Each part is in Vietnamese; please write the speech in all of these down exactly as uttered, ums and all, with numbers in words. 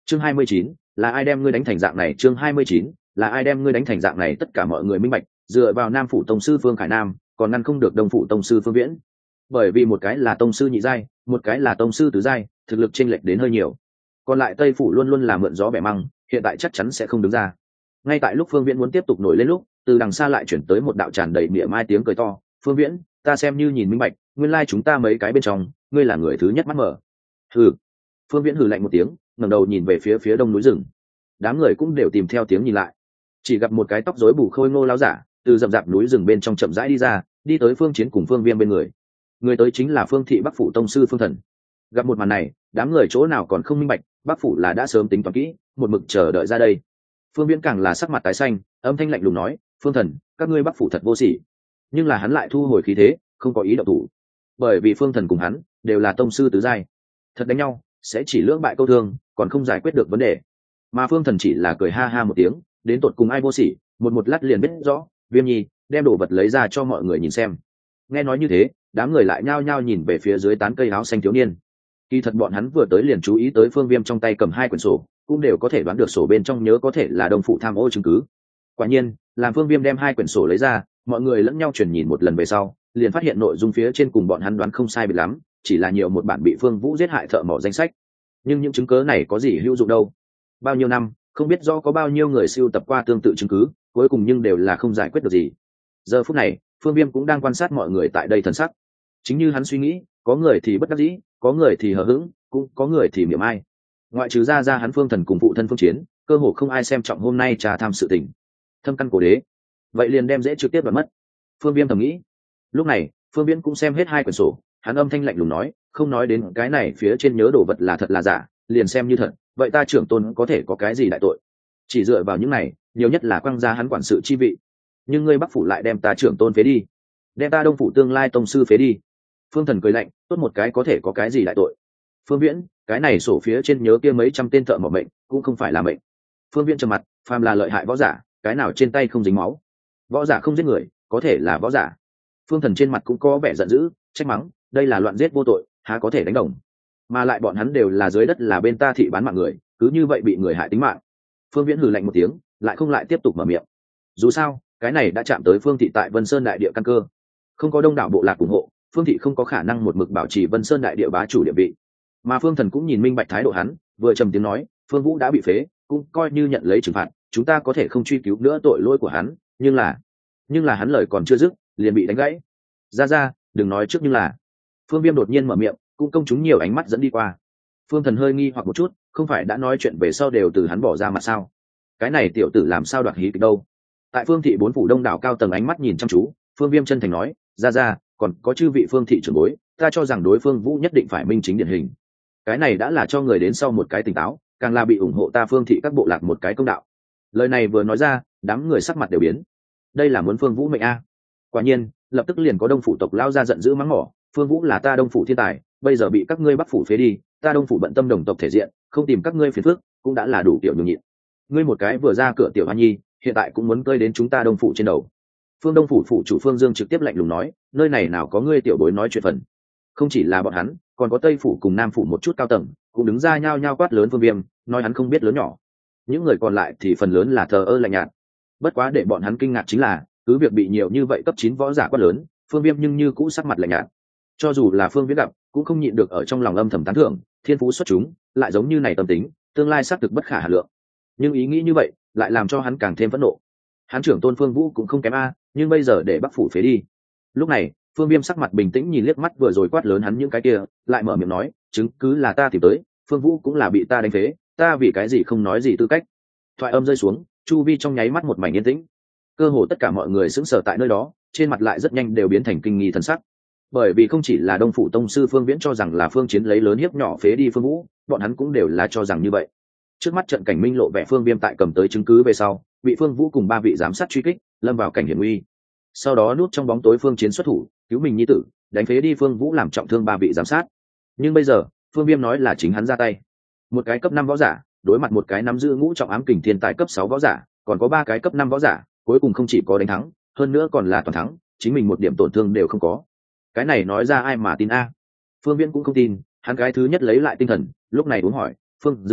chương hai mươi chín là ai đem ngươi đánh thành dạng này chương hai mươi chín là ai đem ngươi đánh thành dạng này tất cả mọi người minh bạch, dựa vào nam phủ tông sư phương khải nam còn ngăn không được đông phủ tông sư phương viễn, bởi vì một cái là tông sư nhị giai, một cái là tông sư tứ giai, thực lực chênh lệch đến hơi nhiều. Còn lại tây phủ luôn luôn là mượn gió bẻ măng, hiện tại chắc chắn sẽ không đứng ra. Ngay tại lúc phương viễn muốn tiếp tục nổi lên lúc, từ đằng xa lại chuyển tới một đạo tràn đầy niệm mai tiếng cười to. Phương viễn, ta xem như nhìn minh bạch, nguyên lai chúng ta mấy cái bên trong, ngươi là người thứ nhất mắt mở. Hừ. Phương viễn hừ lạnh một tiếng, ngẩng đầu nhìn về phía phía đông núi rừng. Đám người cũng đều tìm theo tiếng nhìn lại, chỉ gặp một cái tóc rối bù khôi ngô láo giả từ rậm rạp núi rừng bên trong chậm rãi đi ra, đi tới phương chiến cùng phương viêm bên người. Người tới chính là phương thị bắc phủ tông sư phương thần. Gặp một màn này, đám người chỗ nào còn không minh bạch, bắc phủ là đã sớm tính toán kỹ, một mực chờ đợi ra đây. Phương viễn càng là sắc mặt tái xanh, âm thanh lạnh lùng nói, phương thần, các ngươi bắc phủ thật vô sỉ. Nhưng là hắn lại thu hồi khí thế, không có ý động thủ, bởi vì phương thần cùng hắn đều là tông sư tứ giai, thật đánh nhau sẽ chỉ lưỡng bại câu thương, còn không giải quyết được vấn đề. Mà phương thần chỉ là cười ha ha một tiếng, đến tột cùng ai vô sỉ, một một lát liền biết rõ. Viêm nhi, đem đồ vật lấy ra cho mọi người nhìn xem. Nghe nói như thế, đám người lại nhao nhao nhìn về phía dưới tán cây áo xanh thiếu niên. Kỳ thật bọn hắn vừa tới liền chú ý tới phương viêm trong tay cầm hai quyển sổ, cũng đều có thể đoán được sổ bên trong nhớ có thể là đông phụ tham ô chứng cứ. Quả nhiên, làm phương viêm đem hai quyển sổ lấy ra, mọi người lẫn nhau chuyển nhìn một lần về sau, liền phát hiện nội dung phía trên cùng bọn hắn đoán không sai biệt lắm, chỉ là nhiều một bản bị phương vũ giết hại thợ mỏ danh sách. Nhưng những chứng cứ này có gì hữu dụng đâu? Bao nhiêu năm, không biết do có bao nhiêu người siêu tập qua tương tự chứng cứ, cuối cùng nhưng đều là không giải quyết được gì. Giờ phút này, phương viêm cũng đang quan sát mọi người tại đây thần sắc. Chính như hắn suy nghĩ, có người thì bất đắc dĩ, có người thì hờ hững, cũng có người thì miệng ai. Ngoại trừ ra ra hắn phương thần cùng phụ thân phương chiến, cơ hồ không ai xem trọng hôm nay trà tham sự tình. Thâm căn cổ đế, vậy liền đem dễ trực tiếp đoạt mất. Phương viêm thầm nghĩ. Lúc này, phương viễn cũng xem hết hai quyển sổ, hắn âm thanh lạnh lùng nói, không nói đến cái này phía trên nhớ đồ vật là thật là giả, liền xem như thật, vậy ta trưởng tôn có thể có cái gì đại tội? Chỉ dựa vào những này, nhiều nhất là quăng ra hắn quản sự chi vị. Nhưng ngươi bắc phủ lại đem ta trưởng tôn phế đi, đem ta đông phủ tương lai tông sư phế đi. Phương thần cười lạnh, tốt một cái có thể có cái gì đại tội? Phương viễn, cái này sổ phía trên nhớ kia mấy trăm tên thợ mỏ mệnh, cũng không phải là mệnh. Phương viễn trầm mặt, phàm là lợi hại võ giả, cái nào trên tay không dính máu? Võ giả không giết người, có thể là võ giả. Phương thần trên mặt cũng có vẻ giận dữ, trách mắng, đây là loạn giết vô tội, há có thể đánh đồng? Mà lại bọn hắn đều là dưới đất là bên ta thị bán mạng người, cứ như vậy bị người hại tính mạng. Phương viễn hừ lạnh một tiếng, lại không lại tiếp tục mở miệng. Dù sao, cái này đã chạm tới phương thị tại Vân Sơn đại địa căn cơ, không có đông đảo bộ lạc ủng hộ, phương thị không có khả năng một mực bảo trì Vân Sơn đại địa bá chủ địa vị. Mà phương thần cũng nhìn minh bạch thái độ hắn, vừa trầm tiếng nói, phương vũ đã bị phế, cũng coi như nhận lấy trừng phạt, chúng ta có thể không truy cứu nữa tội lỗi của hắn, nhưng là nhưng là hắn lời còn chưa dứt, liền bị đánh gãy. Ra ra, đừng nói trước nhưng là. Phương viêm đột nhiên mở miệng, cũng công chúng nhiều ánh mắt dẫn đi qua. Phương thần hơi nghi hoặc một chút, không phải đã nói chuyện về sau đều từ hắn bỏ ra mà sao? Cái này tiểu tử làm sao đoạt hí kịch đâu? Tại phương thị bốn phủ đông đảo cao tầng ánh mắt nhìn chăm chú, phương viêm chân thành nói, ra ra, còn có chư vị phương thị trưởng bối, ta cho rằng đối phương vũ nhất định phải minh chính điển hình. Cái này đã là cho người đến sau một cái tỉnh táo, càng là bị ủng hộ ta phương thị các bộ lạc một cái công đạo. Lời này vừa nói ra, đám người sắc mặt đều biến. Đây là muốn phương vũ mệnh a? Quả nhiên, lập tức liền có đông phủ tộc lao ra giận dữ mắng mỏ, phương vũ là ta đông phủ thiên tài, bây giờ bị các ngươi bắc phủ phế đi, ta đông phủ bận tâm đồng tộc thể diện, không tìm các ngươi phiền phức, cũng đã là đủ tiểu nhường nhịn. Ngươi một cái vừa ra cửa tiểu hoa nhi, hiện tại cũng muốn cơi đến chúng ta đông phủ trên đầu. Phương đông phủ phủ chủ Phương Dương trực tiếp lạnh lùng nói, nơi này nào có ngươi tiểu bối nói chuyện phần. Không chỉ là bọn hắn, còn có tây phủ cùng nam phủ một chút cao tầng cũng đứng ra nhao nhao quát lớn Phương Viêm, nói hắn không biết lớn nhỏ. Những người còn lại thì phần lớn là thờ ơ lạnh nhạt. Bất quá để bọn hắn kinh ngạc chính là, cứ việc bị nhiều như vậy cấp chín võ giả quát lớn, Phương Viêm nhưng như cũ sắc mặt lạnh nhạt. Cho dù là Phương Viễn gặp, cũng không nhịn được ở trong lòng âm thầm tán thưởng, thiên phú xuất chúng, lại giống như này tâm tính, tương lai xác thực bất khả hà lượng. Nhưng ý nghĩ như vậy lại làm cho hắn càng thêm phẫn nộ. Hắn trưởng tôn Phương Vũ cũng không kém a, nhưng bây giờ để bắc phủ phế đi. Lúc này, Phương Viêm sắc mặt bình tĩnh nhìn liếc mắt vừa rồi quát lớn hắn những cái kia, lại mở miệng nói, chứng cứ là ta tìm tới, Phương Vũ cũng là bị ta đánh phế, ta vì cái gì không nói gì tư cách. Thoại âm rơi xuống, chu vi trong nháy mắt một mảnh yên tĩnh. Cơ hồ tất cả mọi người sững sờ tại nơi đó, trên mặt lại rất nhanh đều biến thành kinh nghi thần sắc. Bởi vì không chỉ là đông phủ tông sư Phương Viễn cho rằng là Phương Chiến lấy lớn hiếp nhỏ phế đi Phương Vũ, bọn hắn cũng đều là cho rằng như vậy. Trước mắt trận cảnh minh lộ vẻ Phương Viêm tại cầm tới chứng cứ về sau, bị Phương Vũ cùng ba vị giám sát truy kích, lâm vào cảnh hiểm nguy. Sau đó núp trong bóng tối Phương Chiến xuất thủ, cứu mình nhi tử, đánh phế đi Phương Vũ làm trọng thương ba vị giám sát. Nhưng bây giờ, Phương Viêm nói là chính hắn ra tay. Một cái cấp năm võ giả, đối mặt một cái nắm giữ ngũ trọng ám kình thiên tài cấp sáu võ giả, còn có ba cái cấp năm võ giả, cuối cùng không chỉ có đánh thắng, hơn nữa còn là toàn thắng, chính mình một điểm tổn thương đều không có. Cái này nói ra ai mà tin a? Phương Viễn cũng không tin, hắn cái thứ nhất lấy lại tinh thần, lúc này uống hỏi, "Phương Dương,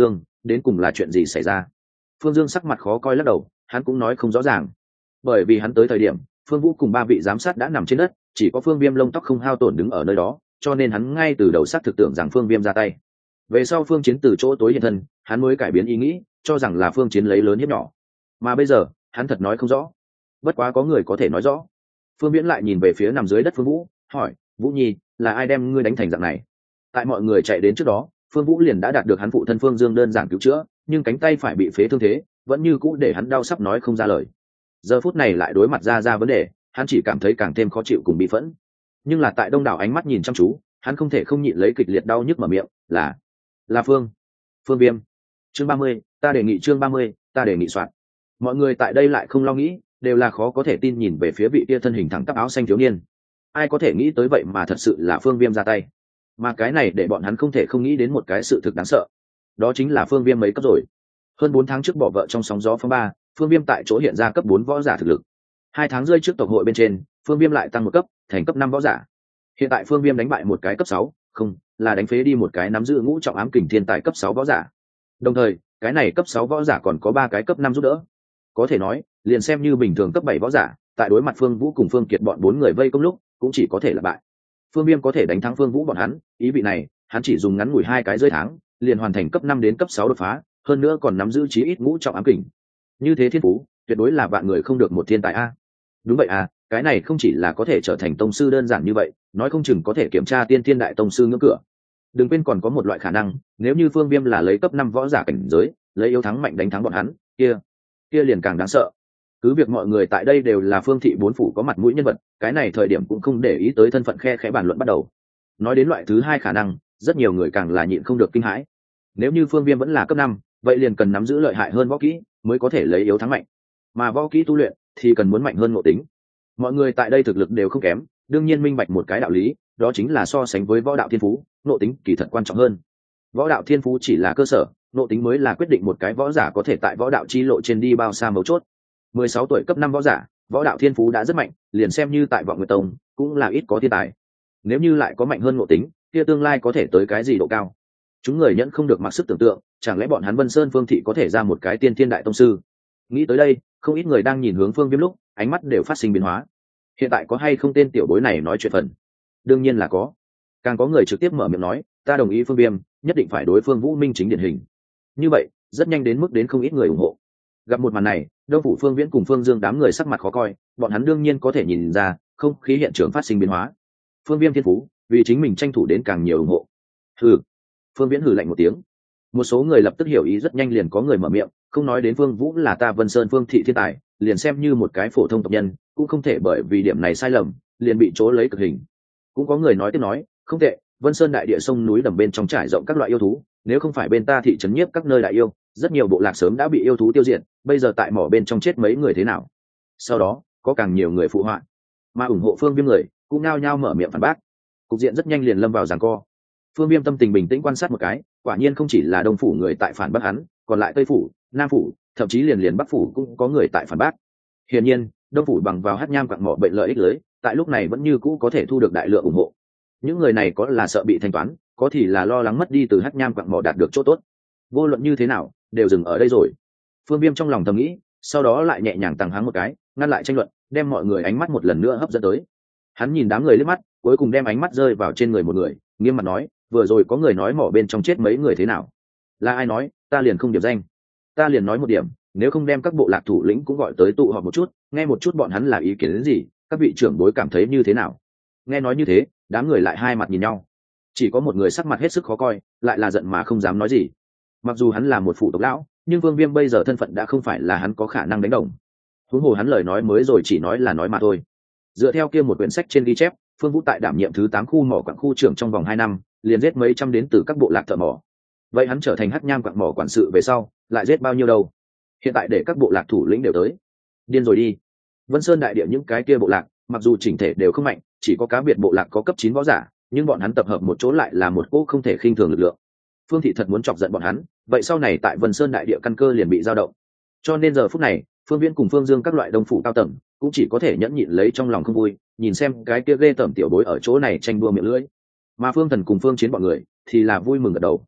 đến cùng là chuyện gì xảy ra? Phương Dương sắc mặt khó coi lắc đầu, hắn cũng nói không rõ ràng, bởi vì hắn tới thời điểm Phương Vũ cùng ba vị giám sát đã nằm trên đất, chỉ có Phương Viêm lông tóc không hao tổn đứng ở nơi đó, cho nên hắn ngay từ đầu xác thực tưởng rằng Phương Viêm ra tay. Về sau Phương Chiến từ chỗ tối hiện thân, hắn mới cải biến ý nghĩ, cho rằng là Phương Chiến lấy lớn hiếp nhỏ, mà bây giờ hắn thật nói không rõ. Bất quá có người có thể nói rõ. Phương Viễn lại nhìn về phía nằm dưới đất Phương Vũ, hỏi: Vũ Nhi, là ai đem ngươi đánh thành dạng này? Tại mọi người chạy đến trước đó, Phương Vũ liền đã đạt được hắn phụ thân Phương Dương đơn giản cứu chữa, nhưng cánh tay phải bị phế thương thế, vẫn như cũ để hắn đau sắp nói không ra lời. Giờ phút này lại đối mặt ra ra vấn đề, hắn chỉ cảm thấy càng thêm khó chịu cùng bị phẫn. Nhưng là tại đông đảo ánh mắt nhìn chăm chú, hắn không thể không nhịn lấy kịch liệt đau nhức mở miệng, là là Phương Phương Viêm. Chương ba mươi, ta đề nghị chương ba mươi, ta đề nghị soạn. Mọi người tại đây lại không lo nghĩ, đều là khó có thể tin nhìn về phía vị kia thân hình thẳng tắp áo xanh thiếu niên. Ai có thể nghĩ tới vậy mà thật sự là Phương Viêm ra tay. Mà cái này để bọn hắn không thể không nghĩ đến một cái sự thực đáng sợ. Đó chính là Phương Viêm mấy cấp rồi. Hơn bốn tháng trước bỏ vợ trong sóng gió phong ba, Phương Viêm tại chỗ hiện ra cấp bốn võ giả thực lực. Hai tháng rơi trước tộc hội bên trên, Phương Viêm lại tăng một cấp, thành cấp năm võ giả. Hiện tại Phương Viêm đánh bại một cái cấp sáu, không, là đánh phế đi một cái nắm giữ ngũ trọng ám kình thiên tài cấp sáu võ giả. Đồng thời, cái này cấp sáu võ giả còn có ba cái cấp năm giúp đỡ. Có thể nói, liền xem như bình thường cấp bảy võ giả, tại đối mặt Phương Vũ cùng Phương Kiệt bọn bốn người vây công lúc, cũng chỉ có thể là bại. Phương Viêm có thể đánh thắng Phương Vũ bọn hắn, ý vị này, hắn chỉ dùng ngắn ngủi hai cái rơi tháng, liền hoàn thành cấp năm đến cấp sáu đột phá, hơn nữa còn nắm giữ chí ít ngũ trọng ám kình. Như thế thiên phú, tuyệt đối là vạn người không được một thiên tài a. Đúng vậy à, cái này không chỉ là có thể trở thành tông sư đơn giản như vậy, nói không chừng có thể kiểm tra tiên thiên đại tông sư ngưỡng cửa. Đừng quên còn có một loại khả năng, nếu như Phương Viêm là lấy cấp năm võ giả cảnh giới, lấy yếu thắng mạnh đánh thắng bọn hắn, kia, kia liền càng đáng sợ. Cứ việc mọi người tại đây đều là Phương thị bốn phủ có mặt mũi nhân vật, cái này thời điểm cũng không để ý tới thân phận khe khẽ bàn luận bắt đầu. Nói đến loại thứ hai khả năng, rất nhiều người càng là nhịn không được kinh hãi. Nếu như Phương Viêm vẫn là cấp năm, vậy liền cần nắm giữ lợi hại hơn võ kỹ, mới có thể lấy yếu thắng mạnh. Mà võ kỹ tu luyện thì cần muốn mạnh hơn ngộ tính. Mọi người tại đây thực lực đều không kém, đương nhiên minh bạch một cái đạo lý, đó chính là so sánh với võ đạo thiên phú, ngộ tính kỳ thật quan trọng hơn. Võ đạo thiên phú chỉ là cơ sở, ngộ tính mới là quyết định một cái võ giả có thể tại võ đạo chi lộ trên đi bao xa mấu chốt. mười sáu tuổi cấp năm võ giả, võ đạo thiên phú đã rất mạnh, liền xem như tại Vọng Nguyệt Tông cũng là ít có thiên tài. Nếu như lại có mạnh hơn ngộ tính, kia tương lai có thể tới cái gì độ cao? Chúng người nhẫn không được mặc sức tưởng tượng, chẳng lẽ bọn hắn Vân Sơn Phương thị có thể ra một cái tiên thiên đại tông sư? Nghĩ tới đây, không ít người đang nhìn hướng Phương Viêm lúc, ánh mắt đều phát sinh biến hóa. Hiện tại có hay không tên tiểu bối này nói chuyện phần? Đương nhiên là có. Càng có người trực tiếp mở miệng nói, ta đồng ý Phương Viêm, nhất định phải đối Phương Vũ minh chính điển hình. Như vậy, rất nhanh đến mức đến không ít người ủng hộ. Gặp một màn này, Đông phủ Phương Viễn cùng Phương Dương đám người sắc mặt khó coi, bọn hắn đương nhiên có thể nhìn ra, không khí hiện trường phát sinh biến hóa. Phương Viêm thiên phú, vì chính mình tranh thủ đến càng nhiều ủng hộ. Hừ. Phương Viễn hừ lạnh một tiếng. Một số người lập tức hiểu ý, rất nhanh liền có người mở miệng, không nói đến Phương Vũ là ta Vân Sơn Phương thị thiên tài, liền xem như một cái phổ thông tộc nhân, cũng không thể bởi vì điểm này sai lầm, liền bị chỗ lấy cực hình. Cũng có người nói tiếp nói, không tệ, Vân Sơn đại địa sông núi đầm bên trong trải rộng các loại yêu thú, nếu không phải bên ta thị trấn nhiếp các nơi đại yêu, rất nhiều bộ lạc sớm đã bị yêu thú tiêu diệt, bây giờ tại mỏ bên trong chết mấy người thế nào? Sau đó, có càng nhiều người phụ họa, mà ủng hộ Phương Viêm người cũng nao nhao mở miệng phản bác. Cục diện rất nhanh liền lâm vào giằng co. Phương Viêm tâm tình bình tĩnh quan sát một cái, quả nhiên không chỉ là Đông phủ người tại phản bác hắn, còn lại Tây phủ, Nam phủ, thậm chí liền liền Bắc phủ cũng có người tại phản bác. Hiển nhiên, Đông phủ bằng vào hắc nham quặng mỏ bệnh lợi ích lưới, tại lúc này vẫn như cũ có thể thu được đại lượng ủng hộ. Những người này có là sợ bị thanh toán, có thì là lo lắng mất đi từ hắc nham quặng mỏ đạt được chỗ tốt. Vô luận như thế nào, đều dừng ở đây rồi. Phương Viêm trong lòng thầm nghĩ, sau đó lại nhẹ nhàng tăng háng một cái, ngăn lại tranh luận, đem mọi người ánh mắt một lần nữa hấp dẫn tới. Hắn nhìn đám người liếc mắt, cuối cùng đem ánh mắt rơi vào trên người một người, nghiêm mặt nói, vừa rồi có người nói mỏ bên trong chết mấy người thế nào? Là ai nói? Ta liền không điểm danh. Ta liền nói một điểm, nếu không đem các bộ lạc thủ lĩnh cũng gọi tới tụ họp một chút, nghe một chút bọn hắn là ý kiến đến gì, các vị trưởng bối cảm thấy như thế nào? Nghe nói như thế, đám người lại hai mặt nhìn nhau. Chỉ có một người sắc mặt hết sức khó coi, lại là giận mà không dám nói gì. Mặc dù hắn là một phủ tộc lão, nhưng Vương Viêm bây giờ thân phận đã không phải là hắn có khả năng đánh đồng. Huống hồ hắn lời nói mới rồi chỉ nói là nói mà thôi. Dựa theo kia một quyển sách trên ghi chép, Phương Vũ tại đảm nhiệm thứ tám khu mỏ quặng khu trưởng trong vòng hai năm, liền giết mấy trăm đến từ các bộ lạc thợ mỏ. Vậy hắn trở thành hắc nham quặng mỏ quản sự về sau, lại giết bao nhiêu đâu? Hiện tại để các bộ lạc thủ lĩnh đều tới. Điên rồi đi. Vân Sơn đại địa những cái kia bộ lạc, mặc dù chỉnh thể đều không mạnh, chỉ có cá biệt bộ lạc có cấp chín võ giả, nhưng bọn hắn tập hợp một chỗ lại là một cỗ không thể khinh thường lực lượng. Phương thị thật muốn chọc giận bọn hắn, vậy sau này tại Vân Sơn đại địa căn cơ liền bị dao động. Cho nên giờ phút này, Phương Viễn cùng Phương Dương các loại đông phủ cao tầng cũng chỉ có thể nhẫn nhịn lấy trong lòng không vui, nhìn xem cái kia ghê tởm tiểu bối ở chỗ này tranh đua miệng lưỡi. Mà Phương Thần cùng Phương Chiến bọn người thì là vui mừng gật đầu.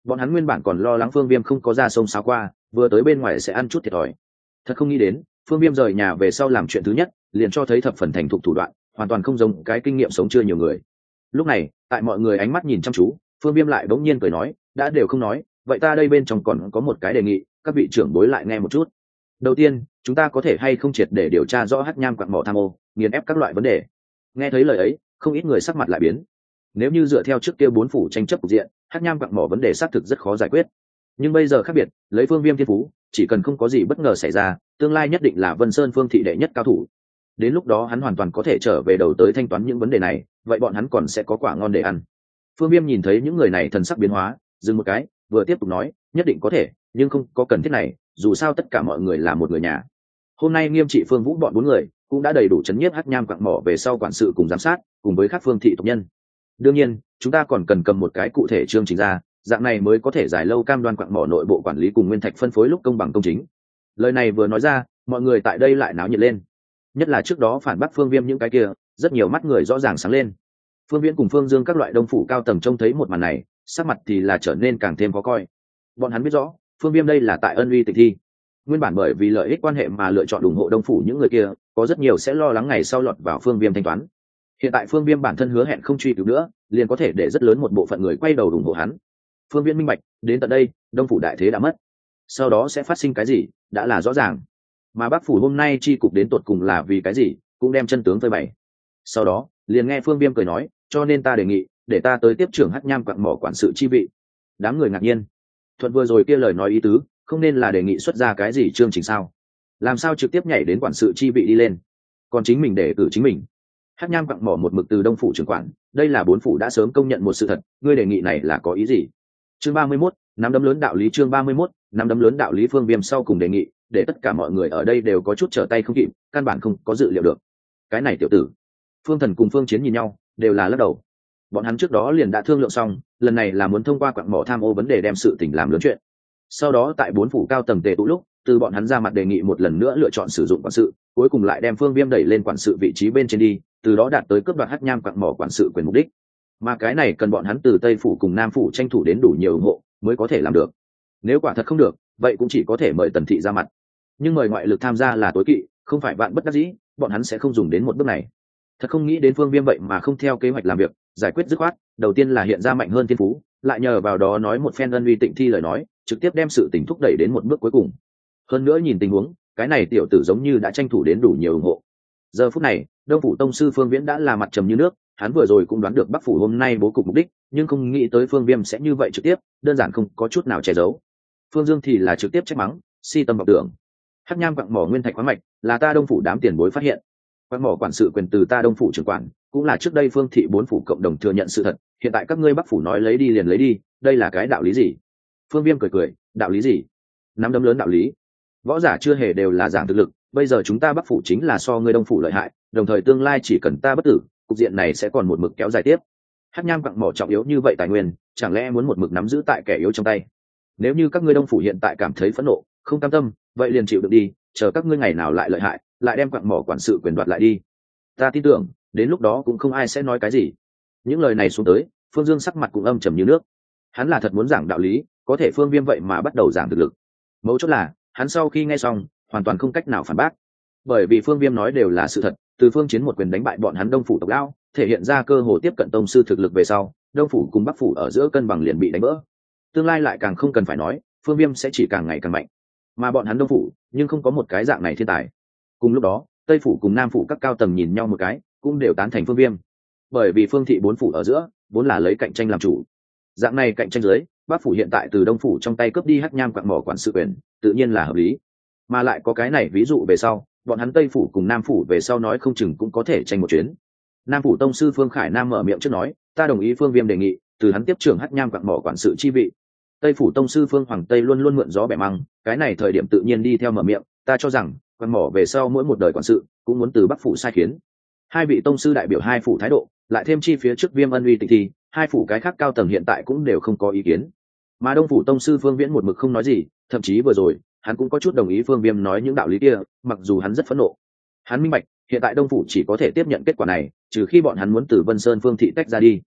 bọn hắn nguyên bản còn lo lắng Phương Viêm không có ra sông sáo qua, vừa tới bên ngoài sẽ ăn chút thiệt thòi. Thật không nghĩ đến, Phương Viêm rời nhà về sau làm chuyện thứ nhất, liền cho thấy thập phần thành thục thủ đoạn, hoàn toàn không giống cái kinh nghiệm sống chưa nhiều người. Lúc này, tại mọi người ánh mắt nhìn chăm chú, Phương Viêm lại bỗng nhiên cười nói, đã đều không nói, vậy ta đây bên trong còn có một cái đề nghị, các vị trưởng bối lại nghe một chút. Đầu tiên, chúng ta có thể hay không triệt để điều tra rõ hắc nham quặng mỏ tham ô, nghiền ép các loại vấn đề. Nghe thấy lời ấy, không ít người sắc mặt lại biến. Nếu như dựa theo trước kia bốn phủ tranh chấp cục diện, hắc nham quặng mỏ vấn đề xác thực rất khó giải quyết. Nhưng bây giờ khác biệt, lấy Phương Viêm thiên phú, chỉ cần không có gì bất ngờ xảy ra, tương lai nhất định là Vân Sơn Phương thị đệ nhất cao thủ. Đến lúc đó hắn hoàn toàn có thể trở về đầu tới thanh toán những vấn đề này, vậy bọn hắn còn sẽ có quả ngon để ăn. Phương Viêm nhìn thấy những người này thần sắc biến hóa, dừng một cái, vừa tiếp tục nói, nhất định có thể, nhưng không có cần thiết này, dù sao tất cả mọi người là một người nhà. Hôm nay Nghiêm trị Phương Vũ bọn bốn người cũng đã đầy đủ chấn nhiếp hắc nham quặng mỏ về sau quản sự cùng giám sát, cùng với các phương thị tộc nhân. Đương nhiên, chúng ta còn cần cầm một cái cụ thể chương trình ra, dạng này mới có thể giải lâu cam đoan quặng mỏ nội bộ quản lý cùng nguyên thạch phân phối lúc công bằng công chính. Lời này vừa nói ra, mọi người tại đây lại náo nhiệt lên. Nhất là trước đó phản bác Phương Viêm những cái kia, rất nhiều mắt người rõ ràng sáng lên. Phương Viễn cùng Phương Dương các loại đông phủ cao tầng trông thấy một màn này, sắc mặt thì là trở nên càng thêm khó coi. Bọn hắn biết rõ, Phương Viêm đây là tại ân uy tịch thi. Nguyên bản bởi vì lợi ích quan hệ mà lựa chọn ủng hộ đông phủ những người kia, có rất nhiều sẽ lo lắng ngày sau lọt vào Phương Viêm thanh toán. Hiện tại Phương Viêm bản thân hứa hẹn không truy cứu nữa, liền có thể để rất lớn một bộ phận người quay đầu ủng hộ hắn. Phương Viễn minh bạch, đến tận đây, đông phủ đại thế đã mất. Sau đó sẽ phát sinh cái gì, đã là rõ ràng. Mà Bắc phủ hôm nay chi cục đến tột cùng là vì cái gì, cũng đem chân tướng phơi bày. Sau đó, liền nghe Phương Viêm cười nói, cho nên ta đề nghị, để ta tới tiếp trưởng hắc nham quặng mỏ quản sự chi vị. Đám người ngạc nhiên. Thuận vừa rồi kia lời nói ý tứ, không nên là đề nghị xuất ra cái gì chương trình sao? Làm sao trực tiếp nhảy đến quản sự chi vị đi lên? Còn chính mình để cử chính mình. Hắc nham quặng mỏ một mực từ đông phủ trưởng quản, đây là bốn phủ đã sớm công nhận một sự thật, ngươi đề nghị này là có ý gì? Chương ba mươi mốt, năm đấm lớn đạo lý chương ba mươi mốt, năm đấm lớn đạo lý Phương Viêm sau cùng đề nghị, để tất cả mọi người ở đây đều có chút trở tay không kịp, căn bản không có dự liệu được. Cái này tiểu tử. Phương Thần cùng Phương Chiến nhìn nhau, đều là lắc đầu. Bọn hắn trước đó liền đã thương lượng xong, lần này là muốn thông qua quặng mỏ tham ô vấn đề đem sự tình làm lớn chuyện. Sau đó tại bốn phủ cao tầng tề tụ lúc, từ bọn hắn ra mặt đề nghị một lần nữa lựa chọn sử dụng quản sự, cuối cùng lại đem Phương Viêm đẩy lên quản sự vị trí bên trên đi, từ đó đạt tới cướp đoạt hắc nham quặng mỏ quản sự quyền mục đích. Mà cái này cần bọn hắn từ Tây phủ cùng Nam phủ tranh thủ đến đủ nhiều ủng hộ mới có thể làm được. Nếu quả thật không được, vậy cũng chỉ có thể mời Tần thị ra mặt. Nhưng mời ngoại lực tham gia là tối kỵ, không phải vạn bất đắc dĩ, bọn hắn sẽ không dùng đến một bước này. Thật không nghĩ đến Phương Viêm vậy mà không theo kế hoạch làm việc, giải quyết dứt khoát, đầu tiên là hiện ra mạnh hơn thiên phú, lại nhờ vào đó nói một phen ân uy tịnh thi lời nói, trực tiếp đem sự tình thúc đẩy đến một bước cuối cùng. Hơn nữa nhìn tình huống, cái này tiểu tử giống như đã tranh thủ đến đủ nhiều ủng hộ. Giờ phút này, Đông phủ tông sư Phương Viễn đã là mặt trầm như nước, hắn vừa rồi cũng đoán được Bắc phủ hôm nay bố cục mục đích, nhưng không nghĩ tới Phương Viêm sẽ như vậy trực tiếp, đơn giản không có chút nào che giấu. Phương Dương thì là trực tiếp trách mắng, si tâm vọng tưởng. Hắc nham quặng mỏ nguyên thạch khoáng mạch, là ta Đông phủ đám tiền bối phát hiện. Quặng mỏ quản sự quyền từ ta Đông phủ trưởng quản, cũng là trước đây Phương thị bốn phủ cộng đồng thừa nhận sự thật, hiện tại các ngươi Bắc phủ nói lấy đi liền lấy đi, đây là cái đạo lý gì? Phương Viêm cười cười, đạo lý gì? Nắm đấm lớn đạo lý. Võ giả chưa hề đều là giảng thực lực, bây giờ chúng ta Bắc phủ chính là so ngươi Đông phủ lợi hại, đồng thời tương lai chỉ cần ta bất tử, cục diện này sẽ còn một mực kéo dài tiếp. Hắc nham quặng mỏ trọng yếu như vậy tài nguyên, chẳng lẽ muốn một mực nắm giữ tại kẻ yếu trong tay? Nếu như các ngươi Đông phủ hiện tại cảm thấy phẫn nộ, không cam tâm, vậy liền chịu được đi, chờ các ngươi ngày nào lại lợi hại, lại đem quặng mỏ quản sự quyền đoạt lại đi. Ta tin tưởng, đến lúc đó cũng không ai sẽ nói cái gì. Những lời này xuống tới, Phương Dương sắc mặt cũng âm trầm như nước. Hắn là thật muốn giảng đạo lý, có thể Phương Viêm vậy mà bắt đầu giảng thực lực. Mấu chốt là, hắn sau khi nghe xong, hoàn toàn không cách nào phản bác. Bởi vì Phương Viêm nói đều là sự thật, từ Phương Chiến một quyền đánh bại bọn hắn Đông phủ tộc lão, thể hiện ra cơ hội tiếp cận tông sư thực lực về sau, Đông phủ cùng Bắc phủ ở giữa cân bằng liền bị đánh vỡ. Tương lai lại càng không cần phải nói, Phương Viêm sẽ chỉ càng ngày càng mạnh. Mà bọn hắn Đông phủ, nhưng không có một cái dạng này thiên tài. Cùng lúc đó, Tây phủ cùng Nam phủ các cao tầng nhìn nhau một cái, cũng đều tán thành Phương Viêm. Bởi vì Phương thị bốn phủ ở giữa, vốn là lấy cạnh tranh làm chủ. Dạng này cạnh tranh dưới, Bắc phủ hiện tại từ Đông phủ trong tay cướp đi hắc nham quặng mỏ quản sự quyền, tự nhiên là hợp lý. Mà lại có cái này ví dụ về sau, bọn hắn Tây phủ cùng Nam phủ về sau nói không chừng cũng có thể tranh một chuyến. Nam phủ tông sư Phương Khải Nam mở miệng trước nói, ta đồng ý Phương Viêm đề nghị, từ hắn tiếp trưởng hắc nham quặng mỏ quản sự chi vị. Tây phủ tông sư Phương Hoàng Tây luôn luôn mượn gió bẻ măng, cái này thời điểm tự nhiên đi theo mở miệng, ta cho rằng quặng mỏ về sau mỗi một đời quản sự cũng muốn từ Bắc phủ sai khiến. Hai vị tông sư đại biểu hai phủ thái độ, lại thêm chi phía trước Viêm ân uy tịch thi, hai phủ cái khác cao tầng hiện tại cũng đều không có ý kiến. Mà Đông phủ tông sư Phương Viễn một mực không nói gì, thậm chí vừa rồi hắn cũng có chút đồng ý Phương Viêm nói những đạo lý kia, mặc dù hắn rất phẫn nộ. Hắn minh bạch, hiện tại Đông phủ chỉ có thể tiếp nhận kết quả này, trừ khi bọn hắn muốn từ Vân Sơn Phương thị tách ra đi.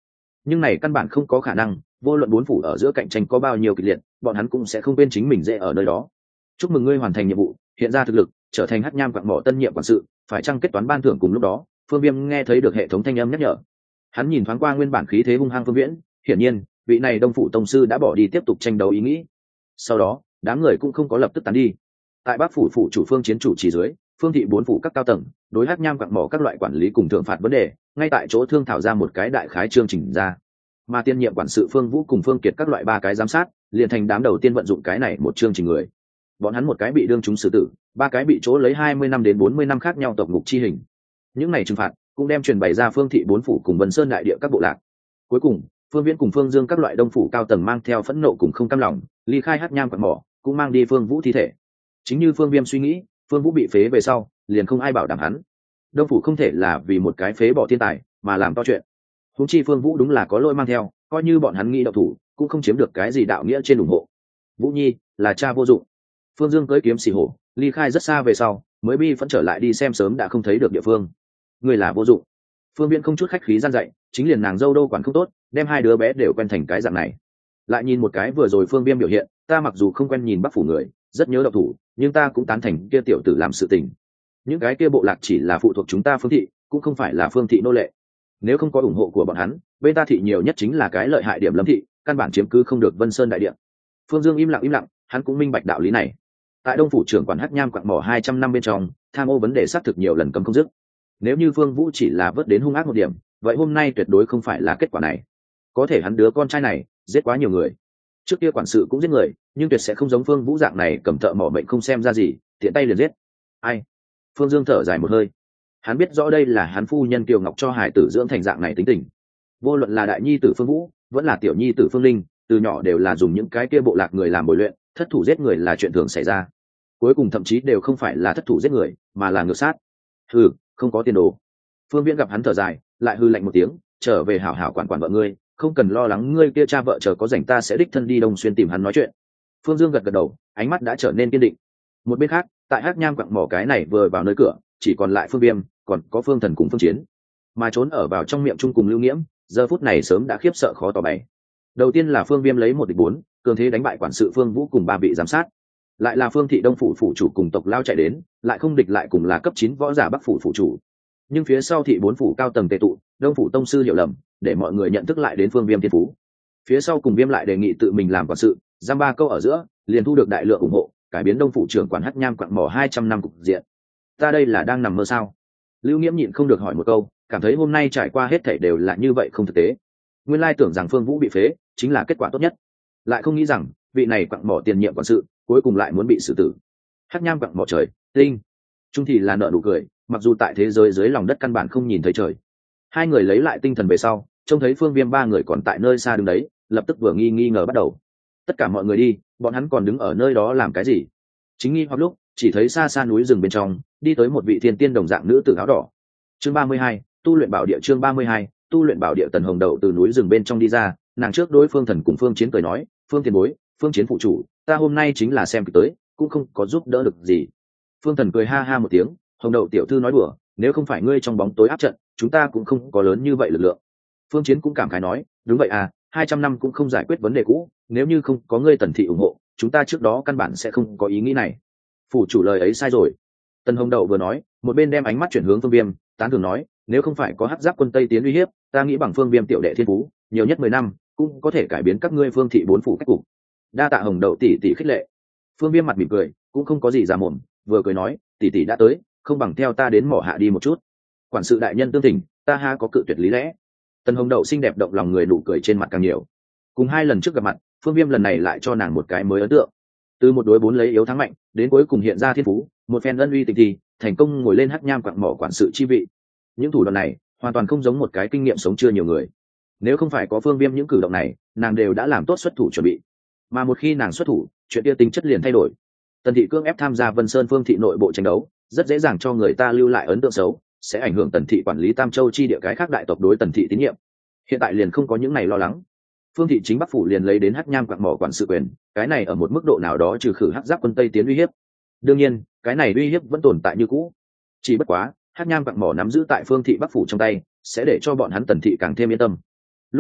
nhưng này căn bản không có khả năng, vô luận bốn phủ ở giữa cạnh tranh có bao nhiêu kịch liệt, bọn hắn cũng sẽ không quên chính mình dễ ở nơi đó. Chúc mừng ngươi hoàn thành nhiệm vụ, hiện ra thực lực, trở thành Hắc Nham Quặng Mỏ tân nhiệm quản sự, phải chăng kết toán ban thưởng. Cùng lúc đó, Phương Viêm nghe thấy được hệ thống thanh âm nhắc nhở. Hắn nhìn thoáng qua nguyên bản khí thế hung hăng Phương Viễn, hiển nhiên, vị này Đông phủ tông sư đã bỏ đi tiếp tục tranh đấu ý nghĩ. Sau đó, đám người cũng không có lập tức tán đi. Tại Bắc phủ phủ chủ Phương Chiến chủ chỉ dưới, Phương thị bốn phủ các cao tầng, đối Hắc Nham Quặng Mỏ các loại quản lý cùng thưởng phạt vấn đề, ngay tại chỗ thương thảo ra một cái đại khái chương trình ra. Mà tiên nhiệm quản sự Phương Vũ cùng Phương Kiệt các loại ba cái giám sát, liền thành đám đầu tiên vận dụng cái này một chương trình người. Bọn hắn một cái bị đương chúng xử tử, ba cái bị chỗ lấy hai mươi năm đến bốn mươi năm khác nhau tộc ngục chi hình. Những này trừng phạt cũng đem truyền bày ra Phương thị bốn phủ cùng Vân Sơn đại địa các bộ lạc. Cuối cùng, Phương Viễn cùng Phương Dương các loại đông phủ cao tầng mang theo phẫn nộ cùng không cam lòng, ly khai Hắc Nham Quặng Mỏ, cũng mang đi Phương Vũ thi thể. Chính như Phương Viêm suy nghĩ, Phương Vũ bị phế về sau, liền không ai bảo đảm hắn. Đông phủ không thể là vì một cái phế bỏ thiên tài mà làm to chuyện. Huống chi Phương Vũ đúng là có lỗi mang theo, coi như bọn hắn nghĩ động thủ, cũng không chiếm được cái gì đạo nghĩa trên ủng hộ. Vũ Nhi là cha vô dụng. Phương Dương cưỡi kiếm xì hổ, ly khai rất xa về sau, mới bi vẫn trở lại đi xem sớm đã không thấy được địa phương. Người là vô dụng. Phương Viễn không chút khách khí gian dạy, chính liền nàng dâu đâu quản không tốt, đem hai đứa bé đều quen thành cái dạng này. Lại nhìn một cái vừa rồi Phương Viêm biểu hiện, ta mặc dù không quen nhìn Bắc phủ người, rất nhớ độc thủ, nhưng ta cũng tán thành kia tiểu tử làm sự tình. Những cái kia bộ lạc chỉ là phụ thuộc chúng ta Phương thị, cũng không phải là Phương thị nô lệ. Nếu không có ủng hộ của bọn hắn, bên ta thị nhiều nhất chính là cái lợi hại điểm Lâm thị, căn bản chiếm cứ không được Vân Sơn đại địa. Phương Dương im lặng im lặng, hắn cũng minh bạch đạo lý này. Tại Đông phủ trưởng quản Hắc Nham Quặng Mỏ hai trăm năm bên trong, tham ô vấn đề xác thực nhiều lần cấm không dứt. Nếu như Phương Vũ chỉ là vớt đến hung ác một điểm, vậy hôm nay tuyệt đối không phải là kết quả này. Có thể hắn đứa con trai này giết quá nhiều người. Trước kia quản sự cũng giết người, nhưng tuyệt sẽ không giống Phương Vũ dạng này cầm thợ mỏ mệnh không xem ra gì, tiện tay liền giết. Ai? Phương Dương thở dài một hơi. Hắn biết rõ đây là hắn phu nhân Kiều Ngọc cho hải tử dưỡng thành dạng này tính tình. Vô luận là đại nhi tử Phương Vũ, vẫn là tiểu nhi tử Phương Linh, từ nhỏ đều là dùng những cái kia bộ lạc người làm bồi luyện, thất thủ giết người là chuyện thường xảy ra. Cuối cùng thậm chí đều không phải là thất thủ giết người, mà là ngược sát. Hừ, không có tiền đồ. Phương Viễn gặp hắn thở dài, lại hư lạnh một tiếng, trở về hảo hảo quản quản vợ ngươi, không cần lo lắng ngươi kia cha vợ chờ có rảnh ta sẽ đích thân đi Đông Xuyên tìm hắn nói chuyện. Phương Dương gật gật đầu, ánh mắt đã trở nên kiên định. Một bên khác, tại Hắc Nham Quặng Mỏ cái này vừa vào nơi cửa, chỉ còn lại Phương Viêm, còn có Phương Thần cùng Phương Chiến. Mà trốn ở vào trong miệng chung cùng Lưu Nghiễm, giờ phút này sớm đã khiếp sợ khó tỏ bày. Đầu tiên là Phương Viêm lấy một địch bốn, cường thế đánh bại quản sự Phương Vũ cùng ba vị giám sát. Lại là Phương thị Đông phủ phủ chủ cùng tộc lao chạy đến, lại không địch lại cùng là cấp chín võ giả Bắc phủ phủ chủ. Nhưng phía sau thị bốn phủ cao tầng tề tụ, Đông phủ tông sư hiểu lầm, để mọi người nhận thức lại đến Phương Viêm thiên phú. Phía sau cùng Viêm lại đề nghị tự mình làm quản sự, giam ba câu ở giữa, liền thu được đại lượng ủng hộ, cải biến Đông phủ trưởng quản Hắc Nham Quặng Mỏ hai trăm năm cục diện. Ta đây là đang nằm mơ sao? Lưu Nghiễm nhịn không được hỏi một câu, cảm thấy hôm nay trải qua hết thảy đều là như vậy không thực tế. Nguyên lai tưởng rằng Phương Vũ bị phế, chính là kết quả tốt nhất, lại không nghĩ rằng vị này Quặng Mỏ tiền nhiệm quản sự, cuối cùng lại muốn bị xử tử. Hắc Nham Quặng Mỏ trời, tinh. Trung thì là nợ nụ cười, mặc dù tại thế giới dưới lòng đất căn bản không nhìn thấy trời. Hai người lấy lại tinh thần về sau, trông thấy Phương Viêm ba người còn tại nơi xa đứng đấy, lập tức vừa nghi nghi ngờ bắt đầu. Tất cả mọi người đi, bọn hắn còn đứng ở nơi đó làm cái gì? Chính nghi hoặc lúc, chỉ thấy xa xa núi rừng bên trong, đi tới một vị thiên tiên đồng dạng nữ tử áo đỏ. Chương ba mươi hai, tu luyện bảo địa. Chương ba mươi hai, tu luyện bảo địa. Tần Hồng Đậu từ núi rừng bên trong đi ra, nàng trước đối Phương Thần cùng Phương Chiến cười nói, Phương tiền bối, Phương Chiến phụ chủ, ta hôm nay chính là xem kịch tới, cũng không có giúp đỡ được gì. Phương Thần cười ha ha một tiếng, Hồng Đậu tiểu thư nói đùa, nếu không phải ngươi trong bóng tối áp trận, chúng ta cũng không có lớn như vậy lực lượng. Phương Chiến cũng cảm khái nói, đúng vậy à, hai trăm năm cũng không giải quyết vấn đề cũ, nếu như không có ngươi Tần thị ủng hộ, chúng ta trước đó căn bản sẽ không có ý nghĩ này. Phủ chủ lời ấy sai rồi. Tần Hồng Đậu vừa nói, một bên đem ánh mắt chuyển hướng Phương Viêm, tán thưởng nói, nếu không phải có Hắc Giáp quân Tây tiến uy hiếp, ta nghĩ bằng Phương Viêm tiểu đệ thiên phú, nhiều nhất mười năm, cũng có thể cải biến các ngươi Phương thị bốn phủ cách cục. Đa tạ Hồng Đậu tỷ tỷ khích lệ. Phương Viêm mặt mỉm cười, cũng không có gì già mồm, vừa cười nói, tỷ tỷ đã tới, không bằng theo ta đến mỏ hạ đi một chút. Quản sự đại nhân tương thỉnh, ta ha có cự tuyệt lý lẽ. Tần Hồng Đậu xinh đẹp động lòng người, nụ cười trên mặt càng nhiều. Cùng hai lần trước gặp mặt, Phương Viêm lần này lại cho nàng một cái mới ấn tượng. Từ một đối bốn lấy yếu thắng mạnh, đến cuối cùng hiện ra thiên phú, một phen ân uy tình thì thành công ngồi lên Hắc Nham Quặng Mỏ quản sự chi vị. Những thủ đoạn này hoàn toàn không giống một cái kinh nghiệm sống chưa nhiều người. Nếu không phải có Phương Viêm những cử động này, nàng đều đã làm tốt xuất thủ chuẩn bị. Mà một khi nàng xuất thủ, chuyện kia tính chất liền thay đổi. Tần thị cưỡng ép tham gia Vân Sơn Phương thị nội bộ tranh đấu, rất dễ dàng cho người ta lưu lại ấn tượng xấu, sẽ ảnh hưởng Tần thị quản lý Tam Châu chi địa cái khác đại tộc đối Tần thị tín nhiệm. Hiện tại liền không có những này lo lắng. Phương thị chính Bắc phủ liền lấy đến Hắc Nham Quặng Mỏ quản sự quyền, cái này ở một mức độ nào đó trừ khử Hắc Giáp quân Tây tiến uy hiếp. Đương nhiên, cái này uy hiếp vẫn tồn tại như cũ. Chỉ bất quá, Hắc Nham Quặng Mỏ nắm giữ tại Phương thị Bắc phủ trong tay, sẽ để cho bọn hắn Tần thị càng thêm yên tâm. Lúc này,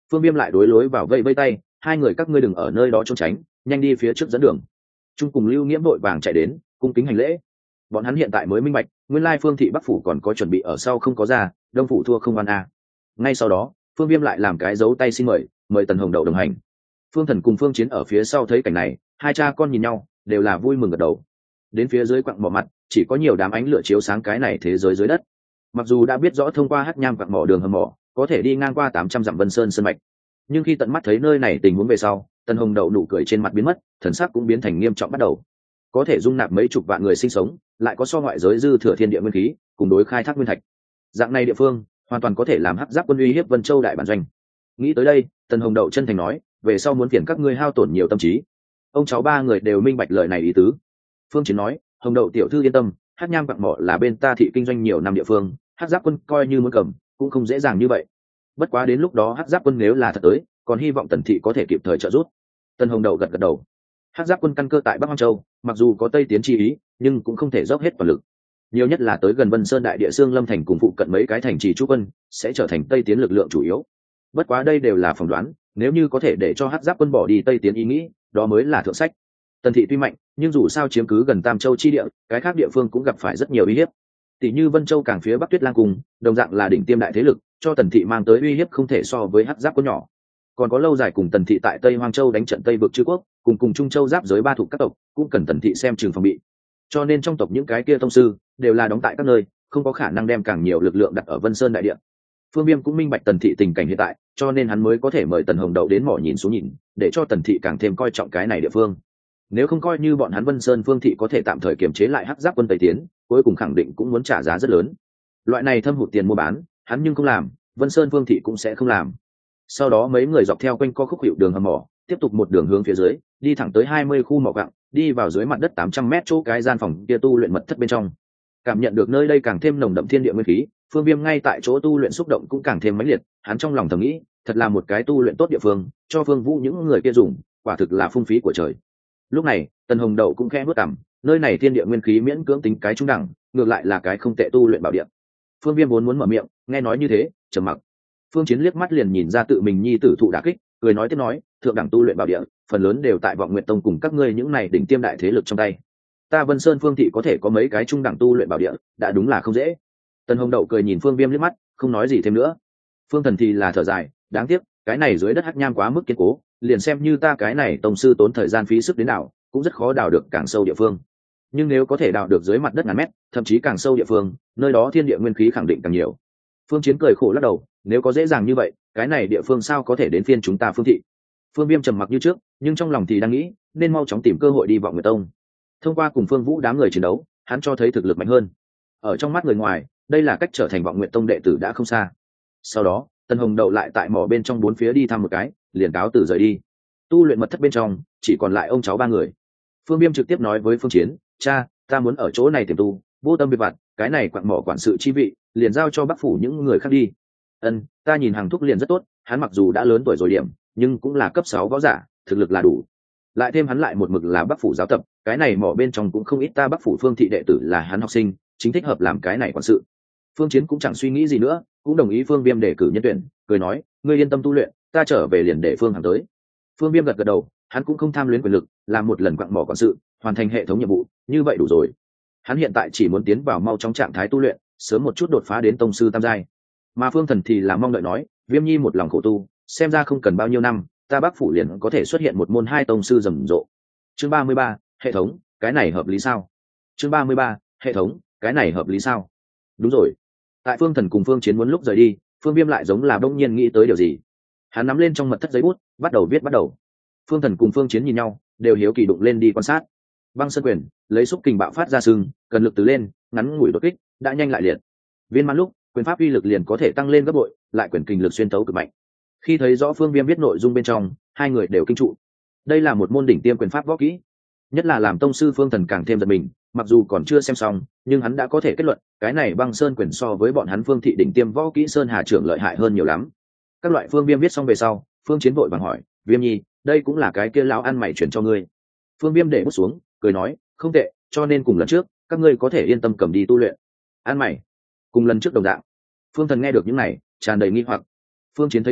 Phương Viêm lại đối lối vào vây vây tay, hai người các ngươi đừng ở nơi đó trốn tránh, nhanh đi phía trước dẫn đường. Trung cùng Lưu Nghiễm vội vàng chạy đến, cung kính hành lễ. Bọn hắn hiện tại mới minh bạch, nguyên lai Phương thị Bắc phủ còn có chuẩn bị ở sau không có ra, Đông phủ thua không ăn a. Ngay sau đó, Phương Viêm lại làm cái dấu tay xin mời, mời Tần Hồng Đậu đồng hành. Phương Thần cùng Phương Chiến ở phía sau thấy cảnh này, hai cha con nhìn nhau, đều là vui mừng gật đầu. Đến phía dưới quặng mỏ mặt, chỉ có nhiều đám ánh lửa chiếu sáng cái này thế giới dưới đất. Mặc dù đã biết rõ thông qua hắc nham quặng mỏ đường hầm mỏ, có thể đi ngang qua tám trăm dặm Vân Sơn sơn mạch, nhưng khi tận mắt thấy nơi này tình huống về sau, Tần Hồng Đậu nụ cười trên mặt biến mất, thần sắc cũng biến thành nghiêm trọng bắt đầu. Có thể dung nạp mấy chục vạn người sinh sống, lại có so ngoại giới dư thừa thiên địa nguyên khí, cùng đối khai thác nguyên thạch. Dạng này địa phương, hoàn toàn có thể làm hắc giáp quân uy hiếp Vân Châu đại bản doanh. Nghĩ tới đây, Tần Hồng Đậu chân thành nói, về sau muốn phiền các ngươi hao tổn nhiều tâm trí. Ông cháu ba người đều minh bạch lời này ý tứ. Phương Chiến nói, Hồng Đậu tiểu thư yên tâm, hắc nham quặng mỏ là bên ta thị kinh doanh nhiều năm địa phương, hắc giáp quân coi như muốn cầm, cũng không dễ dàng như vậy. Bất quá đến lúc đó hắc giáp quân nếu là thật tới, còn hy vọng Tần thị có thể kịp thời trợ giúp. Tần Hồng Đậu gật gật đầu. Hắc giáp quân căn cơ tại Bắc Hoang Châu, mặc dù có Tây tiến chi ý, nhưng cũng không thể dốc hết toàn lực. Nhiều nhất là tới gần Vân Sơn đại địa xương lâm thành cùng phụ cận mấy cái thành trì trú quân, sẽ trở thành Tây tiến lực lượng chủ yếu. Bất quá đây đều là phỏng đoán, nếu như có thể để cho Hắc giáp quân bỏ đi Tây tiến ý nghĩ, đó mới là thượng sách. Tần thị tuy mạnh, nhưng dù sao chiếm cứ gần Tam Châu chi địa, cái khác địa phương cũng gặp phải rất nhiều uy hiếp. Tỷ như Vân Châu càng phía Bắc Tuyết Lang cùng, đồng dạng là đỉnh tiêm đại thế lực, cho Tần thị mang tới uy hiếp không thể so với Hắc giáp quân nhỏ. Còn có lâu dài cùng Tần thị tại Tây Hoang Châu đánh trận Tây vực Trư quốc, cùng cùng Trung Châu giáp giới ba thuộc các tộc, cũng cần Tần thị xem trường phòng bị. Cho nên trong tộc những cái kia tông sư đều là đóng tại các nơi, không có khả năng đem càng nhiều lực lượng đặt ở Vân Sơn đại địa. Phương Viêm cũng minh bạch Tần thị tình cảnh hiện tại, cho nên hắn mới có thể mời Tần Hồng Đậu đến mỏ nhìn xuống nhìn, để cho Tần thị càng thêm coi trọng cái này địa phương. Nếu không coi như bọn hắn Vân Sơn Phương thị có thể tạm thời kiềm chế lại Hắc giáp quân Tây tiến, cuối cùng khẳng định cũng muốn trả giá rất lớn. Loại này thâm hụt tiền mua bán, hắn nhưng không làm, Vân Sơn Phương thị cũng sẽ không làm. Sau đó mấy người dọc theo quanh co khúc hiệu đường hầm mỏ, tiếp tục một đường hướng phía dưới, đi thẳng tới hai mươi khu mỏ quặng, đi vào dưới mặt đất tám trăm mét chỗ cái gian phòng kia tu luyện mật thất bên trong. Cảm nhận được nơi đây càng thêm nồng đậm thiên địa nguyên khí, Phương Viêm ngay tại chỗ tu luyện xúc động cũng càng thêm mãnh liệt, hắn trong lòng thầm nghĩ, thật là một cái tu luyện tốt địa phương, cho Phương Vũ những người kia dùng, quả thực là phung phí của trời. Lúc này, Tần Hồng Đậu cũng khẽ bước cằm, nơi này thiên địa nguyên khí miễn cưỡng tính cái trung đẳng, ngược lại là cái không tệ tu luyện bảo địa. Phương Viêm vốn muốn mở miệng, nghe nói như thế, trầm mặc. Phương Chiến liếc mắt liền nhìn ra tự mình nhi tử thụ đả kích, cười nói tiếp nói, thượng đẳng tu luyện bảo địa, phần lớn đều tại Vọng Nguyệt Tông cùng các ngươi những này đỉnh tiêm đại thế lực trong tay. Ta Vân Sơn Phương thị có thể có mấy cái trung đẳng tu luyện bảo địa, đã đúng là không dễ. Tần Hồng Đậu cười nhìn Phương Viêm liếc mắt, không nói gì thêm nữa. Phương Thần thì là thở dài, đáng tiếc, cái này dưới đất hắc nham quá mức kiên cố, liền xem như ta cái này tông sư tốn thời gian phí sức đến nào, cũng rất khó đào được càng sâu địa phương. Nhưng nếu có thể đào được dưới mặt đất ngàn mét, thậm chí càng sâu địa phương, nơi đó thiên địa nguyên khí khẳng định càng nhiều. Phương Chiến cười khổ lắc đầu, nếu có dễ dàng như vậy, cái này địa phương sao có thể đến phiên chúng ta Phương thị. Phương Viêm trầm mặc như trước, nhưng trong lòng thì đang nghĩ, nên mau chóng tìm cơ hội đi Vọng Nguyệt Tông. Thông qua cùng Phương Vũ đám người chiến đấu, hắn cho thấy thực lực mạnh hơn. Ở trong mắt người ngoài, đây là cách trở thành Vọng Nguyệt Tông đệ tử đã không xa. Sau đó, Tần Hồng Đậu lại tại mỏ bên trong bốn phía đi thăm một cái, liền cáo từ rời đi. Tu luyện mật thất bên trong, chỉ còn lại ông cháu ba người. Phương Viêm trực tiếp nói với Phương Chiến, cha, ta muốn ở chỗ này tiềm tu, vô tâm việc vặt, cái này quặng mỏ quản sự chi vị, liền giao cho Bắc phủ những người khác đi. Ân, ta nhìn hàng thúc liền rất tốt, hắn mặc dù đã lớn tuổi rồi điểm, nhưng cũng là cấp sáu võ giả, thực lực là đủ. Lại thêm hắn lại một mực là Bắc phủ giáo tập, cái này mỏ bên trong cũng không ít ta Bắc phủ Phương thị đệ tử là hắn học sinh, chính thích hợp làm cái này quản sự. Phương Chiến cũng chẳng suy nghĩ gì nữa, cũng đồng ý Phương Viêm đề cử nhân tuyển, cười nói, ngươi yên tâm tu luyện, ta trở về liền để Phương Hằng tới. Phương Viêm gật gật đầu, hắn cũng không tham luyến quyền lực, làm một lần quặng mỏ quản sự, hoàn thành hệ thống nhiệm vụ, như vậy đủ rồi. Hắn hiện tại chỉ muốn tiến vào mau trong trạng thái tu luyện, sớm một chút đột phá đến tông sư tam giai. Mà Phương Thần thì là mong đợi nói, Viêm nhi một lòng khổ tu, xem ra không cần bao nhiêu năm, ta Bắc phủ liền có thể xuất hiện một môn hai tông sư rầm rộ. Chương ba mươi ba, hệ thống, cái này hợp lý sao? Chương ba mươi ba, hệ thống, cái này hợp lý sao? Đúng rồi. Tại Phương Thần cùng Phương Chiến muốn lúc rời đi, Phương Viêm lại giống là bỗng nhiên nghĩ tới điều gì. Hắn nắm lên trong mật thất giấy bút, bắt đầu viết bắt đầu. Phương Thần cùng Phương Chiến nhìn nhau, đều hiếu kỳ đụng lên đi quan sát. Băng Sơn Quyền, lấy xúc kình bạo phát ra sừng, cần lực từ lên, ngắn ngủi đột kích, đã nhanh lại liệt. Viên mãn lúc, quyền pháp uy lực liền có thể tăng lên gấp bội, lại quyền kình lực xuyên tấu cực mạnh. Khi thấy rõ Phương Viêm viết nội dung bên trong, hai người đều kinh trụ. Đây là một môn đỉnh tiêm quyền pháp võ kỹ, nhất là làm tông sư Phương Thần càng thêm giật mình, mặc dù còn chưa xem xong, nhưng hắn đã có thể kết luận, cái này Băng Sơn Quyền so với bọn hắn Phương thị đỉnh tiêm võ kỹ Sơn Hà trưởng lợi hại hơn nhiều lắm. Các loại Phương Viêm viết xong về sau, Phương Chiến vội vàng hỏi, Viêm nhi, đây cũng là cái kia lão ăn mày chuyển cho ngươi. Phương Viêm để bút xuống, cười nói, không tệ, cho nên cùng lần trước, các ngươi có thể yên tâm cầm đi tu luyện. Ăn mày, cùng lần trước đồng dạng. Phương Thần nghe được những này, tràn đầy nghi hoặc. Phương Chiến thấy thế,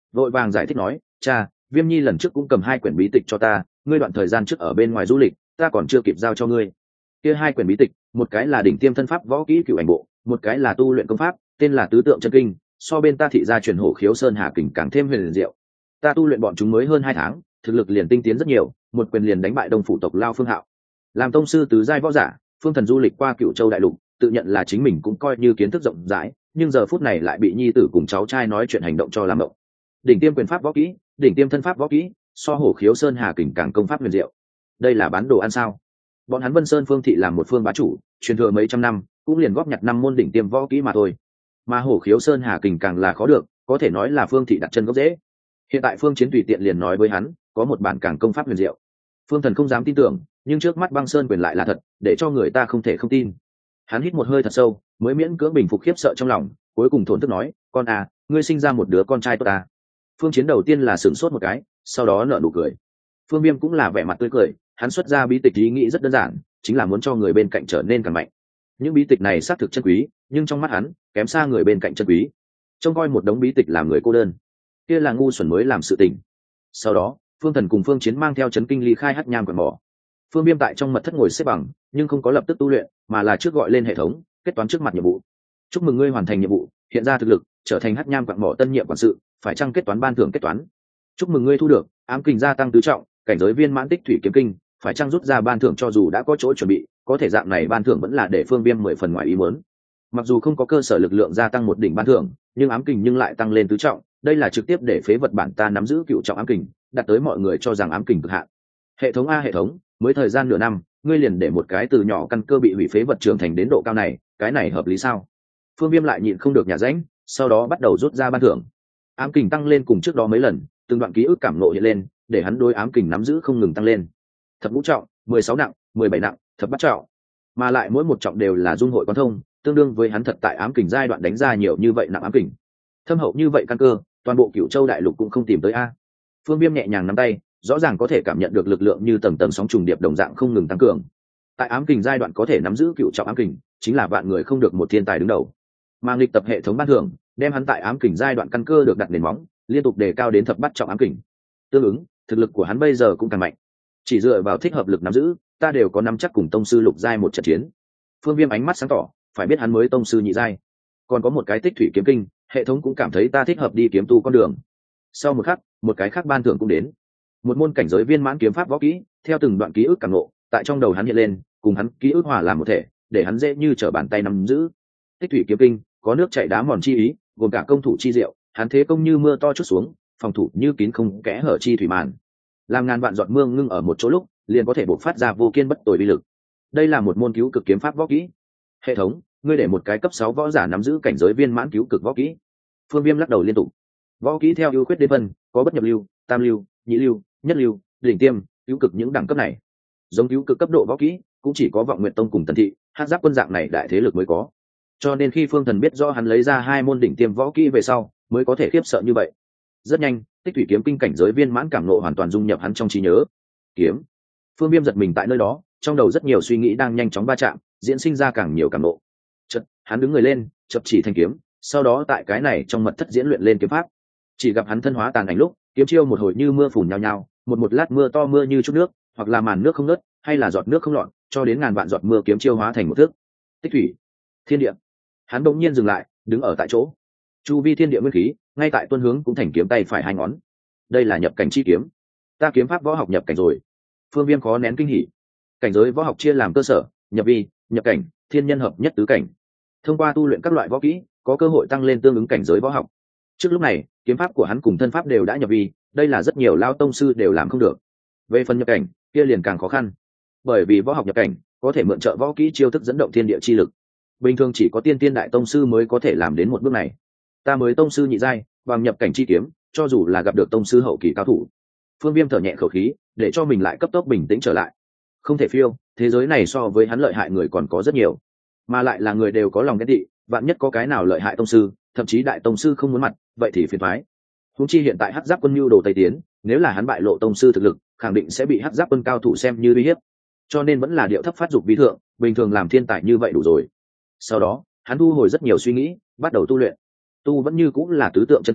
vội vàng giải thích nói, cha, Viêm Nhi lần trước cũng cầm hai quyển bí tịch cho ta, ngươi đoạn thời gian trước ở bên ngoài du lịch, ta còn chưa kịp giao cho ngươi. Kia hai quyển bí tịch, một cái là đỉnh tiêm thân pháp võ kỹ cửu ảnh bộ, một cái là tu luyện công pháp, tên là tứ tượng chân kinh, so bên ta thị gia truyền hổ khiếu sơn hà kình càng thêm huyền diệu. Ta tu luyện bọn chúng mới hơn hai tháng, thực lực liền tinh tiến rất nhiều, một quyền liền đánh bại đông phủ tộc Lao Phương Hạo. Làm tông sư tứ giai võ giả, Phương Thần du lịch qua Cửu Châu đại lục, tự nhận là chính mình cũng coi như kiến thức rộng rãi, nhưng giờ phút này lại bị nhi tử cùng cháu trai nói chuyện hành động cho làm động. Đỉnh tiêm quyền pháp võ kỹ, đỉnh tiêm thân pháp võ kỹ, so hổ khiếu sơn hà kình càng công pháp huyền diệu. Đây là bán đồ ăn sao? Bọn hắn Vân Sơn Phương thị làm một phương bá chủ, truyền thừa mấy trăm năm, cũng liền góp nhặt năm môn đỉnh tiêm võ kỹ mà thôi. Mà hổ khiếu sơn hà kình càng là khó được, có thể nói là Phương thị đặt chân gốc dễ. Hiện tại Phương Chiến tùy tiện liền nói với hắn, có một bản càng công pháp huyền diệu. Phương Thần không dám tin tưởng, nhưng trước mắt Băng Sơn quyền lại là thật, để cho người ta không thể không tin. Hắn hít một hơi thật sâu, mới miễn cưỡng bình phục khiếp sợ trong lòng, cuối cùng thổn thức nói, con à, ngươi sinh ra một đứa con trai tốt à. Phương Chiến đầu tiên là sửng sốt một cái, sau đó nở nụ cười. Phương Viêm cũng là vẻ mặt tươi cười, hắn xuất ra bí tịch ý nghĩ rất đơn giản, chính là muốn cho người bên cạnh trở nên càng mạnh. Những bí tịch này xác thực chân quý, nhưng trong mắt hắn, kém xa người bên cạnh chân quý. Trông coi một đống bí tịch làm người cô đơn, kia là ngu xuẩn mới làm sự tình. Sau đó, Phương Thần cùng Phương Chiến mang theo chấn kinh ly khai hắc nham quần mỏ. Phương Viêm tại trong mật thất ngồi xếp bằng, nhưng không có lập tức tu luyện, mà là trước gọi lên hệ thống, kết toán trước mặt nhiệm vụ. Chúc mừng ngươi hoàn thành nhiệm vụ, hiện ra thực lực, trở thành hắc nham quặng mỏ tân nhiệm quản sự, phải chăng kết toán ban thưởng kết toán. Chúc mừng ngươi thu được ám kình gia tăng tứ trọng, cảnh giới viên mãn tích thủy kiếm kinh, phải chăng rút ra ban thưởng cho dù đã có chỗ chuẩn bị, có thể dạng này ban thưởng vẫn là để Phương Viêm mười phần ngoài ý muốn. Mặc dù không có cơ sở lực lượng gia tăng một đỉnh ban thưởng, nhưng ám kình nhưng lại tăng lên tứ trọng, đây là trực tiếp để phế vật bản ta nắm giữ cựu trọng ám kình, đạt tới mọi người cho rằng ám kình cực hạn. Hệ thống a hệ thống, mới thời gian nửa năm, ngươi liền để một cái từ nhỏ căn cơ bị hủy phế vật trưởng thành đến độ cao này, cái này hợp lý sao? Phương Viêm lại nhịn không được nhả rãnh, sau đó bắt đầu rút ra ban thưởng. Ám kình tăng lên cùng trước đó mấy lần, từng đoạn ký ức cảm ngộ hiện lên, để hắn đối ám kình nắm giữ không ngừng tăng lên. Thập ngũ trọng, mười sáu nặng, mười bảy nặng, thập bát trọng, mà lại mỗi một trọng đều là dung hội quán thông, tương đương với hắn thật tại ám kình giai đoạn đánh ra nhiều như vậy nặng ám kình. Thâm hậu như vậy căn cơ, toàn bộ Cửu Châu đại lục cũng không tìm tới a. Phương Viêm nhẹ nhàng nắm tay, rõ ràng có thể cảm nhận được lực lượng như tầng tầng sóng trùng điệp đồng dạng không ngừng tăng cường. Tại ám kình giai đoạn có thể nắm giữ cựu trọng ám kình, chính là vạn người không được một thiên tài đứng đầu. Mà nghịch tập hệ thống ban thưởng, đem hắn tại ám kình giai đoạn căn cơ được đặt nền móng, liên tục đề cao đến thập bát trọng ám kình. Tương ứng, thực lực của hắn bây giờ cũng càng mạnh. Chỉ dựa vào thích hợp lực nắm giữ, ta đều có nắm chắc cùng tông sư lục giai một trận chiến. Phương Viêm ánh mắt sáng tỏ, phải biết hắn mới tông sư nhị giai, còn có một cái tích thủy kiếm kinh, hệ thống cũng cảm thấy ta thích hợp đi kiếm tu con đường. Sau một khắc, một cái khác ban thưởng cũng đến. Một môn cảnh giới viên mãn kiếm pháp võ kỹ, theo từng đoạn ký ức cảm ngộ, tại trong đầu hắn hiện lên, cùng hắn ký ức hòa làm một thể, để hắn dễ như trở bàn tay nắm giữ. Tích thủy kiếm kinh, có nước chảy đá mòn chi ý, gồm cả công thủ chi diệu, hắn thế công như mưa to chút xuống, phòng thủ như kín không kẽ hở chi thủy màn. Làm ngàn vạn giọt mưa ngưng ở một chỗ lúc, liền có thể bộc phát ra vô kiên bất tồi uy lực. Đây là một môn cứu cực kiếm pháp võ kỹ. Hệ thống, ngươi để một cái cấp sáu võ giả nắm giữ cảnh giới viên mãn cứu cực võ kỹ. Phương Viêm lắc đầu liên tục. Võ kỹ theo ưu khuyết đến phân, có bất nhập lưu, tam lưu, nhị lưu, nhất lưu, đỉnh tiêm, cứu cực những đẳng cấp này. Giống cứu cực cấp độ võ kỹ, cũng chỉ có Vọng Nguyệt Tông cùng Tần Thị, Hắc Giáp quân dạng này đại thế lực mới có. Cho nên khi Phương Thần biết rõ hắn lấy ra hai môn đỉnh tiêm võ kỹ về sau, mới có thể khiếp sợ như vậy. Rất nhanh, tích thủy kiếm kinh cảnh giới viên mãn cảm ngộ hoàn toàn dung nhập hắn trong trí nhớ. Kiếm. Phương Viêm giật mình tại nơi đó, trong đầu rất nhiều suy nghĩ đang nhanh chóng va chạm, diễn sinh ra càng nhiều cảm ngộ. Chợt, hắn đứng người lên, chập chỉ thành kiếm, sau đó tại cái này trong mật thất diễn luyện lên kiếm pháp. Chỉ gặp hắn thân hóa tàn ảnh lúc, kiếm chiêu một hồi như mưa phùn nhao nhao, một một lát mưa to mưa như chút nước, hoặc là màn nước không nớt, hay là giọt nước không lọt, cho đến ngàn vạn giọt mưa kiếm chiêu hóa thành một thước. Tích thủy, thiên địa. Hắn bỗng nhiên dừng lại, đứng ở tại chỗ. Chu vi thiên địa nguyên khí, ngay tại tuân hướng cũng thành kiếm tay phải hai ngón. Đây là nhập cảnh chi kiếm. Ta kiếm pháp võ học nhập cảnh rồi. Phương Viêm khó nén kinh hỉ. Cảnh giới võ học chia làm cơ sở, nhập vi, nhập cảnh, thiên nhân hợp nhất tứ cảnh. Thông qua tu luyện các loại võ kỹ, có cơ hội tăng lên tương ứng cảnh giới võ học. Trước lúc này, kiếm pháp của hắn cùng thân pháp đều đã nhập vi, đây là rất nhiều lao tông sư đều làm không được. Về phần nhập cảnh, kia liền càng khó khăn. Bởi vì võ học nhập cảnh, có thể mượn trợ võ kỹ chiêu thức dẫn động thiên địa chi lực. Bình thường chỉ có tiên tiên đại tông sư mới có thể làm đến một bước này. Ta mới tông sư nhị giai, bằng nhập cảnh chi kiếm, cho dù là gặp được tông sư hậu kỳ cao thủ. Phương Viêm thở nhẹ khẩu khí, để cho mình lại cấp tốc bình tĩnh trở lại. Không thể phiêu, thế giới này so với hắn lợi hại người còn có rất nhiều, mà lại là người đều có lòng ghen tị, vạn nhất có cái nào lợi hại tông sư, thậm chí đại tông sư không muốn mặt, vậy thì phiền toái. Huống chi hiện tại Hắc Giáp quân nhu đồ Tây tiến, nếu là hắn bại lộ tông sư thực lực, khẳng định sẽ bị Hắc Giáp quân cao thủ xem như uy hiếp. Cho nên vẫn là điệu thấp phát dục vi thượng, bình thường làm thiên tài như vậy đủ rồi. Sau đó, hắn thu hồi rất nhiều suy nghĩ, bắt đầu tu luyện. Tu vẫn như cũng là tứ tượng chân kinh,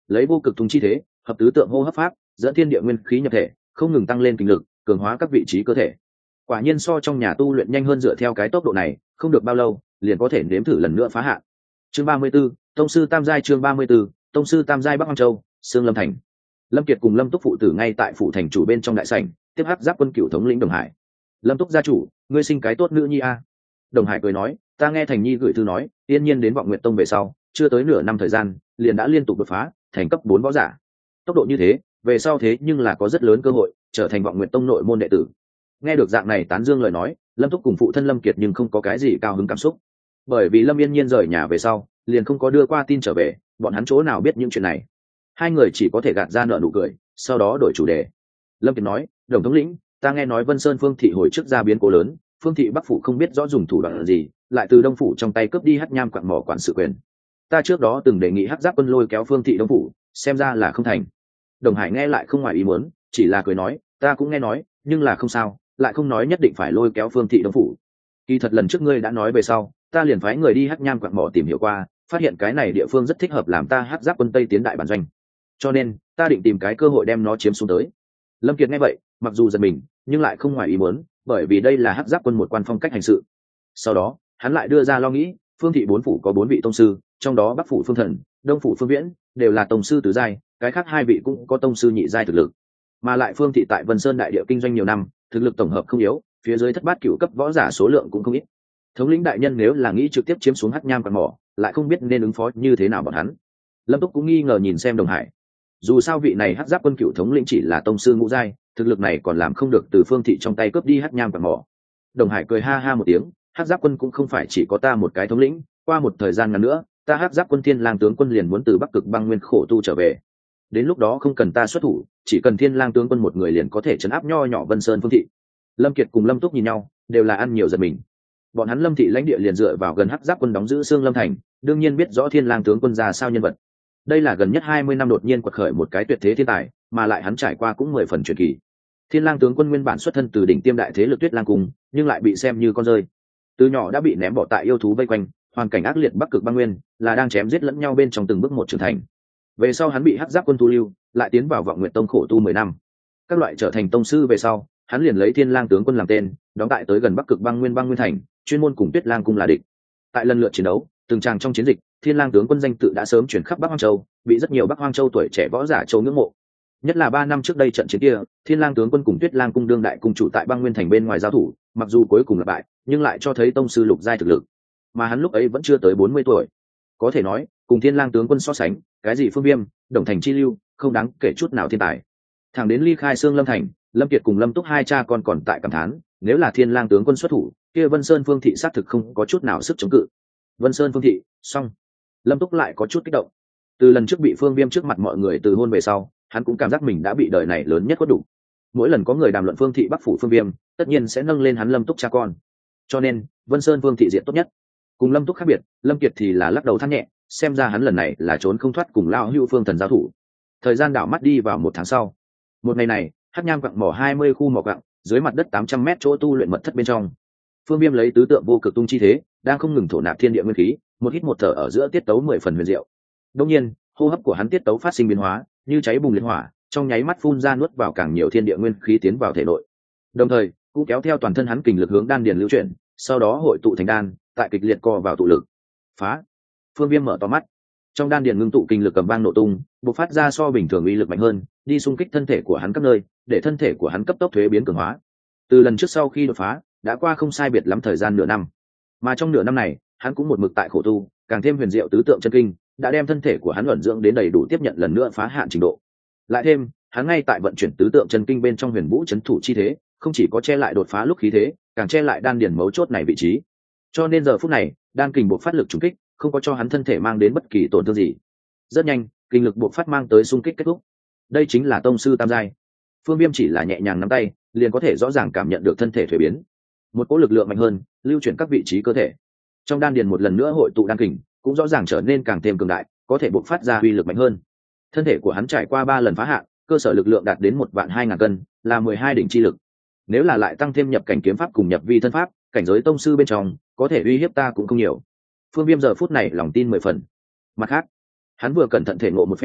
lấy vô cực thùng chi thế hợp tứ tượng hô hấp pháp dẫn thiên địa nguyên khí nhập thể, không ngừng tăng lên kinh lực, cường hóa các vị trí cơ thể. Quả nhiên so trong nhà tu luyện nhanh hơn, dựa theo cái tốc độ này không được bao lâu liền có thể nếm thử lần nữa phá hạn. Chương ba mươi 34, tông sư tam giai. Chương ba mươi 34, tông sư tam giai. Bắc Hoang Châu, Sương Lâm Thành. Lâm Kiệt cùng Lâm Túc phụ tử ngay tại phủ thành chủ bên trong đại sảnh tiếp hắc giáp quân cựu thống lĩnh Đồng Hải. Lâm Túc gia chủ, ngươi sinh cái tốt nữ nhi a. Đồng Hải cười nói, ta nghe Thành Nhi gửi thư nói, yên nhiên đến Vọng Nguyệt Tông về sau, chưa tới nửa năm thời gian, liền đã liên tục đột phá thành cấp bốn võ giả. Tốc độ như thế, về sau thế nhưng là có rất lớn cơ hội trở thành Vọng Nguyệt Tông nội môn đệ tử. Nghe được dạng này tán dương lời nói, Lâm Túc cùng phụ thân Lâm Kiệt nhưng không có cái gì cao hứng cảm xúc, bởi vì Lâm Yên Nhiên rời nhà về sau, liền không có đưa qua tin trở về, bọn hắn chỗ nào biết những chuyện này. Hai người chỉ có thể gạt ra nợ nụ cười, sau đó đổi chủ đề. Lâm Kiệt nói, Đồng thống lĩnh, ta nghe nói Vân Sơn Phương thị hồi trước ra biến cố lớn, Phương thị Bắc phủ không biết rõ dùng thủ đoạn gì, lại từ Đông phủ trong tay cướp đi Hắc Nham quặng mỏ quản sự quyền. Ta trước đó từng đề nghị Hắc Giáp quân lôi kéo Phương thị Đông phủ, xem ra là không thành. Đồng Hải nghe lại không ngoài ý muốn, chỉ là cười nói, ta cũng nghe nói, nhưng là không sao, lại không nói nhất định phải lôi kéo Phương thị Đông phủ. Kỳ thật lần trước ngươi đã nói về sau, ta liền phái người đi Hắc Nham quặng mỏ tìm hiểu qua, phát hiện cái này địa phương rất thích hợp làm ta Hắc Giáp quân Tây tiến đại bản doanh, cho nên ta định tìm cái cơ hội đem nó chiếm xuống tới. Lâm Kiệt nghe vậy, mặc dù giật mình, nhưng lại không ngoài ý muốn, bởi vì đây là Hắc Giáp quân một quan phong cách hành sự. Sau đó, hắn lại đưa ra lo nghĩ, Phương thị bốn phủ có bốn vị tông sư, trong đó Bắc phủ Phương Thần, Đông phủ Phương Viễn đều là tông sư tứ giai, cái khác hai vị cũng có tông sư nhị giai thực lực. Mà lại Phương thị tại Vân Sơn đại địa kinh doanh nhiều năm, thực lực tổng hợp không yếu, phía dưới thất bát cửu cấp võ giả số lượng cũng không ít. Thống lĩnh đại nhân nếu là nghĩ trực tiếp chiếm xuống Hắc Nham quặng mỏ, lại không biết nên ứng phó như thế nào bọn hắn. Lâm Túc cũng nghi ngờ nhìn xem Đồng Hải. Dù sao vị này Hắc Giáp quân cựu thống lĩnh chỉ là tông sư ngũ giai, thực lực này còn làm không được từ Phương thị trong tay cướp đi Hắc Nham quặng mỏ. Đồng Hải cười ha ha một tiếng, Hắc Giáp quân cũng không phải chỉ có ta một cái thống lĩnh, qua một thời gian ngắn nữa, ta Hắc Giáp quân Thiên Lang tướng quân liền muốn từ Bắc Cực băng nguyên khổ tu trở về. Đến lúc đó không cần ta xuất thủ, chỉ cần Thiên Lang tướng quân một người liền có thể trấn áp nho nhỏ Vân Sơn Phương thị. Lâm Kiệt cùng Lâm Túc nhìn nhau, đều là ăn nhiều giật mình. Bọn hắn Lâm thị lãnh địa liền dựa vào gần Hắc Giáp quân đóng giữ Sương Lâm thành, đương nhiên biết rõ Thiên Lang tướng quân ra sao nhân vật. Đây là gần nhất hai mươi năm đột nhiên quật khởi một cái tuyệt thế thiên tài, mà lại hắn trải qua cũng mười phần truyền kỳ. Thiên Lang tướng quân nguyên bản xuất thân từ đỉnh tiêm đại thế lực Tuyết Lang cung, nhưng lại bị xem như con rơi. Từ nhỏ đã bị ném bỏ tại yêu thú vây quanh, hoàn cảnh ác liệt Bắc Cực băng nguyên, là đang chém giết lẫn nhau bên trong từng bước một trưởng thành. Về sau hắn bị Hắc Giáp quân thu lưu, lại tiến vào Vọng Nguyệt Tông khổ tu mười năm. Các loại trở thành tông sư về sau, hắn liền lấy Thiên Lang tướng quân làm tên, đóng tại tới gần Bắc Cực băng nguyên băng nguyên thành, chuyên môn cùng Tuyết Lang cung là địch. Tại lần lượt chiến đấu, từng tràng trong chiến dịch, Thiên Lang tướng quân danh tự đã sớm truyền khắp Bắc Hoang Châu, bị rất nhiều Bắc Hoang Châu tuổi trẻ võ giả châu ngưỡng mộ. Nhất là ba năm trước đây trận chiến kia, Thiên Lang tướng quân cùng Tuyết Lang cung đương đại cung chủ tại băng nguyên thành bên ngoài giao thủ, mặc dù cuối cùng là bại, nhưng lại cho thấy tông sư lục giai thực lực. Mà hắn lúc ấy vẫn chưa tới bốn mươi tuổi. Có thể nói, cùng Thiên Lang tướng quân so sánh, cái gì Phương Viêm, Đồng Thành chi lưu, không đáng kể chút nào thiên tài. Thẳng đến ly khai Sương Lâm thành, Lâm Kiệt cùng Lâm Túc hai cha con còn tại cảm thán, nếu là Thiên Lang tướng quân xuất thủ, kia Vân Sơn Phương thị sát thực không có chút nào sức chống cự. Vân Sơn Phương thị, xong. Lâm Túc lại có chút kích động. Từ lần trước bị Phương Viêm trước mặt mọi người từ hôn về sau, hắn cũng cảm giác mình đã bị đời này lớn nhất quất đủ. Mỗi lần có người đàm luận Phương thị Bắc phủ Phương Viêm, tất nhiên sẽ nâng lên hắn Lâm Túc cha con. Cho nên, Vân Sơn Phương thị diện tốt nhất. Cùng Lâm Túc khác biệt, Lâm Kiệt thì là lắc đầu than nhẹ, xem ra hắn lần này là trốn không thoát cùng lao hưu Phương Thần giao thủ. Thời gian đảo mắt đi vào một tháng sau. Một ngày này, Hắc Nham quặng mỏ hai mươi khu mỏ quặng, dưới mặt đất tám trăm mét chỗ tu luyện mật thất bên trong. Phương Viêm lấy tứ tượng vô cực tung chi thế, đang không ngừng thổ nạp thiên địa nguyên khí, một hít một thở ở giữa tiết tấu mười phần huyền diệu. Đương nhiên, hô hấp của hắn tiết tấu phát sinh biến hóa, như cháy bùng liệt hỏa, trong nháy mắt phun ra nuốt vào càng nhiều thiên địa nguyên khí tiến vào thể nội. Đồng thời, cũng kéo theo toàn thân hắn kình lực hướng đan điền lưu chuyển, sau đó hội tụ thành đan, tại kịch liệt co vào tụ lực. Phá! Phương Viêm mở to mắt. Trong đan điền ngưng tụ kình lực cầm vang nổ tung, bộc phát ra so bình thường uy lực mạnh hơn, đi xung kích thân thể của hắn các nơi, để thân thể của hắn cấp tốc thuế biến cường hóa. Từ lần trước sau khi đột phá, đã qua không sai biệt lắm thời gian nửa năm. Mà trong nửa năm này, hắn cũng một mực tại khổ tu, càng thêm huyền diệu tứ tượng chân kinh, đã đem thân thể của hắn ẩn dưỡng đến đầy đủ tiếp nhận lần nữa phá hạn trình độ. Lại thêm, hắn ngay tại vận chuyển tứ tượng chân kinh bên trong huyền vũ chấn thủ chi thế, không chỉ có che lại đột phá lúc khí thế, càng che lại đan điền mấu chốt này vị trí. Cho nên giờ phút này, đan kình buộc phát lực trùng kích, không có cho hắn thân thể mang đến bất kỳ tổn thương gì. Rất nhanh, kinh lực buộc phát mang tới xung kích kết thúc. Đây chính là tông sư tam giai. Phương Viêm chỉ là nhẹ nhàng nắm tay, liền có thể rõ ràng cảm nhận được thân thể thuế biến. Một cỗ lực lượng mạnh hơn, lưu chuyển các vị trí cơ thể. Trong đan điền một lần nữa hội tụ đan kình, cũng rõ ràng trở nên càng thêm cường đại, có thể bộc phát ra uy lực mạnh hơn. Thân thể của hắn trải qua ba lần phá hạn, cơ sở lực lượng đạt đến một vạn hai ngàn cân, là mười hai đỉnh chi lực. Nếu là lại tăng thêm nhập cảnh kiếm pháp cùng nhập vi thân pháp, cảnh giới tông sư bên trong, có thể uy hiếp ta cũng không nhiều. Phương Viêm giờ phút này lòng tin mười phần. Mặt khác, hắn vừa cẩn thận thể ngộ một phen,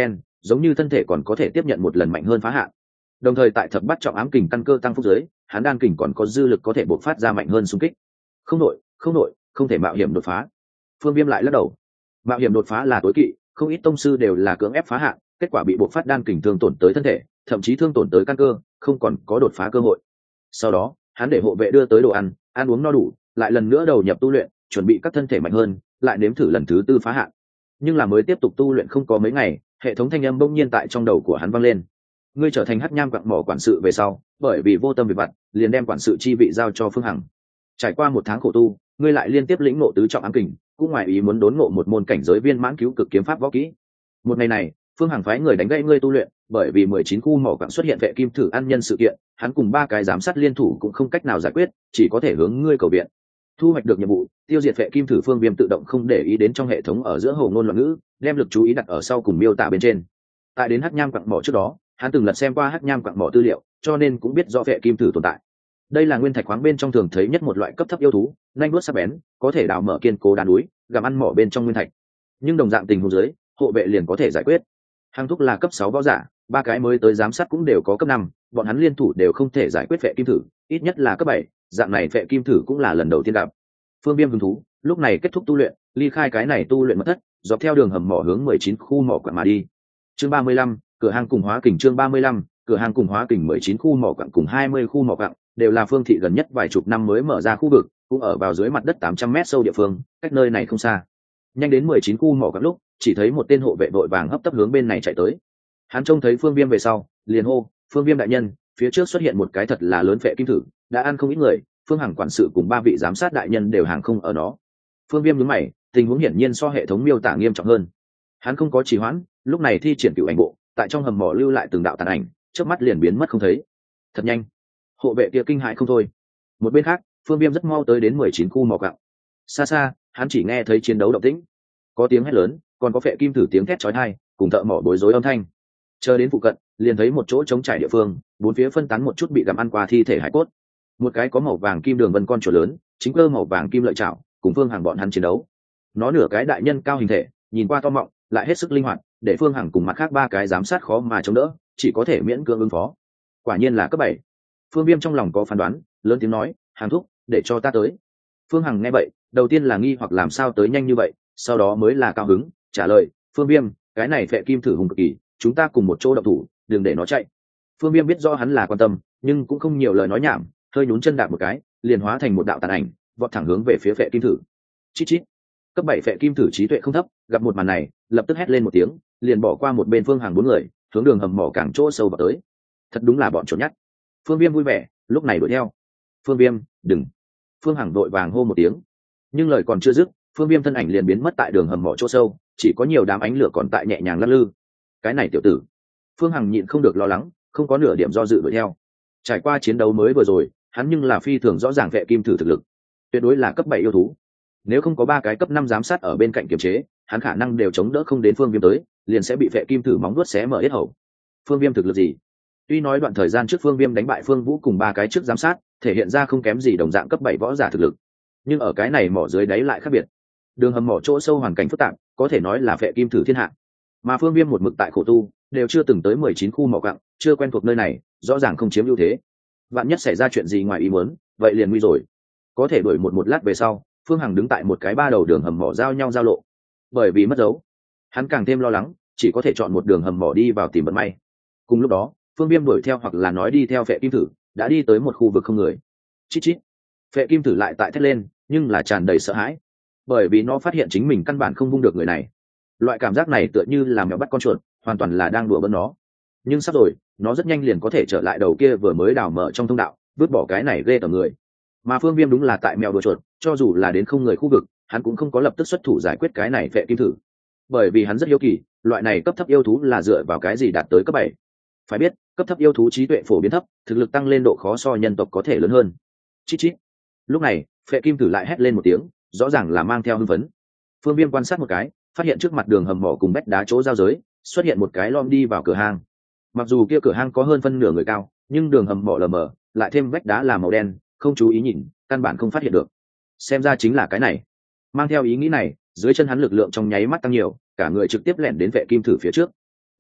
giống như thân thể còn có thể tiếp nhận một lần mạnh hơn phá hạn. Đồng thời tại thập bát trọng ám kình căn cơ tăng phúc giới, hắn đan kình còn có dư lực có thể bộc phát ra mạnh hơn xung kích. Không nội, không nội, không thể mạo hiểm đột phá. Phương Viêm lại lắc đầu. Mạo hiểm đột phá là tối kỵ, không ít tông sư đều là cưỡng ép phá hạn, kết quả bị bộc phát đan kình thương tổn tới thân thể, thậm chí thương tổn tới căn cơ, không còn có đột phá cơ hội. Sau đó, hắn để hộ vệ đưa tới đồ ăn, ăn uống no đủ, lại lần nữa đầu nhập tu luyện, chuẩn bị các thân thể mạnh hơn, lại nếm thử lần thứ tư phá hạn. Nhưng là mới tiếp tục tu luyện không có mấy ngày, hệ thống thanh âm bỗng nhiên tại trong đầu của hắn vang lên. Ngươi trở thành hắc nham quặng mỏ quản sự về sau, bởi vì vô tâm việc vặt, liền đem quản sự chi vị giao cho Phương Hằng. Trải qua một tháng khổ tu, ngươi lại liên tiếp lĩnh ngộ tứ trọng ám kình, cũng ngoài ý muốn đốn ngộ một môn cảnh giới viên mãn cứu cực kiếm pháp võ kỹ. Một ngày này, Phương Hằng phái người đánh gãy ngươi tu luyện, bởi vì mười chín khu mỏ quặng xuất hiện vệ kim thử ăn nhân sự kiện, hắn cùng ba cái giám sát liên thủ cũng không cách nào giải quyết, chỉ có thể hướng ngươi cầu viện. Thu hoạch được nhiệm vụ, tiêu diệt vệ kim thử. Phương Viêm tự động không để ý đến trong hệ thống ở giữa hồ ngôn loạn ngữ, đem lực chú ý đặt ở sau cùng miêu tả bên trên. Tại đến hắc nham quặng mỏ trước đó, hắn từng lật xem qua hắc nham quặng mỏ tư liệu, cho nên cũng biết rõ vệ kim thử tồn tại. Đây là nguyên thạch khoáng bên trong thường thấy nhất một loại cấp thấp yêu thú, nhanh vuốt sắc bén, có thể đào mở kiên cố đá núi, gặm ăn mỏ bên trong nguyên thạch. Nhưng đồng dạng tình huống dưới, hộ vệ liền có thể giải quyết. Hàng thúc là cấp sáu võ giả, ba cái mới tới giám sát cũng đều có cấp năm, bọn hắn liên thủ đều không thể giải quyết vệ kim thử, ít nhất là cấp bảy, dạng này vệ kim thử cũng là lần đầu tiên gặp. Phương Viêm hứng thú, lúc này kết thúc tu luyện, ly khai cái này tu luyện mất thất, dọc theo đường hầm mỏ hướng mười chín khu mỏ quặng mà đi. Chương ba mươi lăm, cửa hàng cùng hóa kình. Chương ba mươi lăm, cửa hàng cùng hóa kình. Mười chín khu mỏ quặng cùng hai mươi khu mỏ quặng đều là Phương thị gần nhất vài chục năm mới mở ra khu vực, cũng ở vào dưới mặt đất tám trăm mét sâu địa phương, cách nơi này không xa. Nhanh đến mười chín khu mỏ quặng lúc, chỉ thấy một tên hộ vệ vội vàng hấp tấp hướng bên này chạy tới. Hắn trông thấy Phương Viêm về sau, liền hô: "Phương Viêm đại nhân, phía trước xuất hiện một cái thật là lớn vệ kim thử, đã ăn không ít người." Phương Hằng quản sự cùng ba vị giám sát đại nhân đều hàng không ở đó. Phương Viêm nhướng mày, tình huống hiển nhiên so hệ thống miêu tả nghiêm trọng hơn. Hắn không có trì hoãn, lúc này thi triển cửu ảnh bộ, tại trong hầm mỏ lưu lại từng đạo tàn ảnh, chớp mắt liền biến mất không thấy. Thật nhanh. Hộ vệ kia kinh hãi không thôi. Một bên khác, Phương Viêm rất mau tới đến mười chín khu mỏ quặng. Xa xa, hắn chỉ nghe thấy chiến đấu động tĩnh, có tiếng hét lớn, còn có vệ kim thử tiếng thét chói tai, cùng thợ mỏ bối rối âm thanh. Chờ đến phụ cận, liền thấy một chỗ trống trải địa phương, bốn phía phân tán một chút bị gặm ăn qua thi thể hải cốt. Một cái có màu vàng kim đường vân con chuột lớn, chính cơ màu vàng kim lợi chảo, cùng Phương Hằng bọn hắn chiến đấu. Nó nửa cái đại nhân cao hình thể, nhìn qua to mọng, lại hết sức linh hoạt, để Phương Hằng cùng mặt khác ba cái giám sát khó mà chống đỡ, chỉ có thể miễn cưỡng ứng phó. Quả nhiên là cấp bảy. Phương Viêm trong lòng có phán đoán, lớn tiếng nói: "Hàng thúc, để cho ta tới." Phương Hằng nghe vậy, đầu tiên là nghi hoặc làm sao tới nhanh như vậy, sau đó mới là cao hứng, trả lời: "Phương Viêm, cái này vệ kim thử hùng cực kỳ, chúng ta cùng một chỗ động thủ, đừng để nó chạy." Phương Viêm biết rõ hắn là quan tâm, nhưng cũng không nhiều lời nói nhảm, hơi nhún chân đạp một cái, liền hóa thành một đạo tàn ảnh, vọt thẳng hướng về phía vệ kim thử. Chít chít. Cấp bảy vệ kim thử trí tuệ không thấp, gặp một màn này, lập tức hét lên một tiếng, liền bỏ qua một bên Phương Hằng bốn người, hướng đường hầm mỏ càng chỗ sâu vào tới. Thật đúng là bọn trốn nhát. Phương Viêm vui vẻ, lúc này đuổi theo. "Phương Viêm, đừng!" Phương Hằng đội vàng hô một tiếng, nhưng lời còn chưa dứt, Phương Viêm thân ảnh liền biến mất tại đường hầm mỏ chỗ sâu, chỉ có nhiều đám ánh lửa còn tại nhẹ nhàng lắc lư. Cái này tiểu tử. Phương Hằng nhịn không được lo lắng, không có nửa điểm do dự đuổi theo. Trải qua chiến đấu mới vừa rồi, hắn nhưng là phi thường rõ ràng vệ kim thử thực lực, tuyệt đối là cấp bảy yêu thú. Nếu không có ba cái cấp năm giám sát ở bên cạnh kiềm chế, hắn khả năng đều chống đỡ không đến Phương Viêm tới, liền sẽ bị vệ kim thử móng vuốt xé mở yết hầu. Phương Viêm thực lực gì? Tuy nói đoạn thời gian trước Phương Viêm đánh bại Phương Vũ cùng ba cái trước giám sát, thể hiện ra không kém gì đồng dạng cấp bảy võ giả thực lực, nhưng ở cái này mỏ dưới đáy lại khác biệt. Đường hầm mỏ chỗ sâu hoàn cảnh phức tạp, có thể nói là vệ kim thử thiên hạ. Mà Phương Viêm một mực tại khổ tu, đều chưa từng tới mười chín khu mỏ quặng, chưa quen thuộc nơi này, rõ ràng không chiếm ưu thế. Vạn nhất xảy ra chuyện gì ngoài ý muốn, vậy liền nguy rồi. Có thể đuổi một một lát về sau, Phương Hằng đứng tại một cái ba đầu đường hầm mỏ giao nhau giao lộ. Bởi vì mất dấu, hắn càng thêm lo lắng, chỉ có thể chọn một đường hầm mỏ đi vào tìm vận may. Cùng lúc đó, Phương Viêm đuổi theo hoặc là nói đi theo vệ kim thử, đã đi tới một khu vực không người. Chít chít. Vệ kim thử lại tại thét lên, nhưng là tràn đầy sợ hãi, bởi vì nó phát hiện chính mình căn bản không vung được người này. Loại cảm giác này tựa như là mèo bắt con chuột, hoàn toàn là đang đùa bỡn nó. Nhưng sắp rồi, nó rất nhanh liền có thể trở lại đầu kia vừa mới đào mở trong thông đạo, vứt bỏ cái này ghê tởm người. Mà Phương Viêm đúng là tại mèo đùa chuột, cho dù là đến không người khu vực, hắn cũng không có lập tức xuất thủ giải quyết cái này vệ kim thử, bởi vì hắn rất hiếu kỳ, loại này cấp thấp yêu thú là dựa vào cái gì đạt tới cấp bảy. Phải biết, cấp thấp yêu thú trí tuệ phổ biến thấp, thực lực tăng lên độ khó so nhân tộc có thể lớn hơn. Chít chít. Lúc này, vệ kim thử lại hét lên một tiếng, rõ ràng là mang theo hưng phấn. Phương Viêm quan sát một cái, phát hiện trước mặt đường hầm mỏ cùng vách đá chỗ giao giới, xuất hiện một cái lom đi vào cửa hang. Mặc dù kia cửa hang có hơn phân nửa người cao, nhưng đường hầm mỏ lờ mờ, lại thêm vách đá là màu đen, không chú ý nhìn, căn bản không phát hiện được. Xem ra chính là cái này. Mang theo ý nghĩ này, dưới chân hắn lực lượng trong nháy mắt tăng nhiều, cả người trực tiếp lẻn đến vệ kim thử phía trước.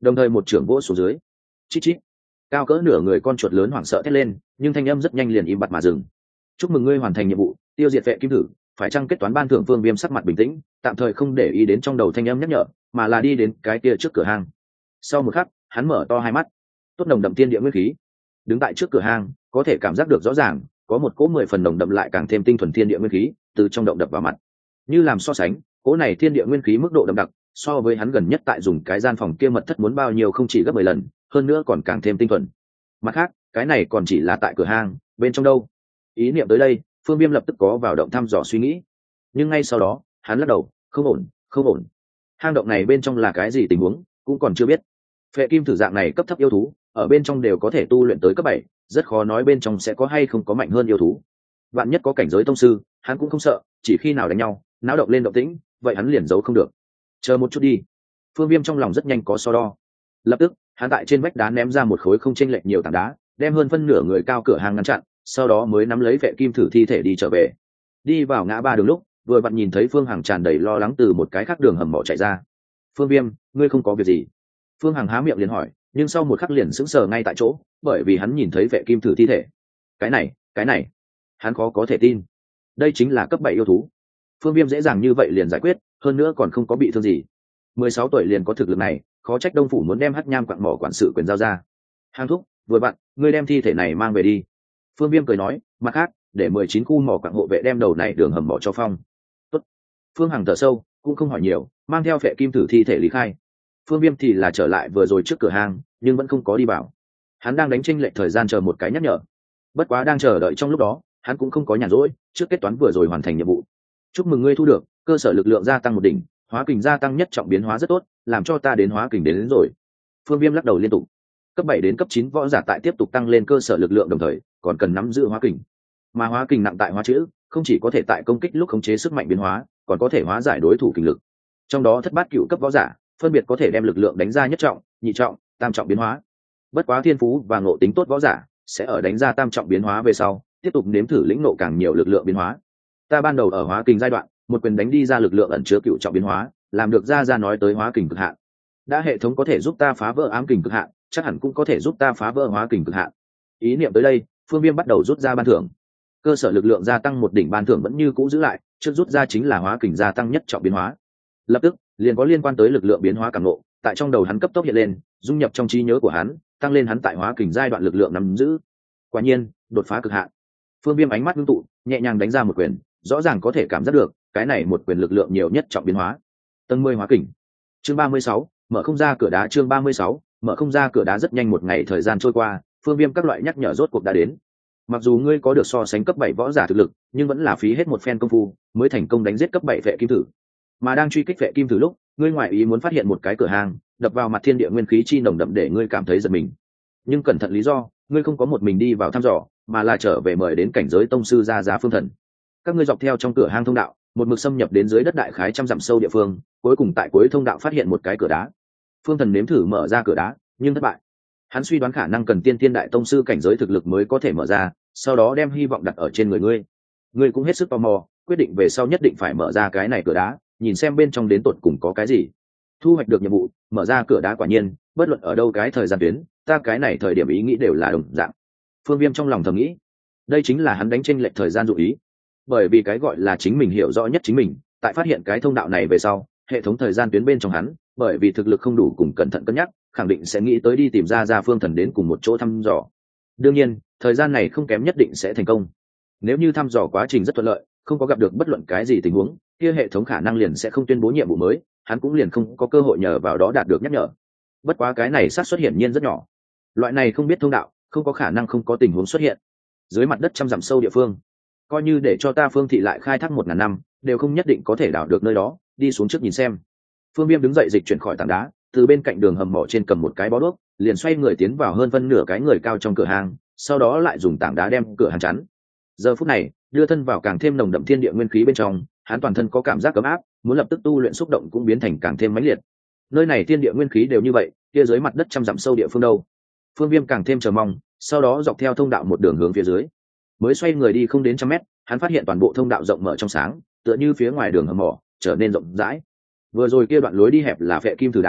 đồng thời một trưởng vỗ xuống dưới. Chít chít. Cao cỡ nửa người con chuột lớn hoảng sợ thét lên, nhưng thanh âm rất nhanh liền im bặt mà dừng. Chúc mừng ngươi hoàn thành nhiệm vụ, tiêu diệt vệ kim thử. Phải chăng kết toán ban thưởng? Phương Viêm sắc mặt bình tĩnh, tạm thời không để ý đến trong đầu thanh âm nhắc nhở, mà là đi đến cái kia trước cửa hang. Sau một khắc, hắn mở to hai mắt. Tốt nồng đậm tiên địa nguyên khí. Đứng tại trước cửa hang, có thể cảm giác được rõ ràng, có một cỗ mười phần nồng đậm lại càng thêm tinh thuần thiên địa nguyên khí từ trong động đập vào mặt. Như làm so sánh, cỗ này thiên địa nguyên khí mức độ đậm đặc, so với hắn gần nhất tại dùng cái gian phòng kia mật thất muốn bao nhiêu không chỉ gấp mười lần, hơn nữa còn càng thêm tinh thuần. Mặt khác, cái này còn chỉ là tại cửa hang, bên trong đâu? Ý niệm tới đây, Phương Viêm lập tức có vào động thăm dò suy nghĩ. Nhưng ngay sau đó, hắn lắc đầu, không ổn, không ổn. Hang động này bên trong là cái gì tình huống, cũng còn chưa biết. Phệ kim thử dạng này cấp thấp yêu thú, ở bên trong đều có thể tu luyện tới cấp bảy, rất khó nói bên trong sẽ có hay không có mạnh hơn yêu thú. Vạn nhất có cảnh giới tông sư, hắn cũng không sợ, chỉ khi nào đánh nhau, náo động lên động tĩnh, vậy hắn liền giấu không được. Chờ một chút đi. Phương Viêm trong lòng rất nhanh có so đo. Lập tức, hắn tại trên vách đá ném ra một khối không chênh lệch nhiều tảng đá, đem hơn phân nửa người cao cửa hàng ngăn chặn, sau đó mới nắm lấy vệ kim thử thi thể đi trở về. Đi vào ngã ba đường lúc, vừa vặn nhìn thấy Phương Hằng tràn đầy lo lắng từ một cái khác đường hầm mỏ chạy ra. Phương Viêm, ngươi không có việc gì? Phương Hằng há miệng liền hỏi, nhưng sau một khắc liền sững sờ ngay tại chỗ, bởi vì hắn nhìn thấy vệ kim thử thi thể. Cái này, cái này, hắn khó có thể tin. Đây chính là cấp bảy yêu thú. Phương Viêm dễ dàng như vậy liền giải quyết, hơn nữa còn không có bị thương gì. mười sáu tuổi liền có thực lực này, khó trách Đông phủ muốn đem Hắc Nham quặng mỏ quản sự quyền giao ra. Hàng thúc, vừa bạn, ngươi đem thi thể này mang về đi. Phương Viêm cười nói, mặt khác, để mười chín khu mỏ quặng hộ vệ đem đầu này đường hầm mỏ cho phong. Tốt. Phương Hằng thở sâu, cũng không hỏi nhiều, mang theo vệ kim thử thi thể lý khai. Phương Viêm thì là trở lại vừa rồi trước cửa hàng, nhưng vẫn không có đi vào. Hắn đang đánh chênh lệch thời gian chờ một cái nhắc nhở. Bất quá đang chờ đợi trong lúc đó, hắn cũng không có nhàn rỗi, trước kết toán vừa rồi hoàn thành nhiệm vụ. Chúc mừng ngươi thu được cơ sở lực lượng gia tăng một đỉnh, hóa kình gia tăng nhất trọng biến hóa rất tốt, làm cho ta đến hóa kình đến, đến rồi. Phương Viêm lắc đầu liên tục. Cấp bảy đến cấp chín võ giả tại tiếp tục tăng lên cơ sở lực lượng đồng thời, còn cần nắm giữ hóa kình. Mà hóa kình nặng tại hóa chữ, không chỉ có thể tại công kích lúc khống chế sức mạnh biến hóa, còn có thể hóa giải đối thủ kình lực. Trong đó thất bát cửu cấp võ giả, phân biệt có thể đem lực lượng đánh ra nhất trọng, nhị trọng, tam trọng biến hóa. Bất quá thiên phú và ngộ tính tốt võ giả sẽ ở đánh ra tam trọng biến hóa về sau, tiếp tục nếm thử lĩnh ngộ càng nhiều lực lượng biến hóa. Ta ban đầu ở hóa kình giai đoạn, một quyền đánh đi ra lực lượng ẩn chứa cửu trọng biến hóa, làm được ra ra nói tới hóa kình cực hạn. Đã hệ thống có thể giúp ta phá vỡ ám kình cực hạn, chắc hẳn cũng có thể giúp ta phá vỡ hóa kình cực hạn. Ý niệm tới đây, Phương Viêm bắt đầu rút ra ban thưởng. Cơ sở lực lượng gia tăng một đỉnh ban thưởng vẫn như cũ giữ lại, trước rút ra chính là hóa kình gia tăng nhất trọng biến hóa. Lập tức, liền có liên quan tới lực lượng biến hóa càng ngộ, tại trong đầu hắn cấp tốc hiện lên, dung nhập trong trí nhớ của hắn, tăng lên hắn tại hóa kình giai đoạn lực lượng nắm giữ. Quả nhiên, đột phá cực hạn. Phương Viêm ánh mắt ngưng tụ, nhẹ nhàng đánh ra một quyền, rõ ràng có thể cảm giác được, cái này một quyền lực lượng nhiều nhất trọng biến hóa. Tầng mười hóa kình. Chương ba mươi sáu, mở không ra cửa đá. Chương ba mươi sáu, mở không ra cửa đá. Rất nhanh một ngày thời gian trôi qua, Phương Viêm các loại nhắc nhở rốt cuộc đã đến. Mặc dù ngươi có được so sánh cấp bảy võ giả thực lực, nhưng vẫn là phí hết một phen công phu mới thành công đánh giết cấp bảy vệ kim thử. Mà đang truy kích vệ kim thử lúc, ngươi ngoại ý muốn phát hiện một cái cửa hàng, đập vào mặt thiên địa nguyên khí chi nồng đậm để ngươi cảm thấy giật mình. Nhưng cẩn thận lý do, ngươi không có một mình đi vào thăm dò, mà là trở về mời đến cảnh giới tông sư Gia Giá Phương Thần. Các ngươi dọc theo trong cửa hang thông đạo, một mực xâm nhập đến dưới đất đại khái trăm dặm sâu địa phương, cuối cùng tại cuối thông đạo phát hiện một cái cửa đá. Phương Thần nếm thử mở ra cửa đá, nhưng thất bại. Hắn suy đoán khả năng cần tiên tiên đại tông sư cảnh giới thực lực mới có thể mở ra, sau đó đem hy vọng đặt ở trên người ngươi. Ngươi cũng hết sức tò mò, quyết định về sau nhất định phải mở ra cái này cửa đá, nhìn xem bên trong đến tột cùng có cái gì. Thu hoạch được nhiệm vụ, mở ra cửa đá. Quả nhiên, bất luận ở đâu cái thời gian tuyến, ta cái này thời điểm ý nghĩ đều là đồng dạng. Phương Viêm trong lòng thầm nghĩ, đây chính là hắn đánh chênh lệch thời gian dụ ý. Bởi vì cái gọi là chính mình hiểu rõ nhất chính mình, tại phát hiện cái thông đạo này về sau, hệ thống thời gian tuyến bên trong hắn, bởi vì thực lực không đủ cùng cẩn thận cân nhắc, khẳng định sẽ nghĩ tới đi tìm ra Gia Phương Thần đến cùng một chỗ thăm dò. Đương nhiên, thời gian này không kém nhất định sẽ thành công. Nếu như thăm dò quá trình rất thuận lợi, không có gặp được bất luận cái gì tình huống, kia hệ thống khả năng liền sẽ không tuyên bố nhiệm vụ mới, hắn cũng liền không có cơ hội nhờ vào đó đạt được nhắc nhở. Bất quá cái này xác suất hiển nhiên rất nhỏ. Loại này không biết thông đạo, không có khả năng không có tình huống xuất hiện. Dưới mặt đất trăm dặm sâu địa phương, coi như để cho ta Phương thị lại khai thác một ngàn năm, đều không nhất định có thể đào được nơi đó, đi xuống trước nhìn xem. Phương Viêm đứng dậy dịch chuyển khỏi tảng đá, từ bên cạnh đường hầm mỏ trên cầm một cái bó đuốc, liền xoay người tiến vào hơn phân nửa cái người cao trong cửa hàng, sau đó lại dùng tảng đá đem cửa hàng chắn. Giờ phút này, đưa thân vào càng thêm nồng đậm thiên địa nguyên khí bên trong, hắn toàn thân có cảm giác ấm áp, muốn lập tức tu luyện xúc động cũng biến thành càng thêm mãnh liệt. Nơi này thiên địa nguyên khí đều như vậy, kia dưới mặt đất trăm dặm sâu địa phương đâu? Phương Viêm càng thêm chờ mong, sau đó dọc theo thông đạo một đường hướng phía dưới. Mới xoay người đi không đến trăm mét, hắn phát hiện toàn bộ thông đạo rộng mở trong sáng, tựa như phía ngoài đường hầm mỏ trở nên rộng rãi. Vừa rồi kia đoạn lối đi hẹp là vệ kim thử đạo,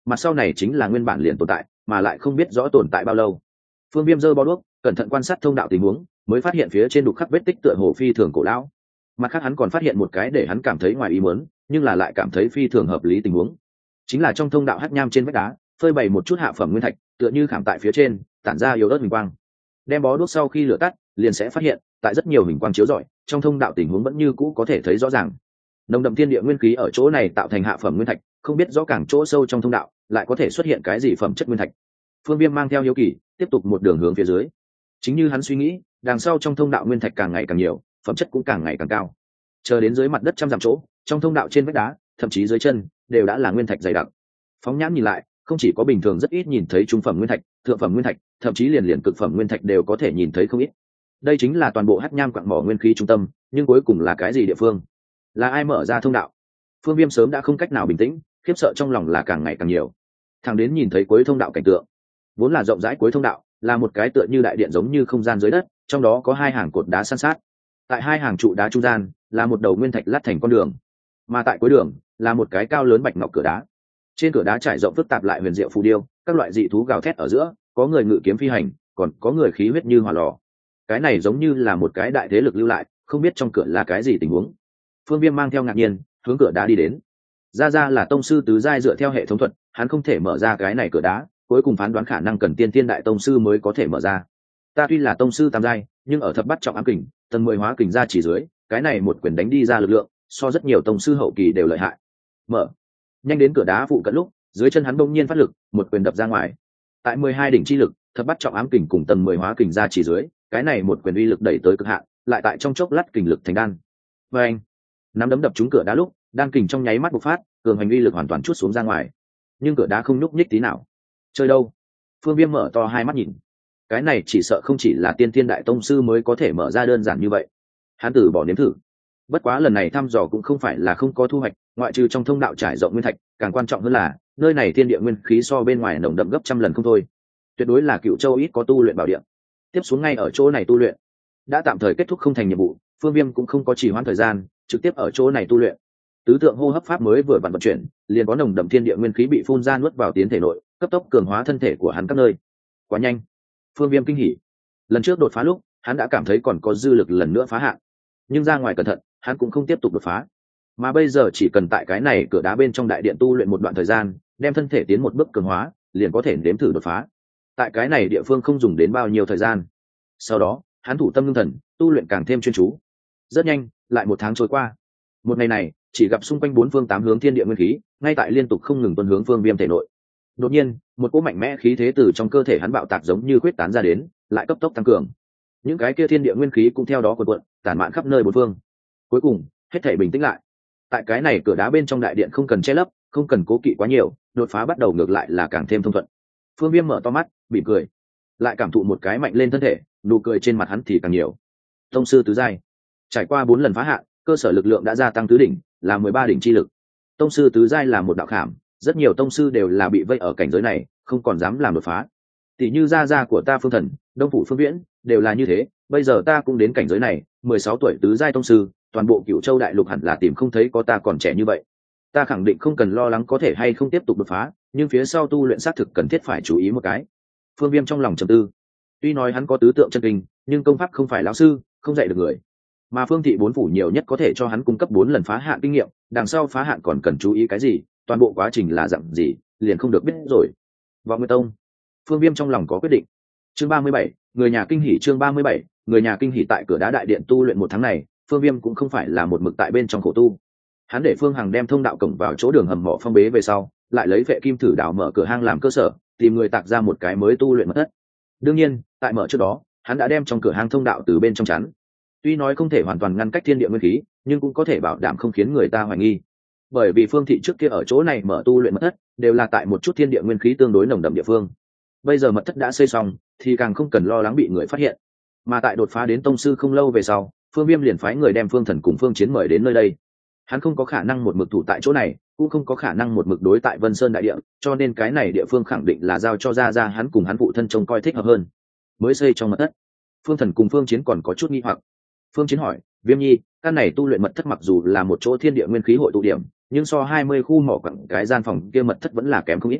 mặt sau này chính là nguyên bản liền tồn tại mà lại không biết rõ tồn tại bao lâu. Phương Viêm giơ bó đuốc cẩn thận quan sát thông đạo tình huống, mới phát hiện phía trên đục khắc vết tích tựa hồ phi thường cổ lão. Mặt khác hắn còn phát hiện một cái để hắn cảm thấy ngoài ý muốn nhưng là lại cảm thấy phi thường hợp lý tình huống, chính là trong thông đạo hắc nham trên vách đá phơi bày một chút hạ phẩm nguyên thạch, tựa như khảm tại phía trên tản ra yếu ớt huỳnh quang. Đem bó đuốc sau khi lửa tắt liền sẽ phát hiện tại rất nhiều huỳnh quang chiếu rọi trong thông đạo tình huống vẫn như cũ có thể thấy rõ ràng. Nồng đậm thiên địa nguyên khí ở chỗ này tạo thành hạ phẩm nguyên thạch, không biết rõ càng chỗ sâu trong thông đạo lại có thể xuất hiện cái gì phẩm chất nguyên thạch. Phương Viêm mang theo hiếu kỳ tiếp tục một đường hướng phía dưới. Chính như hắn suy nghĩ, đằng sau trong thông đạo nguyên thạch càng ngày càng nhiều, phẩm chất cũng càng ngày càng cao. Chờ đến dưới mặt đất trăm dặm chỗ, trong thông đạo trên vách đá, thậm chí dưới chân đều đã là nguyên thạch dày đặc. Phóng nhãn nhìn lại, không chỉ có bình thường rất ít nhìn thấy trung phẩm nguyên thạch, thượng phẩm nguyên thạch, thậm chí liền liền cực phẩm nguyên thạch đều có thể nhìn thấy không ít. Đây chính là toàn bộ hắc nham quặng mỏ nguyên khí trung tâm, nhưng cuối cùng là cái gì địa phương? Là ai mở ra thông đạo? Phương Viêm sớm đã không cách nào bình tĩnh, khiếp sợ trong lòng là càng ngày càng nhiều. Thằng đến nhìn thấy cuối thông đạo cảnh tượng, vốn là rộng rãi cuối thông đạo, là một cái tựa như đại điện giống như không gian dưới đất, trong đó có hai hàng cột đá san sát. Tại hai hàng trụ đá trung gian, là một đầu nguyên thạch lát thành con đường, mà tại cuối đường là một cái cao lớn bạch ngọc cửa đá. Trên cửa đá trải rộng phức tạp lại huyền diệu phù điêu, các loại dị thú gào thét ở giữa, có người ngự kiếm phi hành, còn có người khí huyết như hỏa lò. Cái này giống như là một cái đại thế lực lưu lại, không biết trong cửa là cái gì tình huống. Phương Viêm mang theo ngạc nhiên hướng cửa đá đi đến. Ra ra là tông sư tứ giai, dựa theo hệ thống thuật hắn không thể mở ra cái này cửa đá, cuối cùng phán đoán khả năng cần tiên tiên đại tông sư mới có thể mở ra. Ta tuy là tông sư tam giai, nhưng ở thập bát trọng ám kình tầng mười hóa kình ra chỉ dưới, cái này một quyền đánh đi ra lực lượng so rất nhiều tông sư hậu kỳ đều lợi hại. Mở. Nhanh đến cửa đá phụ cận lúc, dưới chân hắn bỗng nhiên phát lực, một quyền đập ra ngoài. Tại mười hai đỉnh chi lực, thập bát trọng ám kình cùng tầng mười hóa kình ra chỉ dưới, cái này một quyền uy lực đẩy tới cực hạn, lại tại trong chốc lát kình lực thành đan. Và anh, nắm đấm đập trúng cửa đá lúc, đan kình trong nháy mắt bộc phát, cường hành uy lực hoàn toàn trút xuống ra ngoài. Nhưng cửa đá không nhúc nhích tí nào. Chơi đâu? Phương Viêm mở to hai mắt nhìn. Cái này chỉ sợ không chỉ là tiên tiên đại tông sư mới có thể mở ra đơn giản như vậy. Hắn từ bỏ nếm thử. Bất quá lần này thăm dò cũng không phải là không có thu hoạch, ngoại trừ trong thông đạo trải rộng nguyên thạch, càng quan trọng hơn là nơi này thiên địa nguyên khí so bên ngoài nồng đậm gấp trăm lần không thôi. Tuyệt đối là Cựu Châu ít có tu luyện bảo địa. Tiếp xuống ngay ở chỗ này tu luyện. Đã tạm thời kết thúc không thành nhiệm vụ, Phương Viêm cũng không có trì hoãn thời gian, trực tiếp ở chỗ này tu luyện. Tứ tượng hô hấp pháp mới vừa vặn vận chuyển, liền có nồng đậm thiên địa nguyên khí bị phun ra nuốt vào tiến thể nội, cấp tốc cường hóa thân thể của hắn các nơi. Quá nhanh. Phương Viêm kinh hỉ. Lần trước đột phá lúc, hắn đã cảm thấy còn có dư lực lần nữa phá hạn, nhưng ra ngoài cẩn thận, hắn cũng không tiếp tục đột phá. Mà bây giờ chỉ cần tại cái này cửa đá bên trong đại điện tu luyện một đoạn thời gian, đem thân thể tiến một bước cường hóa, liền có thể nếm thử đột phá. Tại cái này địa phương không dùng đến bao nhiêu thời gian. Sau đó, hắn thủ tâm ngưng thần, tu luyện càng thêm chuyên chú. Rất nhanh, lại một tháng trôi qua. Một ngày này, chỉ gặp xung quanh bốn phương tám hướng thiên địa nguyên khí, ngay tại liên tục không ngừng tuần hướng Phương Viêm thể nội. Đột nhiên, một cỗ mạnh mẽ khí thế từ trong cơ thể hắn bạo tạc giống như quyết tán ra đến, lại cấp tốc tăng cường. Những cái kia thiên địa nguyên khí cũng theo đó cuộn cuộn, tản mạn khắp nơi bốn phương. Cuối cùng, hết thảy bình tĩnh lại. Tại cái này cửa đá bên trong đại điện không cần che lấp, không cần cố kỵ quá nhiều, đột phá bắt đầu ngược lại là càng thêm thông thuận. Phương Viêm mở to mắt, mỉm cười, lại cảm thụ một cái mạnh lên thân thể, nụ cười trên mặt hắn thì càng nhiều. Tông sư tứ giai, trải qua bốn lần phá hạn, cơ sở lực lượng đã gia tăng tứ đỉnh, là mười ba đỉnh chi lực. Tông sư tứ giai là một đạo khảm, rất nhiều tông sư đều là bị vây ở cảnh giới này, không còn dám làm đột phá. Tỷ như gia gia của ta Phương Thần, Đông phủ Phương Viễn, đều là như thế. Bây giờ ta cũng đến cảnh giới này, mười sáu tuổi tứ giai tông sư, toàn bộ Cửu Châu đại lục hẳn là tìm không thấy có ta còn trẻ như vậy. Ta khẳng định không cần lo lắng có thể hay không tiếp tục đột phá, nhưng phía sau tu luyện xác thực cần thiết phải chú ý một cái. Phương Viêm trong lòng trầm tư. Tuy nói hắn có tứ tượng chân kinh, nhưng công pháp không phải lão sư, không dạy được người. Mà Phương thị bốn phủ nhiều nhất có thể cho hắn cung cấp bốn lần phá hạn kinh nghiệm, đằng sau phá hạn còn cần chú ý cái gì, toàn bộ quá trình là dạng gì, liền không được biết rồi. Vọng Nguyên Tông. Phương Viêm trong lòng có quyết định. Chương ba mươi bảy, người nhà kinh hỉ. Chương ba mươi bảy, người nhà kinh hỉ. Tại cửa đá đại điện tu luyện một tháng này, Phương Viêm cũng không phải là một mực tại bên trong khổ tu. Hắn để Phương Hằng đem thông đạo cổng vào chỗ đường hầm mỏ phong bế về sau, lại lấy vệ kim thử đào mở cửa hang làm cơ sở, tìm người tạc ra một cái mới tu luyện mật thất. Đương nhiên, tại mở trước đó, hắn đã đem trong cửa hang thông đạo từ bên trong chắn. Tuy nói không thể hoàn toàn ngăn cách thiên địa nguyên khí, nhưng cũng có thể bảo đảm không khiến người ta hoài nghi. Bởi vì Phương thị trước kia ở chỗ này mở tu luyện mật thất, đều là tại một chút thiên địa nguyên khí tương đối nồng đậm địa phương. Bây giờ mật thất đã xây xong, thì càng không cần lo lắng bị người phát hiện. Mà tại đột phá đến tông sư không lâu về sau, Phương Viêm liền phái người đem Phương Thần cùng Phương Chiến mời đến nơi đây. Hắn không có khả năng một mực thủ tại chỗ này, cũng không có khả năng một mực đối tại Vân Sơn đại địa, cho nên cái này địa phương khẳng định là giao cho gia gia hắn cùng hắn phụ thân trông coi thích hợp hơn. Mới xây trong mật thất, Phương Thần cùng Phương Chiến còn có chút nghi hoặc. Phương Chiến hỏi, Viêm Nhi, căn này tu luyện mật thất mặc dù là một chỗ thiên địa nguyên khí hội tụ điểm, nhưng so hai mươi khu mỏ quặng cái gian phòng kia mật thất vẫn là kém không ít.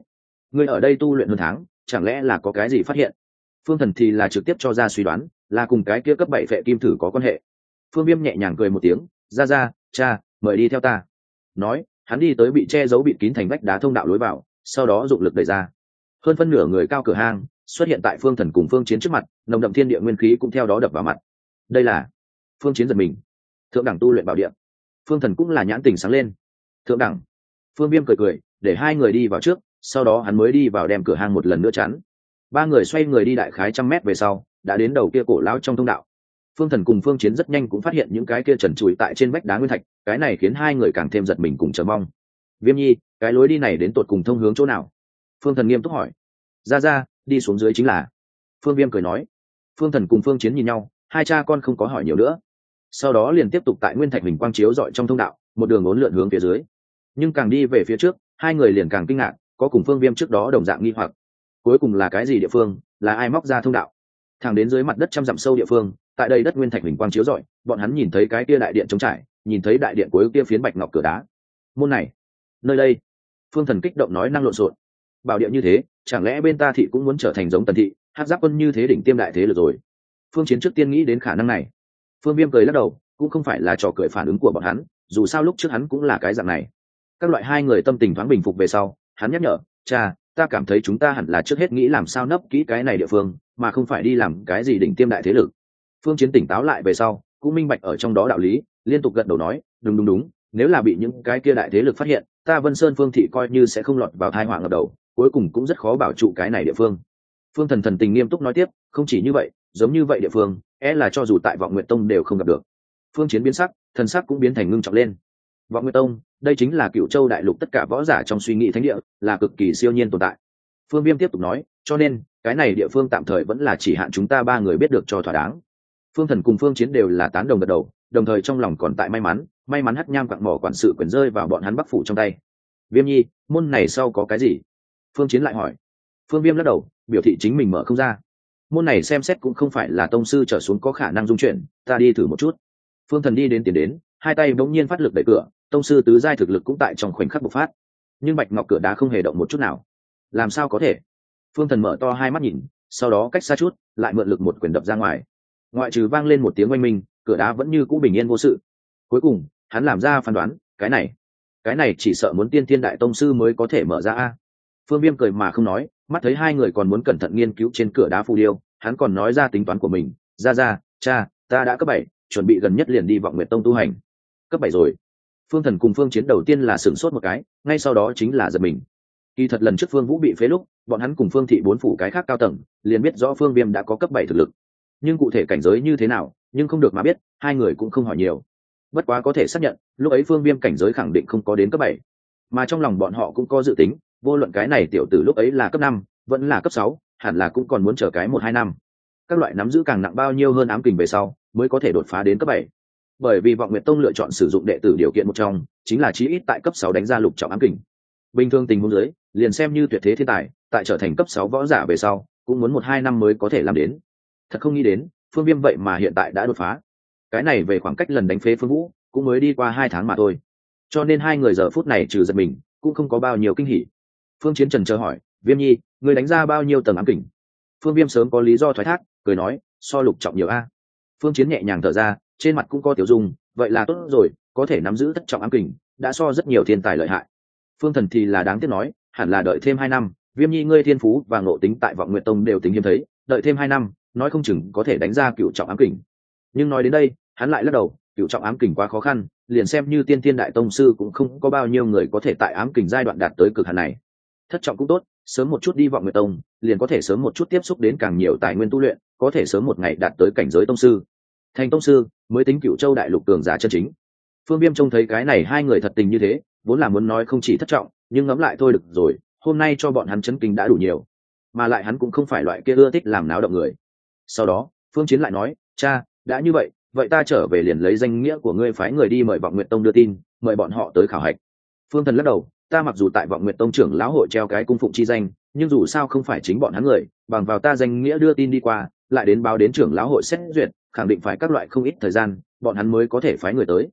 ngươi ở đây tu luyện hơn tháng, chẳng lẽ là có cái gì phát hiện? Phương Thần thì là trực tiếp cho ra suy đoán, là cùng cái kia cấp bảy phệ kim thử có quan hệ. Phương Viêm nhẹ nhàng cười một tiếng, ra ra, cha, mời đi theo ta. Nói, hắn đi tới bị che giấu bịt kín thành vách đá thông đạo lối vào, sau đó dụng lực đẩy ra. Hơn phân nửa người cao cửa hang xuất hiện tại Phương Thần cùng Phương Chiến trước mặt, nồng đậm thiên địa nguyên khí cũng theo đó đập vào mặt. Đây là Phương Chiến giật mình. Thượng đẳng tu luyện bảo địa. Phương Thần cũng là nhãn tình sáng lên. Thượng đẳng. Phương Viêm cười cười, để hai người đi vào trước, sau đó hắn mới đi vào đem cửa hang một lần nữa chắn. Ba người xoay người đi đại khái trăm mét về sau, đã đến đầu kia cổ lão trong thông đạo. Phương Thần cùng Phương Chiến rất nhanh cũng phát hiện những cái kia trần trụi tại trên vách đá nguyên thạch, cái này khiến hai người càng thêm giật mình cùng chờ mong. Viêm Nhi, cái lối đi này đến tột cùng thông hướng chỗ nào? Phương Thần nghiêm túc hỏi. Ra ra, đi xuống dưới chính là. Phương Viêm cười nói. Phương Thần cùng Phương Chiến nhìn nhau, hai cha con không có hỏi nhiều nữa. Sau đó liền tiếp tục tại nguyên thạch hình quang chiếu dọi trong thông đạo, một đường uốn lượn hướng phía dưới. Nhưng càng đi về phía trước, hai người liền càng kinh ngạc, có cùng Phương Viêm trước đó đồng dạng nghi hoặc. Cuối cùng là cái gì địa phương, là ai móc ra thông đạo? Thẳng đến dưới mặt đất trăm dặm sâu địa phương, tại đây đất nguyên thạch hình quang chiếu rọi, bọn hắn nhìn thấy cái kia đại điện trống trải, nhìn thấy đại điện cuối kia phiến bạch ngọc cửa đá. Môn này, nơi đây. Phương Thần kích động nói năng lộn xộn. Bảo địa như thế, chẳng lẽ bên ta thị cũng muốn trở thành giống Tần thị, Hắc Giáp quân như thế đỉnh tiêm đại thế lực rồi? Phương Chiến trước tiên nghĩ đến khả năng này. Phương Viêm cười lắc đầu, cũng không phải là trò cười phản ứng của bọn hắn, dù sao lúc trước hắn cũng là cái dạng này. Các loại hai người tâm tình thoáng bình phục về sau, hắn nhắc nhở, cha, ta cảm thấy chúng ta hẳn là trước hết nghĩ làm sao nấp kỹ cái này địa phương, mà không phải đi làm cái gì đỉnh tiêm đại thế lực. Phương Chiến tỉnh táo lại về sau, cũng minh bạch ở trong đó đạo lý, liên tục gật đầu nói, đúng đúng đúng, nếu là bị những cái kia đại thế lực phát hiện, ta Vân Sơn Phương thị coi như sẽ không lọt vào tai họa ngập đầu, cuối cùng cũng rất khó bảo trụ cái này địa phương. Phương Thần thần tình nghiêm túc nói tiếp, không chỉ như vậy, giống như vậy địa phương, é e là cho dù tại Vọng Nguyệt Tông đều không gặp được. Phương Chiến biến sắc, thần sắc cũng biến thành ngưng trọng lên. Vọng Nguyệt Tông, đây chính là Cựu Châu đại lục tất cả võ giả trong suy nghĩ thánh địa, là cực kỳ siêu nhiên tồn tại. Phương Viêm tiếp tục nói, cho nên cái này địa phương tạm thời vẫn là chỉ hạn chúng ta ba người biết được cho thỏa đáng. Phương Thần cùng Phương Chiến đều là tán đồng gật đầu, đồng thời trong lòng còn tại may mắn, may mắn Hắc Nham quặng mỏ quản sự quyền rơi vào bọn hắn Bắc phủ trong tay. Viêm Nhi, môn này sau có cái gì? Phương Chiến lại hỏi. Phương Viêm lắc đầu, biểu thị chính mình mở không ra. Môn này xem xét cũng không phải là tông sư trở xuống có khả năng dung chuyển, ta đi thử một chút. Phương Thần đi đến tiền đến, hai tay bỗng nhiên phát lực đẩy cửa, tông sư tứ giai thực lực cũng tại trong khoảnh khắc bộc phát. Nhưng bạch ngọc cửa đá không hề động một chút nào. Làm sao có thể? Phương Thần mở to hai mắt nhìn, sau đó cách xa chút, lại mượn lực một quyền đập ra ngoài. Ngoại trừ vang lên một tiếng oanh minh, cửa đá vẫn như cũ bình yên vô sự. Cuối cùng, hắn làm ra phán đoán, cái này, cái này chỉ sợ muốn tiên thiên đại tông sư mới có thể mở ra a. Phương Viêm cười mà không nói, mắt thấy hai người còn muốn cẩn thận nghiên cứu trên cửa đá phù điêu, hắn còn nói ra tính toán của mình, ra ra, cha, ta đã cấp bảy, chuẩn bị gần nhất liền đi Vọng Nguyệt Tông tu hành. Cấp bảy rồi? Phương Thần cùng Phương Chiến đầu tiên là sửng sốt một cái, ngay sau đó chính là giật mình. Kỳ thật lần trước Phương Vũ bị phế lúc, bọn hắn cùng Phương thị bốn phủ cái khác cao tầng, liền biết rõ Phương Viêm đã có cấp bảy thực lực. Nhưng cụ thể cảnh giới như thế nào, nhưng không được mà biết, hai người cũng không hỏi nhiều. Bất quá có thể xác nhận, lúc ấy Phương Viêm cảnh giới khẳng định không có đến cấp bảy. Mà trong lòng bọn họ cũng có dự tính, vô luận cái này tiểu tử lúc ấy là cấp năm, vẫn là cấp sáu, hẳn là cũng còn muốn chờ cái một hai năm. Các loại nắm giữ càng nặng bao nhiêu hơn ám kình về sau, mới có thể đột phá đến cấp bảy. Bởi vì Vọng Nguyệt Tông lựa chọn sử dụng đệ tử điều kiện một trong, chính là chí ít tại cấp sáu đánh ra lục trọng ám kình. Bình thường tình huống dưới, liền xem như tuyệt thế thiên tài, tại trở thành cấp sáu võ giả về sau, cũng muốn một hai năm mới có thể làm đến. Thật không nghĩ đến, Phương Viêm vậy mà hiện tại đã đột phá. Cái này về khoảng cách lần đánh phế Phương Vũ, cũng mới đi qua hai tháng mà thôi. Cho nên hai người giờ phút này trừ giật mình, cũng không có bao nhiêu kinh hỉ. Phương Chiến trần chờ hỏi, Viêm Nhi, ngươi đánh ra bao nhiêu tầng ám kình? Phương Viêm sớm có lý do thoái thác, cười nói, so lục trọng nhiều a. Phương Chiến nhẹ nhàng thở ra, trên mặt cũng có tiểu dung, vậy là tốt rồi, có thể nắm giữ thất trọng ám kình, đã so rất nhiều thiên tài lợi hại. Phương Thần thì là đáng tiếc nói, hẳn là đợi thêm hai năm, Viêm Nhi ngươi thiên phú và ngộ tính tại Vọng Nguyệt Tông đều tính hiếm thấy, đợi thêm hai năm, nói không chừng có thể đánh ra cựu trọng ám kình. Nhưng nói đến đây, hắn lại lắc đầu, cựu trọng ám kình quá khó khăn, liền xem như tiên thiên đại tông sư cũng không có bao nhiêu người có thể tại ám kình giai đoạn đạt tới cực hạn này. Thất trọng cũng tốt, sớm một chút đi Vọng Nguyệt Tông, liền có thể sớm một chút tiếp xúc đến càng nhiều tài nguyên tu luyện, có thể sớm một ngày đạt tới cảnh giới tông sư. Thành tông sư mới tính Cựu Châu đại lục cường giả chân chính. Phương Viêm trông thấy cái này hai người thật tình như thế, vốn là muốn nói không chỉ thất trọng, nhưng ngẫm lại thôi được rồi, hôm nay cho bọn hắn chấn kinh đã đủ nhiều, mà lại hắn cũng không phải loại kia ưa thích làm náo động người. Sau đó, Phương Chiến lại nói, cha, đã như vậy, vậy ta trở về liền lấy danh nghĩa của ngươi phái người đi mời Vọng Nguyệt Tông đưa tin, mời bọn họ tới khảo hạch. Phương Thần lắc đầu, ta mặc dù tại Vọng Nguyệt Tông trưởng lão hội treo cái cung phụng chi danh, nhưng dù sao không phải chính bọn hắn người, bằng vào ta danh nghĩa đưa tin đi qua, lại đến báo đến trưởng lão hội xét duyệt, khẳng định phải các loại không ít thời gian, bọn hắn mới có thể phái người tới.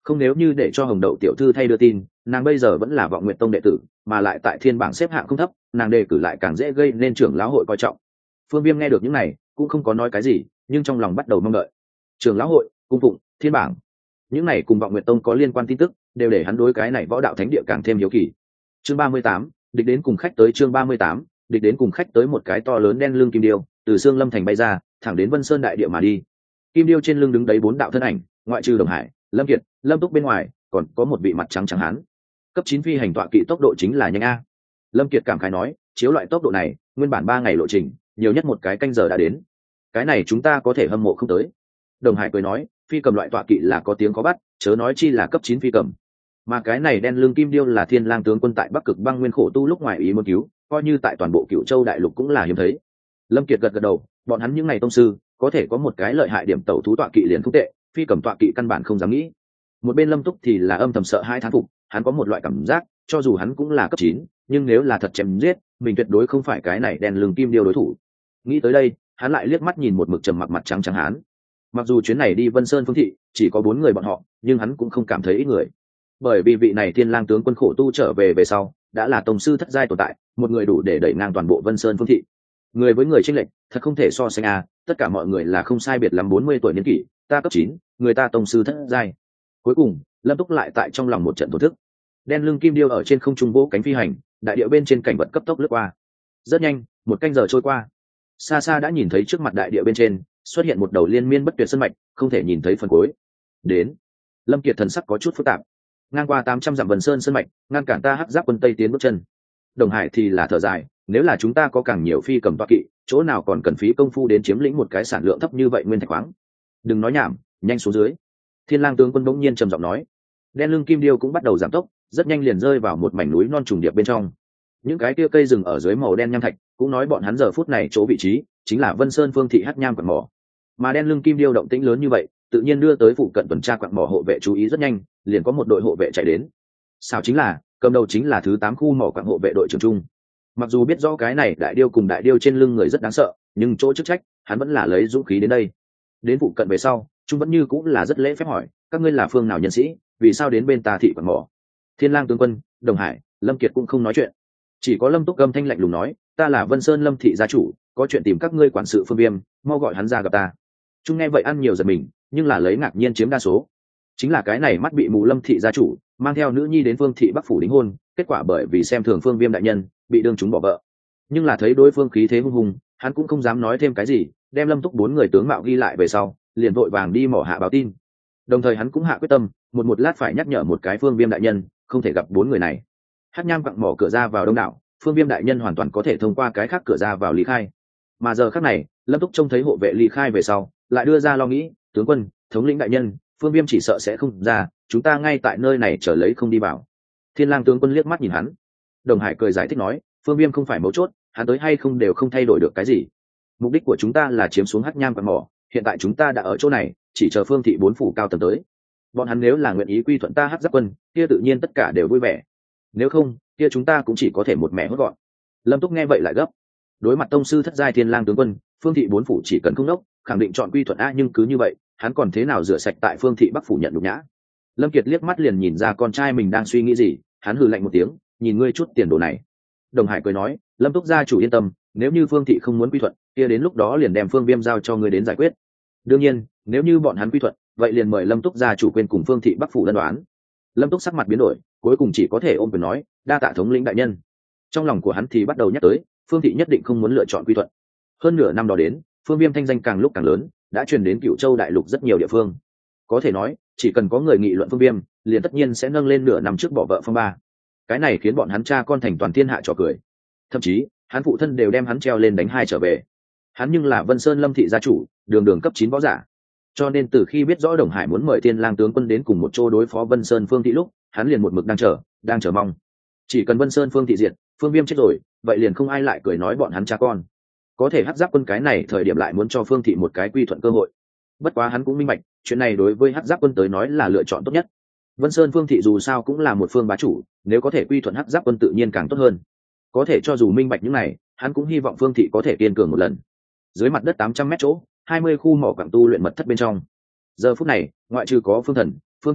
Không, nếu như để cho hồng đậu tiểu thư thay đưa tin, nàng bây giờ vẫn là vọng nguyện tông đệ tử, mà lại tại thiên bảng xếp hạng không thấp, nàng đề cử lại càng dễ gây nên trưởng lão hội coi trọng. Phương Viêm nghe được những này cũng không có nói cái gì, nhưng trong lòng bắt đầu mong đợi. Trưởng lão hội, cung phụng, thiên bảng, những này cùng vọng nguyện tông có liên quan tin tức đều để hắn đối cái này võ đạo thánh địa càng thêm hiếu kỳ. Chương ba mươi tám, địch đến cùng khách tới. Chương ba mươi tám, địch đến cùng khách tới. Một cái to lớn đen lưng kim điêu từ xương lâm thành bay ra, thẳng đến Vân Sơn đại địa mà đi. Kim điêu trên lưng đứng đấy bốn đạo thân ảnh, ngoại trừ Đồng Hải, Lâm Kiệt, Lâm Túc bên ngoài, còn có một vị mặt trắng trắng hán. Cấp chín phi hành tọa kỵ tốc độ chính là nhanh a. Lâm Kiệt cảm khái nói, chiếu loại tốc độ này, nguyên bản ba ngày lộ trình, nhiều nhất một cái canh giờ đã đến. Cái này chúng ta có thể hâm mộ không tới. Đồng Hải cười nói, phi cầm loại tọa kỵ là có tiếng có bắt, chớ nói chi là cấp chín phi cầm. Mà cái này đen lưng kim điêu là Thiên Lang tướng quân tại Bắc Cực băng nguyên khổ tu lúc ngoài ý muốn cứu, coi như tại toàn bộ Cửu Châu đại lục cũng là hiếm thấy. Lâm Kiệt gật gật đầu, bọn hắn những ngày tông sư, có thể có một cái lợi hại điểm tẩu thú tọa kỵ liền không tệ, phi cầm tọa kỵ căn bản không dám nghĩ. Một bên Lâm Túc thì là âm thầm sợ hai thán phục, hắn có một loại cảm giác, cho dù hắn cũng là cấp chín, nhưng nếu là thật chém giết, mình tuyệt đối không phải cái này đen lưng kim điêu đối thủ. Nghĩ tới đây, hắn lại liếc mắt nhìn một mực trầm mặc mặt trắng trắng hán. Mặc dù chuyến này đi Vân Sơn Phương thị chỉ có bốn người bọn họ, nhưng hắn cũng không cảm thấy ít người, bởi vì vị này Thiên Lang tướng quân khổ tu trở về về sau đã là tông sư thất giai tồn tại, một người đủ để đẩy ngang toàn bộ Vân Sơn Phương thị. Người với người chênh lệch thật không thể so sánh à, tất cả mọi người là không sai biệt lắm bốn mươi tuổi niên kỷ, ta cấp chín, người ta tông sư thất giai. Cuối cùng, Lâm Túc lại tại trong lòng một trận thổ thức. Đen lưng kim điêu ở trên không trung vỗ cánh phi hành, đại địa bên trên cảnh vật cấp tốc lướt qua. Rất nhanh, một canh giờ trôi qua, xa xa đã nhìn thấy trước mặt đại địa bên trên xuất hiện một đầu liên miên bất tuyệt sơn mạch, không thể nhìn thấy phần cuối. Đến, Lâm Kiệt thần sắc có chút phức tạp. Ngang qua tám trăm dặm Vân Sơn sơn mạch, ngăn cản ta Hắc Giáp quân Tây tiến bước chân. Đồng Hải thì là thở dài, nếu là chúng ta có càng nhiều phi cầm tọa kỵ, chỗ nào còn cần phí công phu đến chiếm lĩnh một cái sản lượng thấp như vậy nguyên thạch khoáng. Đừng nói nhảm, nhanh xuống dưới. Thiên Lang tướng quân bỗng nhiên trầm giọng nói. Đen lưng kim điêu cũng bắt đầu giảm tốc, rất nhanh liền rơi vào một mảnh núi non trùng điệp bên trong. Những cái kia cây rừng ở dưới màu đen nham thạch cũng nói bọn hắn giờ phút này chỗ vị trí chính là Vân Sơn Phương thị Hắc Nham quặng mỏ. Mà đen lưng kim điêu động tĩnh lớn như vậy, tự nhiên đưa tới phụ cận tuần tra quặng mỏ hộ vệ chú ý rất nhanh, liền có một đội hộ vệ chạy đến. Sao chính là, cầm đầu chính là thứ tám khu mỏ quặng hộ vệ đội trưởng trung. Mặc dù biết rõ cái này đại điêu cùng đại điêu trên lưng người rất đáng sợ, nhưng chỗ chức trách, hắn vẫn là lấy dũng khí đến đây. Đến phụ cận về sau, trung vẫn như cũng là rất lễ phép hỏi, các ngươi là phương nào nhân sĩ, vì sao đến bên ta thị quặng mỏ? Thiên Lang tướng quân, Đồng Hải, Lâm Kiệt cũng không nói chuyện, chỉ có Lâm Túc âm thanh lạnh lùng nói, ta là Vân Sơn Lâm thị gia chủ, có chuyện tìm các ngươi quản sự Phương Viêm, mau gọi hắn ra gặp ta. Trung nghe vậy ăn nhiều giật mình, nhưng là lấy ngạc nhiên chiếm đa số. Chính là cái này mắt bị mù Lâm thị gia chủ mang theo nữ nhi đến Phương thị Bắc phủ đính hôn, kết quả bởi vì xem thường Phương Viêm đại nhân, bị đương chúng bỏ vợ. Nhưng là thấy đối phương khí thế hung hùng, hắn cũng không dám nói thêm cái gì, đem Lâm Túc bốn người tướng mạo ghi lại về sau, liền vội vàng đi mỏ hạ báo tin. Đồng thời hắn cũng hạ quyết tâm, một một lát phải nhắc nhở một cái Phương Viêm đại nhân, không thể gặp bốn người này. Hắc Nham quặng mỏ cửa ra vào đông đảo, Phương Viêm đại nhân hoàn toàn có thể thông qua cái khác cửa ra vào lý khai. Mà giờ khắc này, Lâm Túc trông thấy hộ vệ lý khai về sau, lại đưa ra lo nghĩ, tướng quân, thống lĩnh đại nhân, Phương Viêm chỉ sợ sẽ không ra, chúng ta ngay tại nơi này chờ lấy không đi vào. Thiên Lang tướng quân liếc mắt nhìn hắn. Đồng Hải cười giải thích nói, Phương Viêm không phải mấu chốt, hắn tới hay không đều không thay đổi được cái gì. Mục đích của chúng ta là chiếm xuống Hắc Nham quặng mỏ, hiện tại chúng ta đã ở chỗ này, chỉ chờ Phương thị bốn phủ cao tầng tới. Bọn hắn nếu là nguyện ý quy thuận ta Hắc Giáp quân, kia tự nhiên tất cả đều vui vẻ. Nếu không, kia chúng ta cũng chỉ có thể một mẹ hốt gọn. Lâm Túc nghe vậy lại gấp. Đối mặt tông sư thất giai Thiên Lang tướng quân, Phương thị bốn phủ chỉ cần không đốc, khẳng định chọn quy thuận a, nhưng cứ như vậy, hắn còn thế nào rửa sạch tại Phương thị Bắc phủ nhận nhục nhã. Lâm Kiệt liếc mắt liền nhìn ra con trai mình đang suy nghĩ gì, hắn hừ lạnh một tiếng, nhìn ngươi chút tiền đồ này. Đồng Hải cười nói, Lâm Túc gia chủ yên tâm, nếu như Phương thị không muốn quy thuận, kia đến lúc đó liền đem Phương Viêm giao cho ngươi đến giải quyết. Đương nhiên, nếu như bọn hắn quy thuận, vậy liền mời Lâm Túc gia chủ quên cùng Phương thị Bắc phủ đơn đoán. Lâm Túc sắc mặt biến đổi, cuối cùng chỉ có thể ôm quyền nói, đa tạ thống lĩnh đại nhân. Trong lòng của hắn thì bắt đầu nhắc tới, Phương thị nhất định không muốn lựa chọn quy thuận. Hơn nửa năm đó đến, Phương Viêm thanh danh càng lúc càng lớn, đã truyền đến Cửu Châu đại lục rất nhiều địa phương. Có thể nói, chỉ cần có người nghị luận Phương Viêm, liền tất nhiên sẽ nâng lên nửa năm trước bỏ vợ phong ba. Cái này khiến bọn hắn cha con thành toàn thiên hạ trò cười. Thậm chí, hắn phụ thân đều đem hắn treo lên đánh hai trở về. Hắn nhưng là Vân Sơn Lâm thị gia chủ, đường đường cấp chín võ giả. Cho nên từ khi biết rõ Đồng Hải muốn mời Thiên Lang tướng quân đến cùng một chỗ đối phó Vân Sơn Phương thị lúc, hắn liền một mực đang chờ, đang chờ mong. Chỉ cần Vân Sơn Phương thị diệt, Phương Viêm chết rồi, vậy liền không ai lại cười nói bọn hắn cha con. Có thể Hắc Giáp quân cái này thời điểm lại muốn cho Phương thị một cái quy thuận cơ hội. Bất quá hắn cũng minh bạch, chuyện này đối với Hắc Giáp quân tới nói là lựa chọn tốt nhất. Vân Sơn Phương thị dù sao cũng là một phương bá chủ, nếu có thể quy thuận Hắc Giáp quân tự nhiên càng tốt hơn. Có thể cho dù minh bạch những này, hắn cũng hy vọng Phương thị có thể kiên cường một lần. Dưới mặt đất tám trăm mét chỗ, hai mươi khu mỏ quặng tu luyện mật thất bên trong. Giờ phút này, ngoại trừ có Phương Thần, Phương Chiến,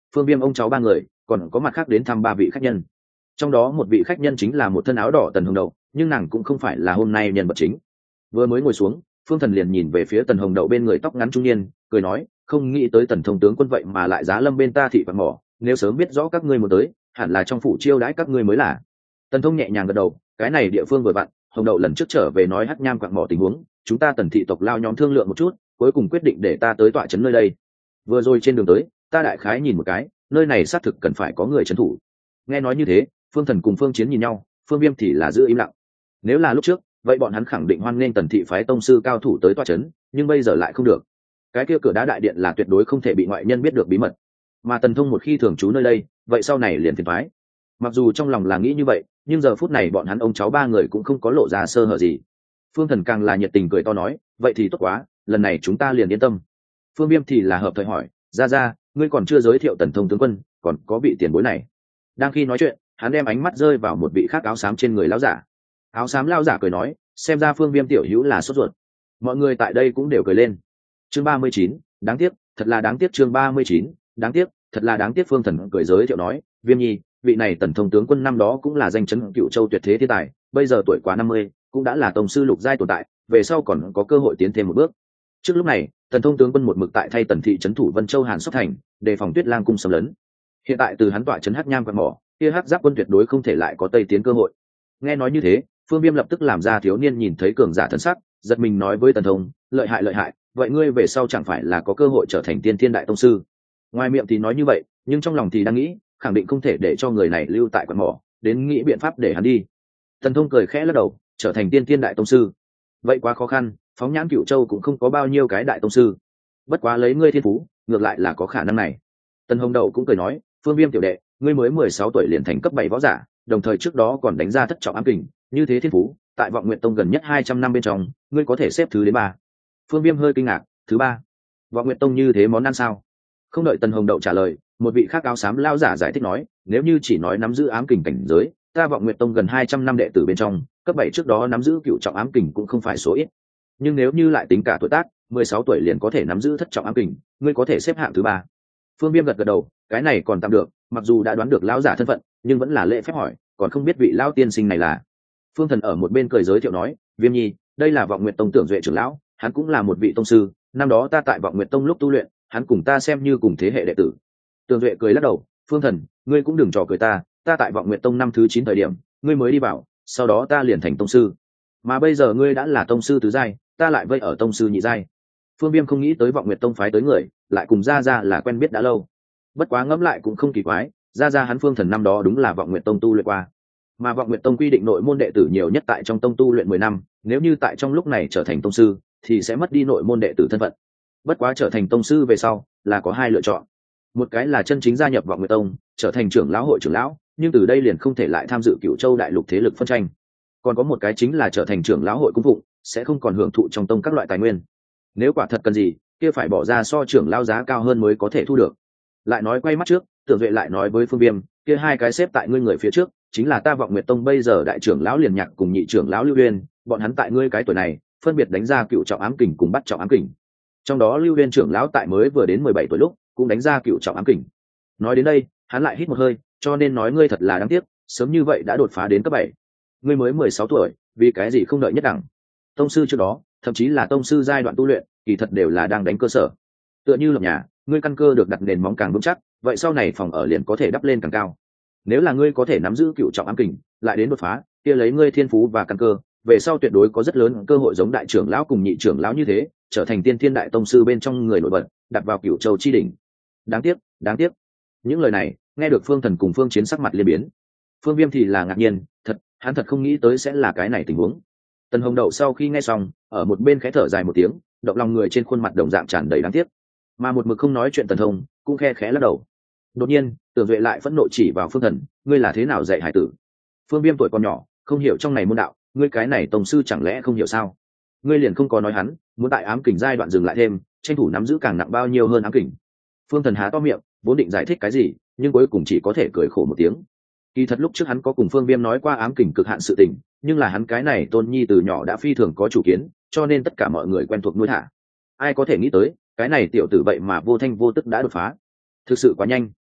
Phương Viêm ông cháu ba người, còn có mặt khác đến thăm ba vị khách nhân. Trong đó một vị khách nhân chính là một thân áo đỏ Tần Hồng Đậu, nhưng nàng cũng không phải là hôm nay nhân vật chính. Vừa mới ngồi xuống, Phương Thần liền nhìn về phía Tần Hồng Đậu bên người tóc ngắn trung niên, cười nói, không nghĩ tới Tần thông tướng quân vậy mà lại giá lâm bên ta thị vạn mỏ, nếu sớm biết rõ các ngươi muốn tới, hẳn là trong phủ chiêu đãi các ngươi mới là. Tần Thông nhẹ nhàng gật đầu, cái này địa phương vừa vặn, Hồng Đậu lần trước trở về nói hắc nham quặng mỏ tình huống, chúng ta Tần thị tộc lao nhóm thương lượng một chút, cuối cùng quyết định để ta tới tọa trấn nơi đây. Vừa rồi trên đường tới, ta đại khái nhìn một cái, nơi này xác thực cần phải có người trấn thủ. Nghe nói như thế, Phương Thần cùng Phương Chiến nhìn nhau, Phương Viêm thì là giữ im lặng. Nếu là lúc trước, vậy bọn hắn khẳng định hoan nghênh Tần thị phái tông sư cao thủ tới tọa trấn, nhưng bây giờ lại không được. Cái kia cửa đá đại điện là tuyệt đối không thể bị ngoại nhân biết được bí mật, mà Tần Thông một khi thường trú nơi đây, vậy sau này liền phiền toái. Mặc dù trong lòng là nghĩ như vậy, nhưng giờ phút này bọn hắn ông cháu ba người cũng không có lộ ra sơ hở gì. Phương Thần càng là nhiệt tình cười to nói, vậy thì tốt quá, lần này chúng ta liền yên tâm. Phương Viêm thì là hợp thời hỏi, ra ra, ngươi còn chưa giới thiệu Tần Thông tướng quân, còn có vị tiền bối này. Đang khi nói chuyện, hắn đem ánh mắt rơi vào một vị khác áo xám trên người lão giả. Áo xám lão giả cười nói, xem ra Phương Viêm tiểu hữu là sốt ruột. Mọi người tại đây cũng đều cười lên. Chương ba mươi chín, đáng tiếc, thật là đáng tiếc. Chương ba mươi chín, đáng tiếc, thật là đáng tiếc. Phương Thần cười giới thiệu nói, Viêm nhi, vị này Tần Thông tướng quân năm đó cũng là danh chấn Cựu Châu tuyệt thế thiên tài, bây giờ tuổi quá năm mươi, cũng đã là tông sư lục giai tồn tại, về sau còn có cơ hội tiến thêm một bước. Trước lúc này, Tần Thông tướng quân một mực tại thay Tần thị trấn thủ Vân Châu Hàn Sóc thành, đề phòng Tuyết Lang cung xâm lấn. Hiện tại từ hắn tọa trấn Hắc Nham quặng mỏ, kia Hắc Giáp quân tuyệt đối không thể lại có tây tiến cơ hội. Nghe nói như thế, Phương Viêm lập tức làm ra thiếu niên nhìn thấy cường giả thần sắc, giật mình nói với Tần Thông, lợi hại lợi hại, vậy ngươi về sau chẳng phải là có cơ hội trở thành tiên thiên đại tông sư? Ngoài miệng thì nói như vậy, nhưng trong lòng thì đang nghĩ, khẳng định không thể để cho người này lưu tại quặng mỏ, đến nghĩ biện pháp để hắn đi. Tần Thông cười khẽ lắc đầu, trở thành tiên thiên đại tông sư, vậy quá khó khăn, phóng nhãn Cựu Châu cũng không có bao nhiêu cái đại tông sư. Bất quá lấy ngươi thiên phú, ngược lại là có khả năng này. Tần Hồng Đậu cũng cười nói, Phương Viêm tiểu đệ, ngươi mới mười sáu tuổi liền thành cấp bảy võ giả, đồng thời trước đó còn đánh ra thất trọng ám kình, như thế thiên phú, tại Vọng Nguyệt Tông gần nhất hai trăm năm bên trong, ngươi có thể xếp thứ đến ba. Phương Viêm hơi kinh ngạc, thứ ba? Vọng Nguyệt Tông như thế món ăn sao? Không đợi Tần Hồng Đậu trả lời, một vị khác áo xám lao giả giải thích nói, nếu như chỉ nói nắm giữ ám kình cảnh giới, ta Vọng Nguyệt Tông gần hai trăm năm đệ tử bên trong, cấp bảy trước đó nắm giữ cựu trọng ám kình cũng không phải số ít. Nhưng nếu như lại tính cả tuổi tác, mười sáu tuổi liền có thể nắm giữ thất trọng ám kình, ngươi có thể xếp hạng thứ ba. Phương Viêm gật gật đầu, cái này còn tạm được, mặc dù đã đoán được lão giả thân phận, nhưng vẫn là lễ phép hỏi, còn không biết vị lão tiên sinh này là. Phương Thần ở một bên cười giới thiệu nói, Viêm nhi, đây là Vọng Nguyệt Tông Tưởng Duệ trưởng lão, hắn cũng là một vị tông sư, năm đó ta tại Vọng Nguyệt Tông lúc tu luyện, hắn cùng ta xem như cùng thế hệ đệ tử. Tưởng Duệ cười lắc đầu, Phương Thần, ngươi cũng đừng trò cười ta, ta tại Vọng Nguyệt Tông năm thứ chín thời điểm, ngươi mới đi vào, sau đó ta liền thành tông sư, mà bây giờ ngươi đã là tông sư tứ giai, ta lại vây ở tông sư nhị giai. Phương Viêm không nghĩ tới Vọng Nguyệt Tông phái tới người, lại cùng Gia Gia là quen biết đã lâu. Bất quá ngẫm lại cũng không kỳ quái, Gia Gia hắn Phương Thần năm đó đúng là Vọng Nguyệt Tông tu luyện qua, mà Vọng Nguyệt Tông quy định nội môn đệ tử nhiều nhất tại trong tông tu luyện mười năm, nếu như tại trong lúc này trở thành tông sư, thì sẽ mất đi nội môn đệ tử thân phận. Bất quá trở thành tông sư về sau, là có hai lựa chọn. Một cái là chân chính gia nhập Vọng Nguyệt Tông, trở thành trưởng lão hội trưởng lão, nhưng từ đây liền không thể lại tham dự Cựu Châu đại lục thế lực phân tranh. Còn có một cái chính là trở thành trưởng lão hội cung phụng, sẽ không còn hưởng thụ trong tông các loại tài nguyên. Nếu quả thật cần gì, kia phải bỏ ra so trưởng lão giá cao hơn mới có thể thu được. Lại nói quay mắt trước, Tưởng Duệ lại nói với Phương Viêm, kia hai cái xếp tại ngươi người phía trước, chính là ta Vọng Nguyệt Tông bây giờ đại trưởng lão Liền Nhạc cùng nhị trưởng lão Lưu Uyên, bọn hắn tại ngươi cái tuổi này, phân biệt đánh ra cựu trọng ám kình cùng bắt trọng ám kình. Trong đó Lưu Uyên trưởng lão tại mới vừa đến mười bảy tuổi lúc, cũng đánh ra cựu trọng ám kình. Nói đến đây, hắn lại hít một hơi, cho nên nói ngươi thật là đáng tiếc, sớm như vậy đã đột phá đến cấp bảy. Ngươi mới mười sáu tuổi, vì cái gì không đợi nhất đẳng? Tông sư trước đó, thậm chí là tông sư giai đoạn tu luyện, kỳ thật đều là đang đánh cơ sở. Tựa như lập nhà, ngươi căn cơ được đặt nền móng càng vững chắc, vậy sau này phòng ở liền có thể đắp lên càng cao. Nếu là ngươi có thể nắm giữ cựu trọng ám kình, lại đến đột phá, kia lấy ngươi thiên phú và căn cơ, về sau tuyệt đối có rất lớn cơ hội giống đại trưởng lão cùng nhị trưởng lão như thế, trở thành tiên thiên đại tông sư bên trong người nổi bật, đặt vào Cựu Châu chi đỉnh. Đáng tiếc, đáng tiếc. Những lời này, nghe được Phương Thần cùng Phương Chiến sắc mặt liên biến. Phương Viêm thì là ngạc nhiên, thật, hắn thật không nghĩ tới sẽ là cái này tình huống. Tần Hồng Đậu sau khi nghe xong, ở một bên khẽ thở dài một tiếng, động lòng người trên khuôn mặt đồng dạng tràn đầy đáng tiếc. Mà một mực không nói chuyện Tần Thông, cũng khe khẽ lắc đầu. Đột nhiên, Tưởng Duệ lại phẫn nộ chỉ vào Phương Thần, ngươi là thế nào dạy hải tử? Phương Viêm tuổi còn nhỏ, không hiểu trong này môn đạo, ngươi cái này tông sư chẳng lẽ không hiểu sao? Ngươi liền không có nói hắn, muốn tại ám kình giai đoạn dừng lại thêm, tranh thủ nắm giữ càng nặng bao nhiêu hơn ám kình. Phương Thần há to miệng, vốn định giải thích cái gì, nhưng cuối cùng chỉ có thể cười khổ một tiếng. Kỳ thật lúc trước hắn có cùng Phương Viêm nói qua ám kình cực hạn sự tình, nhưng là hắn cái này tôn nhi từ nhỏ đã phi thường có chủ kiến, cho nên tất cả mọi người quen thuộc nuôi thả. Ai có thể nghĩ tới, cái này tiểu tử vậy mà vô thanh vô tức đã đột phá. Thực sự quá nhanh,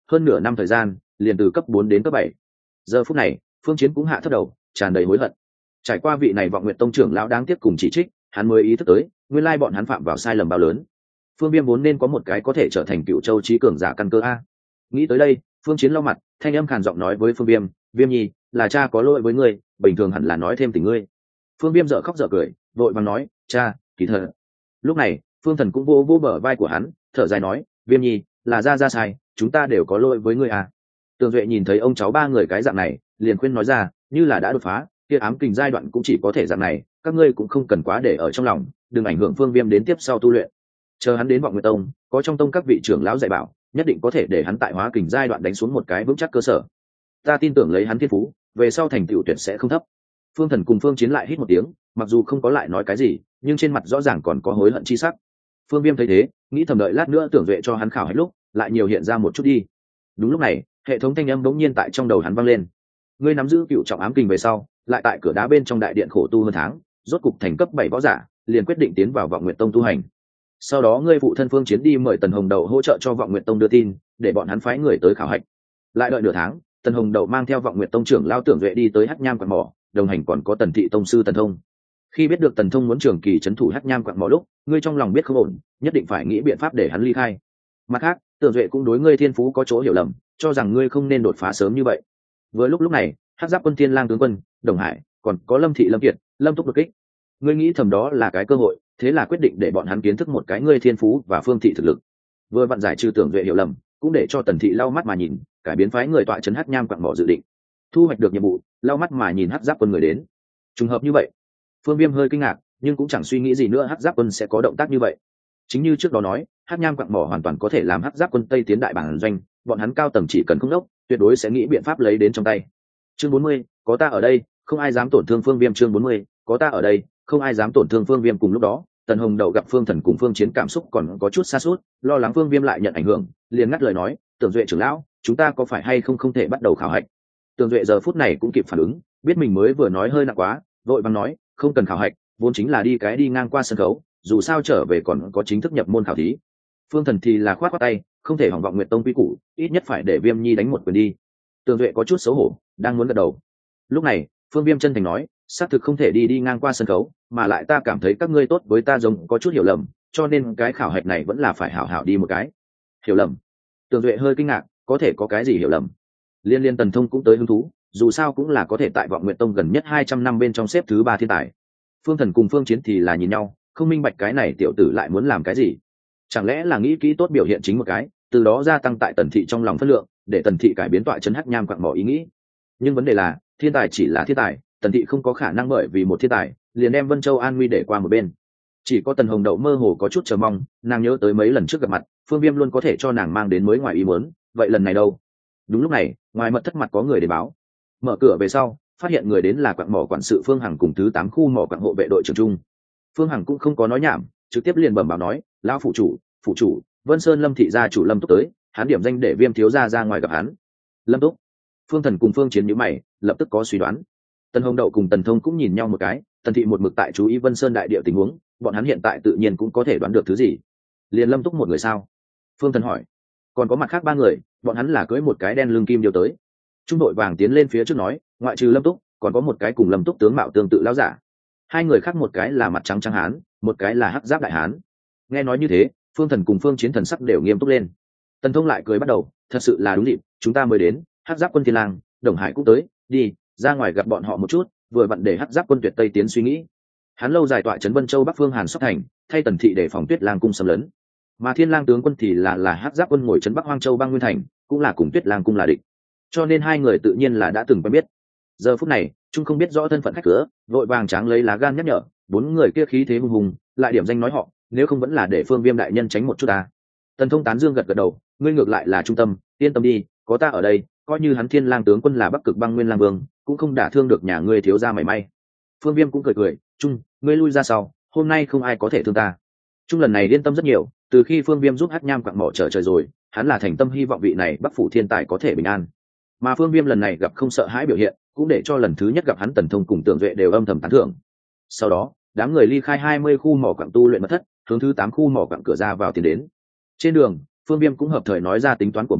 hơn nửa năm thời gian liền từ cấp bốn đến cấp bảy. Giờ phút này Phương Chiến cũng hạ thấp đầu, tràn đầy hối hận. Trải qua vị này Vọng Nguyệt Tông trưởng lão đáng tiếc cùng chỉ trích, hắn mới ý thức tới nguyên lai bọn hắn phạm vào sai lầm bao lớn. Phương Viêm vốn nên có một cái có thể trở thành Cựu Châu chí cường giả căn cơ a. Nghĩ tới đây, Phương Chiến lau mặt, thanh âm khàn giọng nói với Phương Viêm, "Viêm nhi, là cha có lỗi với ngươi, bình thường hẳn là nói thêm tình ngươi." Phương Viêm dở khóc dở cười, vội vàng nói, "Cha, kỳ thật." Lúc này, Phương Thần cũng vô vô bờ vai của hắn, thở dài nói, "Viêm nhi, là ra ra sai, chúng ta đều có lỗi với ngươi à." Tường Duệ nhìn thấy ông cháu ba người cái dạng này, liền khuyên nói ra, như là đã đột phá, kia ám kình giai đoạn cũng chỉ có thể dạng này, các ngươi cũng không cần quá để ở trong lòng, đừng ảnh hưởng Phương Viêm đến tiếp sau tu luyện. Chờ hắn đến Vọng Nguyệt Tông, có trong tông các vị trưởng lão dạy bảo, nhất định có thể để hắn tại hóa kình giai đoạn đánh xuống một cái vững chắc cơ sở. Ta tin tưởng lấy hắn thiên phú, về sau thành tựu tuyệt sẽ không thấp. Phương Thần cùng Phương Chiến lại hít một tiếng, mặc dù không có lại nói cái gì, nhưng trên mặt rõ ràng còn có hối hận chi sắc. Phương Viêm thấy thế, nghĩ thầm đợi lát nữa Tưởng Duệ cho hắn khảo hết lúc, lại nhiều hiện ra một chút đi. Đúng lúc này, hệ thống thanh âm bỗng nhiên tại trong đầu hắn vang lên. Ngươi nắm giữ cựu trọng ám kình về sau, lại tại cửa đá bên trong đại điện khổ tu hơn tháng, rốt cục thành cấp bảy võ giả, liền quyết định tiến vào Vọng Nguyệt Tông tu hành. Sau đó ngươi phụ thân Phương Chiến đi mời Tần Hồng Đậu hỗ trợ cho Vọng Nguyệt Tông đưa tin, để bọn hắn phái người tới khảo hạch. Lại đợi nửa tháng, Tần Hồng Đậu mang theo Vọng Nguyệt Tông trưởng lão Tưởng Duệ đi tới Hắc Nham Quặng Mỏ, đồng hành còn có Tần thị tông sư Tần Thông. Khi biết được Tần Thông muốn trường kỳ trấn thủ Hắc Nham Quặng Mỏ lúc, ngươi trong lòng biết không ổn, nhất định phải nghĩ biện pháp để hắn ly khai. Mặt khác, Tưởng Duệ cũng đối ngươi thiên phú có chỗ hiểu lầm, cho rằng ngươi không nên đột phá sớm như vậy. Vừa lúc lúc này, Hắc Giáp quân Thiên Lang tướng quân, Đồng Hải, còn có Lâm thị Lâm Kiệt, Lâm Túc đột kích. Ngươi nghĩ thầm đó là cái cơ hội, thế là quyết định để bọn hắn kiến thức một cái ngươi thiên phú và Phương thị thực lực. Vừa vặn giải trừ Tưởng Duệ hiểu lầm, cũng để cho Tần thị lau mắt mà nhìn, cải biến phái người tọa trấn Hắc Nham Quặng Mỏ dự định. Thu hoạch được nhiệm vụ, lau mắt mà nhìn Hắc Giáp quân người đến. Trùng hợp như vậy. Phương Viêm hơi kinh ngạc, nhưng cũng chẳng suy nghĩ gì nữa Hắc Giáp quân sẽ có động tác như vậy. Chính như trước đó nói, Hắc Nham Quặng Mỏ hoàn toàn có thể làm Hắc Giáp quân Tây tiến đại bản doanh, bọn hắn cao tầng chỉ cần không đốc, tuyệt đối sẽ nghĩ biện pháp lấy đến trong tay. Chương bốn mươi, có ta ở đây, không ai dám tổn thương Phương Viêm. Chương bốn mươi, có ta ở đây, không ai dám tổn thương Phương Viêm. Cùng lúc đó, Tần Hồng Đậu gặp Phương Thần cùng Phương Chiến cảm xúc còn có chút xa sút, lo lắng Phương Viêm lại nhận ảnh hưởng, liền ngắt lời nói, "Tưởng Duệ trưởng lão, chúng ta có phải hay không không thể bắt đầu khảo hạch?" Tưởng Duệ giờ phút này cũng kịp phản ứng, biết mình mới vừa nói hơi nặng quá, vội vàng nói, "Không cần khảo hạch, vốn chính là đi cái đi ngang qua sân khấu, dù sao trở về còn có chính thức nhập môn khảo thí." Phương Thần thì là khoát khoát tay, "Không thể hỏng Vọng Nguyệt Tông quy củ, ít nhất phải để Viêm nhi đánh một quyền đi." Tưởng Duệ có chút xấu hổ, đang muốn gật đầu. Lúc này, Phương Viêm chân thành nói, "Xác thực không thể đi đi ngang qua sân khấu, mà lại ta cảm thấy các ngươi tốt với ta giống có chút hiểu lầm, cho nên cái khảo hạch này vẫn là phải hảo hảo đi một cái." Hiểu lầm? Tưởng Duệ hơi kinh ngạc, có thể có cái gì hiểu lầm? Liên Liên Tần Thông cũng tới hứng thú, dù sao cũng là có thể tại Vọng Nguyệt Tông gần nhất hai trăm năm bên trong xếp thứ ba thiên tài. Phương Thần cùng Phương Chiến thì là nhìn nhau, không minh bạch cái này tiểu tử lại muốn làm cái gì. Chẳng lẽ là nghĩ kỹ tốt biểu hiện chính một cái, từ đó gia tăng tại Tần thị trong lòng phân lượng, để Tần thị cải biến tọa trấn Hắc Nham Quặng Mỏ ý nghĩ. Nhưng vấn đề là, thiên tài chỉ là thiên tài, Tần thị không có khả năng bởi vì một thiên tài liền đem Vân Châu an nguy để qua một bên. Chỉ có Tần Hồng Đậu mơ hồ có chút chờ mong, nàng nhớ tới mấy lần trước gặp mặt, Phương Viêm luôn có thể cho nàng mang đến mới ngoài ý muốn, vậy lần này đâu? Đúng lúc này, ngoài mật thất mặt có người đến báo. Mở cửa về sau, phát hiện người đến là quặng mỏ quản sự Phương Hằng cùng thứ tám khu mỏ quặng hộ vệ đội trưởng trung. Phương Hằng cũng không có nói nhảm, trực tiếp liền bẩm báo nói, "Lão phụ chủ, phụ chủ, Vân Sơn Lâm thị gia chủ Lâm Túc tới, hắn điểm danh để Viêm thiếu gia ra ngoài gặp hắn." Lâm Túc? Phương Thần cùng Phương Chiến nhíu mày, lập tức có suy đoán. Tần Hồng Đậu cùng Tần Thông cũng nhìn nhau một cái, Tần thị một mực tại chú ý Vân Sơn đại địa tình huống, bọn hắn hiện tại tự nhiên cũng có thể đoán được thứ gì. Liền Lâm Túc một người sao? Phương Thần hỏi. Còn có mặt khác ba người, bọn hắn là cưỡi một cái đen lưng kim điêu tới. Trung đội vàng tiến lên phía trước nói, ngoại trừ Lâm Túc, còn có một cái cùng Lâm Túc tướng mạo tương tự lão giả. Hai người khác một cái là mặt trắng trắng hán, một cái là hắc giáp đại hán. Nghe nói như thế, Phương Thần cùng Phương Chiến thần sắc đều nghiêm túc lên. Tần Thông lại cười bắt đầu, "Thật sự là đúng dịp, chúng ta mới đến, hắc giáp quân Thiên Lang, Đồng Hải cũng tới, đi ra ngoài gặp bọn họ một chút, vừa vặn để hắc giáp quân Tuyệt Tây tiến suy nghĩ." Hắn lâu dài tọa trấn Vân Châu Bắc Phương Hàn Sóc Thành, thay Tần thị để phòng Tuyết Lang cung xâm lấn. Mà Thiên Lang tướng quân thì là là hắc giáp quân ngồi trấn Bắc Hoang Châu Băng Nguyên Thành, cũng là cùng Tuyết Lang cung là địch, cho nên hai người tự nhiên là đã từng quen biết. Giờ phút này, Trung không biết rõ thân phận khách cửa, vội vàng tráng lấy lá gan nhắc nhở, bốn người kia khí thế hùng hùng, lại điểm danh nói họ, nếu không vẫn là để Phương Viêm đại nhân tránh một chút ta. Tần Thông tán dương gật gật đầu, "Ngươi ngược lại là trung tâm, yên tâm đi, có ta ở đây, coi như hắn Thiên Lang tướng quân là Bắc Cực Băng Nguyên Lang Vương, cũng không đả thương được nhà ngươi thiếu gia mảy may." Phương Viêm cũng cười cười, "Trung, ngươi lui ra sau, hôm nay không ai có thể thương ta." Trung lần này yên tâm rất nhiều, từ khi Phương Viêm giúp Hắc Nham Quặng Mỏ trở trời rồi, hắn là thành tâm hy vọng vị này Bắc phủ thiên tài có thể bình an. Mà Phương Viêm lần này gặp không sợ hãi biểu hiện, cũng để cho lần thứ nhất gặp hắn Tần Thông cùng Tưởng Duệ đều âm thầm tán thưởng. Sau đó, đám người ly khai hai mươi khu mỏ quặng tu luyện mật thất, hướng thứ tám khu mỏ quặng cửa ra vào tiến đến. Trên đường, Phương Viêm cũng hợp thời nói ra tính toán của mình,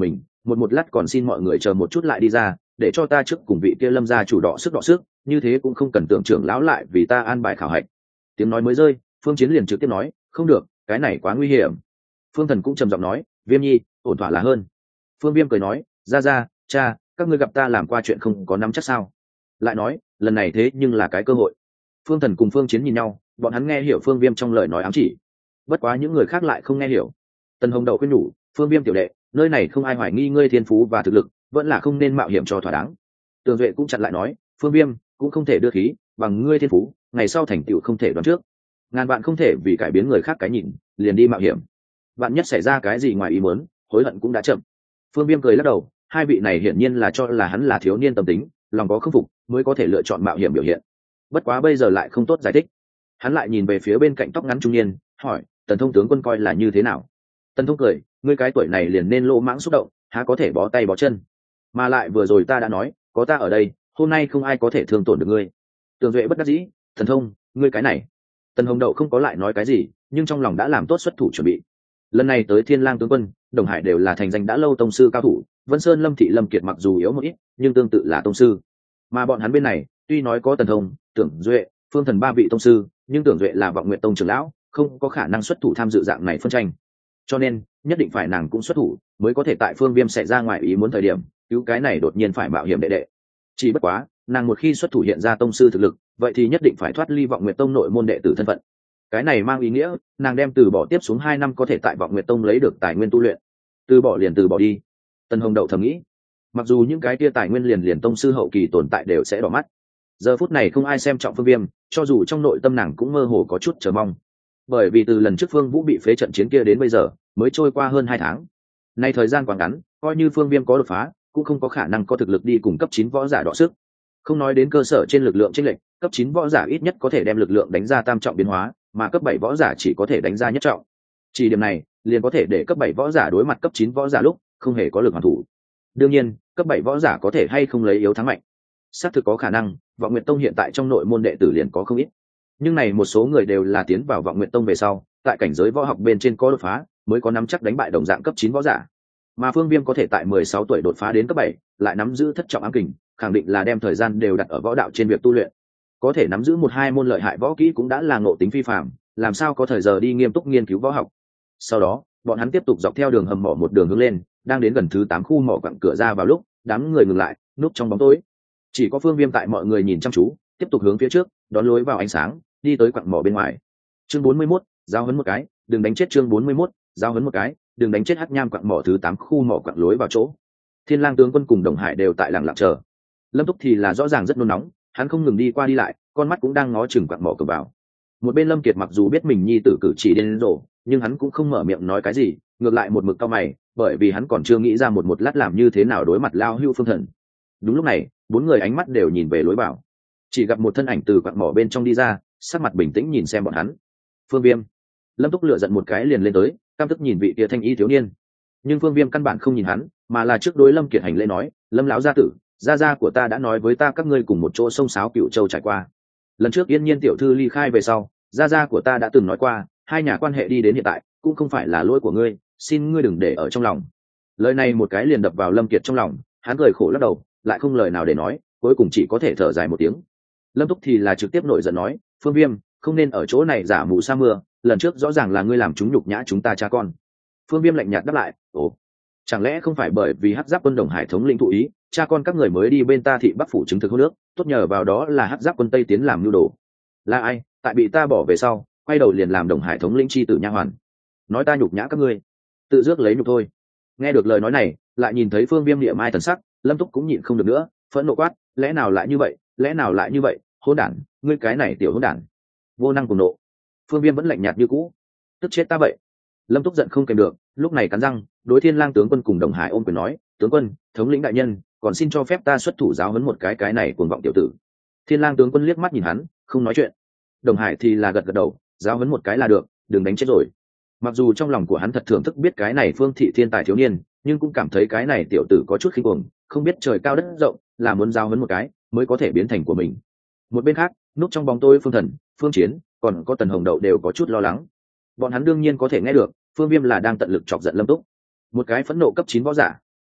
một một lát còn xin mọi người chờ một chút lại đi ra, để cho ta trước cùng vị kia Lâm gia chủ đọ sức đọ sức, như thế cũng không cần tưởng trưởng lão lại vì ta an bài khảo hạch. Tiếng nói mới rơi, Phương Chiến liền trực tiếp nói, không được, cái này quá nguy hiểm. Phương Thần cũng trầm giọng nói, Viêm Nhi, ổn thỏa là hơn. Phương Viêm cười nói, ra ra, cha, các ngươi gặp ta làm qua chuyện không có nắm chắc sao? Lại nói, lần này thế nhưng là cái cơ hội. Phương Thần cùng Phương Chiến nhìn nhau, bọn hắn nghe hiểu Phương Viêm trong lời nói ám chỉ, bất quá những người khác lại không nghe hiểu. Tần Hồng Đậu khuyên nhủ, Phương Viêm tiểu đệ, nơi này không ai hoài nghi ngươi thiên phú và thực lực, vẫn là không nên mạo hiểm cho thỏa đáng. Tường Duệ cũng chặn lại nói, Phương Viêm cũng không thể đưa khí, bằng ngươi thiên phú, ngày sau thành tựu không thể đoán trước. Ngàn bạn không thể vì cải biến người khác cái nhìn, liền đi mạo hiểm. Bạn nhất xảy ra cái gì ngoài ý muốn, hối hận cũng đã chậm. Phương Viêm cười lắc đầu, hai vị này hiển nhiên là cho là hắn là thiếu niên tâm tính, lòng có khâm phục, mới có thể lựa chọn mạo hiểm biểu hiện. Bất quá bây giờ lại không tốt giải thích. Hắn lại nhìn về phía bên cạnh tóc ngắn trung niên, hỏi, Tần Thông tướng quân coi là như thế nào? Tần Thông cười, ngươi cái tuổi này liền nên lỗ mãng xúc động, há có thể bó tay bó chân. Mà lại vừa rồi ta đã nói, có ta ở đây, hôm nay không ai có thể thương tổn được ngươi. Tường Duệ bất đắc dĩ, Tần Thông, ngươi cái này. Tần Hồng Đậu không có lại nói cái gì, nhưng trong lòng đã làm tốt xuất thủ chuẩn bị. Lần này tới Thiên Lang tướng quân, Đồng Hải đều là thành danh đã lâu tông sư cao thủ, Vân Sơn Lâm Thị Lâm Kiệt mặc dù yếu một ít, nhưng tương tự là tông sư. Mà bọn hắn bên này, tuy nói có Tần Thông, Tưởng Duệ, Phương Thần ba vị tông sư, nhưng Tưởng Duệ là Vọng Nguyện Tông trưởng lão, không có khả năng xuất thủ tham dự dạng này phân tranh. Cho nên, nhất định phải nàng cũng xuất thủ, mới có thể tại Phương Viêm xảy ra ngoài ý muốn thời điểm, cứu cái này đột nhiên phải mạo hiểm đệ đệ. Chỉ bất quá, nàng một khi xuất thủ hiện ra tông sư thực lực, vậy thì nhất định phải thoát ly Vọng Nguyện Tông nội môn đệ tử thân phận. Cái này mang ý nghĩa, nàng đem từ bỏ tiếp xuống hai năm có thể tại Vọng Nguyện Tông lấy được tài nguyên tu luyện. Từ bỏ liền từ bỏ đi. Tần Hồng Đậu thầm nghĩ, mặc dù những cái tia tài nguyên liền liền tông sư hậu kỳ tồn tại đều sẽ đỏ mắt, giờ phút này không ai xem trọng Phương Viêm, cho dù trong nội tâm nàng cũng mơ hồ có chút chờ mong. Bởi vì từ lần trước Phương Vũ bị phế trận chiến kia đến bây giờ, mới trôi qua hơn hai tháng. Nay thời gian quá ngắn, coi như Phương Viêm có đột phá, cũng không có khả năng có thực lực đi cùng cấp chín võ giả đọ sức. Không nói đến cơ sở trên lực lượng chênh lệch, cấp chín võ giả ít nhất có thể đem lực lượng đánh ra tam trọng biến hóa, mà cấp bảy võ giả chỉ có thể đánh ra nhất trọng. Chỉ điểm này, liền có thể để cấp bảy võ giả đối mặt cấp chín võ giả lúc không hề có lực hoàn thủ. Đương nhiên, cấp bảy võ giả có thể hay không lấy yếu thắng mạnh, xác thực có khả năng. Vọng Nguyệt Tông hiện tại trong nội môn đệ tử liền có không ít, nhưng này một số người đều là tiến vào Vọng Nguyệt Tông về sau, tại cảnh giới võ học bên trên có đột phá, mới có nắm chắc đánh bại đồng dạng cấp chín võ giả. Mà Phương Viêm có thể tại mười sáu tuổi đột phá đến cấp bảy, lại nắm giữ thất trọng ám kình, khẳng định là đem thời gian đều đặt ở võ đạo trên việc tu luyện. Có thể nắm giữ một hai môn lợi hại võ kỹ cũng đã là ngộ tính phi phàm, làm sao có thời giờ đi nghiêm túc nghiên cứu võ học. Sau đó, bọn hắn tiếp tục dọc theo đường hầm mỏ một đường hướng lên, đang đến gần thứ tám khu mỏ quặng cửa ra vào lúc, đám người ngừng lại, núp trong bóng tối. Chỉ có Phương Viêm tại mọi người nhìn chăm chú, tiếp tục hướng phía trước, đón lối vào ánh sáng, đi tới quặng mỏ bên ngoài. Chương bốn mươi mốt, giao hấn một cái, đừng đánh chết. Chương bốn mươi mốt, giao hấn một cái, đừng đánh chết. Hắc nham quặng mỏ thứ tám khu mỏ quặng lối vào chỗ. Thiên Lang tướng quân cùng Đồng Hải đều tại lặng lặng chờ. Lâm Túc thì là rõ ràng rất nôn nóng, hắn không ngừng đi qua đi lại, con mắt cũng đang ngó chừng quặng mỏ cửa vào. Một bên Lâm Kiệt mặc dù biết mình nhi tử cử chỉ điên rồ, nhưng hắn cũng không mở miệng nói cái gì, ngược lại một mực cau mày, bởi vì hắn còn chưa nghĩ ra một một lát làm như thế nào đối mặt Lao Hưu Phương Thần. Đúng lúc này, bốn người ánh mắt đều nhìn về lối vào, chỉ gặp một thân ảnh từ quặng mỏ bên trong đi ra, sắc mặt bình tĩnh nhìn xem bọn hắn. Phương Viêm. Lâm Túc lửa giận một cái liền lên tới, căm tức nhìn vị kia thanh y thiếu niên. Nhưng Phương Viêm căn bản không nhìn hắn, mà là trước đối Lâm Kiệt hành lễ nói, Lâm lão gia tử, gia gia của ta đã nói với ta các ngươi cùng một chỗ sông sáo Cựu Châu trải qua. Lần trước Yên Nhiên tiểu thư ly khai về sau, gia gia của ta đã từng nói qua, hai nhà quan hệ đi đến hiện tại cũng không phải là lỗi của ngươi, xin ngươi đừng để ở trong lòng. Lời này một cái liền đập vào Lâm Kiệt trong lòng, hắn cười khổ lắc đầu, lại không lời nào để nói, cuối cùng chỉ có thể thở dài một tiếng. Lâm Túc thì là trực tiếp nổi giận nói, Phương Viêm, không nên ở chỗ này giả mù sa mưa, lần trước rõ ràng là ngươi làm chúng nhục nhã chúng ta cha con. Phương Viêm lạnh nhạt đáp lại, ồ, chẳng lẽ không phải bởi vì Hắc Giáp quân Đồng Hải thống lĩnh thụ ý, cha con các người mới đi bên ta thị Bắc phủ chứng thực hôn nước, tốt nhờ vào đó là Hắc Giáp quân Tây tiến làm nhu đồ. Là ai, tại bị ta bỏ về sau, quay đầu liền làm Đồng Hải thống lĩnh chi tử nha hoàn, nói ta nhục nhã các ngươi, tự dước lấy nhục thôi. Nghe được lời nói này, lại nhìn thấy Phương Viêm niệm ai thần sắc, Lâm Túc cũng nhịn không được nữa, phẫn nộ quát, lẽ nào lại như vậy, lẽ nào lại như vậy, hỗn đản, ngươi cái này tiểu hỗn đản, vô năng cùng nộ. Phương Viêm vẫn lạnh nhạt như cũ, tức chết ta vậy. Lâm Túc giận không kèm được, lúc này cắn răng, đối Thiên Lang tướng quân cùng Đồng Hải ôm quyền nói, tướng quân, thống lĩnh đại nhân, còn xin cho phép ta xuất thủ giáo huấn một cái cái này cuồng vọng tiểu tử. Thiên Lang tướng quân liếc mắt nhìn hắn, không nói chuyện. Đồng Hải thì là gật gật đầu, giáo huấn một cái là được, đừng đánh chết rồi. Mặc dù trong lòng của hắn thật thưởng thức biết cái này Phương thị thiên tài thiếu niên, nhưng cũng cảm thấy cái này tiểu tử có chút khinh cuồng, không biết trời cao đất rộng, là muốn giáo huấn một cái mới có thể biến thành của mình. Một bên khác, núp trong bóng tối Phương Thần, Phương Chiến, còn có Tần Hồng Đậu đều có chút lo lắng. Bọn hắn đương nhiên có thể nghe được, Phương Viêm là đang tận lực chọc giận Lâm Túc. Một cái phẫn nộ cấp chín võ giả,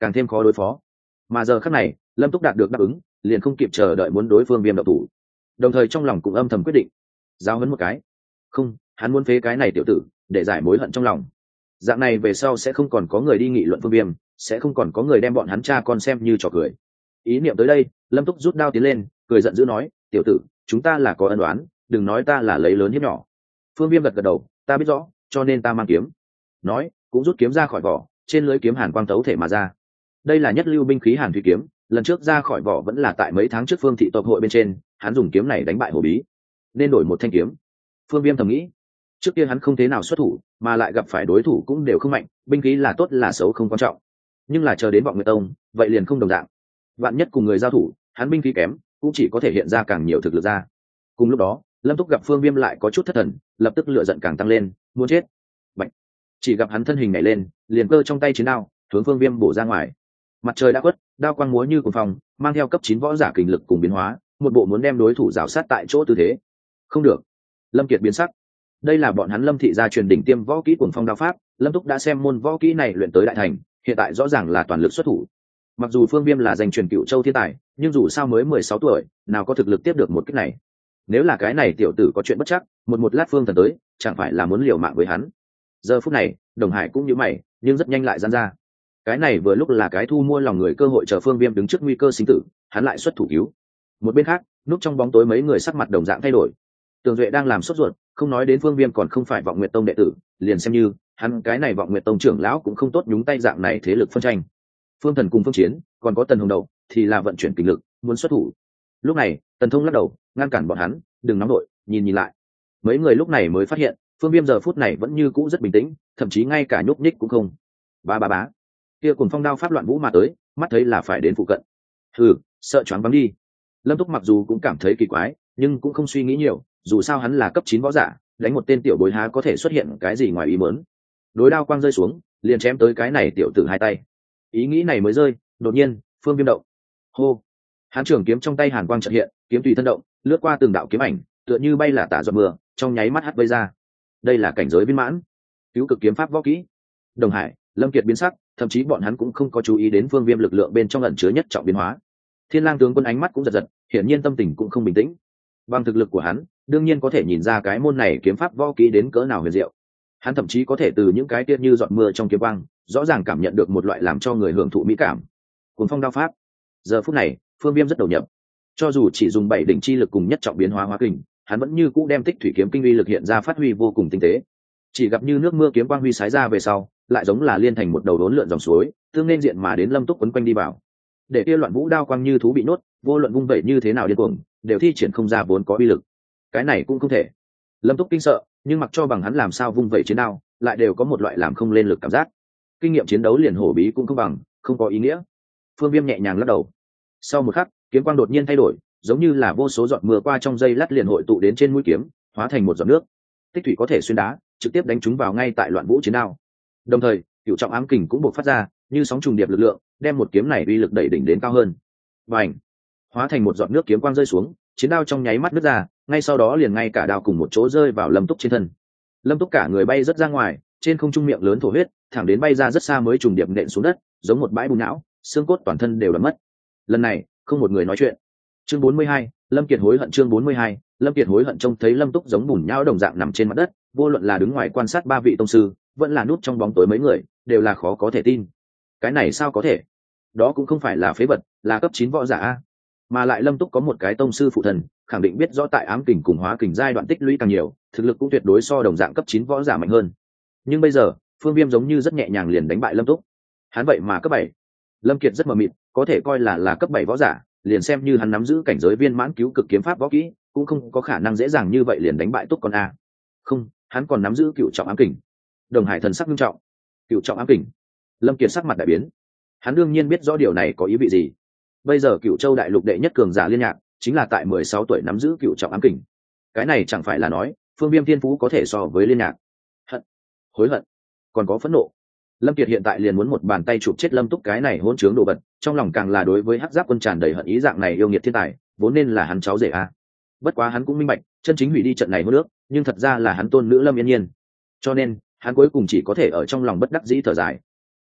càng thêm khó đối phó. Mà giờ khắc này lâm túc đạt được đáp ứng, liền không kịp chờ đợi muốn đối phương viêm độc thủ, đồng thời trong lòng cũng âm thầm quyết định giao hấn một cái. Không, hắn muốn phế cái này tiểu tử để giải mối hận trong lòng. Dạng này về sau sẽ không còn có người đi nghị luận phương viêm, sẽ không còn có người đem bọn hắn cha con xem như trò cười. Ý niệm tới đây, lâm túc rút đao tiến lên, cười giận dữ nói, tiểu tử, chúng ta là có ân oán, đừng nói ta là lấy lớn hiếp nhỏ. Phương viêm gật gật đầu, ta biết rõ, cho nên ta mang kiếm. Nói cũng rút kiếm ra khỏi vỏ, trên lưới kiếm hàn quang tấu thể mà ra. Đây là nhất lưu binh khí hàn thủy kiếm, lần trước ra khỏi vỏ vẫn là tại mấy tháng trước phương thị tộc hội bên trên, hắn dùng kiếm này đánh bại hồ bí, nên đổi một thanh kiếm. Phương viêm thầm nghĩ, trước kia hắn không thế nào xuất thủ, mà lại gặp phải đối thủ cũng đều không mạnh, binh khí là tốt là xấu không quan trọng, nhưng là chờ đến vọng nguyệt tông vậy liền không đồng dạng. Vạn nhất cùng người giao thủ, hắn binh khí kém cũng chỉ có thể hiện ra càng nhiều thực lực ra. Cùng lúc đó lâm túc gặp phương viêm lại có chút thất thần, lập tức lựa giận càng tăng lên, muốn chết. Bạch. Chỉ gặp hắn thân hình nhảy lên, liền cơ trong tay chiến đao hướng phương viêm bổ ra ngoài. Mặt trời đã khuất, đao quang múa như cuồng phong, mang theo cấp chín võ giả kình lực cùng biến hóa, một bộ muốn đem đối thủ rào sát tại chỗ tư thế. Không được. Lâm Kiệt biến sắc. Đây là bọn hắn Lâm thị gia truyền đỉnh tiêm võ kỹ cuồng phong đao pháp, lâm túc đã xem môn võ kỹ này luyện tới đại thành, hiện tại rõ ràng là toàn lực xuất thủ. Mặc dù phương viêm là giành truyền cựu châu thiên tài, nhưng dù sao mới mười sáu tuổi, nào có thực lực tiếp được một kích này. Nếu là cái này tiểu tử có chuyện bất chắc, một một lát phương thần tới, chẳng phải là muốn liều mạng với hắn. Giờ phút này Đồng Hải cũng như mày, nhưng rất nhanh lại giãn ra. Cái này vừa lúc là cái thu mua lòng người cơ hội, chờ phương viêm đứng trước nguy cơ sinh tử, hắn lại xuất thủ cứu. Một bên khác, núp trong bóng tối mấy người sắc mặt đồng dạng thay đổi. Tường Duệ đang làm sốt ruột, không nói đến phương viêm còn không phải vọng nguyệt tông đệ tử, liền xem như hắn cái này vọng nguyệt tông trưởng lão cũng không tốt nhúng tay dạng này thế lực phân tranh. Phương Thần cùng Phương Chiến, còn có Tần Hồng Đầu thì là vận chuyển kinh lực muốn xuất thủ. Lúc này Tần Thông lắc đầu ngăn cản bọn hắn, đừng nóng đội, nhìn nhìn lại. Mấy người lúc này mới phát hiện phương viêm giờ phút này vẫn như cũ rất bình tĩnh, thậm chí ngay cả nhúc nhích cũng không. Ba ba bá, kia cùng phong đao pháp loạn vũ mà tới, mắt thấy là phải đến phụ cận. Hừ, sợ choáng vắng đi. Lâm Túc mặc dù cũng cảm thấy kỳ quái, nhưng cũng không suy nghĩ nhiều, dù sao hắn là cấp chín võ giả, đánh một tên tiểu bối há có thể xuất hiện cái gì ngoài ý muốn. Đối đao quang rơi xuống, liền chém tới cái này tiểu tử hai tay. Ý nghĩ này mới rơi, đột nhiên phương viêm động. Hô, hắn trường kiếm trong tay hàn quang chợt hiện, kiếm tùy thân động, lướt qua từng đạo kiếm ảnh, tựa như bay là tả giọt mưa, trong nháy mắt hất vây ra. Đây là cảnh giới viên mãn, cứu cực kiếm pháp võ kỹ. Đồng Hải, Lâm Kiệt biến sắc, thậm chí bọn hắn cũng không có chú ý đến phương viêm lực lượng bên trong ẩn chứa nhất trọng biến hóa. Thiên Lang tướng quân ánh mắt cũng giật giật, hiển nhiên tâm tình cũng không bình tĩnh. Bằng thực lực của hắn, đương nhiên có thể nhìn ra cái môn này kiếm pháp võ kỹ đến cỡ nào huyền diệu. Hắn thậm chí có thể từ những cái tiết như giọt mưa trong kiếm quang, rõ ràng cảm nhận được một loại làm cho người hưởng thụ mỹ cảm. Cuồng phong đao pháp. Giờ phút này, phương viêm rất đầu nhập. Cho dù chỉ dùng bảy đỉnh chi lực cùng nhất trọng biến hóa hóa kình, hắn vẫn như cũ đem tích thủy kiếm kinh uy lực hiện ra phát huy vô cùng tinh tế. Chỉ gặp như nước mưa kiếm quang huy sái ra về sau, lại giống là liên thành một đầu đốn lượn dòng suối, tương nên diện mà đến Lâm Túc quấn quanh đi vào. Để kia loạn vũ đao quang như thú bị nuốt, vô luận vung vẩy như thế nào điên cuồng, đều thi triển không ra vốn có uy lực. Cái này cũng không thể. Lâm Túc kinh sợ, nhưng mặc cho bằng hắn làm sao vung vẩy chiến đao, lại đều có một loại làm không lên lực cảm giác. Kinh nghiệm chiến đấu liền hổ bí cũng không bằng, không có ý nghĩa. Phương Viêm nhẹ nhàng lắc đầu. Sau một khắc, kiếm quang đột nhiên thay đổi, giống như là vô số giọt mưa qua trong dây lát liền hội tụ đến trên mũi kiếm, hóa thành một giọt nước. Tích thủy có thể xuyên đá, trực tiếp đánh trúng vào ngay tại loạn vũ chiến đao. Đồng thời, cửu trọng ám kình cũng bộc phát ra, như sóng trùng điệp lực lượng, đem một kiếm này uy lực đẩy đỉnh đến cao hơn. Bành! Hóa thành một giọt nước kiếm quang rơi xuống, chiến đao trong nháy mắt nứt ra, ngay sau đó liền ngay cả đao cùng một chỗ rơi vào Lâm Túc trên thân. Lâm Túc cả người bay rất ra ngoài, trên không trung miệng lớn thổ huyết, thẳng đến bay ra rất xa mới trùng điệp nện xuống đất, giống một bãi bùn não, xương cốt toàn thân đều đã mất. Lần này, không một người nói chuyện. Chương bốn mươi hai, Lâm Kiệt hối hận. Chương bốn mươi hai, Lâm Kiệt hối hận. Trông thấy Lâm Túc giống bùn nhão đồng dạng nằm trên mặt đất, vô luận là đứng ngoài quan sát ba vị tông sư, vẫn là núp trong bóng tối mấy người, đều là khó có thể tin. Cái này sao có thể? Đó cũng không phải là phế vật, là cấp chín võ giả a. Mà lại Lâm Túc có một cái tông sư phụ thần, khẳng định biết rõ tại ám kình cùng hóa kình giai đoạn tích lũy càng nhiều, thực lực cũng tuyệt đối so đồng dạng cấp chín võ giả mạnh hơn. Nhưng bây giờ, Phương Viêm giống như rất nhẹ nhàng liền đánh bại Lâm Túc. Hắn vậy mà cấp bảy. Lâm Kiệt rất mờ mịt, có thể coi là là cấp bảy võ giả, liền xem như hắn nắm giữ cảnh giới viên mãn cứu cực kiếm pháp võ kỹ, cũng không có khả năng dễ dàng như vậy liền đánh bại Túc con a. Không, hắn còn nắm giữ cựu trọng ám kình. Đồng Hải thần sắc nghiêm trọng. Cựu trọng ám kình. Lâm Kiệt sắc mặt đại biến. Hắn đương nhiên biết rõ điều này có ý vị gì. Bây giờ Cựu Châu đại lục đệ nhất cường giả Liên Nhạc, chính là tại mười sáu tuổi nắm giữ cựu trọng ám kình. Cái này chẳng phải là nói, Phương Viêm thiên phú có thể so với Liên Nhạc. Hận, hối hận, còn có phẫn nộ. Lâm Kiệt hiện tại liền muốn một bàn tay chụp chết Lâm Túc cái này hỗn trướng đồ vật, trong lòng càng là đối với Hắc Giáp quân tràn đầy hận ý, dạng này yêu nghiệt thiên tài, vốn nên là hắn cháu rể a. Bất quá hắn cũng minh bạch, chân chính hủy đi trận này hôn nước, nhưng thật ra là hắn tôn nữ Lâm Yên Nhiên. Cho nên, hắn cuối cùng chỉ có thể ở trong lòng bất đắc dĩ thở dài.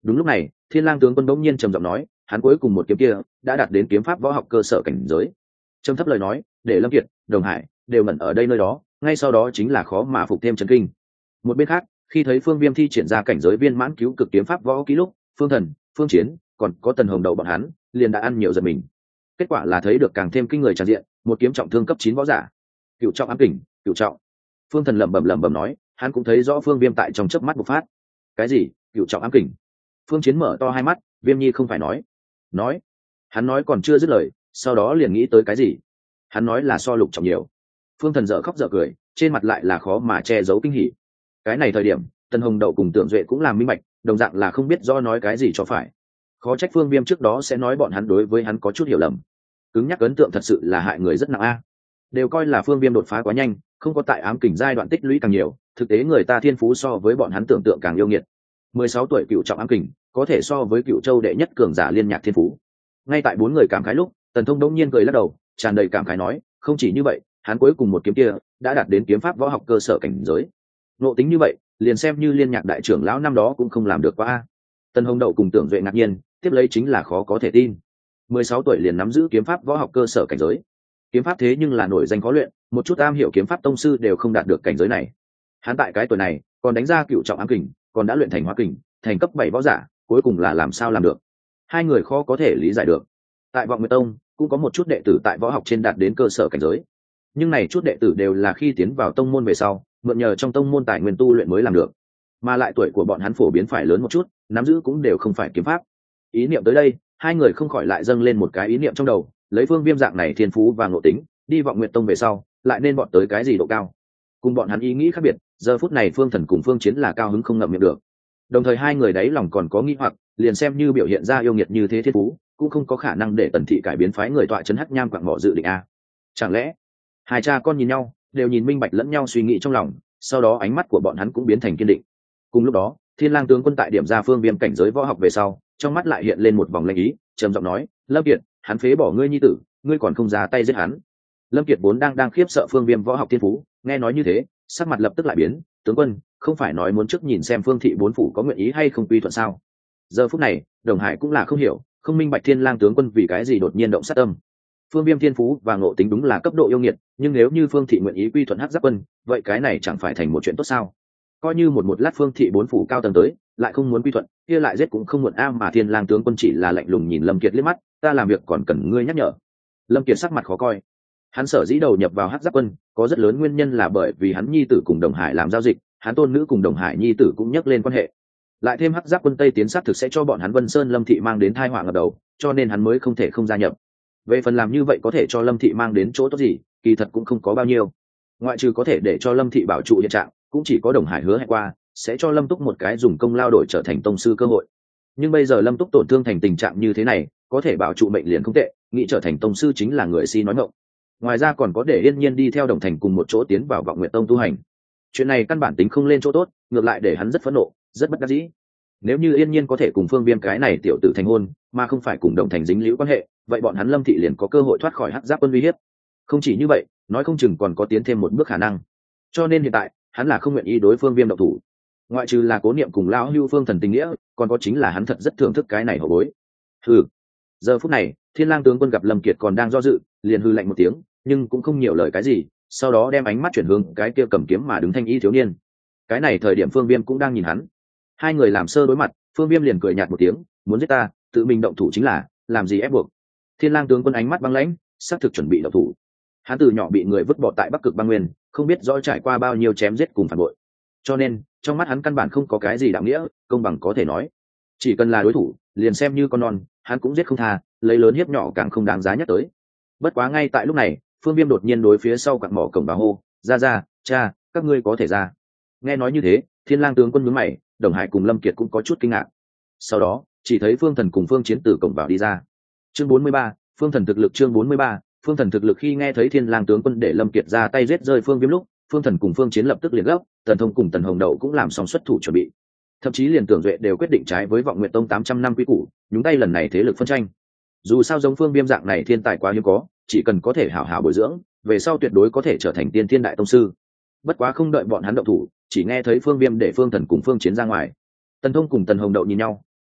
Đúng lúc này Thiên Lang tướng quân bỗng nhiên trầm giọng nói, hắn cuối cùng một kiếm kia đã đạt đến kiếm pháp võ học cơ sở cảnh giới. Trầm thấp lời nói để Lâm Kiệt, Đồng Hải đều ngẩn ở đây nơi đó, ngay sau đó chính là khó mà phục thêm chấn kinh. Một bên khác, khi thấy Phương Viêm thi triển ra cảnh giới viên mãn cứu cực kiếm pháp võ ký lúc, Phương Thần, Phương Chiến, còn có Tần Hồng Đậu bọn hắn, liền đã ăn nhiều giật mình. Kết quả là thấy được càng thêm kinh người tràn diện, một kiếm trọng thương cấp chín võ giả. Cựu trọng ám kình, cựu trọng. Phương Thần lẩm bẩm lẩm bẩm nói, hắn cũng thấy rõ Phương Viêm tại trong chớp mắt bộc phát. Cái gì? Cựu trọng ám kình? Phương Chiến mở to hai mắt, Viêm Nhi không phải nói. Nói. Hắn nói còn chưa dứt lời, sau đó liền nghĩ tới cái gì. Hắn nói là so lục trọng nhiều. Phương Thần dở khóc dở cười, trên mặt lại là khó mà che giấu kinh hỉ. Cái này thời điểm, Tần Hồng Đậu cùng Tưởng Duệ cũng làm minh bạch, đồng dạng là không biết do nói cái gì cho phải. Khó trách Phương Viêm trước đó sẽ nói bọn hắn đối với hắn có chút hiểu lầm. Cứng nhắc ấn tượng thật sự là hại người rất nặng a. Đều coi là Phương Viêm đột phá quá nhanh, không có tại ám kình giai đoạn tích lũy càng nhiều, thực tế người ta thiên phú so với bọn hắn tưởng tượng càng yêu nghiệt. mười sáu tuổi cựu trọng ám kình, có thể so với cựu châu đệ nhất cường giả liên nhạc thiên phú. Ngay tại bốn người cảm khái lúc, Tần Thông đống nhiên cười lắc đầu, tràn đầy cảm khái nói, không chỉ như vậy, hắn cuối cùng một kiếm kia đã đạt đến kiếm pháp võ học cơ sở cảnh giới. Nộ tính như vậy, liền xem như liên nhạc đại trưởng lão năm đó cũng không làm được quá a. Tần Hồng Đậu cùng Tưởng Duệ ngạc nhiên, tiếp lấy chính là khó có thể tin. mười sáu tuổi liền nắm giữ kiếm pháp võ học cơ sở cảnh giới. Kiếm pháp thế nhưng là nổi danh khó luyện, một chút am hiểu kiếm pháp tông sư đều không đạt được cảnh giới này. Hắn tại cái tuổi này, còn đánh ra cựu trọng ám kình, còn đã luyện thành hóa kình, thành cấp bảy võ giả, cuối cùng là làm sao làm được? Hai người khó có thể lý giải được. Tại Vọng Nguyệt Tông, cũng có một chút đệ tử tại võ học trên đạt đến cơ sở cảnh giới. Nhưng này chút đệ tử đều là khi tiến vào tông môn về sau, mượn nhờ trong tông môn tài nguyên tu luyện mới làm được. Mà lại tuổi của bọn hắn phổ biến phải lớn một chút, nắm giữ cũng đều không phải kiếm pháp. Ý niệm tới đây, hai người không khỏi lại dâng lên một cái ý niệm trong đầu, lấy Phương Viêm dạng này thiên phú và ngộ tính, đi Vọng Nguyệt Tông về sau, lại nên bọn tới cái gì độ cao. Cùng bọn hắn ý nghĩ khác biệt, giờ phút này Phương Thần cùng Phương Chiến là cao hứng không ngậm miệng được. Đồng thời hai người đấy lòng còn có nghi hoặc, liền xem như biểu hiện ra yêu nghiệt như thế thiên phú, cũng không có khả năng để Tần thị cải biến phái người tọa trấn Hắc Nham quặng mỏ dự định a. Chẳng lẽ hai cha con nhìn nhau, đều nhìn minh bạch lẫn nhau suy nghĩ trong lòng, sau đó ánh mắt của bọn hắn cũng biến thành kiên định. Cùng lúc đó, Thiên Lang tướng quân tại điểm ra Phương Viêm cảnh giới võ học về sau, trong mắt lại hiện lên một vòng lanh ý, trầm giọng nói, Lâm Kiệt, hắn phế bỏ ngươi nhi tử, ngươi còn không ra tay giết hắn. Lâm Kiệt vốn đang đang khiếp sợ Phương Viêm võ học thiên phú, nghe nói như thế, sắc mặt lập tức lại biến, tướng quân, không phải nói muốn trước nhìn xem Phương thị bốn phủ có nguyện ý hay không quy thuận sao? Giờ phút này, Đồng Hải cũng là không hiểu, không minh bạch Thiên Lang tướng quân vì cái gì đột nhiên động sát tâm. Phương Viêm thiên phú và ngộ tính đúng là cấp độ yêu nghiệt, nhưng nếu như Phương thị nguyện ý quy thuận Hắc Giáp quân, vậy cái này chẳng phải thành một chuyện tốt sao? Coi như một một lát Phương thị bốn phủ cao tầng tới, lại không muốn quy thuận, kia lại giết cũng không muộn a. Mà Thiên Lang tướng quân chỉ là lạnh lùng nhìn Lâm Kiệt liếc mắt, ta làm việc còn cần ngươi nhắc nhở. Lâm Kiệt sắc mặt khó coi. Hắn sở dĩ đầu nhập vào Hắc Giáp quân, có rất lớn nguyên nhân là bởi vì hắn nhi tử cùng Đồng Hải làm giao dịch, hắn tôn nữ cùng Đồng Hải nhi tử cũng nhắc lên quan hệ. Lại thêm Hắc Giáp quân Tây tiến sát thực sẽ cho bọn hắn Vân Sơn Lâm thị mang đến tai họa ngập đầu, cho nên hắn mới không thể không gia nhập. Về phần làm như vậy có thể cho Lâm thị mang đến chỗ tốt gì, kỳ thật cũng không có bao nhiêu. Ngoại trừ có thể để cho Lâm thị bảo trụ hiện trạng, cũng chỉ có Đồng Hải hứa hẹn qua sẽ cho Lâm Túc một cái dùng công lao đổi trở thành tông sư cơ hội. Nhưng bây giờ Lâm Túc tổn thương thành tình trạng như thế này, có thể bảo trụ mệnh liền không tệ, nghĩ trở thành tông sư chính là người si nói ngọng. Ngoài ra còn có để Yên Nhiên đi theo Đồng Thành cùng một chỗ tiến vào Vọng Nguyệt Tông tu hành. Chuyện này căn bản tính không lên chỗ tốt, ngược lại để hắn rất phẫn nộ, rất bất đắc dĩ. Nếu như Yên Nhiên có thể cùng Phương Viêm cái này tiểu tử thành hôn, mà không phải cùng Đồng Thành dính líu quan hệ, vậy bọn hắn Lâm thị liền có cơ hội thoát khỏi Hắc Giáp quân uy hiếp. Không chỉ như vậy, nói không chừng còn có tiến thêm một bước khả năng. Cho nên hiện tại, hắn là không nguyện ý đối Phương Viêm động thủ. Ngoại trừ là cố niệm cùng lão Hưu Phương Thần tình nghĩa, còn có chính là hắn thật rất thưởng thức cái này hậu bối. Hừ. Giờ phút này, Thiên Lang tướng quân gặp Lâm Kiệt còn đang do dự, liền hừ lạnh một tiếng, nhưng cũng không nhiều lời cái gì, sau đó đem ánh mắt chuyển hướng cái kia cầm kiếm mà đứng thanh y thiếu niên. Cái này thời điểm Phương Viêm cũng đang nhìn hắn. Hai người làm sơ đối mặt, Phương Viêm liền cười nhạt một tiếng, muốn giết ta, tự mình động thủ chính là, làm gì ép buộc. Thiên Lang tướng quân ánh mắt băng lãnh, xác thực chuẩn bị động thủ. Hắn từ nhỏ bị người vứt bỏ tại Bắc Cực băng nguyên, không biết rõ trải qua bao nhiêu chém giết cùng phản bội, cho nên trong mắt hắn căn bản không có cái gì đạo nghĩa công bằng có thể nói. Chỉ cần là đối thủ, liền xem như con non, hắn cũng giết không tha, lấy lớn hiếp nhỏ càng không đáng giá nhắc tới. Bất quá ngay tại lúc này, Phương Viêm đột nhiên đối phía sau quặng mỏ cổng bà hô, ra ra, cha, các ngươi có thể ra. Nghe nói như thế, Thiên Lang tướng quân nhướng mày, Đồng Hải cùng Lâm Kiệt cũng có chút kinh ngạc. Sau đó chỉ thấy Phương Thần cùng Phương Chiến từ cổng vào đi ra. Chương bốn mươi ba, Phương Thần thực lực. Chương bốn mươi ba, Phương Thần thực lực. Khi nghe thấy Thiên Lang tướng quân để Lâm Kiệt ra tay giết rơi Phương Viêm lúc, Phương Thần cùng Phương Chiến lập tức liền gấp, Tần Thông cùng Tần Hồng Đậu cũng làm xong xuất thủ chuẩn bị. Thậm chí liền Tưởng Duệ đều quyết định trái với Vọng Nguyệt Tông tám trăm năm quy củ, nhúng tay lần này thế lực phân tranh. Dù sao giống Phương Viêm dạng này thiên tài quá hiếm có, chỉ cần có thể hảo hảo bồi dưỡng, về sau tuyệt đối có thể trở thành tiên thiên đại tông sư. Bất quá không đợi bọn hắn động thủ, chỉ nghe thấy Phương Viêm để Phương Thần cùng Phương Chiến ra ngoài. Tần Thông cùng Tần Hồng Đậu nhìn nhau,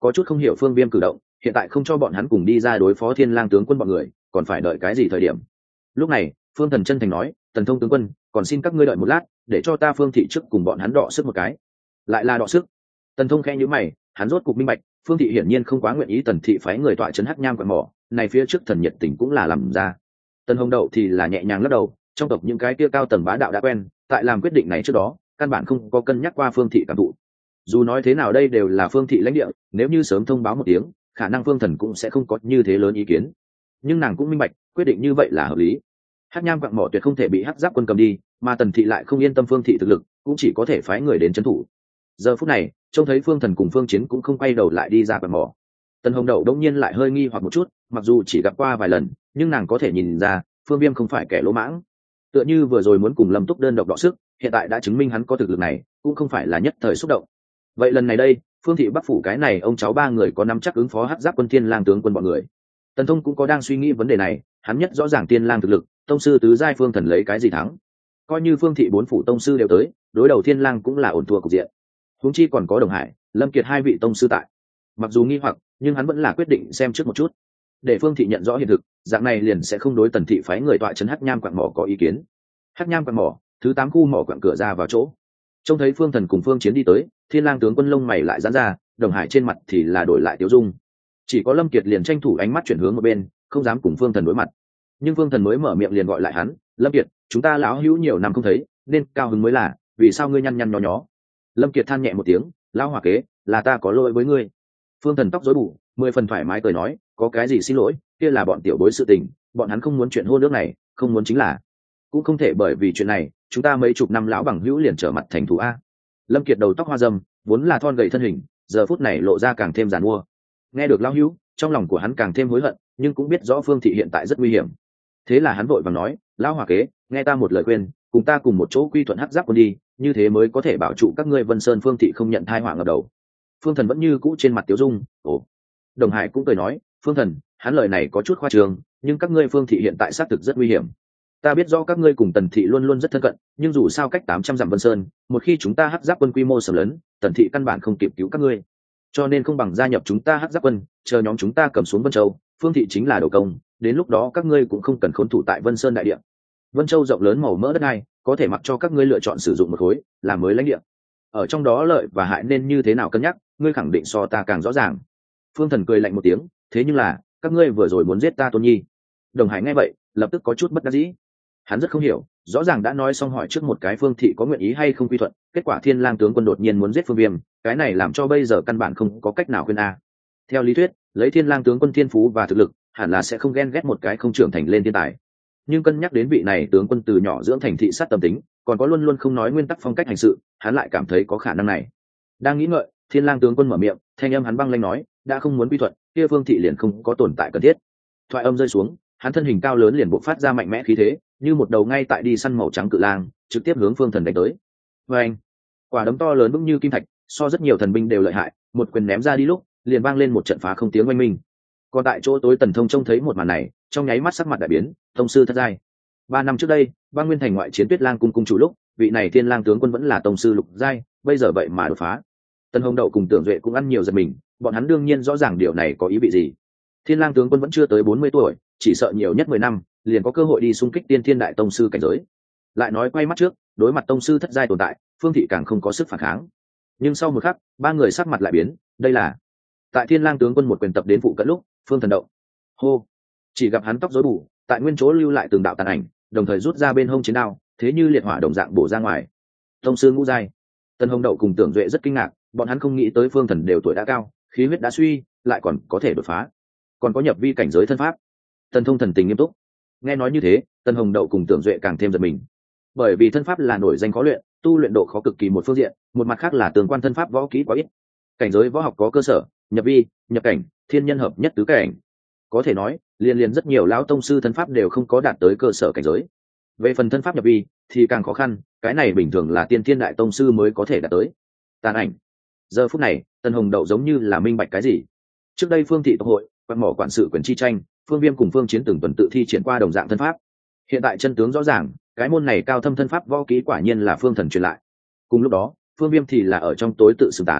có chút không hiểu phương viêm cử động, hiện tại không cho bọn hắn cùng đi ra đối phó thiên lang tướng quân bọn người, còn phải đợi cái gì thời điểm. Lúc này phương thần chân thành nói, Tần Thông tướng quân, còn xin các ngươi đợi một lát, để cho ta Phương thị trước cùng bọn hắn đọ sức một cái. Lại là đọ sức. Tần Thông khẽ nhíu mày, hắn rốt cục minh bạch, Phương thị hiển nhiên không quá nguyện ý Tần thị phái người tọa trấn Hắc Nham quặng mỏ, này phía trước thần nhiệt tình cũng là làm ra. Tần Hồng Đậu thì là nhẹ nhàng lắc đầu, trong tộc những cái kia cao tầng bá đạo đã quen, tại làm quyết định này trước đó, căn bản không có cân nhắc qua Phương thị cảm thụ. Dù nói thế nào đây đều là Phương thị lãnh địa, nếu như sớm thông báo một tiếng, khả năng Phương Thần cũng sẽ không có như thế lớn ý kiến. Nhưng nàng cũng minh bạch, quyết định như vậy là hợp lý. Hắc Nham quặng mỏ tuyệt không thể bị Hắc Giáp quân cầm đi, mà Tần thị lại không yên tâm Phương thị thực lực, cũng chỉ có thể phái người đến trấn thủ. Giờ phút này, trông thấy Phương Thần cùng Phương Chiến cũng không quay đầu lại đi ra quặng mỏ. Tần Hồng Đậu đông nhiên lại hơi nghi hoặc một chút, mặc dù chỉ gặp qua vài lần, nhưng nàng có thể nhìn ra, Phương Viêm không phải kẻ lỗ mãng. Tựa như vừa rồi muốn cùng Lâm Túc đơn độc đọ sức, hiện tại đã chứng minh hắn có thực lực này, cũng không phải là nhất thời xúc động. Vậy lần này đây, Phương thị Bắc phủ cái này ông cháu ba người có nắm chắc ứng phó Hắc Giáp quân Thiên Lang tướng quân bọn người. Tần Thông cũng có đang suy nghĩ vấn đề này, hắn nhất rõ ràng Thiên Lang thực lực, tông sư tứ giai Phương Thần lấy cái gì thắng? Coi như Phương thị bốn phủ tông sư đều tới, đối đầu Thiên Lang cũng là ổn thua cục diện. Huống chi còn có Đồng Hải, Lâm Kiệt hai vị tông sư tại. Mặc dù nghi hoặc, nhưng hắn vẫn là quyết định xem trước một chút, để Phương thị nhận rõ hiện thực, dạng này liền sẽ không đối Tần thị phái người tọa trấn Hắc Nham quặng mỏ có ý kiến. Hắc Nham quặng mỏ, thứ tám khu mỏ quặng cửa ra vào chỗ. Trông thấy Phương Thần cùng Phương Chiến đi tới, Thiên Lang tướng quân lông mày lại giãn ra, Đồng Hải trên mặt thì là đổi lại tiêu dung. Chỉ có Lâm Kiệt liền tranh thủ ánh mắt chuyển hướng một bên, không dám cùng Phương Thần đối mặt. Nhưng Phương Thần mới mở miệng liền gọi lại hắn, Lâm Kiệt, chúng ta lão hữu nhiều năm không thấy, nên cao hứng mới là, vì sao ngươi nhăn nhăn nhó nhó? Lâm Kiệt than nhẹ một tiếng, lão hỏa kế, là ta có lỗi với ngươi. Phương Thần tóc rối bù, mười phần thoải mái cười nói, có cái gì xin lỗi, kia là bọn tiểu bối sự tình, bọn hắn không muốn chuyện hôn nước này, không muốn chính là, cũng không thể bởi vì chuyện này, chúng ta mấy chục năm lão bằng hữu liền trở mặt thành thù a. Lâm Kiệt đầu tóc hoa râm, vốn là thon gầy thân hình, giờ phút này lộ ra càng thêm giàn mua. Nghe được lão hữu, trong lòng của hắn càng thêm hối hận, nhưng cũng biết rõ Phương thị hiện tại rất nguy hiểm. Thế là hắn vội vàng nói, lão hỏa kế, nghe ta một lời khuyên, cùng ta cùng một chỗ quy thuận Hắc Giáp quân đi, như thế mới có thể bảo trụ các ngươi Vân Sơn Phương thị không nhận tai họa ngập đầu. Phương Thần vẫn như cũ trên mặt tiêu dung, ồ. Đồng Hải cũng cười nói, Phương Thần, hắn lời này có chút khoa trương, nhưng các ngươi Phương thị hiện tại xác thực rất nguy hiểm. Ta biết rõ các ngươi cùng Tần thị luôn luôn rất thân cận, nhưng dù sao cách tám trăm dặm Vân Sơn, một khi chúng ta Hắc Giáp quân quy mô sầm lớn, Tần thị căn bản không kịp cứu các ngươi. Cho nên không bằng gia nhập chúng ta Hắc Giáp quân, chờ nhóm chúng ta cầm xuống Vân Châu, Phương thị chính là đầu công, đến lúc đó các ngươi cũng không cần khốn thủ tại Vân Sơn đại địa. Vân Châu rộng lớn màu mỡ đất đai, có thể mặc cho các ngươi lựa chọn sử dụng một khối, làm mới lãnh địa. Ở trong đó lợi và hại nên như thế nào cân nhắc, ngươi khẳng định so ta càng rõ ràng. Phương Thần cười lạnh một tiếng, thế nhưng là, các ngươi vừa rồi muốn giết ta Tôn Nhi. Đồng Hải nghe vậy, lập tức có chút bất đắc dĩ. Hắn rất không hiểu, rõ ràng đã nói xong hỏi trước một cái Phương thị có nguyện ý hay không quy thuận, kết quả Thiên Lang tướng quân đột nhiên muốn giết Phương Viêm, cái này làm cho bây giờ căn bản không có cách nào khuyên a. Theo lý thuyết, lấy Thiên Lang tướng quân thiên phú và thực lực, hẳn là sẽ không ghen ghét một cái không trưởng thành lên thiên tài. Nhưng cân nhắc đến vị này tướng quân từ nhỏ dưỡng thành thị sát tâm tính, còn có luôn luôn không nói nguyên tắc phong cách hành sự, hắn lại cảm thấy có khả năng này. Đang nghĩ ngợi, Thiên Lang tướng quân mở miệng, thanh âm hắn băng lãnh nói, đã không muốn quy thuận, kia Phương thị liền không có tồn tại cần thiết. Thoại âm rơi xuống, hắn thân hình cao lớn liền bộc phát ra mạnh mẽ khí thế, như một đầu ngay tại đi săn màu trắng cự lang, trực tiếp hướng Phương Thần đánh tới. Và anh, quả đấm to lớn vững như kim thạch, so rất nhiều thần binh đều lợi hại, một quyền ném ra đi lúc, liền vang lên một trận phá không tiếng oanh minh. Còn tại chỗ tối Tần Thông trông thấy một màn này, trong nháy mắt sắc mặt đại biến, tông sư thất giai. Ba năm trước đây, Băng Nguyên thành ngoại chiến Tuyết Lang cung cung chủ lúc, vị này Thiên Lang tướng quân vẫn là tông sư lục giai, bây giờ vậy mà đột phá. Tần Hồng Đậu cùng Tưởng Duệ cũng ăn nhiều giật mình, bọn hắn đương nhiên rõ ràng điều này có ý vị gì. Thiên Lang tướng quân vẫn chưa tới bốn mươi tuổi, chỉ sợ nhiều nhất mười năm, liền có cơ hội đi xung kích Tiên Thiên đại tông sư cảnh giới. Lại nói quay mắt trước, đối mặt tông sư thất giai tồn tại, Phương thị càng không có sức phản kháng. Nhưng sau một khắc, ba người sắc mặt lại biến, đây là tại Thiên Lang tướng quân một quyền tập đến phụ cận lúc, Phương Thần động. Hô! Chỉ gặp hắn tóc rối bù, tại nguyên chỗ lưu lại từng đạo tàn ảnh, đồng thời rút ra bên hông chiến đao, thế như liệt hỏa đồng dạng bổ ra ngoài. Tông sư ngũ giai. Tần Hồng Đậu cùng Tưởng Duệ rất kinh ngạc, bọn hắn không nghĩ tới Phương Thần đều tuổi đã cao, khí huyết đã suy, lại còn có thể đột phá. Còn có nhập vi cảnh giới thân pháp. Tần Thông thần tình nghiêm túc. Nghe nói như thế, Tần Hồng Đậu cùng Tưởng Duệ càng thêm giật mình. Bởi vì thân pháp là nổi danh khó luyện, tu luyện độ khó cực kỳ một phương diện, một mặt khác là tương quan thân pháp võ kỹ quá ít. Cảnh giới võ học có cơ sở, nhập vi, nhập cảnh, thiên nhân hợp nhất tứ cảnh. Có thể nói, liên liên rất nhiều lão tông sư thân pháp đều không có đạt tới cơ sở cảnh giới. Về phần thân pháp nhập vi thì càng khó khăn, cái này bình thường là tiên thiên đại tông sư mới có thể đạt tới. Tàn ảnh. Giờ phút này, Tần Hồng Đậu giống như là minh bạch cái gì. Trước đây Phương thị tộc hội, quan mỏ quản sự quyền chi tranh, Phương Viêm cùng Phương Chiến từng tuần tự thi triển qua đồng dạng thân pháp. Hiện tại chân tướng rõ ràng, cái môn này cao thâm thân pháp võ kỹ quả nhiên là Phương Thần truyền lại. Cùng lúc đó, Phương Viêm thì là ở trong tối tự xưng tán,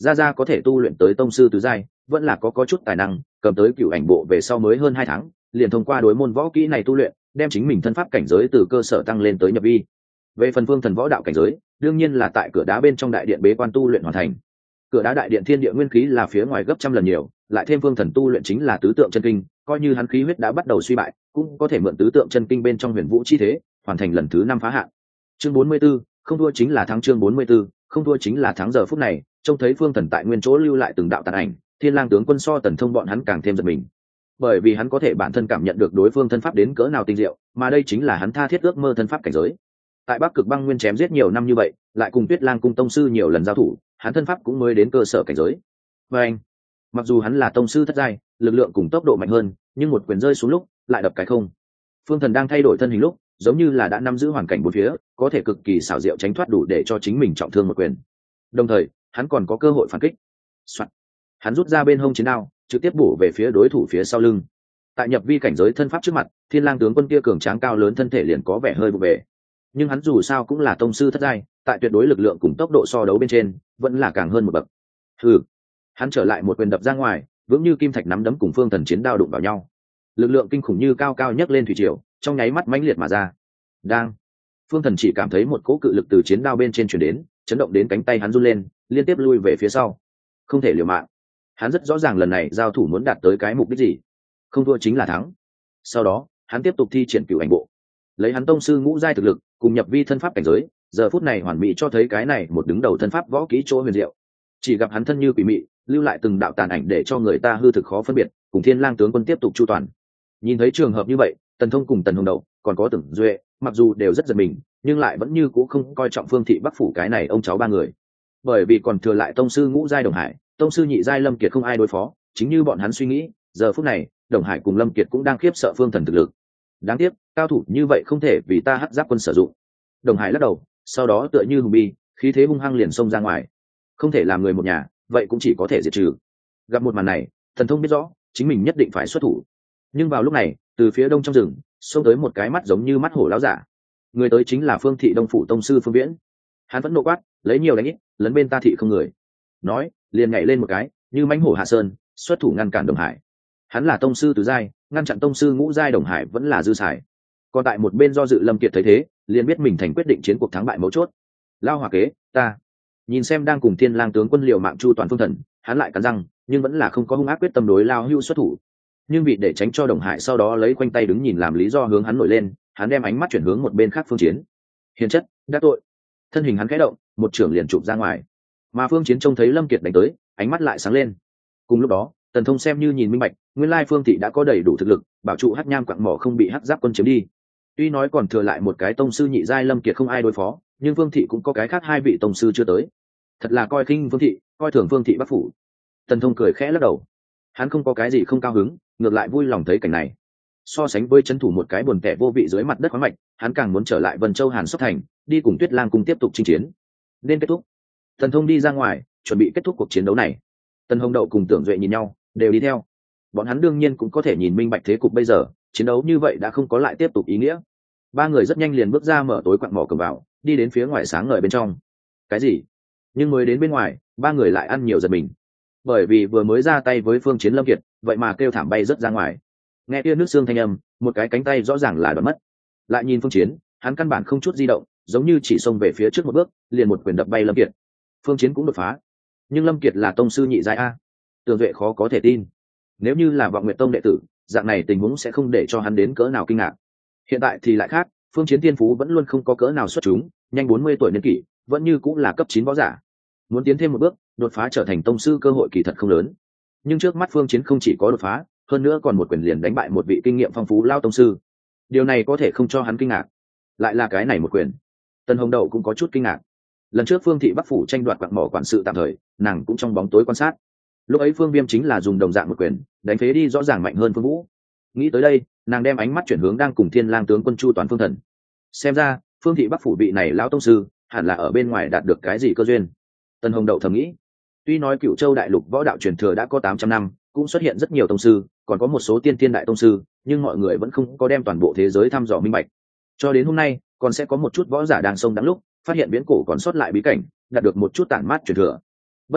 gia gia có thể tu luyện tới tông sư tứ giai vẫn là có có chút tài năng, cầm tới cựu ảnh bộ về sau mới hơn hai tháng liền thông qua đối môn võ kỹ này tu luyện, đem chính mình thân pháp cảnh giới từ cơ sở tăng lên tới nhập vi. Về phần phương thần võ đạo cảnh giới, đương nhiên là tại cửa đá bên trong đại điện bế quan tu luyện hoàn thành. Cửa đá đại điện thiên địa nguyên khí là phía ngoài gấp trăm lần nhiều, lại thêm phương thần tu luyện chính là tứ tượng chân kinh, coi như hắn khí huyết đã bắt đầu suy bại, cũng có thể mượn tứ tượng chân kinh bên trong huyền vũ chi thế, hoàn thành lần thứ năm phá hạn. Chương bốn mươi 44, không thua chính là thắng. Chương bốn mươi 44, không thua chính là thắng. Giờ phút này, trông thấy phương thần tại nguyên chỗ lưu lại từng đạo tàn ảnh, Thiên Lang tướng quân so Tần Thông bọn hắn càng thêm giật mình. Bởi vì hắn có thể bản thân cảm nhận được đối phương thân pháp đến cỡ nào tinh diệu, mà đây chính là hắn tha thiết ước mơ thân pháp cảnh giới. Tại Bắc Cực Băng Nguyên chém giết nhiều năm như vậy, lại cùng Tuyết Lang cung tông sư nhiều lần giao thủ, hắn thân pháp cũng mới đến cơ sở cảnh giới. Và anh, mặc dù hắn là tông sư thất giai, lực lượng cùng tốc độ mạnh hơn, nhưng một quyền rơi xuống lúc, lại đập cái không. Phương Thần đang thay đổi thân hình lúc, giống như là đã nắm giữ hoàn cảnh bốn phía, có thể cực kỳ xảo diệu tránh thoát đủ để cho chính mình trọng thương một quyền. Đồng thời, hắn còn có cơ hội phản kích. Soạn. Hắn rút ra bên hông chiến đao, trực tiếp bổ về phía đối thủ phía sau lưng. Tại nhập vi cảnh giới thân pháp trước mặt, Thiên Lang tướng quân kia cường tráng cao lớn thân thể liền có vẻ hơi vụ về. Nhưng hắn dù sao cũng là tông sư thất giai, tại tuyệt đối lực lượng cùng tốc độ so đấu bên trên, vẫn là càng hơn một bậc. Hừ. Hắn trở lại một quyền đập ra ngoài, vững như kim thạch nắm đấm cùng Phương Thần chiến đao đụng vào nhau. Lực lượng kinh khủng như cao cao nhấc lên thủy triều, trong nháy mắt mãnh liệt mà ra. Đang. Phương Thần chỉ cảm thấy một cỗ cự lực từ chiến đao bên trên truyền đến, chấn động đến cánh tay hắn run lên, liên tiếp lui về phía sau. Không thể liều mạng. Hắn rất rõ ràng lần này giao thủ muốn đạt tới cái mục đích gì, không thua chính là thắng. Sau đó, hắn tiếp tục thi triển cửu ảnh bộ, lấy hắn tông sư ngũ giai thực lực cùng nhập vi thân pháp cảnh giới, giờ phút này hoàn mỹ cho thấy cái này một đứng đầu thân pháp võ kỹ chỗ huyền diệu. Chỉ gặp hắn thân như quỷ mị, lưu lại từng đạo tàn ảnh để cho người ta hư thực khó phân biệt, cùng Thiên Lang tướng quân tiếp tục chu toàn. Nhìn thấy trường hợp như vậy, Tần Thông cùng Tần Hồng Đậu còn có Tưởng Duệ, mặc dù đều rất giật mình, nhưng lại vẫn như cũ không coi trọng Phương Thị Bắc phủ cái này ông cháu ba người, bởi vì còn thừa lại tông sư ngũ giai Đồng Hải, tông sư nhị giai Lâm Kiệt không ai đối phó. Chính như bọn hắn suy nghĩ, giờ phút này Đồng Hải cùng Lâm Kiệt cũng đang khiếp sợ Phương Thần thực lực. Đáng tiếc, cao thủ như vậy không thể vì ta hắc giáp quân sử dụng. Đồng Hải lắc đầu, sau đó tựa như hùng bi, khí thế hung hăng liền xông ra ngoài. Không thể làm người một nhà, vậy cũng chỉ có thể diệt trừ. Gặp một màn này, Thần Thông biết rõ, chính mình nhất định phải xuất thủ. Nhưng vào lúc này, từ phía đông trong rừng, xông tới một cái mắt giống như mắt hổ lão giả. Người tới chính là Phương Thị Đông phủ tông sư Phương Viễn. Hắn vẫn nộ quát, lấy nhiều đánh ít, lấn bên ta thị không người. Nói, liền nhảy lên một cái, như mãnh hổ hạ sơn, xuất thủ ngăn cản Đồng Hải. Hắn là tông sư tứ giai, ngăn chặn tông sư ngũ giai Đồng Hải vẫn là dư xài. Còn tại một bên do dự Lâm Kiệt thấy thế, liền biết mình thành quyết định chiến cuộc thắng bại mấu chốt. Lao hỏa kế, ta nhìn xem đang cùng Thiên Lang tướng quân liều mạng chu toàn Phương Thần, hắn lại cắn răng, nhưng vẫn là không có hung ác quyết tâm đối Lao Hưu xuất thủ. Nhưng vì để tránh cho Đồng Hải sau đó lấy quanh tay đứng nhìn làm lý do hướng hắn nổi lên, hắn đem ánh mắt chuyển hướng một bên khác Phương Chiến. Hiền chất, đắc tội. Thân hình hắn khẽ động, một trưởng liền chụp ra ngoài. Mà Phương Chiến trông thấy Lâm Kiệt đánh tới, ánh mắt lại sáng lên. Cùng lúc đó, Tần Thông xem như nhìn minh bạch, nguyên lai Phương Thị đã có đầy đủ thực lực, bảo trụ Hắc Nham quặng mỏ không bị Hắc Giáp quân chiếm đi. Tuy nói còn thừa lại một cái tông sư nhị giai Lâm Kiệt không ai đối phó, nhưng Phương Thị cũng có cái khác hai vị tông sư chưa tới. Thật là coi khinh Phương Thị, coi thường Phương Thị Bắc phủ. Tần Thông cười khẽ lắc đầu. Hắn không có cái gì không cao hứng, ngược lại vui lòng thấy cảnh này. So sánh với trấn thủ một cái buồn tẻ vô vị dưới mặt đất khoáng mạch, hắn càng muốn trở lại Vân Châu Hàn Sóc Thành, đi cùng Tuyết Lang cùng tiếp tục chinh chiến. Nên kết thúc. Tần Thông đi ra ngoài, chuẩn bị kết thúc cuộc chiến đấu này. Tần Hồng Đậu cùng Tưởng Duệ nhìn nhau, đều đi theo. Bọn hắn đương nhiên cũng có thể nhìn minh bạch thế cục bây giờ, chiến đấu như vậy đã không có lại tiếp tục ý nghĩa. Ba người rất nhanh liền bước ra mở tối quặng mỏ cầm vào, đi đến phía ngoài sáng ngời bên trong. Cái gì? Nhưng mới đến bên ngoài, ba người lại ăn nhiều giật mình. Bởi vì vừa mới ra tay với Phương Chiến Lâm Kiệt, vậy mà kêu thảm bay rất ra ngoài. Nghe kia nước xương thanh âm, một cái cánh tay rõ ràng là đoạn mất. Lại nhìn Phương Chiến, hắn căn bản không chút di động, giống như chỉ xông về phía trước một bước, liền một quyền đập bay Lâm Kiệt. Phương Chiến cũng đột phá, nhưng Lâm Kiệt là tông sư nhị giai a. Tường Duệ khó có thể tin. Nếu như là Vọng Nguyệt Tông đệ tử, dạng này tình huống sẽ không để cho hắn đến cỡ nào kinh ngạc. Hiện tại thì lại khác, Phương Chiến tiên phú vẫn luôn không có cỡ nào xuất chúng, nhanh bốn mươi tuổi niên kỷ, vẫn như cũng là cấp chín võ giả. Muốn tiến thêm một bước, đột phá trở thành tông sư cơ hội kỳ thật không lớn. Nhưng trước mắt Phương Chiến không chỉ có đột phá, hơn nữa còn một quyền liền đánh bại một vị kinh nghiệm phong phú lao tông sư. Điều này có thể không cho hắn kinh ngạc. Lại là cái này một quyền. Tần Hồng Đậu cũng có chút kinh ngạc. Lần trước Phương Thị Bắc phủ tranh đoạt quặng mỏ quản sự tạm thời, nàng cũng trong bóng tối quan sát. Lúc ấy Phương Viêm chính là dùng đồng dạng một quyền, đánh phế đi rõ ràng mạnh hơn Phương Vũ. Nghĩ tới đây, nàng đem ánh mắt chuyển hướng đang cùng Thiên Lang tướng quân chu toàn Phương Thần. Xem ra, Phương Thị Bắc phủ vị này lão tông sư, hẳn là ở bên ngoài đạt được cái gì cơ duyên. Tần Hồng Đậu thầm nghĩ. Tuy nói Cửu Châu đại lục võ đạo truyền thừa đã có tám trăm năm, cũng xuất hiện rất nhiều tông sư, còn có một số tiên tiên đại tông sư, nhưng mọi người vẫn không có đem toàn bộ thế giới thăm dò minh bạch. Cho đến hôm nay, còn sẽ có một chút võ giả đang sông đắng lúc, phát hiện viễn cổ còn sót lại bí cảnh, đạt được một chút tản mát truyền thừa. Bất quá,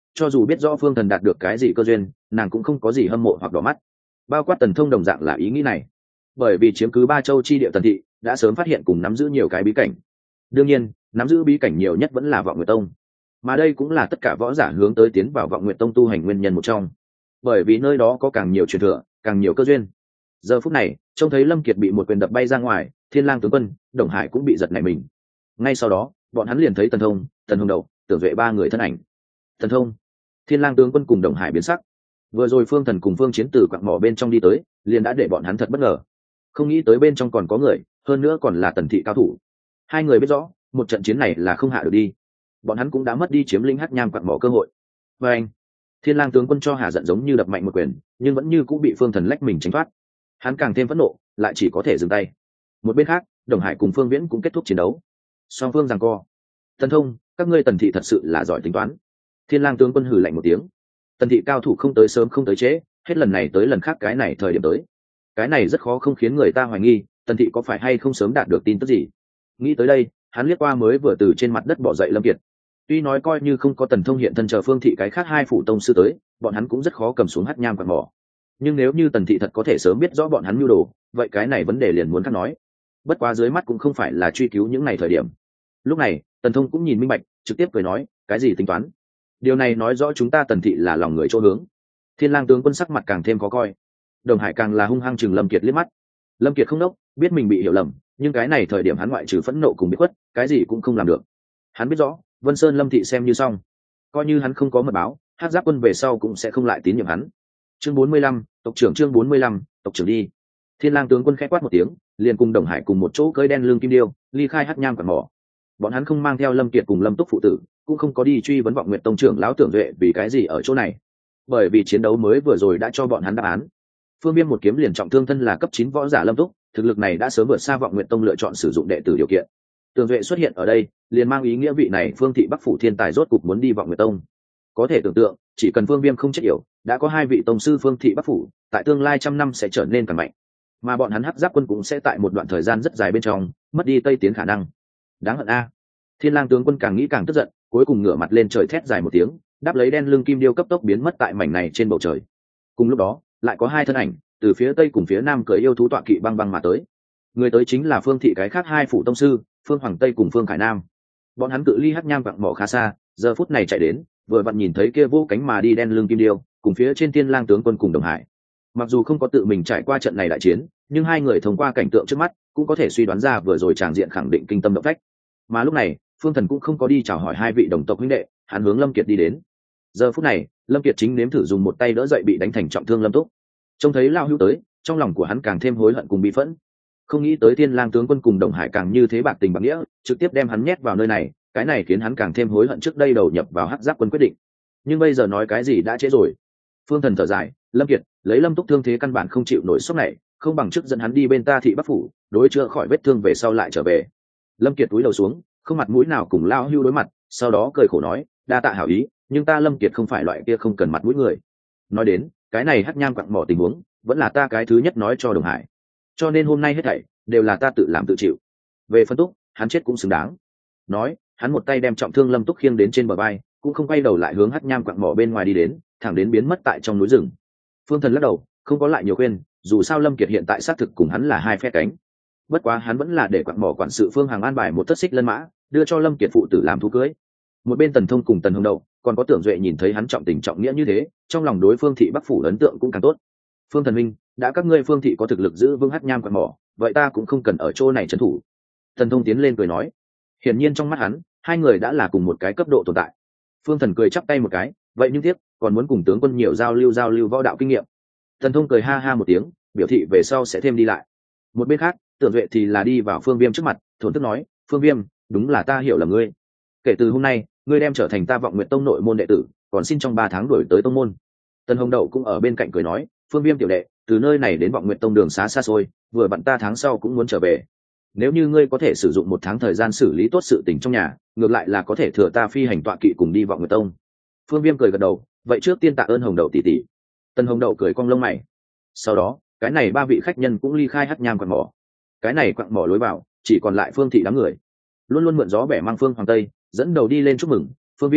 cho dù biết rõ phương thần đạt được cái gì cơ duyên, nàng cũng không có gì hâm mộ hoặc đỏ mắt. Bao quát Tần Thông đồng dạng là ý nghĩ này, bởi vì chiếm cứ ba châu chi địa Tần thị đã sớm phát hiện cùng nắm giữ nhiều cái bí cảnh. Đương nhiên nắm giữ bí cảnh nhiều nhất vẫn là Vọng Nguyệt Tông, mà đây cũng là tất cả võ giả hướng tới tiến vào Vọng Nguyệt Tông tu hành nguyên nhân một trong, bởi vì nơi đó có càng nhiều truyền thừa, càng nhiều cơ duyên. Giờ phút này trông thấy Lâm Kiệt bị một quyền đập bay ra ngoài, Thiên Lang tướng quân, Đồng Hải cũng bị giật nảy mình. Ngay sau đó bọn hắn liền thấy Tần Thông, Tần Hồng Đậu, Tưởng Duệ ba người thân ảnh. Tần Thông, Thiên Lang tướng quân cùng Đồng Hải biến sắc. Vừa rồi Phương Thần cùng Phương Chiến từ quặng mỏ bên trong đi tới, liền đã để bọn hắn thật bất ngờ. Không nghĩ tới bên trong còn có người, hơn nữa còn là Tần thị cao thủ. Hai người biết rõ, một trận chiến này là không hạ được đi. Bọn hắn cũng đã mất đi chiếm lĩnh Hắc Nham quặng mỏ cơ hội. Và anh, Thiên Lang tướng quân cho Hà giận giống như đập mạnh một quyền, nhưng vẫn như cũng bị Phương Thần lách mình tránh thoát. Hắn càng thêm phẫn nộ, lại chỉ có thể dừng tay. Một bên khác, Đồng Hải cùng Phương Viễn cũng kết thúc chiến đấu. Song phương giằng co. Tần Thông, các ngươi Tần thị thật sự là giỏi tính toán. Thiên Lang tướng quân hừ lạnh một tiếng. Tần thị cao thủ không tới sớm không tới trễ, hết lần này tới lần khác cái này thời điểm tới. Cái này rất khó không khiến người ta hoài nghi, Tần thị có phải hay không sớm đạt được tin tức gì. Nghĩ tới đây, hắn liếc qua mới vừa từ trên mặt đất bỏ dậy Lâm Kiệt. Tuy nói coi như không có Tần Thông hiện thân chờ Phương thị cái khác hai phủ tông sư tới, bọn hắn cũng rất khó cầm xuống Hắc Nham quặng mỏ. Nhưng nếu như Tần thị thật có thể sớm biết rõ bọn hắn mưu đồ, vậy cái này vấn đề liền muốn khác nói. Bất quá dưới mắt cũng không phải là truy cứu những ngày thời điểm. Lúc này Tần Thông cũng nhìn minh bạch, trực tiếp cười nói, cái gì tính toán? Điều này nói rõ chúng ta Tần thị là lòng người chỗ hướng. Thiên Lang tướng quân sắc mặt càng thêm khó coi. Đồng Hải càng là hung hăng chừng Lâm Kiệt liếc mắt. Lâm Kiệt không đốc, biết mình bị hiểu lầm, nhưng cái này thời điểm hắn ngoại trừ phẫn nộ cùng bị khuất, cái gì cũng không làm được. Hắn biết rõ, Vân Sơn Lâm thị xem như xong, coi như hắn không có mật báo, Hắc Giáp quân về sau cũng sẽ không lại tín nhiệm hắn. Chương bốn mươi lăm, tộc trưởng chương bốn mươi lăm, tộc trưởng đi. Thiên Lang tướng quân khẽ quát một tiếng, liền cùng Đồng Hải cùng một chỗ cưỡi đen lưng kim điêu, ly khai Hắc Nham quặng mỏ. Bọn hắn không mang theo Lâm Kiệt cùng Lâm Túc phụ tử, cũng không có đi truy vấn Vọng Nguyệt Tông trưởng lão Tưởng Duệ vì cái gì ở chỗ này, bởi vì chiến đấu mới vừa rồi đã cho bọn hắn đáp án. Phương Viêm một kiếm liền trọng thương thân là cấp chín võ giả Lâm Túc, thực lực này đã sớm vượt xa Vọng Nguyệt Tông lựa chọn sử dụng đệ tử điều kiện. Tưởng Duệ xuất hiện ở đây, liền mang ý nghĩa vị này Phương thị Bắc phủ thiên tài rốt cục muốn đi Vọng Nguyệt Tông. Có thể tưởng tượng, chỉ cần Phương Viêm không chết yểu, đã có hai vị tông sư Phương thị Bắc phủ, tại tương lai trăm năm sẽ trở nên càng mạnh, mà bọn hắn Hắc Giáp quân cũng sẽ tại một đoạn thời gian rất dài bên trong mất đi tây tiến khả năng. Đáng hận a! Thiên Lang tướng quân càng nghĩ càng tức giận, cuối cùng ngửa mặt lên trời thét dài một tiếng, đáp lấy đen lưng kim điêu cấp tốc biến mất tại mảnh này trên bầu trời. Cùng lúc đó, lại có hai thân ảnh từ phía tây cùng phía nam cưỡi yêu thú tọa kỵ băng băng mà tới. Người tới chính là Phương thị cái khác hai phủ tông sư, Phương Hoàng Tây cùng Phương Khải Nam. Bọn hắn cự ly Hắc Nham quặng mỏ khá xa, giờ phút này chạy đến, vừa vặn nhìn thấy kia vô cánh mà đi đen lưng kim điêu, cùng phía trên Thiên Lang tướng quân cùng Đồng Hải. Mặc dù không có tự mình trải qua trận này đại chiến, nhưng hai người thông qua cảnh tượng trước mắt cũng có thể suy đoán ra vừa rồi tràng diện khẳng định kinh tâm động phách. Mà lúc này Phương Thần cũng không có đi chào hỏi hai vị đồng tộc huynh đệ, hắn hướng Lâm Kiệt đi đến. Giờ phút này Lâm Kiệt chính nếm thử dùng một tay đỡ dậy bị đánh thành trọng thương Lâm Túc. Trông thấy lão hữu tới, trong lòng của hắn càng thêm hối hận cùng bị phẫn. Không nghĩ tới Thiên Lang tướng quân cùng Đồng Hải càng như thế bạc tình bạc nghĩa, trực tiếp đem hắn nhét vào nơi này, cái này khiến hắn càng thêm hối hận trước đây đầu nhập vào Hắc Giáp quân quyết định. Nhưng bây giờ nói cái gì đã trễ rồi. Phương Thần thở dài, Lâm Kiệt, lấy Lâm Túc thương thế căn bản không chịu nổi sốc này, không bằng trước dẫn hắn đi bên ta thị Bắc phủ, đối chữa khỏi vết thương về sau lại trở về. Lâm Kiệt cúi đầu xuống, không mặt mũi nào cùng lão hưu đối mặt, sau đó cười khổ nói, đa tạ hảo ý, nhưng ta Lâm Kiệt không phải loại kia không cần mặt mũi người. Nói đến, cái này Hắc Nham quặng mỏ tình huống, vẫn là ta cái thứ nhất nói cho Đồng Hải, cho nên hôm nay hết thảy đều là ta tự làm tự chịu. Về phân Túc, hắn chết cũng xứng đáng. Nói, hắn một tay đem trọng thương Lâm Túc khiêng đến trên bờ vai, cũng không quay đầu lại hướng Hắc Nham quặng mỏ bên ngoài đi đến, thẳng đến biến mất tại trong núi rừng. Phương Thần lắc đầu, không có lại nhiều khuyên, dù sao Lâm Kiệt hiện tại xác thực cùng hắn là hai phe cánh. Bất quá hắn vẫn là để quặng mỏ quản sự Phương Hàng an bài một thất xích lân mã, đưa cho Lâm Kiệt phụ tử làm thú cưới. Một bên Tần Thông cùng Tần Hồng Đậu, còn có Tưởng Duệ nhìn thấy hắn trọng tình trọng nghĩa như thế, trong lòng đối Phương thị Bắc phủ ấn tượng cũng càng tốt. Phương Thần Minh, đã các ngươi Phương thị có thực lực giữ vững Hắc Nham quặng mỏ, vậy ta cũng không cần ở chỗ này trấn thủ. Tần Thông tiến lên cười nói, hiển nhiên trong mắt hắn, hai người đã là cùng một cái cấp độ tồn tại. Phương Thần cười chắp tay một cái, vậy nhưng tiếc, còn muốn cùng tướng quân nhiều giao lưu giao lưu võ đạo kinh nghiệm. Tần Thông cười ha ha một tiếng, biểu thị về sau sẽ thêm đi lại. Một bên khác, Tưởng Duệ thì là đi vào Phương Viêm trước mặt, thổn thức nói, Phương Viêm, đúng là ta hiểu là ngươi. Kể từ hôm nay, ngươi đem trở thành ta Vọng Nguyệt Tông nội môn đệ tử, còn xin trong ba tháng đuổi tới tông môn. Tần Hồng Đậu cũng ở bên cạnh cười nói, Phương Viêm tiểu đệ, từ nơi này đến Vọng Nguyệt Tông đường xá xa xôi, vừa vặn ta tháng sau cũng muốn trở về. Nếu như ngươi có thể sử dụng một tháng thời gian xử lý tốt sự tình trong nhà, ngược lại là có thể thừa ta phi hành tọa kỵ cùng đi Vọng Nguyệt Tông. Phương Viêm cười gật đầu, vậy trước tiên tạ ơn Hồng Đậu tỷ tỷ. Tần Hồng Đậu cười cong lông mày. Sau đó, cái này ba vị khách nhân cũng ly khai Hắc Nham quặng mỏ. Cái này quặng mỏ lối vào, chỉ còn lại Phương thị đám người. Luôn luôn mượn gió bẻ mang Phương Hoàng Tây, dẫn đầu đi lên chúc mừng, Phương Viêm,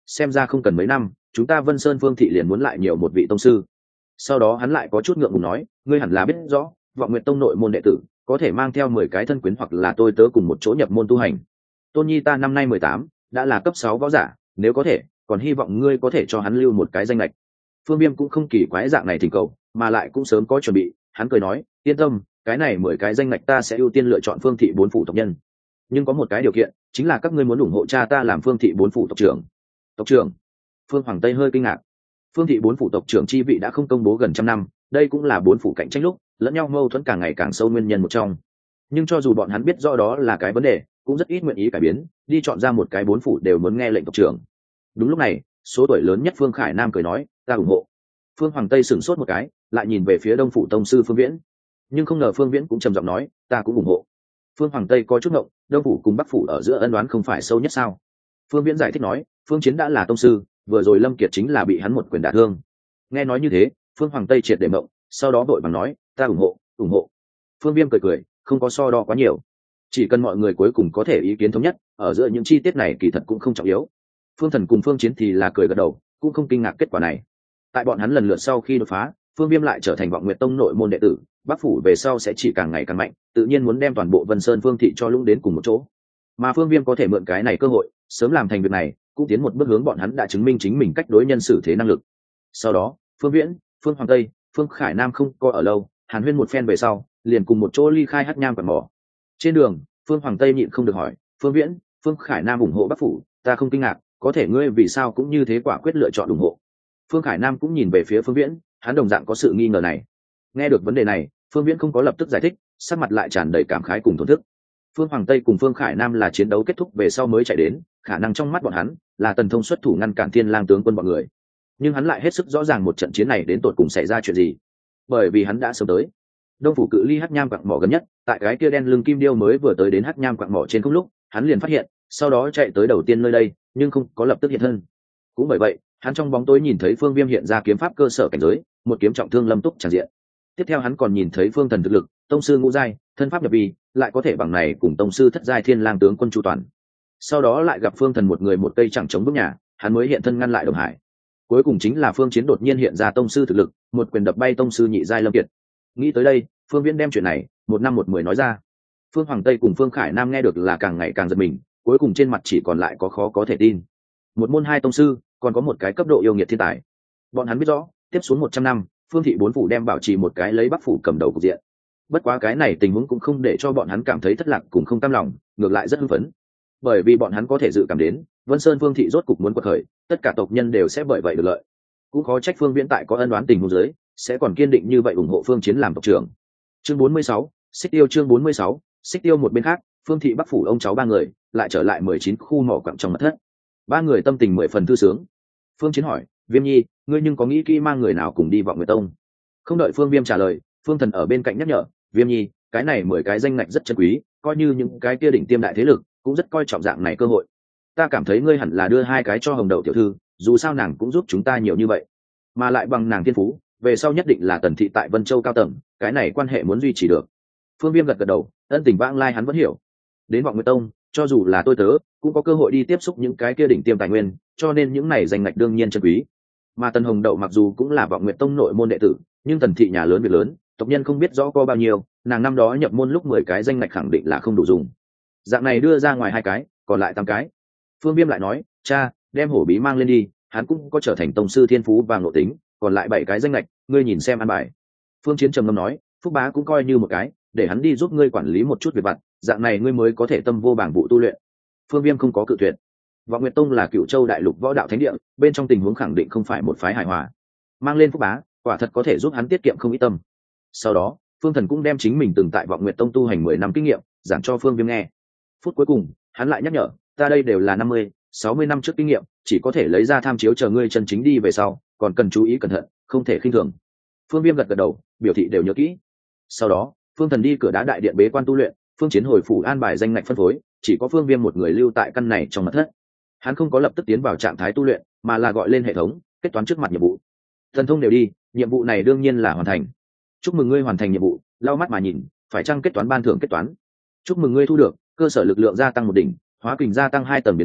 xem ra không cần mấy năm chúng ta Vân Sơn Phương thị liền muốn lại nhiều một vị tông sư. Sau đó hắn lại có chút ngượng ngùng nói, ngươi hẳn là biết rõ Vọng Nguyệt tông nội môn đệ tử có thể mang theo mười cái thân quyến hoặc là tôi tớ cùng một chỗ nhập môn tu hành. Tôn nhi ta năm nay mười tám, đã là cấp sáu võ giả, nếu có thể còn hy vọng ngươi có thể cho hắn lưu một cái danh lệch. Phương Viêm cũng không kỳ quái dạng này thỉnh cầu, mà lại cũng sớm có chuẩn bị, hắn cười nói, yên tâm, cái này mười cái danh lệch ta sẽ ưu tiên lựa chọn Phương thị bốn phủ tộc nhân. Nhưng có một cái điều kiện, chính là các ngươi muốn ủng hộ cha ta làm Phương thị bốn phủ tộc trưởng. Tộc trưởng? Phương Hoàng Tây hơi kinh ngạc. Phương thị bốn phủ tộc trưởng chi vị đã không công bố gần trăm năm, đây cũng là bốn phủ cạnh tranh lúc lẫn nhau mâu thuẫn càng ngày càng sâu nguyên nhân một trong. Nhưng cho dù bọn hắn biết rõ đó là cái vấn đề, cũng rất ít nguyện ý cải biến, đi chọn ra một cái bốn phủ đều muốn nghe lệnh tộc trưởng. Đúng lúc này, số tuổi lớn nhất Phương Khải Nam cười nói, ta ủng hộ. Phương Hoàng Tây sửng sốt một cái, lại nhìn về phía Đông phủ tông sư Phương Viễn, nhưng không ngờ Phương Viễn cũng trầm giọng nói, ta cũng ủng hộ. Phương Hoàng Tây có chút ngộng, Đông phủ cùng Bắc phủ ở giữa ân đoán không phải sâu nhất sao? Phương Viễn giải thích nói, Phương Chiến đã là tông sư, vừa rồi Lâm Kiệt chính là bị hắn một quyền đả thương. Nghe nói như thế, Phương Hoàng Tây triệt để mộng, sau đó vội vàng nói, ta ủng hộ, ủng hộ. Phương Viêm cười cười, không có so đo quá nhiều, chỉ cần mọi người cuối cùng có thể ý kiến thống nhất, ở giữa những chi tiết này kỳ thật cũng không trọng yếu. Phương Thần cùng Phương Chiến thì là cười gật đầu, cũng không kinh ngạc kết quả này. Tại bọn hắn lần lượt sau khi đột phá, Phương Viêm lại trở thành Vọng Nguyệt tông nội môn đệ tử, Bắc phủ về sau sẽ chỉ càng ngày càng mạnh, tự nhiên muốn đem toàn bộ Vân Sơn Phương thị cho lũng đến cùng một chỗ. Mà Phương Viêm có thể mượn cái này cơ hội, sớm làm thành việc này, cũng tiến một bước hướng bọn hắn đã chứng minh chính mình cách đối nhân xử thế năng lực. Sau đó, Phương Viễn, Phương Hoàng Tây, Phương Khải Nam không có ở lâu, hàn huyên một phen về sau, liền cùng một chỗ ly khai Hắc Nham quạt mỏ. Trên đường, Phương Hoàng Tây nhịn không được hỏi, Phương Viễn, Phương Khải Nam ủng hộ Bắc phủ, ta không kinh ngạc, có thể ngươi vì sao cũng như thế quả quyết lựa chọn ủng hộ? Phương Khải Nam cũng nhìn về phía Phương Viễn, hắn đồng dạng có sự nghi ngờ này. Nghe được vấn đề này, Phương Viễn không có lập tức giải thích, sắc mặt lại tràn đầy cảm khái cùng thổn thức. Phương Hoàng Tây cùng Phương Khải Nam là chiến đấu kết thúc về sau mới chạy đến, khả năng trong mắt bọn hắn là Tần Thông xuất thủ ngăn cản Thiên Lang tướng quân bọn người, nhưng hắn lại hết sức rõ ràng một trận chiến này đến tột cùng xảy ra chuyện gì, bởi vì hắn đã sớm tới. Đông phủ cự ly Hắc Nham quặng mỏ gần nhất, tại cái kia đen lưng kim điêu mới vừa tới đến Hắc Nham quặng mỏ trên không lúc, hắn liền phát hiện, sau đó chạy tới đầu tiên nơi đây, nhưng không có lập tức hiện thân. Cũng bởi vậy, hắn trong bóng tối nhìn thấy Phương Viêm hiện ra kiếm pháp cơ sở cảnh giới, một kiếm trọng thương Lâm Túc tràn diện. Tiếp theo hắn còn nhìn thấy Phương Thần thực lực, tông sư ngũ giai, thân pháp nhập vi, lại có thể bằng này cùng tông sư thất giai Thiên Lang tướng quân chu toàn. Sau đó lại gặp Phương Thần một người một cây chẳng chống bước nhà, hắn mới hiện thân ngăn lại Đồng Hải. Cuối cùng chính là Phương Chiến đột nhiên hiện ra tông sư thực lực, một quyền đập bay tông sư nhị giai Lâm Kiệt. Nghĩ tới đây, Phương Viễn đem chuyện này một năm một mười nói ra. Phương Hoàng Tây cùng Phương Khải Nam nghe được là càng ngày càng giật mình, cuối cùng trên mặt chỉ còn lại có khó có thể tin. Một môn hai tông sư, còn có một cái cấp độ yêu nghiệt thiên tài. Bọn hắn biết rõ, tiếp xuống một trăm năm, Phương thị bốn phủ đem bảo trì một cái lấy Bắc phủ cầm đầu cục diện. Bất quá cái này tình huống cũng không để cho bọn hắn cảm thấy thất lạc cùng không cam lòng, ngược lại rất hưng phấn. Bởi vì bọn hắn có thể dự cảm đến, Vân Sơn Phương thị rốt cục muốn quật khởi, tất cả tộc nhân đều sẽ bởi vậy được lợi. Cũng khó trách Phương Viễn tại có ân oán tình huống dưới, sẽ còn kiên định như vậy ủng hộ Phương Chiến làm tộc trưởng. Chương bốn mươi sáu, Xích Tiêu chương bốn mươi sáu, Xích Tiêu một bên khác, Phương thị Bắc phủ ông cháu ba người, lại trở lại mười chín khu mỏ quặng trong mật thất. Ba người tâm tình mười phần thư sướng. Phương Chiến hỏi, Viêm Nhi, ngươi nhưng có nghĩ kỹ mang người nào cùng đi Vọng Nguyệt tông? Không đợi Phương Viêm trả lời, Phương Thần ở bên cạnh nhắc nhở, Viêm Nhi, cái này mười cái danh ngạch rất chân quý, coi như những cái kia đỉnh tiêm đại thế lực cũng rất coi trọng dạng này cơ hội. Ta cảm thấy ngươi hẳn là đưa hai cái cho Hồng Đậu tiểu thư, dù sao nàng cũng giúp chúng ta nhiều như vậy, mà lại bằng nàng thiên phú, về sau nhất định là Tần thị tại Vân Châu cao tầng, cái này quan hệ muốn duy trì được. Phương Viêm gật gật đầu, ân tình vãng lai hắn vẫn hiểu. Đến Vọng Nguyệt tông, cho dù là tôi tớ, cũng có cơ hội đi tiếp xúc những cái kia đỉnh tiêm tài nguyên, cho nên những này danh ngạch đương nhiên chân quý. Mà Tần Hồng Đậu mặc dù cũng là Vọng Nguyệt tông nội môn đệ tử, nhưng Tần thị nhà lớn việc lớn, tộc nhân không biết rõ có bao nhiêu, nàng năm đó nhập môn lúc mười cái danh ngạch khẳng định là không đủ dùng. Dạng này đưa ra ngoài hai cái, còn lại tám cái. Phương Viêm lại nói, cha, đem hổ bí mang lên đi, hắn cũng có trở thành tông sư thiên phú và ngộ tính, còn lại bảy cái danh lệch, ngươi nhìn xem ăn bài. Phương Chiến trầm ngâm nói, Phúc Bá cũng coi như một cái, để hắn đi giúp ngươi quản lý một chút việc vặt, dạng này ngươi mới có thể tâm vô bảng vụ tu luyện. Phương Viêm không có cự tuyệt. Vọng Nguyệt tông là Cửu Châu đại lục võ đạo thánh địa, bên trong tình huống khẳng định không phải một phái hài hòa. Mang lên Phúc Bá, quả thật có thể giúp hắn tiết kiệm không ít tâm. Sau đó, Phương Thần cũng đem chính mình từng tại Vọng Nguyệt tông tu hành mười năm kinh nghiệm giảng cho Phương Viêm nghe. Phút cuối cùng, hắn lại nhắc nhở, ta đây đều là năm mươi, sáu mươi năm trước kinh nghiệm, chỉ có thể lấy ra tham chiếu chờ ngươi chân chính đi về sau, còn cần chú ý cẩn thận, không thể khinh thường. Phương Viêm gật gật đầu, biểu thị đều nhớ kỹ. Sau đó, Phương Thần đi cửa đá đại điện bế quan tu luyện, Phương Chiến hồi phủ an bài danh ngạch phân phối, chỉ có Phương Viêm một người lưu tại căn này trong mật thất. Hắn không có lập tức tiến vào trạng thái tu luyện, mà là gọi lên hệ thống, kết toán trước mặt nhiệm vụ. Thần thông đều đi, nhiệm vụ này đương nhiên là hoàn thành. Chúc mừng ngươi hoàn thành nhiệm vụ, lau mắt mà nhìn, phải chăng kết toán ban thưởng kết toán. Chúc mừng ngươi thu được cơ sở lực lượng gia tăng một đỉnh, hóa kình gia tăng hai tầng biến hóa,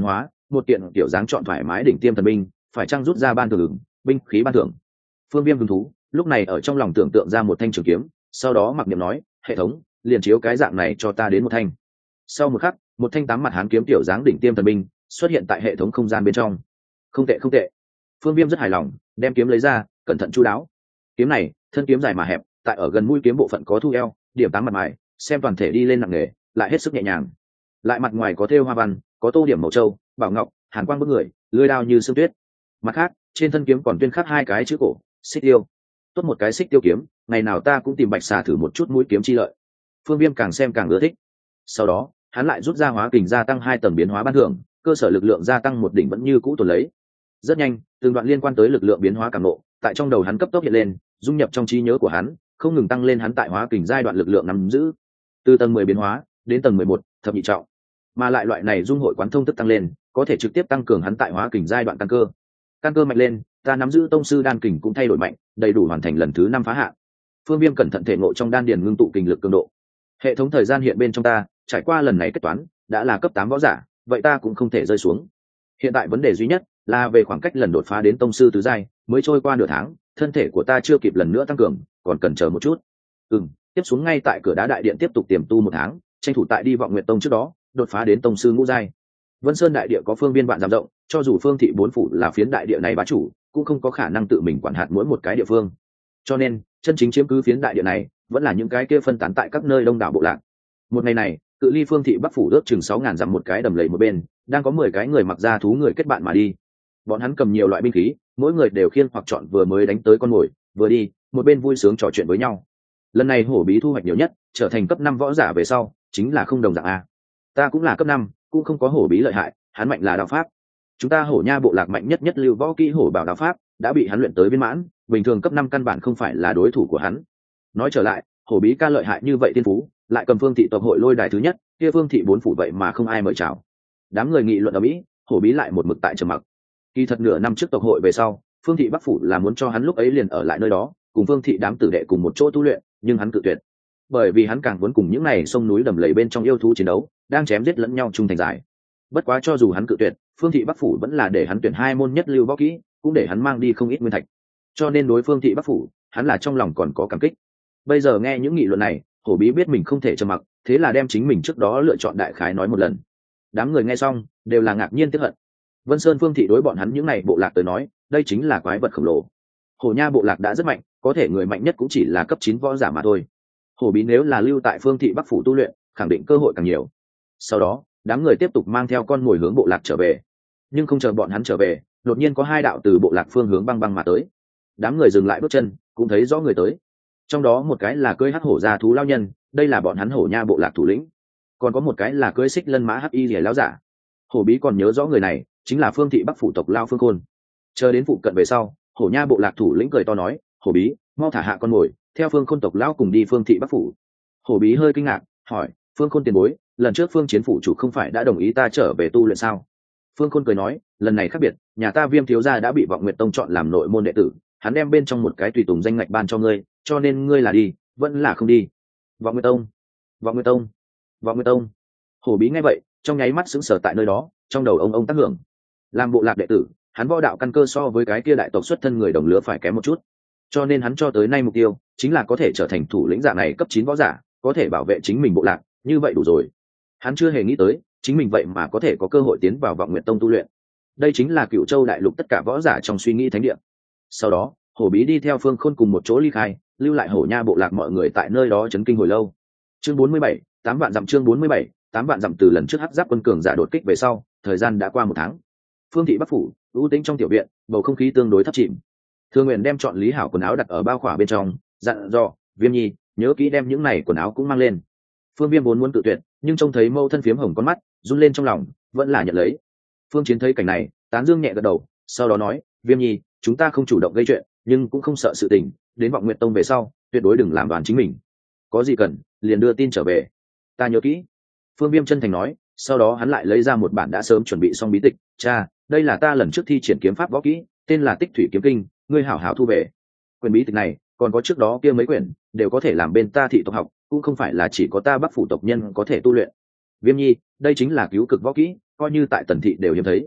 một kiện kiểu dáng chọn thoải mái đỉnh tiêm thần binh phải chăng rút ra ban thưởng ứng binh khí ban thưởng. Phương Viêm hứng thú lúc này ở trong lòng tưởng tượng ra một thanh trường kiếm, sau đó mặc niệm nói hệ thống liền chiếu cái dạng này cho ta đến một thanh. Sau một khắc một thanh tám mặt hán kiếm tiểu dáng đỉnh tiêm thần binh xuất hiện tại hệ thống không gian bên trong. Không tệ không tệ. Phương Viêm rất hài lòng, đem kiếm lấy ra cẩn thận chu đáo. Kiếm này thân kiếm dài mà hẹp, tại ở gần mũi kiếm bộ phận có thu eo, điểm tám mặt mài, xem toàn thể đi lên nặng nghề lại hết sức nhẹ nhàng. Lại mặt ngoài có thêu hoa văn, có tô điểm màu châu, bảo ngọc, hàn quang bức người, lưỡi đao như sương tuyết. Mặt khác trên thân kiếm còn tuyên khắc hai cái chữ cổ xích tiêu. Tốt một cái xích tiêu kiếm, ngày nào ta cũng tìm bạch xà thử một chút mũi kiếm chi lợi. Phương Viêm càng xem càng ưa thích. Sau đó hắn lại rút ra hóa kình gia tăng hai tầng biến hóa ban thưởng, cơ sở lực lượng gia tăng một đỉnh vẫn như cũ tồn lấy. Rất nhanh từng đoạn liên quan tới lực lượng biến hóa cảm nộ tại trong đầu hắn cấp tốc hiện lên, dung nhập trong trí nhớ của hắn, không ngừng tăng lên hắn tại hóa kình giai đoạn lực lượng nắm giữ. Từ tầng mười biến hóa đến tầng mười một thập nhị trọng, mà lại loại này dung hội quán thông tức tăng lên, có thể trực tiếp tăng cường hắn tại hóa kình giai đoạn căn cơ. Căn cơ mạnh lên, ta nắm giữ tông sư đan kình cũng thay đổi mạnh, đầy đủ hoàn thành lần thứ năm phá hạn. Phương Viêm cẩn thận thể ngộ trong đan điền ngưng tụ kình lực cường độ. Hệ thống thời gian hiện bên trong ta, trải qua lần này kết toán, đã là cấp tám võ giả, vậy ta cũng không thể rơi xuống. Hiện tại vấn đề duy nhất là về khoảng cách lần đột phá đến tông sư tứ giai, mới trôi qua nửa tháng, thân thể của ta chưa kịp lần nữa tăng cường, còn cần chờ một chút. Ừm, tiếp xuống ngay tại cửa đá đại điện tiếp tục tiềm tu một tháng, tranh thủ tại đi Vọng Nguyệt Tông trước đó, đột phá đến tông sư ngũ giai. Vân Sơn đại địa có phương viên vạn dặm rộng, cho dù Phương thị bốn phủ là phiến đại địa này bá chủ, cũng không có khả năng tự mình quản hạt mỗi một cái địa phương. Cho nên, chân chính chiếm cứ phiến đại địa này, vẫn là những cái kia phân tán tại các nơi đông đảo bộ lạc. Một ngày này, cự ly Phương thị bắc phủ ước chừng sáu ngàn dặm một cái đầm lầy một bên, đang có mười cái người mặc da thú người kết bạn mà đi. Bọn hắn cầm nhiều loại binh khí, mỗi người đều khiêng hoặc chọn vừa mới đánh tới con mồi, vừa đi, một bên vui sướng trò chuyện với nhau. Lần này hổ bí thu hoạch nhiều nhất, trở thành cấp năm võ giả về sau, chính là không đồng dạng a. Ta cũng là cấp năm, cũng không có hổ bí lợi hại, hắn mạnh là đạo pháp. Chúng ta hổ nha bộ lạc mạnh nhất nhất lưu võ kỹ hổ bảo đạo pháp, đã bị hắn luyện tới viên mãn, bình thường cấp năm căn bản không phải là đối thủ của hắn. Nói trở lại, hổ bí ca lợi hại như vậy tiên phú, lại cầm Phương thị tộc hội lôi đài thứ nhất, kia Phương thị bốn phủ vậy mà không ai mời chào. Đám người nghị luận ở mỹ, hổ bí lại một mực tại trầm mặc. Kỳ thật nửa năm trước tộc hội về sau, Phương thị bắc phủ là muốn cho hắn lúc ấy liền ở lại nơi đó, cùng Phương thị đám tử đệ cùng một chỗ tu luyện, nhưng hắn cự tuyệt. Bởi vì hắn càng muốn cùng những này sông núi đầm lầy bên trong yêu thú chiến đấu, đang chém giết lẫn nhau chung thành giải. Bất quá cho dù hắn cự tuyệt, Phương thị bắc phủ vẫn là để hắn tuyển hai môn nhất lưu võ kỹ, cũng để hắn mang đi không ít nguyên thạch. Cho nên đối Phương thị bắc phủ, hắn là trong lòng còn có cảm kích. Bây giờ nghe những nghị luận này, hổ bí biết mình không thể trầm mặc, thế là đem chính mình trước đó lựa chọn đại khái nói một lần. Đám người nghe xong đều là ngạc nhiên tiếc hận. Vân Sơn Phương thị đối bọn hắn những này bộ lạc tới nói, đây chính là quái vật khổng lồ. Hổ nha bộ lạc đã rất mạnh, có thể người mạnh nhất cũng chỉ là cấp chín võ giả mà thôi. Hổ bí nếu là lưu tại Phương thị bắc phủ tu luyện, khẳng định cơ hội càng nhiều. Sau đó đám người tiếp tục mang theo con mồi hướng bộ lạc trở về, nhưng không chờ bọn hắn trở về, đột nhiên có hai đạo từ bộ lạc phương hướng băng băng mà tới. Đám người dừng lại bước chân, cũng thấy rõ người tới. Trong đó một cái là cưỡi hắc hổ gia thú lao nhân, đây là bọn hắn hổ nha bộ lạc thủ lĩnh. Còn có một cái là cưỡi xích lân mã hắc y rìa lão giả. Hổ bí còn nhớ rõ người này chính là Phương thị bắc phủ tộc lao Phương Khôn. Chờ đến phụ cận về sau, hổ nha bộ lạc thủ lĩnh cười to nói, hổ bí mau thả hạ con mồi, theo Phương Khôn tộc lao cùng đi Phương thị bắc phủ. Hổ bí hơi kinh ngạc hỏi, Phương Khôn tiền bối, lần trước Phương chiến phủ chủ không phải đã đồng ý ta trở về tu luyện sao? Phương Khôn cười nói, lần này khác biệt, nhà ta Viêm thiếu gia đã bị Vọng Nguyệt Tông chọn làm nội môn đệ tử, hắn đem bên trong một cái tùy tùng danh ngạch ban cho ngươi, cho nên ngươi là đi vẫn là không đi. Vọng Nguyệt Tông, Vọng Nguyệt Tông, Vọng Nguyệt Tông. Hổ bí nghe vậy trong nháy mắt sững sờ tại nơi đó, trong đầu ông ông tác hưởng. Làm bộ lạc đệ tử, hắn võ đạo căn cơ so với cái kia đại tộc xuất thân người đồng lứa phải kém một chút, cho nên hắn cho tới nay mục tiêu chính là có thể trở thành thủ lĩnh dạng này cấp chín võ giả, có thể bảo vệ chính mình bộ lạc, như vậy đủ rồi. Hắn chưa hề nghĩ tới chính mình vậy mà có thể có cơ hội tiến vào Vọng Nguyệt Tông tu luyện. Đây chính là Cửu Châu đại lục tất cả võ giả trong suy nghĩ thánh địa. Sau đó hổ bí đi theo Phương Khôn cùng một chỗ ly khai, lưu lại hổ nha bộ lạc mọi người tại nơi đó chấn kinh hồi lâu. Chương bốn mươi bảy, tám vạn dặm. Chương bốn mươi bảy, tám vạn dặm. Từ lần trước hắc giáp quân cường giả đột kích về sau, thời gian đã qua một tháng. Phương thị bắc phủ ưu tĩnh trong tiểu viện, bầu không khí tương đối thấp chìm. Thương Nguyện đem chọn lý hảo quần áo đặt ở bao khỏa bên trong, dặn dò Viêm nhi nhớ kỹ đem những này quần áo cũng mang lên. Phương Viêm vốn muốn tự tuyệt, nhưng trông thấy mâu thân phiếm hồng con mắt, run lên trong lòng, vẫn là nhận lấy. Phương Chiến thấy cảnh này, tán dương nhẹ gật đầu, sau đó nói, Viêm nhi chúng ta không chủ động gây chuyện, nhưng cũng không sợ sự tình, đến Vọng Nguyệt Tông về sau tuyệt đối đừng làm đoàn chính mình, có gì cần liền đưa tin trở về, ta nhớ kỹ. Phương Viêm chân thành nói, sau đó hắn lại lấy ra một bản đã sớm chuẩn bị xong bí tịch. Cha, đây là ta lần trước thi triển kiếm pháp võ kỹ, tên là Tích Thủy Kiếm Kinh, ngươi hảo hảo thu về. Quyển bí tịch này còn có trước đó kia mấy quyển đều có thể làm bên ta thị tộc học, cũng không phải là chỉ có ta bắc phủ tộc nhân có thể tu luyện. Viêm nhi đây chính là cứu cực võ kỹ, coi như tại Tần thị đều hiếm thấy,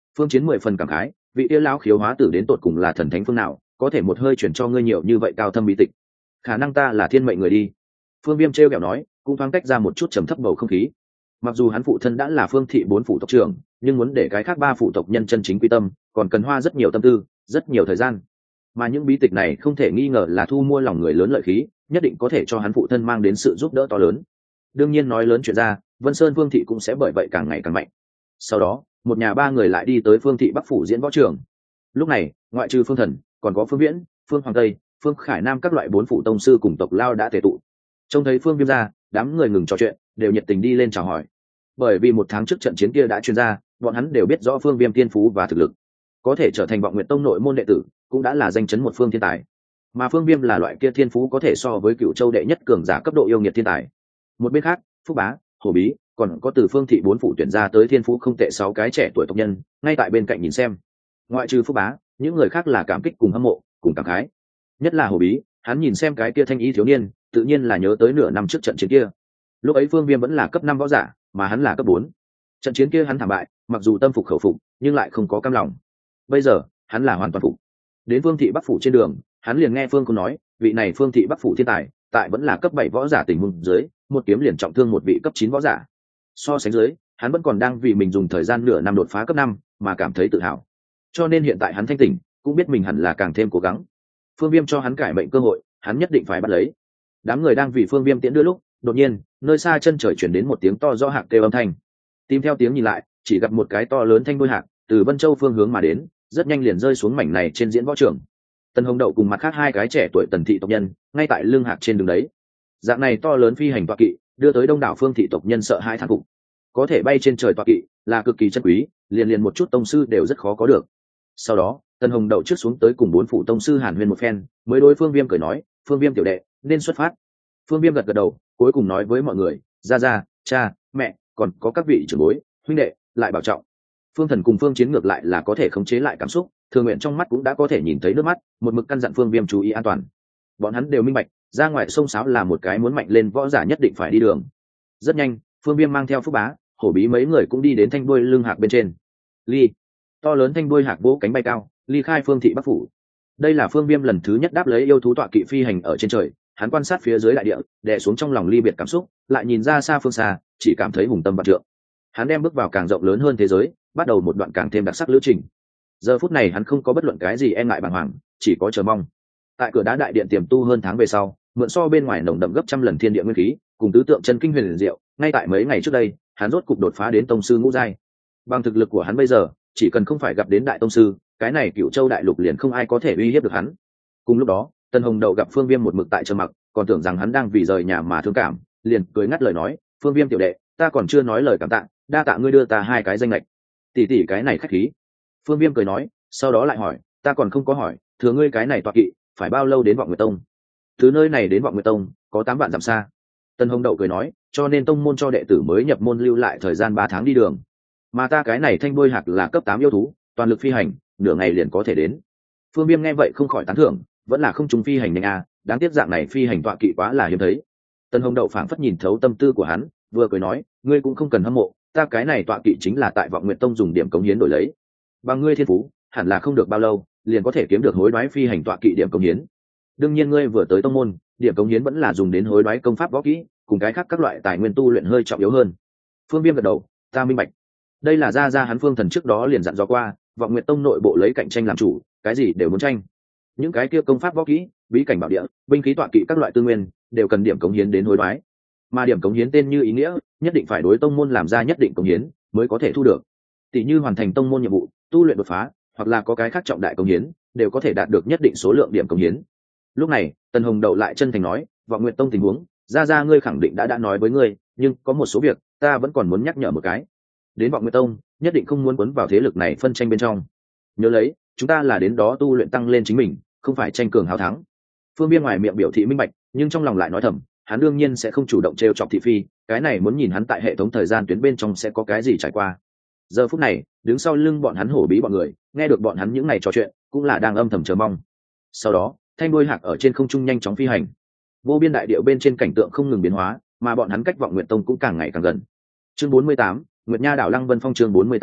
Phương Chiến mười phần cảm khái, vị yêu lão khiếu hóa tử đến tột cùng là thần thánh phương nào, có thể một hơi chuyển cho ngươi nhiều như vậy cao thâm bí tịch. Khả năng ta là thiên mệnh người đi. Phương Viêm trêu ghẹo nói, cũng thoáng tách ra một chút trầm thấp bầu không khí. Mặc dù hắn phụ thân đã là Phương thị bốn phủ tộc trưởng, nhưng muốn để cái khác ba phủ tộc nhân chân chính quy tâm, còn cần hoa rất nhiều tâm tư, rất nhiều thời gian. Mà những bí tịch này không thể nghi ngờ là thu mua lòng người lớn lợi khí, nhất định có thể cho hắn phụ thân mang đến sự giúp đỡ to lớn. Đương nhiên nói lớn chuyện ra, Vân Sơn Phương thị cũng sẽ bởi vậy càng ngày càng mạnh. Sau đó, một nhà ba người lại đi tới Phương thị Bắc phủ diễn võ trường. Lúc này, ngoại trừ Phương Thần, còn có Phương Viễn, Phương Hoàng Tây, Phương Khải Nam các loại bốn phủ tông sư cùng tộc lao đã tề tụ. Trông thấy Phương Viêm ra, đám người ngừng trò chuyện, đều nhiệt tình đi lên chào hỏi. Bởi vì một tháng trước trận chiến kia đã truyền ra, bọn hắn đều biết rõ Phương Viêm tiên phú và thực lực, có thể trở thành Vọng Nguyệt Tông nội môn đệ tử, cũng đã là danh chấn một phương thiên tài. Mà Phương Viêm là loại kia thiên phú có thể so với Cửu Châu đệ nhất cường giả cấp độ yêu nghiệt thiên tài. Một bên khác, Phúc Bá, Hồ Bí, còn có từ Phương thị bốn phủ tuyển ra tới thiên phú không tệ sáu cái trẻ tuổi tộc nhân, ngay tại bên cạnh nhìn xem. Ngoại trừ Phúc Bá, những người khác là cảm kích cùng hâm mộ, cùng cảm khái. Nhất là Hồ Bí, hắn nhìn xem cái kia thanh ý thiếu niên, tự nhiên là nhớ tới nửa năm trước trận chiến kia. Lúc ấy Phương Viêm vẫn là cấp năm võ giả, mà hắn là cấp bốn. Trận chiến kia hắn thảm bại, mặc dù tâm phục khẩu phục, nhưng lại không có cam lòng. Bây giờ, hắn là hoàn toàn phục. Đến Phương thị Bắc phủ trên đường, hắn liền nghe Phương Cung nói, vị này Phương thị Bắc phủ thiên tài, tại vẫn là cấp bảy võ giả tình huống dưới, một kiếm liền trọng thương một vị cấp chín võ giả. So sánh dưới, hắn vẫn còn đang vì mình dùng thời gian nửa năm đột phá cấp năm, mà cảm thấy tự hào. Cho nên hiện tại hắn thanh tỉnh, cũng biết mình hẳn là càng thêm cố gắng. Phương Viêm cho hắn cải mệnh cơ hội, hắn nhất định phải bắt lấy. Đám người đang vì Phương Viêm tiễn đưa lúc, đột nhiên, nơi xa chân trời chuyển đến một tiếng to rõ hạc kêu âm thanh. Tìm theo tiếng nhìn lại, chỉ gặp một cái to lớn thanh đuôi hạc từ Vân Châu phương hướng mà đến, rất nhanh liền rơi xuống mảnh này trên diễn võ trường. Tần Hồng Đậu cùng mặt khác hai cái trẻ tuổi Tần thị tộc nhân, ngay tại lưng hạc trên đường đấy. Dạng này to lớn phi hành tọa kỵ, đưa tới đông đảo Phương thị tộc nhân sợ hai thán phục. Có thể bay trên trời tọa kỵ, là cực kỳ chân quý, liền liền một chút tông sư đều rất khó có được. Sau đó, Tần Hồng Đậu trước xuống tới cùng bốn phủ tông sư hàn huyên một phen, mới đối Phương Viêm cười nói, Phương Viêm tiểu đệ, nên xuất phát. Phương Viêm gật gật đầu, cuối cùng nói với mọi người, gia gia, cha, mẹ, còn có các vị trưởng bối, huynh đệ, lại bảo trọng. Phương Thần cùng Phương Chiến ngược lại là có thể khống chế lại cảm xúc, Thường Nguyện trong mắt cũng đã có thể nhìn thấy nước mắt, một mực căn dặn Phương Viêm chú ý an toàn. Bọn hắn đều minh bạch, ra ngoài sông sáo là một cái muốn mạnh lên võ giả nhất định phải đi đường. Rất nhanh, Phương Viêm mang theo Phúc Bá, Hổ Bí mấy người cũng đi đến thanh đuôi lưng hạc bên trên. Ly, to lớn thanh đuôi hạc vỗ cánh bay cao, ly khai Phương thị Bắc phủ. Đây là Phương Viêm lần thứ nhất đáp lấy yêu thú tọa kỵ phi hành ở trên trời, hắn quan sát phía dưới đại địa, đè xuống trong lòng ly biệt cảm xúc, lại nhìn ra xa phương xa, chỉ cảm thấy hùng tâm vạn trượng. Hắn đem bước vào càng rộng lớn hơn thế giới, bắt đầu một đoạn càng thêm đặc sắc lữ trình. Giờ phút này hắn không có bất luận cái gì e ngại bàng hoàng, chỉ có chờ mong. Tại cửa đá đại điện tiềm tu hơn tháng về sau, mượn so bên ngoài nồng đậm gấp trăm lần thiên địa nguyên khí, cùng tứ tượng chân kinh huyền diệu, ngay tại mấy ngày trước đây, hắn rốt cục đột phá đến tông sư ngũ giai. Bằng thực lực của hắn bây giờ, chỉ cần không phải gặp đến đại tông sư, cái này Cửu Châu đại lục liền không ai có thể uy hiếp được hắn. Cùng lúc đó, Tần Hồng Đậu gặp Phương Viêm một mực tại trầm mặc, còn tưởng rằng hắn đang vì rời nhà mà thương cảm, liền cười ngắt lời nói, Phương Viêm tiểu đệ, ta còn chưa nói lời cảm tạ, đa tạ ngươi đưa ta hai cái danh lệch. Tỷ tỷ cái này khách khí. Phương Viêm cười nói, sau đó lại hỏi, ta còn không có hỏi, thừa ngươi cái này tọa kỵ, phải bao lâu đến Vọng Nguyệt Tông? Từ nơi này đến Vọng Nguyệt Tông, có tám vạn dặm xa. Tần Hồng Đậu cười nói, cho nên tông môn cho đệ tử mới nhập môn lưu lại thời gian ba tháng đi đường. Mà ta cái này thanh đuôi hạc là cấp tám yêu thú, toàn lực phi hành, nửa ngày liền có thể đến. Phương Viêm nghe vậy không khỏi tán thưởng, vẫn là không trùng phi hành nhanh a, đáng tiếc dạng này phi hành tọa kỵ quá là hiếm thấy. Tần Hồng Đậu phảng phất nhìn thấu tâm tư của hắn, vừa cười nói, ngươi cũng không cần hâm mộ, ta cái này tọa kỵ chính là tại Vọng Nguyệt Tông dùng điểm cống hiến đổi lấy. Bằng ngươi thiên phú, hẳn là không được bao lâu, liền có thể kiếm được hối đoái phi hành tọa kỵ điểm cống hiến. Đương nhiên ngươi vừa tới tông môn, điểm cống hiến vẫn là dùng đến hối đoái công pháp võ kỹ, cùng cái khác các loại tài nguyên tu luyện hơi trọng yếu hơn. Phương Viêm gật đầu, ta minh bạch. Đây là ra ra hắn Phương Thần trước đó liền dặn dò qua, Vọng Nguyệt Tông nội bộ lấy cạnh tranh làm chủ, cái gì đều muốn tranh. Những cái kia công pháp võ kỹ, bí cảnh bảo địa, binh khí tọa kỵ các loại tư nguyên, đều cần điểm cống hiến đến hối đoái. Mà điểm cống hiến tên như ý nghĩa, nhất định phải đối tông môn làm ra nhất định cống hiến, mới có thể thu được. Tỷ như hoàn thành tông môn nhiệm vụ, tu luyện đột phá, hoặc là có cái khác trọng đại cống hiến, đều có thể đạt được nhất định số lượng điểm cống hiến. Lúc này, Tần Hồng Đậu lại chân thành nói, Vọng Nguyệt Tông tình huống, ra ra ngươi khẳng định đã đã nói với ngươi, nhưng có một số việc, ta vẫn còn muốn nhắc nhở một cái. Đến Vọng Nguyệt Tông, nhất định không muốn cuốn vào thế lực này phân tranh bên trong. Nhớ lấy, chúng ta là đến đó tu luyện tăng lên chính mình, không phải tranh cường hào thắng. Phương Viêm ngoài miệng biểu thị minh bạch, nhưng trong lòng lại nói thầm, hắn đương nhiên sẽ không chủ động trêu chọc thị phi, cái này muốn nhìn hắn tại hệ thống thời gian tuyến bên trong sẽ có cái gì trải qua. Giờ phút này, đứng sau lưng bọn hắn Hổ Bí bọn người, nghe được bọn hắn những ngày trò chuyện, cũng là đang âm thầm chờ mong. Sau đó, thanh đuôi hạc ở trên không trung nhanh chóng phi hành. Vô biên đại điệu bên trên cảnh tượng không ngừng biến hóa, mà bọn hắn cách Vọng Nguyệt Tông cũng càng ngày càng gần. Chương bốn mươi tám, Nguyệt Nha đảo Lăng Vân Phong chương bốn mươi tám,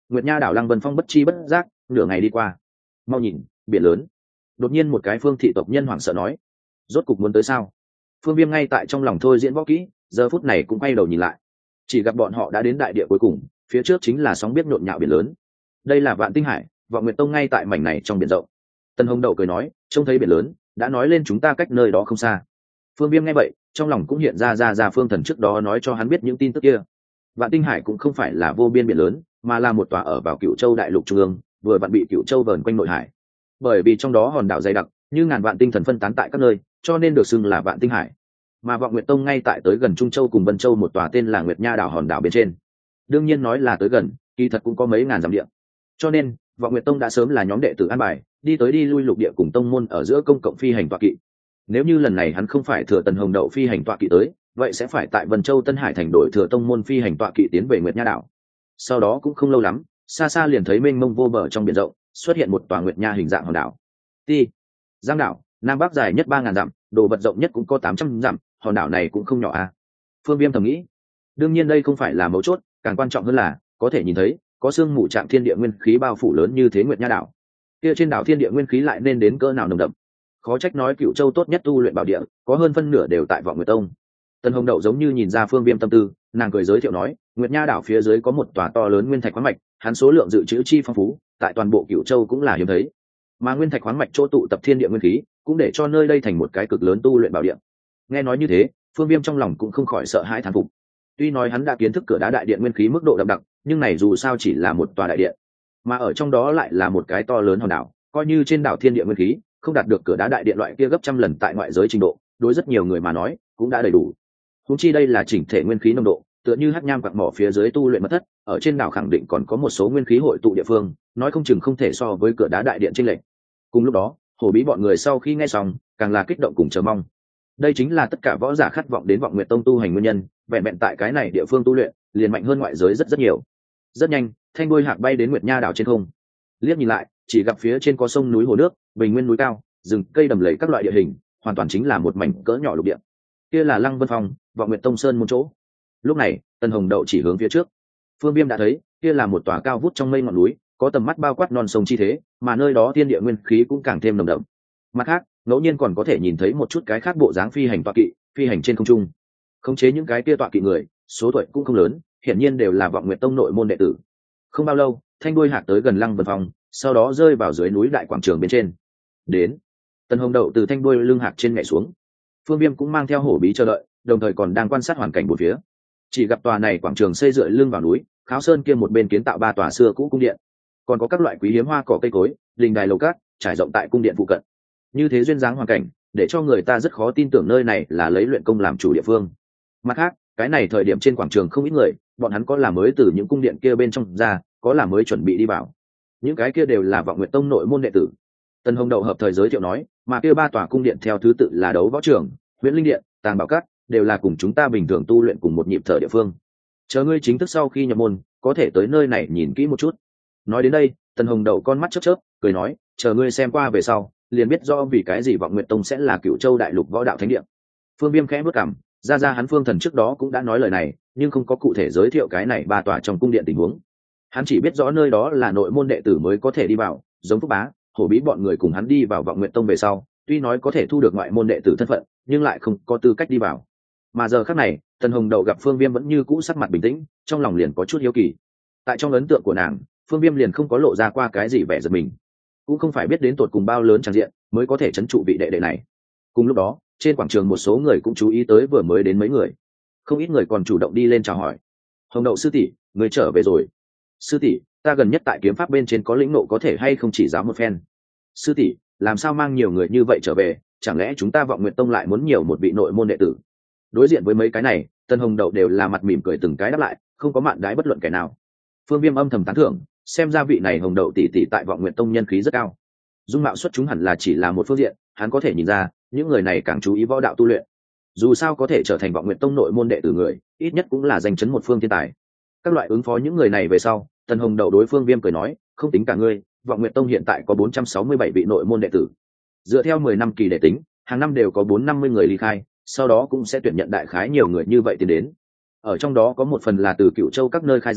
Nguyệt Nha đảo Lăng Vân Phong bất chi bất giác nửa ngày đi qua. Mau nhìn, biển lớn. Đột nhiên một cái Phương thị tộc nhân hoảng sợ nói, rốt cục muốn tới sao? Phương Viêm ngay tại trong lòng thôi diễn võ kỹ, giờ phút này cũng quay đầu nhìn lại, chỉ gặp bọn họ đã đến đại địa cuối cùng, phía trước chính là sóng biết nhộn nhạo biển lớn. Đây là Vạn Tinh Hải, Vọng Nguyệt Tông ngay tại mảnh này trong biển rộng. Tân Hồng Đậu cười nói, trông thấy biển lớn, đã nói lên chúng ta cách nơi đó không xa. Phương Viêm nghe vậy, trong lòng cũng hiện ra ra ra Phương Thần trước đó nói cho hắn biết những tin tức kia. Vạn Tinh Hải cũng không phải là vô biên biển lớn, mà là một tòa ở vào Cửu Châu đại lục trung ương, vừa vặn bị Cửu Châu vờn quanh nội hải. Bởi vì trong đó hòn đảo dày đặc, như ngàn vạn tinh thần phân tán tại các nơi, cho nên được xưng là Vạn Tinh Hải. Mà Vọng Nguyệt Tông ngay tại tới gần Trung Châu cùng Vân Châu một tòa tên là Nguyệt Nha đảo hòn đảo bên trên. Đương nhiên nói là tới gần, kỳ thật cũng có mấy ngàn dặm địa. Cho nên, Vọng Nguyệt Tông đã sớm là nhóm đệ tử an bài, đi tới đi lui lục địa cùng tông môn ở giữa công cộng phi hành tọa kỵ. Nếu như lần này hắn không phải thừa Tần Hồng Đậu phi hành tọa kỵ tới, vậy sẽ phải tại Vân Châu Tân Hải thành đổi thừa tông môn phi hành tọa kỵ tiến về Nguyệt Nha đảo. Sau đó cũng không lâu lắm, xa xa liền thấy mênh mông vô bờ trong biển rộng, xuất hiện một tòa Nguyệt Nha hình dạng hòn đảo. Ti, Giang đảo, Nam Bắc dài nhất ba ngàn dặm, độ vật rộng nhất cũng có tám trăm dặm, hòn đảo này cũng không nhỏ à? Phương Viêm thầm nghĩ. Đương nhiên đây không phải là mấu chốt, càng quan trọng hơn là có thể nhìn thấy có sương mù trạng thiên địa nguyên khí bao phủ lớn như thế Nguyệt Nha đảo. Kia trên đảo thiên địa nguyên khí lại nên đến cỡ nào nồng đậm. Khó trách nói Cửu Châu tốt nhất tu luyện bảo địa, có hơn phân nửa đều tại Vọng Nguyệt Tông. Tân Hồng Đậu giống như nhìn ra Phương Viêm tâm tư, nàng cười giới thiệu nói, Nguyệt Nha đảo phía dưới có một tòa to lớn nguyên thạch khoáng mạch, hắn số lượng dự trữ chi phong phú, tại toàn bộ Cửu Châu cũng là hiếm thấy. Mà nguyên thạch khoáng mạch chỗ tụ tập thiên địa nguyên khí, cũng để cho nơi đây thành một cái cực lớn tu luyện bảo địa. Nghe nói như thế, Phương Viêm trong lòng cũng không khỏi sợ hãi thán phục. Tuy nói hắn đã kiến thức cửa đá đại điện nguyên khí mức độ đậm đặc, nhưng này dù sao chỉ là một tòa đại điện, mà ở trong đó lại là một cái to lớn hòn đảo, coi như trên đảo thiên địa nguyên khí không đạt được cửa đá đại điện loại kia gấp trăm lần tại ngoại giới trình độ, đối rất nhiều người mà nói cũng đã đầy đủ. Huống chi đây là chỉnh thể nguyên khí nồng độ, tựa như hắc nham quặng mỏ phía dưới tu luyện mật thất, ở trên đảo khẳng định còn có một số nguyên khí hội tụ địa phương, nói không chừng không thể so với cửa đá đại điện trên lệch. Cùng lúc đó, Hổ Bí bọn người sau khi nghe xong, càng là kích động cùng chờ mong. Đây chính là tất cả võ giả khát vọng đến Vọng Nguyệt Tông tu hành nguyên nhân, vẹn vẹn tại cái này địa phương tu luyện, liền mạnh hơn ngoại giới rất rất nhiều. Rất nhanh, thanh đuôi hạc bay đến Nguyệt Nha đảo trên không. Liếc nhìn lại, chỉ gặp phía trên có sông núi hồ nước, bình nguyên núi cao, rừng cây đầm lầy các loại địa hình, hoàn toàn chính là một mảnh cỡ nhỏ lục địa. Kia là Lăng Vân Phong, Vọng Nguyệt Tông sơn môn chỗ. Lúc này, Tân Hồng Đậu chỉ hướng phía trước. Phương Viêm đã thấy, kia là một tòa cao vút trong mây ngọn núi, có tầm mắt bao quát non sông chi thế, mà nơi đó thiên địa nguyên khí cũng càng thêm nồng đậm. Mặt khác, ngẫu nhiên còn có thể nhìn thấy một chút cái khác bộ dáng phi hành tọa kỵ, phi hành trên không trung. Khống chế những cái kia tọa kỵ người, số tuổi cũng không lớn, hiển nhiên đều là Vọng Nguyệt Tông nội môn đệ tử. Không bao lâu, thanh đuôi hạc tới gần Lăng Vân Phong, sau đó rơi vào dưới núi đại quảng trường bên trên. Đến, Tân Hồng Đậu từ thanh đuôi lưng hạc trên nhảy xuống. Phương Viêm cũng mang theo Hổ Bí chờ đợi, đồng thời còn đang quan sát hoàn cảnh bốn phía. Chỉ gặp tòa này quảng trường xây dựa lưng vào núi, Kháo Sơn kia một bên kiến tạo ba tòa xưa cũ cung điện, còn có các loại quý hiếm hoa cỏ cây cối, đình đài lầu cát trải rộng tại cung điện phụ cận. Như thế duyên dáng hoàn cảnh, để cho người ta rất khó tin tưởng nơi này là lấy luyện công làm chủ địa phương. Mặt khác, cái này thời điểm trên quảng trường không ít người, bọn hắn có là mới từ những cung điện kia bên trong ra, có là mới chuẩn bị đi vào. Những cái kia đều là Vọng Nguyệt Tông nội môn đệ tử. Tân Hồng Đậu hợp thời giới thiệu nói, mà kia ba tòa cung điện theo thứ tự là Đấu Võ Trường, Huyễn Linh Điện, Tàng Bảo Các, đều là cùng chúng ta bình thường tu luyện cùng một nhịp thở địa phương. Chờ ngươi chính thức sau khi nhập môn, có thể tới nơi này nhìn kỹ một chút. Nói đến đây, Tân Hồng Đậu con mắt chớp chớp, cười nói, chờ ngươi xem qua về sau, liền biết rõ vì cái gì Vọng Nguyệt Tông sẽ là Cửu Châu đại lục võ đạo thánh địa. Phương Viêm khẽ bước cằm, ra ra hắn Phương Thần trước đó cũng đã nói lời này, nhưng không có cụ thể giới thiệu cái này ba tòa trong cung điện tình huống. Hắn chỉ biết rõ nơi đó là nội môn đệ tử mới có thể đi vào, giống Phúc Bá, Hổ Bí bọn người cùng hắn đi vào Vọng Nguyệt Tông về sau, tuy nói có thể thu được ngoại môn đệ tử thân phận, nhưng lại không có tư cách đi vào. Mà giờ khắc này, Tân Hồng Đậu gặp Phương Viêm vẫn như cũ sắc mặt bình tĩnh, trong lòng liền có chút hiếu kỳ. Tại trong ấn tượng của nàng, Phương Viêm liền không có lộ ra qua cái gì vẻ giật mình, cũng không phải biết đến tột cùng bao lớn tràng diện mới có thể trấn trụ vị đệ đệ này. Cùng lúc đó, trên quảng trường một số người cũng chú ý tới vừa mới đến mấy người, không ít người còn chủ động đi lên chào hỏi. Hồng Đậu sư tỷ, người trở về rồi. Sư tỷ, ta gần nhất tại kiếm pháp bên trên có lĩnh nộ, có thể hay không chỉ giáo một phen. Sư tỷ, làm sao mang nhiều người như vậy trở về, chẳng lẽ chúng ta Vọng Nguyệt Tông lại muốn nhiều một vị nội môn đệ tử? Đối diện với mấy cái này, Tân Hồng Đậu đều là mặt mỉm cười từng cái đáp lại, không có mạn đái bất luận kẻ nào. Phương Viêm âm thầm tán thưởng, xem ra vị này Hồng Đậu tỷ tỷ tại Vọng Nguyệt Tông nhân khí rất cao. Dung mạo xuất chúng hẳn là chỉ là một phương diện, hắn có thể nhìn ra, những người này càng chú ý võ đạo tu luyện. Dù sao có thể trở thành Vọng Nguyệt Tông nội môn đệ tử người, ít nhất cũng là danh chấn một phương thiên tài. Các loại ứng phó những người này về sau, Tân Hồng Đậu đối Phương Viêm cười nói, không tính cả ngươi, Vọng Nguyệt Tông hiện tại có bốn trăm sáu mươi bảy vị nội môn đệ tử. Dựa theo mười năm kỳ để tính, hàng năm đều có bốn năm mươi người ly khai, sau đó cũng sẽ tuyển nhận đại khái nhiều người như vậy tiến đến. Ở trong đó có một phần là từ Cửu Châu các nơi khai ra,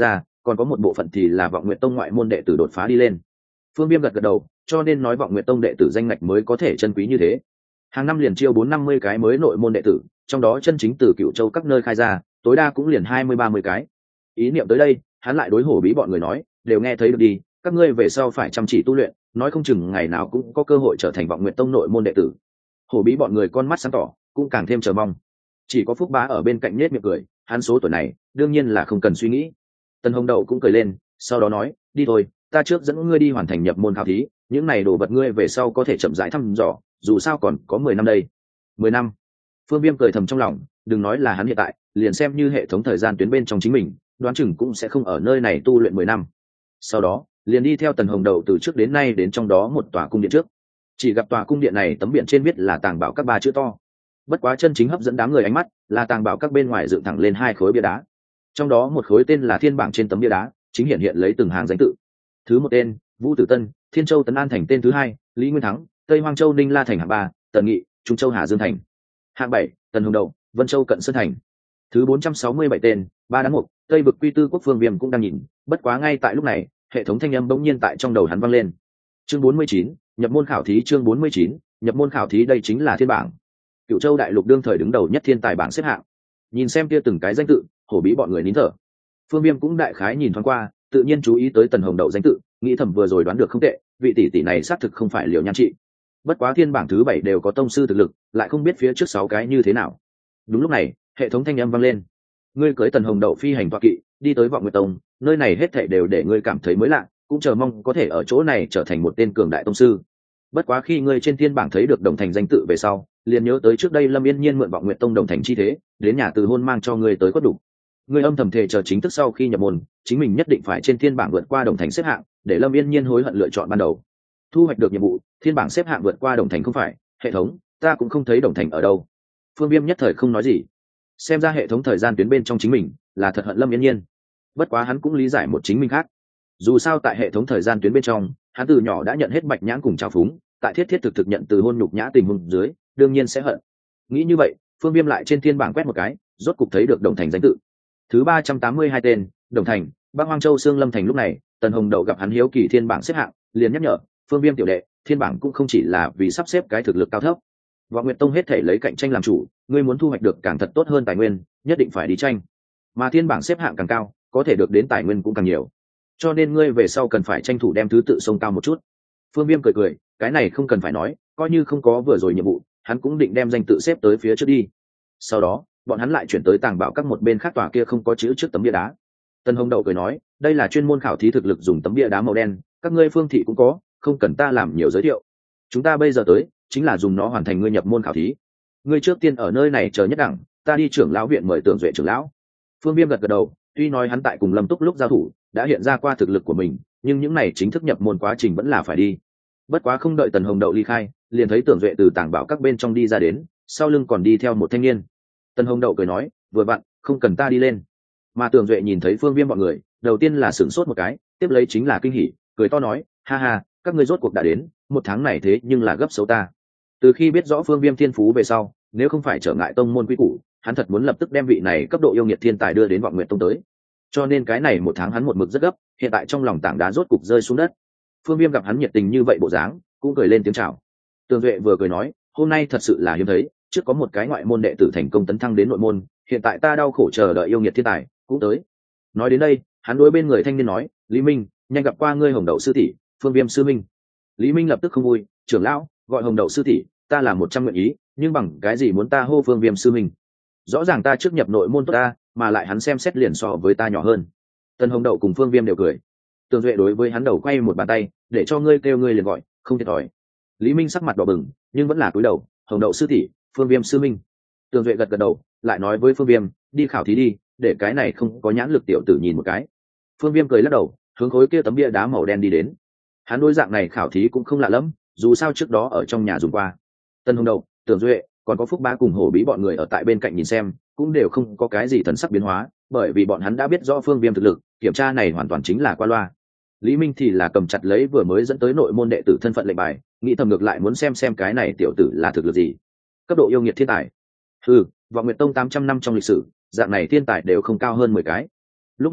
còn có một bộ phận thì là vọng nguyện tông ngoại môn đệ tử đột phá đi lên. Phương Viêm gật gật đầu, cho nên nói vọng nguyện tông đệ tử danh ngạch mới có thể chân quý như thế. Hàng năm liền chiêu bốn năm mươi cái mới nội môn đệ tử, trong đó chân chính từ Cựu Châu các nơi khai ra, tối đa cũng liền hai mươi ba mươi cái. Ý niệm tới đây, hắn lại đối Hổ Bí bọn người nói, đều nghe thấy được đi, các ngươi về sau phải chăm chỉ tu luyện, nói không chừng ngày nào cũng có cơ hội trở thành vọng nguyện tông nội môn đệ tử. Hổ Bí bọn người con mắt sáng tỏ, cũng càng thêm chờ mong. Chỉ có Phúc Bá ở bên cạnh nhếch miệng cười, hắn số tuổi này, đương nhiên là không cần suy nghĩ. Tần Hồng Đậu cũng cười lên, sau đó nói, đi thôi, ta trước dẫn ngươi đi hoàn thành nhập môn khảo thí, những này đồ vật ngươi về sau có thể chậm rãi thăm dò, dù sao còn có mười năm đây. Mười năm? Phương Viêm cười thầm trong lòng, đừng nói là hắn hiện tại, liền xem như hệ thống thời gian tuyến bên trong chính mình, đoán chừng cũng sẽ không ở nơi này tu luyện mười năm. Sau đó, liền đi theo Tần Hồng Đậu từ trước đến nay đến trong đó một tòa cung điện trước. Chỉ gặp tòa cung điện này tấm biển trên viết là Tàng Bảo Các ba chữ to. Bất quá chân chính hấp dẫn đám người ánh mắt là Tàng Bảo Các bên ngoài dựng thẳng lên hai khối bia đá. Trong đó một khối tên là Thiên Bảng trên tấm bia đá, chính hiện hiện lấy từng hàng danh tự. Thứ một tên, Vũ Tử Tân, Thiên Châu Tấn An thành tên thứ hai, Lý Nguyên Thắng, Tây Hoang Châu Ninh La thành hạng ba, Tần Nghị, Trung Châu Hà Dương thành. Hạng bảy, Tần Hồng Đậu, Vân Châu Cận Sơn thành. Thứ bốn trăm sáu mươi bảy tên, Ba Đán Mục, Tây Vực Quy Tư Quốc. Phương Viêm cũng đang nhìn, bất quá ngay tại lúc này, hệ thống thanh âm bỗng nhiên tại trong đầu hắn vang lên. Chương bốn mươi chín, nhập môn khảo thí. Chương bốn mươi chín, nhập môn khảo thí. Đây chính là thiên bảng. Cựu Châu đại lục đương thời đứng đầu nhất thiên tài bảng xếp hạng. Nhìn xem kia từng cái danh tự, Hổ Bí bọn người nín thở. Phương Viêm cũng đại khái nhìn thoáng qua, tự nhiên chú ý tới Tần Hồng Đậu danh tự, nghĩ thầm vừa rồi đoán được không tệ, vị tỷ tỷ này xác thực không phải Liễu Nhan Trị. Bất quá thiên bảng thứ bảy đều có tông sư thực lực, lại không biết phía trước sáu cái như thế nào. Đúng lúc này, hệ thống thanh âm vang lên. Ngươi cưới Tần Hồng Đậu phi hành tọa kỵ, đi tới Vọng Nguyệt Tông, nơi này hết thảy đều để ngươi cảm thấy mới lạ, cũng chờ mong có thể ở chỗ này trở thành một tên cường đại tông sư. Bất quá khi ngươi trên thiên bảng thấy được Đồng Thành danh tự về sau, liền nhớ tới trước đây Lâm Yên Nhiên mượn Vọng Nguyệt Tông Đồng Thành chi thế, đến nhà từ hôn mang cho ngươi tới quất đủ. Ngươi âm thầm thề chờ chính thức sau khi nhập môn, chính mình nhất định phải trên thiên bảng vượt qua Đồng Thành xếp hạng, để Lâm Yên Nhiên hối hận lựa chọn ban đầu. Thu hoạch được nhiệm vụ, thiên bảng xếp hạng vượt qua Đồng Thành không phải, hệ thống, ta cũng không thấy Đồng Thành ở đâu. Phương Viêm nhất thời không nói gì. Xem ra hệ thống thời gian tuyến bên trong chính mình là thật hận Lâm Yên Nhiên. Bất quá hắn cũng lý giải một chính mình khác. Dù sao tại hệ thống thời gian tuyến bên trong, hắn từ nhỏ đã nhận hết bạch nhãn cùng trao phúng, tại thiết thiết thực thực nhận từ hôn nhục nhã tình huống dưới, đương nhiên sẽ hận. Nghĩ như vậy, Phương Viêm lại trên thiên bảng quét một cái, rốt cục thấy được Đồng Thành danh tự. Thứ ba trăm tám mươi hai tên, Đồng Thành, Bắc Hoang Châu Sương Lâm thành. Lúc này, Tần Hồng Đậu gặp hắn hiếu kỳ thiên bảng xếp hạng, liền nhắc nhở, Phương Viêm tiểu đệ, thiên bảng cũng không chỉ là vì sắp xếp cái thực lực cao thấp. Vọng Nguyệt Tông hết thể lấy cạnh tranh làm chủ, ngươi muốn thu hoạch được càng thật tốt hơn tài nguyên, nhất định phải đi tranh. Mà thiên bảng xếp hạng càng cao, có thể được đến tài nguyên cũng càng nhiều. Cho nên ngươi về sau cần phải tranh thủ đem thứ tự sông cao một chút. Phương Viêm cười cười, cái này không cần phải nói, coi như không có vừa rồi nhiệm vụ, hắn cũng định đem danh tự xếp tới phía trước đi. Sau đó, bọn hắn lại chuyển tới Tàng Bảo Các một bên khác tòa kia không có chữ trước tấm bia đá. Tần Hồng Đậu cười nói, đây là chuyên môn khảo thí thực lực dùng tấm bia đá màu đen, các ngươi Phương thị cũng có, không cần ta làm nhiều giới thiệu. Chúng ta bây giờ tới, chính là dùng nó hoàn thành ngươi nhập môn khảo thí. Ngươi trước tiên ở nơi này chờ nhất đẳng, ta đi trưởng lão viện mời Tưởng Duệ trưởng lão. Phương Viêm gật gật đầu, tuy nói hắn tại cùng Lâm Túc lúc giao thủ đã hiện ra qua thực lực của mình, nhưng những này chính thức nhập môn quá trình vẫn là phải đi. Bất quá không đợi Tần Hồng Đậu ly khai, liền thấy Tưởng Duệ từ Tàng Bảo Các bên trong đi ra đến, sau lưng còn đi theo một thanh niên. Tần Hồng Đậu cười nói, vừa vặn, không cần ta đi lên. Mà Tưởng Duệ nhìn thấy Phương Viêm bọn người, đầu tiên là sửng sốt một cái, tiếp lấy chính là kinh hỉ, cười to nói, ha ha, các ngươi rốt cuộc đã đến, một tháng này thế nhưng là gấp xấu ta. Từ khi biết rõ Phương Viêm thiên phú về sau, nếu không phải trở ngại tông môn quy củ, hắn thật muốn lập tức đem vị này cấp độ yêu nghiệt thiên tài đưa đến Vọng Nguyệt Tông tới. Cho nên cái này một tháng hắn một mực rất gấp, hiện tại trong lòng tảng đá rốt cục rơi xuống đất. Phương Viêm gặp hắn nhiệt tình như vậy bộ dáng, cũng cười lên tiếng chào. Tường Duệ vừa cười nói, hôm nay thật sự là hiếm thấy, trước có một cái ngoại môn đệ tử thành công tấn thăng đến nội môn, hiện tại ta đau khổ chờ đợi yêu nghiệt thiên tài cũng tới. Nói đến đây, hắn đối bên người thanh niên nói, Lý Minh, nhanh gặp qua ngươi Hồng Đậu sư tỷ, Phương Viêm sư minh. Lý Minh lập tức không vui, trưởng lão, gọi Hồng Đậu sư tỷ, ta là một trăm nguyện ý, nhưng bằng cái gì muốn ta hô Phương Viêm sư minh? Rõ ràng ta trước nhập nội môn tốt ta, mà lại hắn xem xét liền so với ta nhỏ hơn. Tần Hồng Đậu cùng Phương Viêm đều cười. Tường Duệ đối với hắn đầu quay một bàn tay, để cho ngươi kêu ngươi liền gọi, không thiệt thòi. Lý Minh sắc mặt đỏ bừng, nhưng vẫn là cúi đầu, Hồng Đậu sư tỷ, Phương Viêm sư minh. Tường Duệ gật gật đầu, lại nói với Phương Viêm, đi khảo thí đi, để cái này không có nhãn lực tiểu tử nhìn một cái. Phương Viêm cười lắc đầu, hướng khối kia tấm bia đá màu đen đi đến. Hắn đối dạng này khảo thí cũng không lạ lắm, dù sao trước đó ở trong nhà dùng qua. Tần Hồng Đậu, Tường Duệ, còn có Phúc Bá cùng Hổ Bí bọn người ở tại bên cạnh nhìn xem, cũng đều không có cái gì thần sắc biến hóa, bởi vì bọn hắn đã biết rõ Phương Viêm thực lực, kiểm tra này hoàn toàn chính là qua loa. Lý Minh thì là cầm chặt lấy vừa mới dẫn tới nội môn đệ tử thân phận lệnh bài, nghĩ thầm ngược lại muốn xem xem cái này tiểu tử là thực lực gì. Cấp độ yêu nghiệt thiên tài. Ừ, Vọng Nguyệt Tông tám trăm năm trong lịch sử, dạng này thiên tài đều không cao hơn mười cái. Lúc này,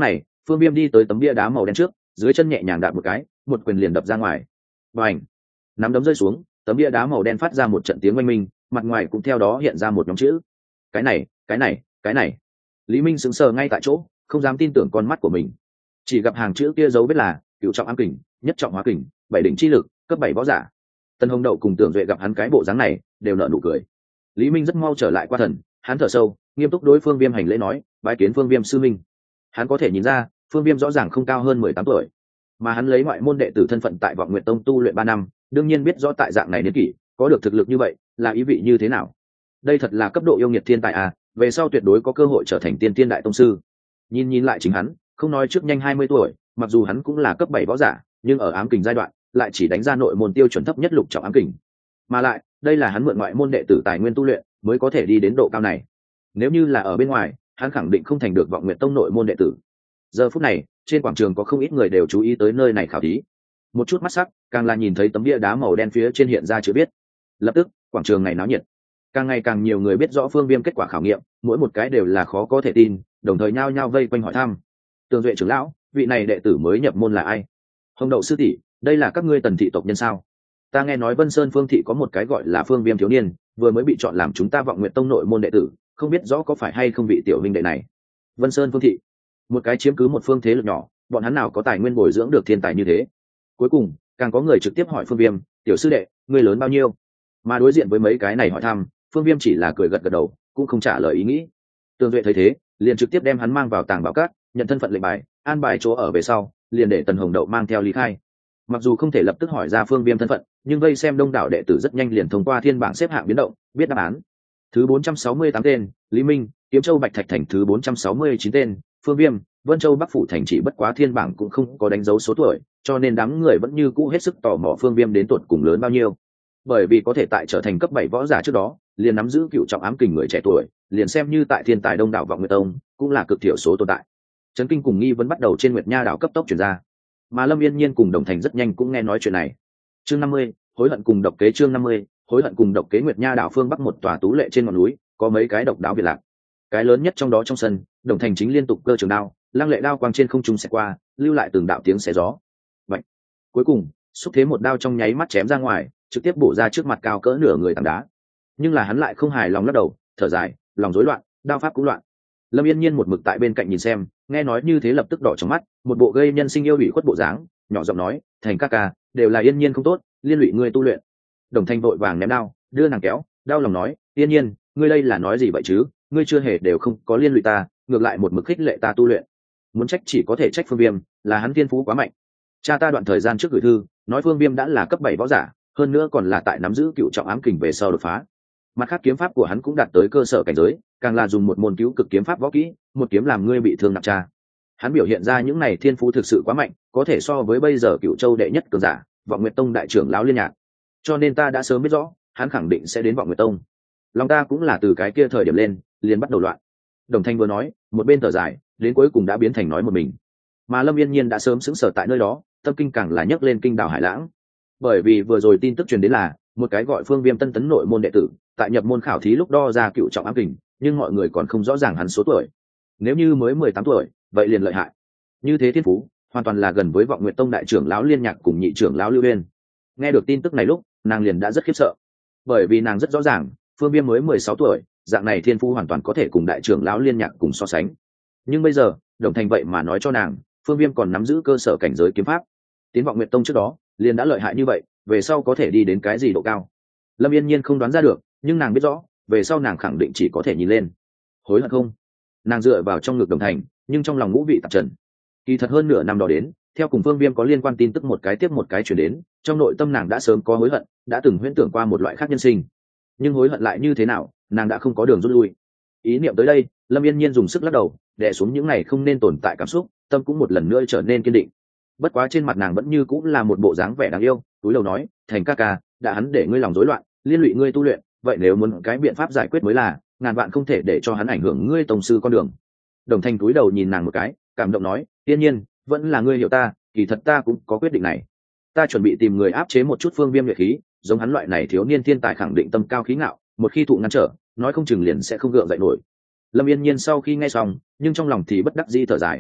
Phương Viêm đi tới tấm bia đá màu đen trước, dưới chân nhẹ nhàng đạp một cái, một quyền liền đập ra ngoài. Bành! Nắm đấm rơi xuống, tấm bia đá màu đen phát ra một trận tiếng oanh minh, mặt ngoài cũng theo đó hiện ra một nhóm chữ. Cái này, cái này, cái này. Lý Minh sững sờ ngay tại chỗ, không dám tin tưởng con mắt của mình. Chỉ gặp hàng chữ kia dấu vết là cựu trọng ám kình, nhất trọng hóa kình, bảy đỉnh chi lực, cấp bảy võ giả. Tân Hồng Đậu cùng Tưởng Duệ gặp hắn cái bộ dáng này, đều nở nụ cười. Lý Minh rất mau trở lại qua thần, hắn thở sâu, nghiêm túc đối Phương Viêm hành lễ nói, bái kiến Phương Viêm sư minh. Hắn có thể nhìn ra, Phương Viêm rõ ràng không cao hơn mười tám tuổi, mà hắn lấy ngoại môn đệ tử thân phận tại Vọng Nguyệt Tông tu luyện ba năm, đương nhiên biết rõ tại dạng này niên kỷ, có được thực lực như vậy, là ý vị như thế nào. Đây thật là cấp độ yêu nghiệt thiên tài à, về sau tuyệt đối có cơ hội trở thành tiên tiên đại tông sư. Nhìn nhìn lại chính hắn, không nói trước nhanh hai mươi tuổi, mặc dù hắn cũng là cấp bảy võ giả, nhưng ở ám kình giai đoạn, lại chỉ đánh ra nội môn tiêu chuẩn thấp nhất lục trọng ám kình. Mà lại, đây là hắn mượn ngoại môn đệ tử tài nguyên tu luyện, mới có thể đi đến độ cao này. Nếu như là ở bên ngoài, hắn khẳng định không thành được Vọng Nguyệt Tông nội môn đệ tử. Giờ phút này, trên quảng trường có không ít người đều chú ý tới nơi này khảo thí. Một chút mắt sắc, càng là nhìn thấy tấm bia đá màu đen phía trên hiện ra chữ viết. Lập tức, quảng trường này náo nhiệt. Càng ngày càng nhiều người biết rõ Phương Viêm kết quả khảo nghiệm, mỗi một cái đều là khó có thể tin, đồng thời nhao nhao vây quanh hỏi thăm. Tường Duệ trưởng lão, vị này đệ tử mới nhập môn là ai? Hồng Đậu sư tỷ, đây là các ngươi Tần thị tộc nhân sao? Ta nghe nói Vân Sơn Phương thị có một cái gọi là Phương Viêm thiếu niên, vừa mới bị chọn làm chúng ta Vọng Nguyệt Tông nội môn đệ tử, không biết rõ có phải hay không vị tiểu huynh đệ này. Vân Sơn Phương thị, một cái chiếm cứ một phương thế lực nhỏ, bọn hắn nào có tài nguyên bồi dưỡng được thiên tài như thế. Cuối cùng, càng có người trực tiếp hỏi Phương Viêm, tiểu sư đệ, ngươi lớn bao nhiêu? Mà đối diện với mấy cái này hỏi thăm, Phương Viêm chỉ là cười gật gật đầu, cũng không trả lời ý nghĩ. Tường Duệ thấy thế, liền trực tiếp đem hắn mang vào tàng bảo cát, nhận thân phận lệnh bài, an bài chỗ ở về sau, liền để Tần Hồng Đậu mang theo lý khai. Mặc dù không thể lập tức hỏi ra Phương Viêm thân phận, nhưng vây xem đông đảo đệ tử rất nhanh liền thông qua thiên bảng xếp hạng biến động, biết đáp án. Thứ bốn trăm sáu mươi tám tên, Lý Minh, Kiếm Châu Bạch Thạch thành thứ bốn trăm sáu mươi chín tên, Phương Viêm, Vân Châu Bắc phủ thành chỉ bất quá thiên bảng cũng không có đánh dấu số tuổi, cho nên đám người vẫn như cũ hết sức tò mò Phương Viêm đến tuổi cùng lớn bao nhiêu. Bởi vì có thể tại trở thành cấp bảy võ giả trước đó, liền nắm giữ cựu trọng ám kình người trẻ tuổi, liền xem như tại thiên tài đông đảo Vọng Nguyệt Tông, cũng là cực thiểu số tồn tại. Chấn kinh cùng nghi vấn bắt đầu trên Nguyệt Nha đảo cấp tốc truyền ra. Mà Lâm Yên Nhiên cùng Đồng Thành rất nhanh cũng nghe nói chuyện này. Chương năm mươi, hối hận cùng độc kế chương năm mươi, hối hận cùng độc kế Nguyệt Nha đảo phương bắc một tòa tú lệ trên ngọn núi, có mấy cái độc đáo biệt lạc. Cái lớn nhất trong đó trong sân, Đồng Thành chính liên tục cơ trường đao, lăng lệ đao quang trên không trung xẹt qua, lưu lại từng đạo tiếng xé gió. Vậy, cuối cùng, xúc thế một đao trong nháy mắt chém ra ngoài, trực tiếp bổ ra trước mặt cao cỡ nửa người tảng đá. Nhưng là hắn lại không hài lòng lắc đầu, thở dài, lòng rối loạn, đao pháp cũng loạn. Lâm Yên Nhiên một mực tại bên cạnh nhìn xem, nghe nói như thế lập tức đỏ trong mắt, một bộ gây nhân sinh yêu ủy khuất bộ dáng, nhỏ giọng nói, Thành ca ca, đều là Yên Nhiên không tốt, liên lụy ngươi tu luyện. Đồng Thanh vội vàng ném đao, đưa nàng kéo, đau lòng nói, Yên Nhiên, ngươi đây là nói gì vậy chứ? Ngươi chưa hề đều không có liên lụy ta, ngược lại một mực khích lệ ta tu luyện. Muốn trách chỉ có thể trách Phương Viêm, là hắn thiên phú quá mạnh. Cha ta đoạn thời gian trước gửi thư, nói Phương Viêm đã là cấp bảy võ giả, hơn nữa còn là tại nắm giữ cựu trọng ám kình về sau đột phá. Mặt khác kiếm pháp của hắn cũng đạt tới cơ sở cảnh giới, càng là dùng một môn cứu cực kiếm pháp võ kỹ, một kiếm làm ngươi bị thương nặng cha. Hắn biểu hiện ra những này thiên phú thực sự quá mạnh, có thể so với bây giờ Cựu Châu đệ nhất cường giả, Vọng Nguyệt Tông đại trưởng lão Liên Nhạc. Cho nên ta đã sớm biết rõ, hắn khẳng định sẽ đến Vọng Nguyệt Tông. Lòng ta cũng là từ cái kia thời điểm lên, liền bắt đầu loạn. Đồng Thanh vừa nói, một bên thở dài, đến cuối cùng đã biến thành nói một mình. Mà Lâm Yên Nhiên đã sớm sững sờ tại nơi đó, tâm kinh càng là nhấc lên kinh đảo hải lãng. Bởi vì vừa rồi tin tức truyền đến là, một cái gọi Phương Viêm tân tấn nội môn đệ tử, tại nhập môn khảo thí lúc đo ra cựu trọng ám kình, nhưng mọi người còn không rõ ràng hắn số tuổi. Nếu như mới mười tám tuổi, vậy liền lợi hại. Như thế thiên phú, hoàn toàn là gần với Vọng Nguyệt Tông đại trưởng lão Liên Nhạc cùng nhị trưởng lão Lưu Uyên. Nghe được tin tức này lúc, nàng liền đã rất khiếp sợ. Bởi vì nàng rất rõ ràng, Phương Viêm mới mười sáu tuổi, dạng này thiên phú hoàn toàn có thể cùng đại trưởng lão Liên Nhạc cùng so sánh. Nhưng bây giờ, Đồng Thành vậy mà nói cho nàng, Phương Viêm còn nắm giữ cơ sở cảnh giới kiếm pháp. Tiến Vọng Nguyệt Tông trước đó, liền đã lợi hại như vậy, về sau có thể đi đến cái gì độ cao. Lâm Yên Nhiên không đoán ra được, nhưng nàng biết rõ, về sau nàng khẳng định chỉ có thể nhìn lên. Hối hận không? Nàng dựa vào trong ngực Đồng Thành, nhưng trong lòng ngũ vị tạp trần. Kỳ thật hơn nửa năm đó đến, theo cùng Phương Viêm có liên quan tin tức một cái tiếp một cái chuyển đến, trong nội tâm nàng đã sớm có hối hận, đã từng huyễn tưởng qua một loại khác nhân sinh. Nhưng hối hận lại như thế nào, nàng đã không có đường rút lui. Ý niệm tới đây, Lâm Yên Nhiên dùng sức lắc đầu, đè xuống những này không nên tồn tại cảm xúc, tâm cũng một lần nữa trở nên kiên định. Bất quá trên mặt nàng vẫn như cũng là một bộ dáng vẻ đáng yêu, túi đầu nói, Thành ca ca, đã hắn để ngươi lòng rối loạn, liên lụy ngươi tu luyện, vậy nếu muốn cái biện pháp giải quyết mới là, ngàn vạn không thể để cho hắn ảnh hưởng ngươi tổng sư con đường. Đồng Thanh túi đầu nhìn nàng một cái, cảm động nói, Yên Nhiên, vẫn là ngươi hiểu ta, kỳ thật ta cũng có quyết định này. Ta chuẩn bị tìm người áp chế một chút Phương Viêm nhuệ khí, giống hắn loại này thiếu niên thiên tài khẳng định tâm cao khí ngạo, một khi thụ ngăn trở, nói không chừng liền sẽ không gượng dậy nổi. Lâm Yên Nhiên sau khi nghe xong, nhưng trong lòng thì bất đắc dĩ thở dài.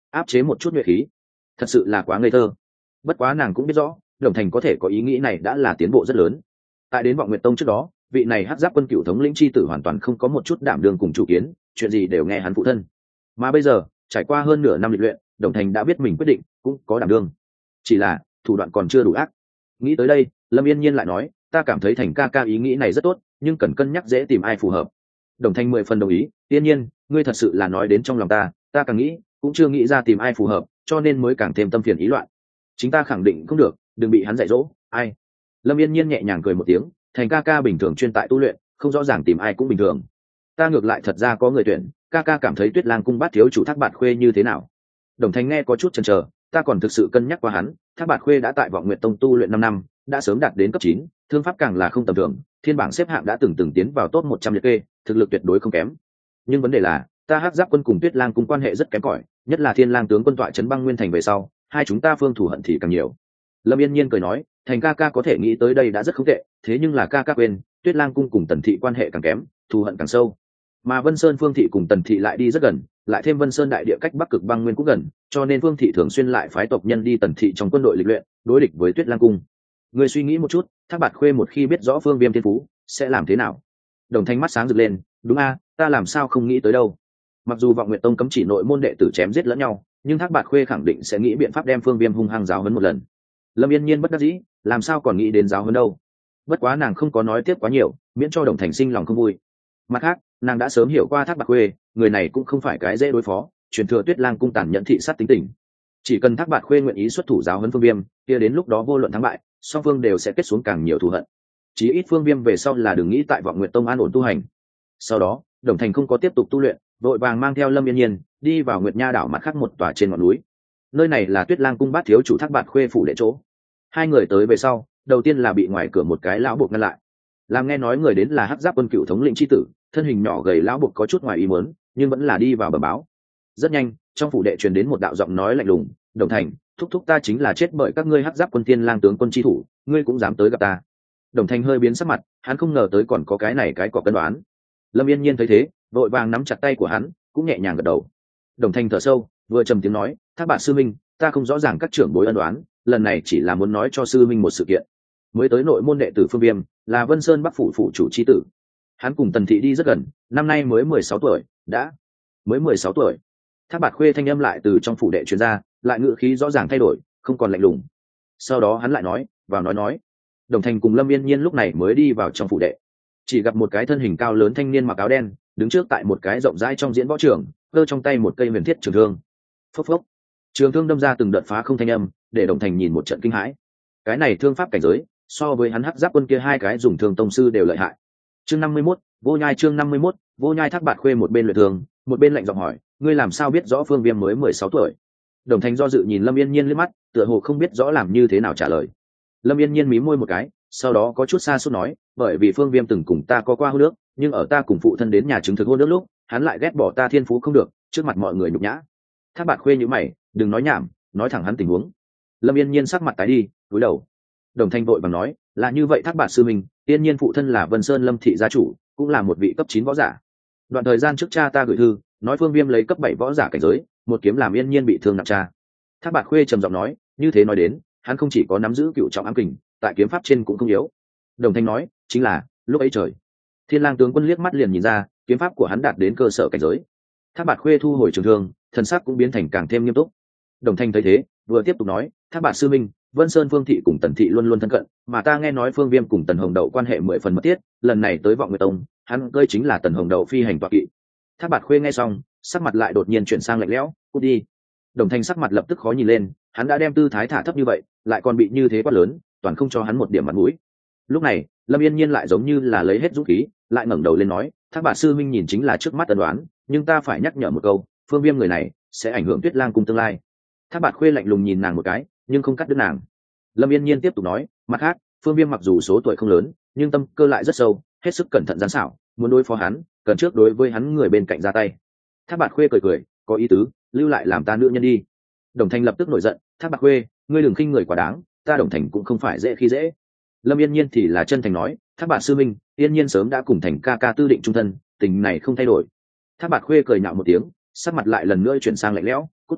áp chế một chút nhuệ khí. Thật sự là quá ngây thơ. Bất quá nàng cũng biết rõ Đồng Thành có thể có ý nghĩ này đã là tiến bộ rất lớn. Tại đến Vọng Nguyệt Tông trước đó, vị này Hắc Giáp quân cựu thống lĩnh chi tử hoàn toàn không có một chút đảm đương cùng chủ kiến, chuyện gì đều nghe hắn phụ thân. Mà bây giờ trải qua hơn nửa năm lịch luyện, Đồng Thành đã biết mình quyết định cũng có đảm đương, chỉ là thủ đoạn còn chưa đủ ác. Nghĩ tới đây, Lâm Yên Nhiên lại nói, ta cảm thấy Thành ca ca ý nghĩ này rất tốt, nhưng cần cân nhắc dễ tìm ai phù hợp. Đồng Thành mười phần đồng ý. Yên Nhiên, ngươi thật sự là nói đến trong lòng ta, ta càng nghĩ cũng chưa nghĩ ra tìm ai phù hợp, cho nên mới càng thêm tâm phiền ý loạn. Chính ta khẳng định không được, đừng bị hắn dạy dỗ. Ai? Lâm Yên Nhiên nhẹ nhàng cười một tiếng, Thành ca ca bình thường chuyên tại tu luyện, không rõ ràng tìm ai cũng bình thường. Ta ngược lại thật ra có người tuyển, ca ca cảm thấy Tuyết Lang cung bát thiếu chủ Thác Bạt Khuê như thế nào? Đồng Thành nghe có chút chần chờ, ta còn thực sự cân nhắc qua hắn. Thác Bạt Khuê đã tại Vọng Nguyệt Tông tu luyện năm năm, đã sớm đạt đến cấp chín, thương pháp càng là không tầm thường, thiên bảng xếp hạng đã từng từng tiến vào top một trăm liệt kê, thực lực tuyệt đối không kém. Nhưng vấn đề là, ta Hắc Giáp quân cùng Tuyết Lang cung quan hệ rất kém cỏi, nhất là Thiên Lang tướng quân tọa trấn Băng Nguyên thành về sau, hai chúng ta phương thù hận thì càng nhiều. Lâm Yên Nhiên cười nói, Thành ca ca có thể nghĩ tới đây đã rất không tệ, thế nhưng là ca ca quên, Tuyết Lang cung cùng Tần thị quan hệ càng kém, thù hận càng sâu. Mà Vân Sơn Phương thị cùng Tần thị lại đi rất gần, lại thêm Vân Sơn đại địa cách Bắc Cực Băng Nguyên cũng gần, cho nên Phương thị thường xuyên lại phái tộc nhân đi Tần thị trong quân đội lịch luyện, đối địch với Tuyết Lang cung. Người suy nghĩ một chút, Thác Bạt Khuê một khi biết rõ Phương Viêm thiên phú, sẽ làm thế nào? Đồng Thanh mắt sáng rực lên, đúng a, ta làm sao không nghĩ tới đâu. Mặc dù Vọng Nguyệt Tông cấm chỉ nội môn đệ tử chém giết lẫn nhau, nhưng Thác Bạt Khuê khẳng định sẽ nghĩ biện pháp đem Phương Viêm hung hăng giáo huấn một lần. Lâm Yên Nhiên bất đắc dĩ, làm sao còn nghĩ đến giáo huấn đâu. Bất quá nàng không có nói tiếp quá nhiều, miễn cho Đồng Thành sinh lòng không vui. Mặt khác, nàng đã sớm hiểu qua Thác Bạt Khuê, người này cũng không phải cái dễ đối phó, truyền thừa Tuyết Lang cung tàn nhẫn thị sát tính tình. Chỉ cần Thác Bạt Khuê nguyện ý xuất thủ giáo huấn Phương Viêm, kia đến lúc đó vô luận thắng bại, song phương đều sẽ kết xuống càng nhiều thù hận. Chí ít Phương Viêm về sau là đừng nghĩ tại Vọng Nguyệt Tông an ổn tu hành. Sau đó, Đồng Thành không có tiếp tục tu luyện, vội vàng mang theo Lâm Yên Nhiên đi vào Nguyệt Nha đảo mặt khác một tòa trên ngọn núi. Nơi này là Tuyết Lang cung bát thiếu chủ Thác Bạt Khuê phủ đệ chỗ. Hai người tới về sau, đầu tiên là bị ngoài cửa một cái lão buộc ngăn lại. Làm nghe nói người đến là Hắc Giáp quân cựu thống lĩnh chi tử, thân hình nhỏ gầy lão buộc có chút ngoài ý muốn, nhưng vẫn là đi vào bẩm báo. Rất nhanh, trong phủ đệ truyền đến một đạo giọng nói lạnh lùng, Đồng Thành, thúc thúc ta chính là chết bởi các ngươi Hắc Giáp quân Thiên Lang tướng quân chi thủ, ngươi cũng dám tới gặp ta. Đồng Thành hơi biến sắc mặt, hắn không ngờ tới còn có cái này cái cọc cân đoán. Lâm Yên Nhiên thấy thế, vội vàng nắm chặt tay của hắn, cũng nhẹ nhàng gật đầu. Đồng Thành thở sâu, vừa trầm tiếng nói, Thác Bạt sư minh, ta không rõ ràng các trưởng bối ân đoán, lần này chỉ là muốn nói cho sư minh một sự kiện. Mới tới nội môn đệ tử Phương Viêm, là Vân Sơn Bắc phủ phủ chủ chi tử. Hắn cùng Tần thị đi rất gần, năm nay mới mười sáu tuổi, đã mới mười sáu tuổi. Thác Bạt Khuê thanh âm lại từ trong phủ đệ truyền ra, lại ngữ khí rõ ràng thay đổi, không còn lạnh lùng. Sau đó hắn lại nói, vào nói nói. Đồng Thành cùng Lâm Yên Nhiên lúc này mới đi vào trong phủ đệ, chỉ gặp một cái thân hình cao lớn thanh niên mặc áo đen đứng trước tại một cái rộng rãi trong diễn võ trường, cơ trong tay một cây huyền thiết trường thương. Phốc phốc, trường thương đâm ra từng đợt phá không thanh âm, để Đồng Thành nhìn một trận kinh hãi. Cái này thương pháp cảnh giới so với hắn Hắc Giáp quân kia hai cái dùng thương tông sư đều lợi hại. Chương năm mươi mốt, vô nhai chương năm mươi mốt, vô nhai. Thác Bạt Khuê một bên luyện thương, một bên lạnh giọng hỏi, ngươi làm sao biết rõ Phương Viêm mới mười sáu tuổi? Đồng Thành do dự nhìn Lâm Yên Nhiên liếc mắt, tựa hồ không biết rõ làm như thế nào trả lời. Lâm Yên Nhiên mí môi một cái, sau đó có chút xa suốt nói, bởi vì Phương Viêm từng cùng ta có qua hôn nước, nhưng ở ta cùng phụ thân đến nhà chứng thực hôn nước lúc, hắn lại ghét bỏ ta thiên phú không được, trước mặt mọi người nhục nhã. Thác Bạt Khuê nhíu mày, đừng nói nhảm, nói thẳng hắn tình huống. Lâm Yên Nhiên sắc mặt tái đi, cúi đầu. Đồng Thanh vội bằng nói, là như vậy Thác Bạt sư mình, Yên Nhiên phụ thân là Vân Sơn Lâm thị gia chủ, cũng là một vị cấp chín võ giả. Đoạn thời gian trước cha ta gửi thư, nói Phương Viêm lấy cấp bảy võ giả cảnh giới, một kiếm làm Yên Nhiên bị thương nặng cha. Thác Bạt Khuê trầm giọng nói, như thế nói đến, hắn không chỉ có nắm giữ cựu trọng ám kình, tại kiếm pháp trên cũng không yếu. Đồng Thanh nói, chính là lúc ấy trời, Thiên Lang tướng quân liếc mắt liền nhìn ra kiếm pháp của hắn đạt đến cơ sở cảnh giới. Thác Bạt Khuê thu hồi trường thương, thần sắc cũng biến thành càng thêm nghiêm túc. Đồng Thanh thấy thế, vừa tiếp tục nói, Thác Bạt sư minh, Vân Sơn Phương thị cùng Tần thị luôn luôn thân cận, mà ta nghe nói Phương Viêm cùng Tần Hồng Đậu quan hệ mười phần mật thiết, lần này tới Vọng Nguyệt Tông, hắn cơi chính là Tần Hồng Đậu phi hành tọa kỵ. Thác Bạt Khuê nghe xong, sắc mặt lại đột nhiên chuyển sang lạnh lẽo, cút đi. Đồng Thanh sắc mặt lập tức khó nhìn lên, hắn đã đem tư thái thả thấp như vậy, lại còn bị như thế quá lớn, toàn không cho hắn một điểm mặt mũi. Lúc này, Lâm Yên Nhiên lại giống như là lấy hết dũng khí, lại ngẩng đầu lên nói, Thác Bạt sư minh nhìn chính là trước mắt ân đoán, nhưng ta phải nhắc nhở một câu, Phương Viêm người này sẽ ảnh hưởng Tuyết Lang cung tương lai. Thác Bạt Khuê lạnh lùng nhìn nàng một cái, nhưng không cắt đứt nàng. Lâm Yên Nhiên tiếp tục nói, mặt khác, Phương Viêm mặc dù số tuổi không lớn, nhưng tâm cơ lại rất sâu, hết sức cẩn thận gian xảo, muốn đối phó hắn, cần trước đối với hắn người bên cạnh ra tay. Thác Bạt Khuê cười cười, có ý tứ, lưu lại làm ta nữ nhân đi. Đồng Thanh lập tức nổi giận, Thác Bạt Khuê, ngươi đừng khinh người quá đáng, ta Đồng Thành cũng không phải dễ khi dễ. Lâm Yên Nhiên thì là chân thành nói, Thác Bạt sư minh, Yên Nhiên sớm đã cùng Thành ca ca tư định chung thân, tình này không thay đổi. Thác Bạt Khuê cười nhạo một tiếng, sắc mặt lại lần nữa chuyển sang lạnh lẽo, cút.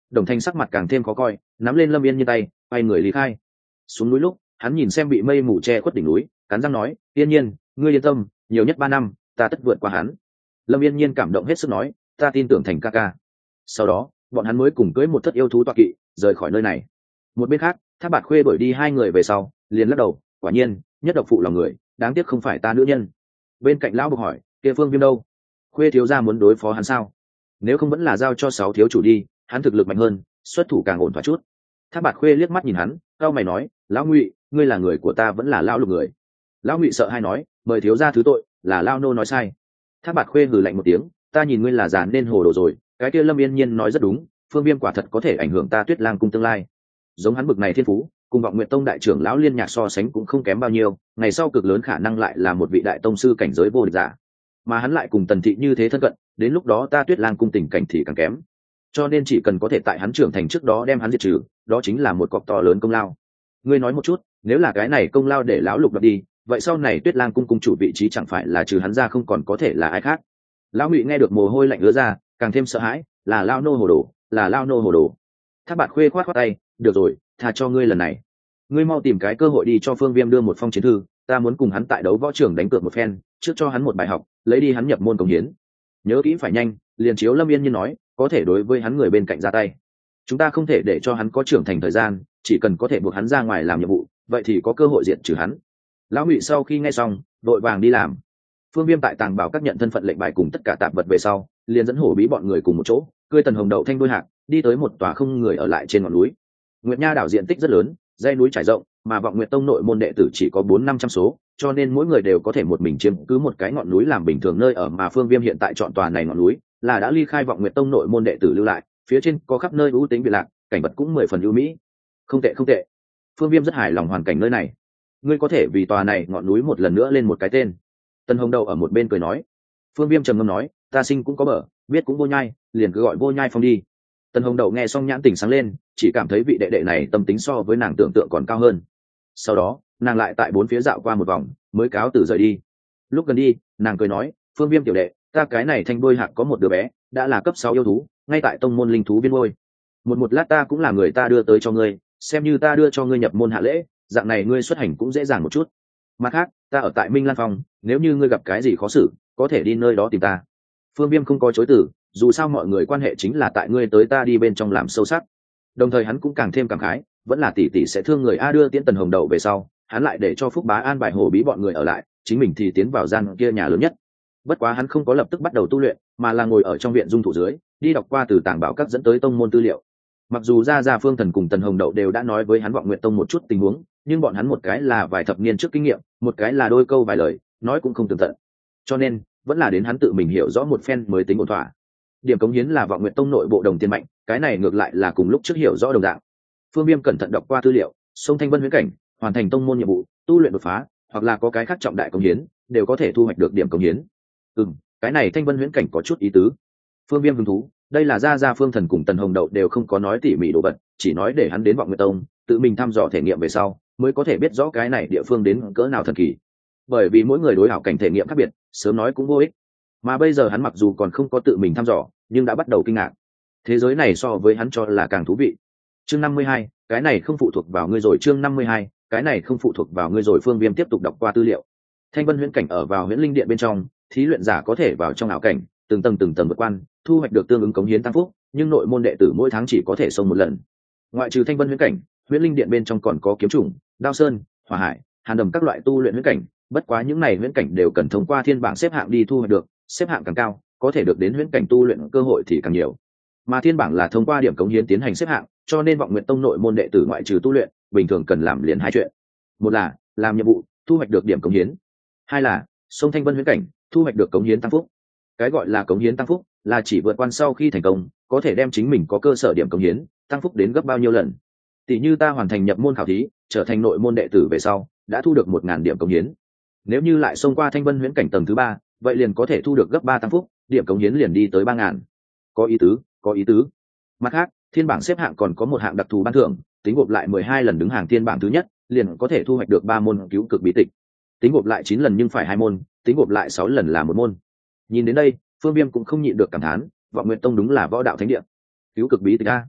Đồng Thanh sắc mặt càng thêm khó coi, nắm lên Lâm Yên Nhiên tay, quay người lý khai. Xuống núi lúc, hắn nhìn xem bị mây mù che khuất đỉnh núi, cắn răng nói, Yên Nhiên, ngươi yên tâm, nhiều nhất ba năm, ta tất vượt qua hắn. Lâm Yên Nhiên cảm động hết sức nói, ta tin tưởng Thành ca ca. Sau đó, bọn hắn mới cùng cưới một thất yêu thú tọa kỵ, rời khỏi nơi này. Một bên khác, Thác Bạt Khuê đuổi đi hai người về sau, liền lắc đầu, quả nhiên, nhất độc phụ lòng người, đáng tiếc không phải ta nữ nhân. Bên cạnh lão bộc hỏi, kia Phương Viêm đâu? Khuê thiếu gia muốn đối phó hắn sao? Nếu không vẫn là giao cho sáu thiếu chủ đi, hắn thực lực mạnh hơn, xuất thủ càng ổn thỏa chút. Thác Bạt Khuê liếc mắt nhìn hắn, cao mày nói, lão Ngụy, ngươi là người của ta vẫn là lão lục người. Lão Ngụy sợ hai nói, mời thiếu gia thứ tội, là lão nô nói sai. Thác Bạt Khuê hừ lạnh một tiếng, ta nhìn ngươi là già nên hồ đồ rồi, cái kia Lâm Yên Nhiên nói rất đúng, Phương Viêm quả thật có thể ảnh hưởng ta Tuyết Lang cung tương lai. Giống hắn bực này thiên phú, cùng Vọng Nguyệt Tông đại trưởng lão Liên Nhạc so sánh cũng không kém bao nhiêu, ngày sau cực lớn khả năng lại là một vị đại tông sư cảnh giới vô địch giả. Mà hắn lại cùng Tần Thị như thế thân cận, đến lúc đó ta Tuyết Lang cung tình cảnh thì càng kém. Cho nên chỉ cần có thể tại hắn trưởng thành trước đó đem hắn diệt trừ, đó chính là một cọc to lớn công lao. Ngươi nói một chút, nếu là cái này công lao để lão Lục đoạt đi, vậy sau này Tuyết Lang cung cung chủ vị trí chẳng phải là trừ hắn ra không còn có thể là ai khác. Lão Ngụy nghe được mồ hôi lạnh ứa ra, càng thêm sợ hãi, là lao nô hồ đồ, là lao nô hồ đồ. Thác Bạt Khuê khoát khoát tay, được rồi, tha cho ngươi lần này. Ngươi mau tìm cái cơ hội đi cho Phương Viêm đưa một phong chiến thư, ta muốn cùng hắn tại đấu võ trường đánh cược một phen, trước cho hắn một bài học, lấy đi hắn nhập môn công hiến. Nhớ kỹ phải nhanh, liền chiếu Lâm Yên Nhiên nói, có thể đối với hắn người bên cạnh ra tay. Chúng ta không thể để cho hắn có trưởng thành thời gian, chỉ cần có thể buộc hắn ra ngoài làm nhiệm vụ, vậy thì có cơ hội diệt trừ hắn. Lão Ngụy sau khi nghe xong, vội vàng đi làm. Phương Viêm tại Tàng Bảo các nhận thân phận lệnh bài cùng tất cả tạp vật về sau, liền dẫn Hổ Bí bọn người cùng một chỗ, cưỡi Tần Hồng Đậu thanh đuôi hạc, đi tới một tòa không người ở lại trên ngọn núi. Nguyệt Nha đảo diện tích rất lớn, dãy núi trải rộng, mà Vọng Nguyệt Tông nội môn đệ tử chỉ có bốn năm trăm số, cho nên mỗi người đều có thể một mình chiếm cứ một cái ngọn núi làm bình thường nơi ở, mà Phương Viêm hiện tại chọn tòa này ngọn núi, là đã ly khai Vọng Nguyệt Tông nội môn đệ tử lưu lại, phía trên có khắp nơi ưu tính biệt lạc, cảnh vật cũng mười phần ưu mỹ. Không tệ không tệ. Phương Viêm rất hài lòng hoàn cảnh nơi này. Ngươi có thể vì tòa này ngọn núi một lần nữa lên một cái tên. Tần Hồng Đậu ở một bên cười nói. Phương Viêm trầm ngâm nói, ta sinh cũng có bờ, biết cũng vô nhai, liền cứ gọi vô nhai phong đi. Tần Hồng Đậu nghe xong nhãn tỉnh sáng lên, chỉ cảm thấy vị đệ đệ này tâm tính so với nàng tưởng tượng còn cao hơn. Sau đó, nàng lại tại bốn phía dạo qua một vòng, mới cáo từ rời đi. Lúc gần đi, nàng cười nói, Phương Viêm tiểu đệ, ta cái này thanh đôi hạc có một đứa bé, đã là cấp sáu yêu thú, ngay tại tông môn linh thú viên ngôi. Một một lát ta cũng là người ta đưa tới cho ngươi, xem như ta đưa cho ngươi nhập môn hạ lễ, dạng này ngươi xuất hành cũng dễ dàng một chút. Mặt khác, ta ở tại Minh Lan Phong, nếu như ngươi gặp cái gì khó xử, có thể đi nơi đó tìm ta. Phương Viêm không có chối từ, dù sao mọi người quan hệ chính là tại ngươi tới ta đi bên trong làm sâu sắc. Đồng thời hắn cũng càng thêm cảm khái, vẫn là tỷ tỷ sẽ thương người a. Đưa Tiễn Tần Hồng Đậu về sau, hắn lại để cho Phúc Bá an bài Hổ Bí bọn người ở lại, chính mình thì tiến vào gian kia nhà lớn nhất. Bất quá hắn không có lập tức bắt đầu tu luyện, mà là ngồi ở trong viện dung thủ dưới, đi đọc qua từ Tàng Bảo các dẫn tới tông môn tư liệu. Mặc dù Gia Gia Phương Thần cùng Tần Hồng Đậu đều đã nói với hắn Vọng Nguyệt Tông một chút tình huống, nhưng bọn hắn một cái là vài thập niên trước kinh nghiệm, một cái là đôi câu vài lời, nói cũng không tường tận. Cho nên, vẫn là đến hắn tự mình hiểu rõ một phen mới tính ổn thỏa. Điểm cống hiến là Vọng Nguyệt Tông nội bộ đồng tiền mạnh, cái này ngược lại là cùng lúc trước hiểu rõ đồng dạng. Phương Viêm cẩn thận đọc qua tư liệu, sông Thanh Vân huyễn cảnh, hoàn thành tông môn nhiệm vụ, tu luyện đột phá, hoặc là có cái khác trọng đại cống hiến, đều có thể thu hoạch được điểm cống hiến. Ừm, cái này Thanh Vân huyễn cảnh có chút ý tứ. Phương Viêm hứng thú, đây là Gia Gia Phương Thần cùng Tần Hồng Đậu đều không có nói tỉ mỉ đồ vật, chỉ nói để hắn đến Vọng Nguyệt Tông, tự mình thăm dò thể nghiệm về sau, mới có thể biết rõ cái này địa phương đến cỡ nào thần kỳ. Bởi vì mỗi người đối hảo cảnh thể nghiệm khác biệt, sớm nói cũng vô ích. Mà bây giờ hắn mặc dù còn không có tự mình thăm dò, nhưng đã bắt đầu kinh ngạc. Thế giới này so với hắn cho là càng thú vị. Chương năm mươi hai, cái này không phụ thuộc vào ngươi rồi. Chương năm mươi hai, cái này không phụ thuộc vào ngươi rồi. Phương Viêm tiếp tục đọc qua tư liệu. Thanh Vân huyễn cảnh ở vào huyễn linh điện bên trong, thí luyện giả có thể vào trong ảo cảnh, từng tầng từng tầng vượt quan, thu hoạch được tương ứng cống hiến tăng phúc, nhưng nội môn đệ tử mỗi tháng chỉ có thể xông một lần. Ngoại trừ Thanh Vân huyễn cảnh, huyễn linh điện bên trong còn có kiếm trùng, đao sơn, hỏa hải, hàn đầm các loại tu luyện huyễn cảnh, bất quá những này huyễn cảnh đều cần thông qua thiên bảng xếp hạng đi thu hoạch được, xếp hạng càng cao, có thể được đến huyễn cảnh tu luyện cơ hội thì càng nhiều. Mà thiên bảng là thông qua điểm cống hiến tiến hành xếp hạng, cho nên Vọng Nguyệt Tông nội môn đệ tử ngoại trừ tu luyện, bình thường cần làm liền hai chuyện. Một là làm nhiệm vụ, thu hoạch được điểm cống hiến. Hai là xông Thanh Vân huyễn cảnh, thu hoạch được cống hiến tăng phúc. Cái gọi là cống hiến tăng phúc, là chỉ vượt quan sau khi thành công, có thể đem chính mình có cơ sở điểm cống hiến tăng phúc đến gấp bao nhiêu lần. Tỷ như ta hoàn thành nhập môn khảo thí, trở thành nội môn đệ tử về sau, đã thu được một ngàn điểm cống hiến. Nếu như lại xông qua Thanh Vân huyễn cảnh tầng thứ ba, vậy liền có thể thu được gấp ba tăng phúc, điểm cống hiến liền đi tới ba ngàn. Có ý tứ, có ý tứ. Mặt khác, thiên bảng xếp hạng còn có một hạng đặc thù ban thưởng, tính gộp lại mười hai lần đứng hàng thiên bảng thứ nhất, liền có thể thu hoạch được ba môn cứu cực bí tịch. Tính gộp lại chín lần nhưng phải hai môn, tính gộp lại sáu lần là một môn. Nhìn đến đây, Phương Viêm cũng không nhịn được cảm thán, Vọng Nguyệt Tông đúng là võ đạo thánh địa. Cứu cực bí tịch a.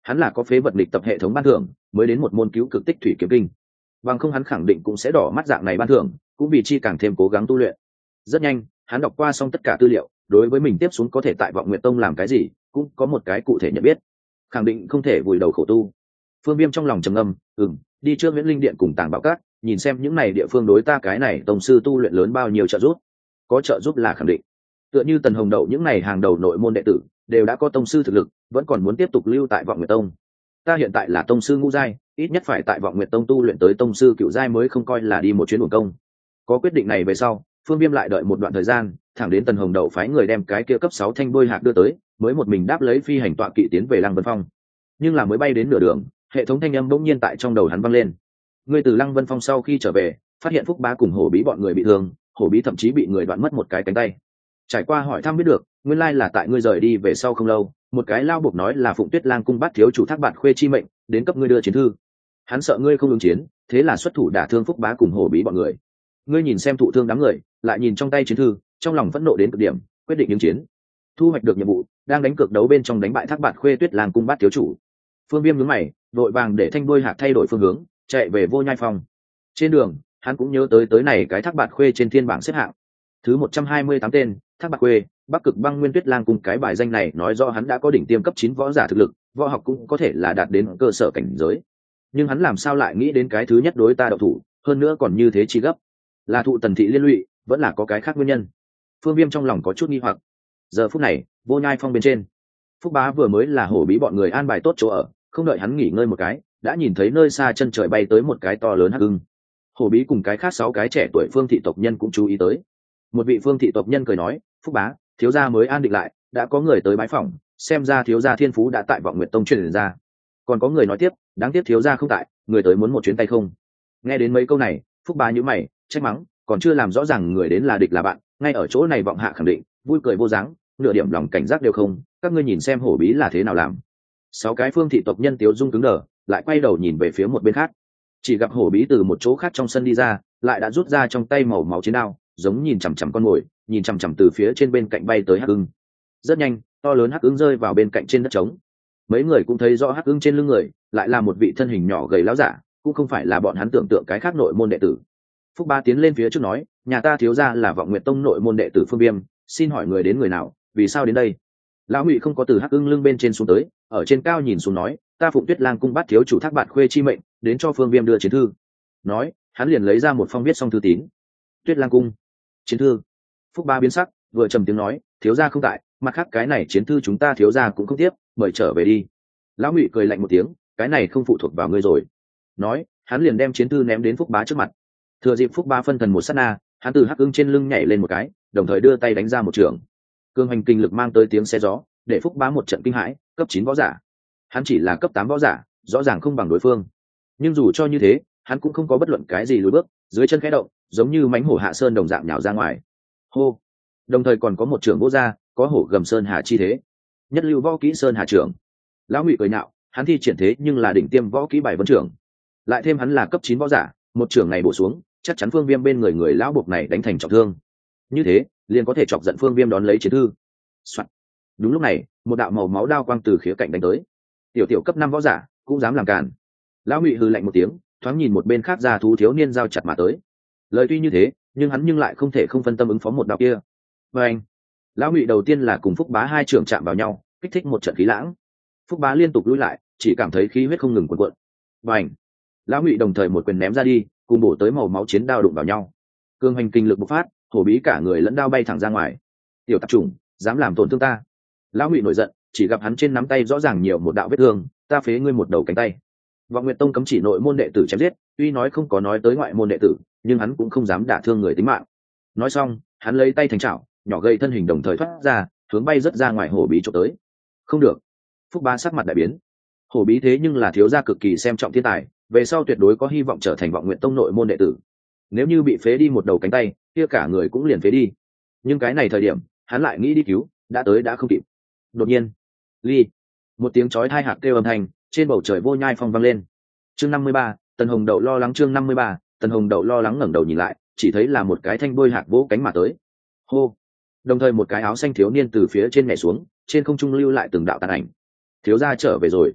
hắn là có phế vật lịch tập hệ thống ban thưởng mới đến một môn cứu cực tích thủy kiếm kinh, bằng không hắn khẳng định cũng sẽ đỏ mắt dạng này ban thưởng, cũng vì chi càng thêm cố gắng tu luyện. Rất nhanh hắn đọc qua xong tất cả tư liệu, đối với mình tiếp xuống có thể tại Vọng Nguyệt Tông làm cái gì cũng có một cái cụ thể nhận biết, khẳng định không thể vùi đầu khổ tu. Phương Viêm trong lòng trầm ngâm, ừm đi trước Viễn Linh Điện cùng Tàng Bảo Các, nhìn xem những này địa phương đối ta cái này tông sư tu luyện lớn bao nhiêu trợ giúp. Có trợ giúp là khẳng định. Tựa như Tần Hồng Đậu những này hàng đầu nội môn đệ tử đều đã có tông sư thực lực, vẫn còn muốn tiếp tục lưu tại Vọng Nguyệt Tông. Ta hiện tại là tông sư ngũ giai, ít nhất phải tại Vọng Nguyệt Tông tu luyện tới tông sư cửu giai mới không coi là đi một chuyến uổng công. Có quyết định này về sau, Phương Viêm lại đợi một đoạn thời gian, thẳng đến Tần Hồng Đậu phái người đem cái kia cấp sáu thanh bôi hạc đưa tới, mới một mình đáp lấy phi hành tọa kỵ tiến về Lăng Vân Phong. Nhưng là mới bay đến nửa đường, hệ thống thanh âm bỗng nhiên tại trong đầu hắn vang lên. Ngươi từ Lăng Vân Phong sau khi trở về, phát hiện Phúc Bá cùng Hổ Bí bọn người bị thương, Hổ Bí thậm chí bị người đoạn mất một cái cánh tay. Trải qua hỏi thăm biết được, nguyên lai là tại ngươi rời đi về sau không lâu, một cái lao buộc nói là Phụng Tuyết Lang cung bắt thiếu chủ Thác Bạt Khuê chi mệnh, đến cấp ngươi đưa chiến thư. Hắn sợ ngươi không ứng chiến, thế là xuất thủ đả thương Phúc Bá cùng Hổ Bí bọn người. Ngươi nhìn xem thụ thương đám người, lại nhìn trong tay chiến thư, trong lòng phẫn nộ đến cực điểm, quyết định ứng chiến. Thu hoạch được nhiệm vụ, đang đánh cược đấu bên trong đánh bại Thác Bạt Khuê Tuyết Lang cung bắt thiếu chủ. Phương Viêm nhướng mày, vội vàng để thanh đuôi hạc thay đổi phương hướng, chạy về Vô Nhai Phong. Trên đường, hắn cũng nhớ tới tới này cái Thác Bạt Khuê trên thiên bảng xếp hạng thứ một trăm hai mươi tám tên, Thác Bạt Khuê, Bắc Cực Băng Nguyên Tuyết Lang cùng cái bài danh này nói rõ hắn đã có đỉnh tiêm cấp chín võ giả thực lực, võ học cũng có thể là đạt đến cơ sở cảnh giới. Nhưng hắn làm sao lại nghĩ đến cái thứ nhất đối ta độc thủ, hơn nữa còn như thế chi gấp? Là thụ Tần thị liên lụy, vẫn là có cái khác nguyên nhân? Phương Viêm trong lòng có chút nghi hoặc. Giờ phút này, Vô Nhai Phong bên trên, Phúc Bá vừa mới là Hổ Bí bọn người an bài tốt chỗ ở, không đợi hắn nghỉ ngơi một cái, đã nhìn thấy nơi xa chân trời bay tới một cái to lớn hắc ưng. Hổ Bí cùng cái khác sáu cái trẻ tuổi phương thị tộc nhân cũng chú ý tới. Một vị phương thị tộc nhân cười nói, Phúc Bá, thiếu gia mới an định lại, đã có người tới bái phỏng, xem ra thiếu gia thiên phú đã tại Vọng Nguyệt Tông truyền ra. Còn có người nói tiếp, đáng tiếc thiếu gia không tại, người tới muốn một chuyến tay không. Nghe đến mấy câu này, Phúc Bá nhíu mày, trách mắng, còn chưa làm rõ ràng người đến là địch là bạn, ngay ở chỗ này vọng hạ khẳng định, vui cười vô dáng, nửa điểm lòng cảnh giác đều không, các ngươi nhìn xem Hổ Bí là thế nào làm. Sáu cái phương thị tộc nhân tiếu dung cứng đờ, lại quay đầu nhìn về phía một bên khác, chỉ gặp Hổ Bí từ một chỗ khác trong sân đi ra, lại đã rút ra trong tay màu máu chiến đao, giống nhìn chằm chằm con mồi, nhìn chằm chằm từ phía trên bên cạnh bay tới hắc ưng. Rất nhanh, to lớn hắc ưng rơi vào bên cạnh trên đất trống. Mấy người cũng thấy rõ hắc ưng trên lưng người lại là một vị thân hình nhỏ gầy láo giả, cũng không phải là bọn hắn tưởng tượng cái khác nội môn đệ tử. Phúc Ba tiến lên phía trước nói, nhà ta thiếu gia là Vọng Nguyệt Tông nội môn đệ tử Phương Viêm, xin hỏi người đến người nào, vì sao đến đây? Lão Ngụy không có từ hắc ưng lưng bên trên xuống tới, ở trên cao nhìn xuống nói, ta Phụng Tuyết Lang cung bắt thiếu chủ Thác Bạt Khuê chi mệnh, đến cho Phương Viêm đưa chiến thư. Nói, hắn liền lấy ra một phong viết xong thư tín. Tuyết Lang cung, chiến thư. Phúc Ba biến sắc, vừa trầm tiếng nói, thiếu gia không tại, mặt khác cái này chiến thư chúng ta thiếu gia cũng không tiếp, mời trở về đi. Lão Ngụy cười lạnh một tiếng, cái này không phụ thuộc vào ngươi rồi. Nói, hắn liền đem chiến thư ném đến Phúc Bá trước mặt. Thừa dịp Phúc Bá phân thần một sát na, hắn từ hắc ưng trên lưng nhảy lên một cái, đồng thời đưa tay đánh ra một trường. Cương hành kinh lực mang tới tiếng xe gió, để Phúc Bá một trận kinh hãi, cấp chín võ giả. Hắn chỉ là cấp tám võ giả, rõ ràng không bằng đối phương. Nhưng dù cho như thế, hắn cũng không có bất luận cái gì lùi bước, dưới chân khẽ động, giống như mãnh hổ hạ sơn đồng dạng nhào ra ngoài. Hô! Đồng thời còn có một trường vỗ ra, có hổ gầm sơn hà chi thế. Nhất lưu võ kỹ sơn hà trưởng. Lão Ngụy cười nhạo, hắn thi triển thế nhưng là đỉnh tiêm võ kỹ bài vấn trưởng. Lại thêm hắn là cấp chín võ giả, một trường này bổ xuống, chắc chắn Phương Viêm bên người người lão buộc này đánh thành trọng thương. Như thế, liền có thể chọc giận Phương Viêm đón lấy chiến thư. Soạn. Đúng lúc này, một đạo màu máu đao quang từ khía cạnh đánh tới. Tiểu tiểu cấp năm võ giả, cũng dám làm cản. Lão Ngụy hừ lạnh một tiếng, thoáng nhìn một bên khác ra thú thiếu niên giao chặt mà tới. Lời tuy như thế, nhưng hắn nhưng lại không thể không phân tâm ứng phó một đạo kia. Và anh, Lão Ngụy đầu tiên là cùng Phúc Bá hai trưởng chạm vào nhau, kích thích một trận khí lãng. Phúc Bá liên tục lùi lại, chỉ cảm thấy khí huyết không ngừng cuộn cuộn. Và anh, Lão Ngụy đồng thời một quyền ném ra đi, cùng bổ tới màu máu chiến đao đụng vào nhau. Cương hành kinh lực bộc phát, Hổ Bí cả người lẫn đao bay thẳng ra ngoài. Tiểu tạp chủng, dám làm tổn thương ta! Lão Ngụy nổi giận, chỉ gặp hắn trên nắm tay rõ ràng nhiều một đạo vết thương, ta phế ngươi một đầu cánh tay. Vọng Nguyệt Tông cấm chỉ nội môn đệ tử chém giết, tuy nói không có nói tới ngoại môn đệ tử, nhưng hắn cũng không dám đả thương người tính mạng. Nói xong, hắn lấy tay thành chảo, nhỏ gầy thân hình đồng thời thoát ra, hướng bay rất ra ngoài Hổ Bí chụp tới. Không được! Phúc Bá sắc mặt đại biến. Hổ Bí thế nhưng là thiếu gia cực kỳ xem trọng thiên tài, về sau tuyệt đối có hy vọng trở thành Vọng Nguyệt Tông nội môn đệ tử. Nếu như bị phế đi một đầu cánh tay, kia cả người cũng liền phế đi. Nhưng cái này thời điểm, hắn lại nghĩ đi cứu, đã tới đã không kịp. Đột nhiên, ly, một tiếng chói tai hạt kêu âm thanh, trên bầu trời Vô Nhai Phong vang lên. Chương năm mươi ba, Tần Hồng Đậu lo lắng chương năm mươi ba, Tần Hồng Đậu lo lắng ngẩng đầu nhìn lại, chỉ thấy là một cái thanh bôi hạt vỗ cánh mà tới. Hô! Đồng thời một cái áo xanh thiếu niên từ phía trên nhảy xuống, trên không trung lưu lại từng đạo tàn ảnh. Thiếu gia trở về rồi.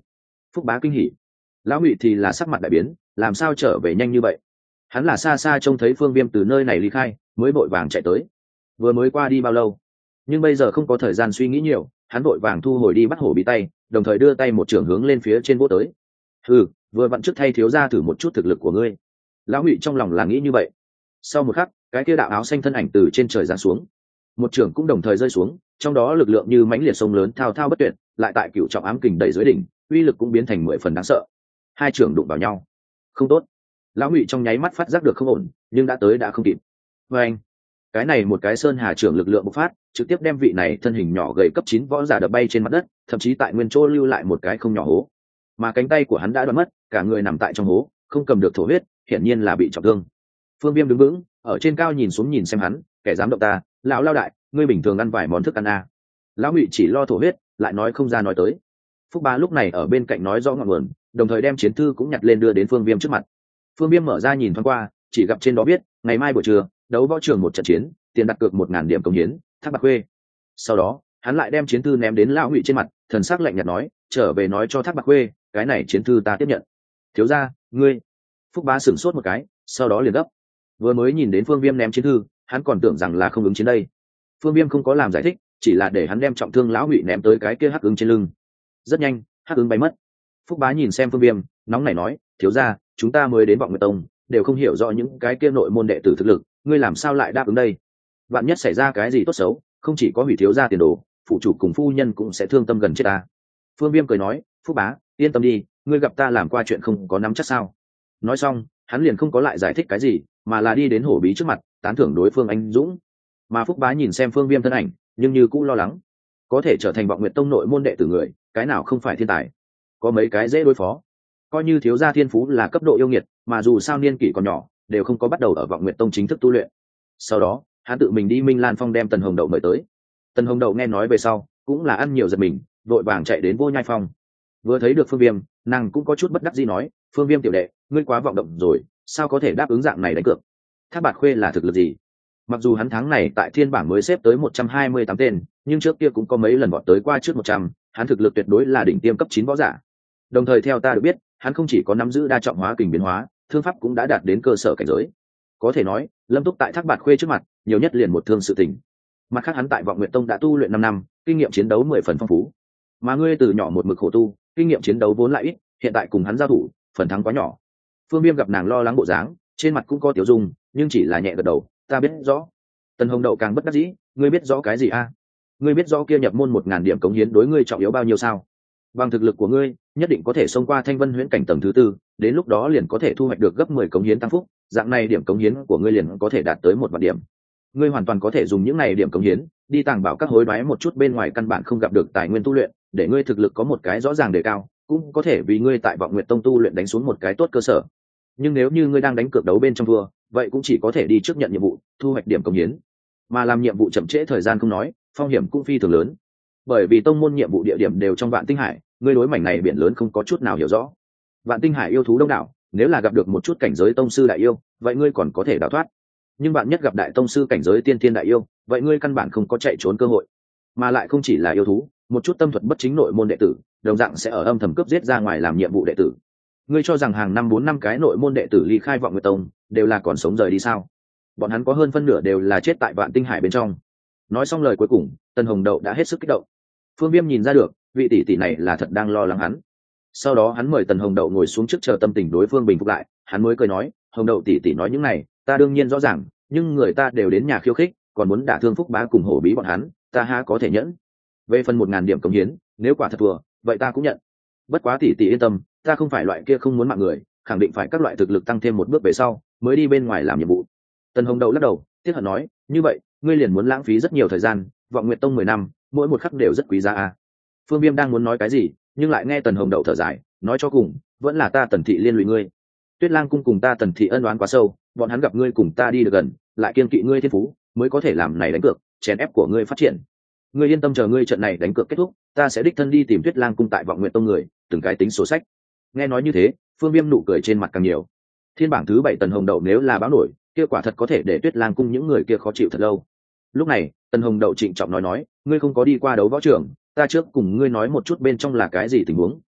Phúc Bá kinh hỉ. Lão Ngụy thì là sắc mặt đại biến, làm sao trở về nhanh như vậy? Hắn là xa xa trông thấy Phương Viêm từ nơi này ly khai, mới vội vàng chạy tới. Vừa mới qua đi bao lâu, nhưng bây giờ không có thời gian suy nghĩ nhiều, hắn vội vàng thu hồi đi bắt hổ bí tay, đồng thời đưa tay một trường hướng lên phía trên vô tới. Ừ, vừa vặn trước thay thiếu gia thử một chút thực lực của ngươi. Lão Ngụy trong lòng là nghĩ như vậy. Sau một khắc, cái kia đạo áo xanh thân ảnh từ trên trời giáng xuống, một trường cũng đồng thời rơi xuống, trong đó lực lượng như mãnh liệt sông lớn thao thao bất tuyệt, lại tại cựu trọng ám kình đẩy dưới đỉnh, uy lực cũng biến thành mười phần đáng sợ. Hai trường đụng vào nhau, không tốt. Lão Ngụy trong nháy mắt phát giác được không ổn, nhưng đã tới đã không kịp. Và anh, cái này một cái sơn hà trưởng lực lượng bộc phát, trực tiếp đem vị này thân hình nhỏ gầy cấp chín võ giả đập bay trên mặt đất, thậm chí tại nguyên chỗ lưu lại một cái không nhỏ hố. Mà cánh tay của hắn đã đoạn mất, cả người nằm tại trong hố, không cầm được thổ huyết, hiển nhiên là bị trọng thương. Phương Viêm đứng vững, ở trên cao nhìn xuống nhìn xem hắn, kẻ dám động ta, lão lao đại, ngươi bình thường ăn vài món thức ăn à. Lão Ngụy chỉ lo thổ huyết, lại nói không ra nói tới. Phúc Bá lúc này ở bên cạnh nói rõ ngọn nguồn, đồng thời đem chiến thư cũng nhặt lên đưa đến Phương Viêm trước mặt. Phương Viêm mở ra nhìn thoáng qua, chỉ gặp trên đó viết, ngày mai buổi trưa, đấu võ trường một trận chiến, tiền đặt cược một ngàn điểm công hiến, Thác Bạc Khuê. Sau đó, hắn lại đem chiến thư ném đến Lão Ngụy trên mặt, thần sắc lạnh nhạt nói, trở về nói cho Thác Bạc Khuê, cái này chiến thư ta tiếp nhận. Thiếu gia, ngươi. Phúc Bá sửng sốt một cái, sau đó liền gấp. Vừa mới nhìn đến Phương Viêm ném chiến thư, hắn còn tưởng rằng là không ứng chiến đây. Phương Viêm không có làm giải thích, chỉ là để hắn đem trọng thương Lão Ngụy ném tới cái kia hắc ứng trên lưng. Rất nhanh, hắc ứng bay mất. Phúc Bá nhìn xem Phương Viêm, nóng nảy nói, thiếu gia, chúng ta mới đến Vọng Nguyệt Tông, đều không hiểu rõ những cái kia nội môn đệ tử thực lực, ngươi làm sao lại đáp ứng đây? Vạn nhất xảy ra cái gì tốt xấu, không chỉ có hủy thiếu gia tiền đồ, phụ chủ cùng phu nhân cũng sẽ thương tâm gần chết ta. Phương Viêm cười nói, Phúc Bá, yên tâm đi, ngươi gặp ta làm qua chuyện không có nắm chắc sao? Nói xong, hắn liền không có lại giải thích cái gì, mà là đi đến hổ bí trước mặt, tán thưởng đối phương anh dũng. Mà Phúc Bá nhìn xem Phương Viêm thân ảnh, nhưng như cũng lo lắng, có thể trở thành Vọng Nguyệt Tông nội môn đệ tử người, cái nào không phải thiên tài? Có mấy cái dễ đối phó. Coi như thiếu gia thiên phú là cấp độ yêu nghiệt, mà dù sao niên kỷ còn nhỏ, đều không có bắt đầu ở Vọng Nguyệt Tông chính thức tu luyện. Sau đó, hắn tự mình đi Minh Lan Phong đem Tần Hồng Đậu mời tới. Tần Hồng Đậu nghe nói về sau, cũng là ăn nhiều giật mình, vội vàng chạy đến Vô Nhai Phong. Vừa thấy được Phương Viêm, nàng cũng có chút bất đắc dĩ nói, Phương Viêm tiểu đệ, ngươi quá vọng động rồi, sao có thể đáp ứng dạng này đánh cược? Thác Bạt Khuê là thực lực gì? Mặc dù hắn tháng này tại thiên bảng mới xếp tới một trăm hai mươi tám tên, nhưng trước kia cũng có mấy lần vọt tới qua trước một trăm, hắn thực lực tuyệt đối là đỉnh tiêm cấp chín võ giả. Đồng thời theo ta được biết, hắn không chỉ có nắm giữ đa trọng hóa kình biến hóa, thương pháp cũng đã đạt đến cơ sở cảnh giới. Có thể nói, Lâm Túc tại Thác Bạt Khuê trước mặt, nhiều nhất liền một thương sự tình. Mặt khác hắn tại Vọng Nguyệt Tông đã tu luyện năm năm, kinh nghiệm chiến đấu mười phần phong phú. Mà ngươi từ nhỏ một mực khổ tu, kinh nghiệm chiến đấu vốn lại ít, hiện tại cùng hắn giao thủ, phần thắng quá nhỏ. Phương Viêm gặp nàng lo lắng bộ dáng, trên mặt cũng có tiểu dung, nhưng chỉ là nhẹ gật đầu, ta biết rõ. Tần Hồng Đậu càng bất đắc dĩ, ngươi biết rõ cái gì a? Ngươi biết rõ kia nhập môn một ngàn điểm cống hiến đối ngươi trọng yếu bao nhiêu sao? Bằng thực lực của ngươi, nhất định có thể xông qua Thanh Vân Huyễn cảnh tầng thứ tư, đến lúc đó liền có thể thu hoạch được gấp mười cống hiến tăng phúc, dạng này điểm cống hiến của ngươi liền có thể đạt tới một vạn điểm. Ngươi hoàn toàn có thể dùng những này điểm cống hiến, đi tàng bảo các hối đoái một chút bên ngoài căn bản không gặp được tài nguyên tu luyện, để ngươi thực lực có một cái rõ ràng đề cao, cũng có thể vì ngươi tại Vọng Nguyệt Tông tu luyện đánh xuống một cái tốt cơ sở. Nhưng nếu như ngươi đang đánh cược đấu bên trong thua, vậy cũng chỉ có thể đi trước nhận nhiệm vụ, thu hoạch điểm cống hiến. Mà làm nhiệm vụ chậm trễ thời gian không nói, phong hiểm cũng phi thường lớn. Bởi vì tông môn nhiệm vụ địa điểm đều trong Vạn Tinh Hải, ngươi đối mảnh này biển lớn không có chút nào hiểu rõ. Vạn Tinh Hải yêu thú đông đảo, nếu là gặp được một chút cảnh giới tông sư đại yêu, vậy ngươi còn có thể đào thoát. Nhưng bạn nhất gặp đại tông sư cảnh giới tiên thiên đại yêu, vậy ngươi căn bản không có chạy trốn cơ hội. Mà lại không chỉ là yêu thú, một chút tâm thuật bất chính nội môn đệ tử, đồng dạng sẽ ở âm thầm cướp giết ra ngoài làm nhiệm vụ đệ tử. Ngươi cho rằng hàng năm bốn năm cái nội môn đệ tử ly khai Vọng Nguyệt Tông đều là còn sống rời đi sao? Bọn hắn có hơn phân nửa đều là chết tại Vạn Tinh Hải bên trong. Nói xong lời cuối cùng, Tần Hồng Đậu đã hết sức kích động. Phương Viêm nhìn ra được, vị tỷ tỷ này là thật đang lo lắng hắn. Sau đó hắn mời Tần Hồng Đậu ngồi xuống trước chờ tâm tình đối phương bình phục lại, hắn mới cười nói, Hồng Đậu tỷ tỷ nói những này, ta đương nhiên rõ ràng, nhưng người ta đều đến nhà khiêu khích, còn muốn đả thương Phúc Bá cùng hổ bí bọn hắn, ta há có thể nhẫn. Về phần một ngàn điểm cống hiến, nếu quả thật thua, vậy ta cũng nhận. Bất quá tỷ tỷ yên tâm, ta không phải loại kia không muốn mạng người, khẳng định phải các loại thực lực tăng thêm một bước về sau, mới đi bên ngoài làm nhiệm vụ. Tần Hồng Đậu lắc đầu, tiếc hận nói, như vậy, ngươi liền muốn lãng phí rất nhiều thời gian, Vọng Nguyệt Tông mười năm, mỗi một khắc đều rất quý giá a. Phương Viêm đang muốn nói cái gì, nhưng lại nghe Tần Hồng Đậu thở dài, nói cho cùng, vẫn là ta Tần thị liên lụy ngươi. Tuyết Lang cung cùng ta Tần thị ân oán quá sâu, bọn hắn gặp ngươi cùng ta đi được gần, lại kiên kỵ ngươi thiên phú, mới có thể làm này đánh cược, chèn ép của ngươi phát triển. Ngươi yên tâm chờ ngươi trận này đánh cược kết thúc, ta sẽ đích thân đi tìm Tuyết Lang cung tại Vọng Nguyệt Tông người, từng cái tính sổ sách. Nghe nói như thế, Phương Viêm nụ cười trên mặt càng nhiều. Thiên bảng thứ bảy Tần Hồng Đậu nếu là báo nổi, kia quả thật có thể để Tuyết Lang cung những người kia khó chịu thật lâu. Lúc này, Tần Hồng Đậu trịnh trọng nói nói, ngươi không có đi qua đấu võ trường, ta trước cùng ngươi nói một chút bên trong là cái gì tình huống,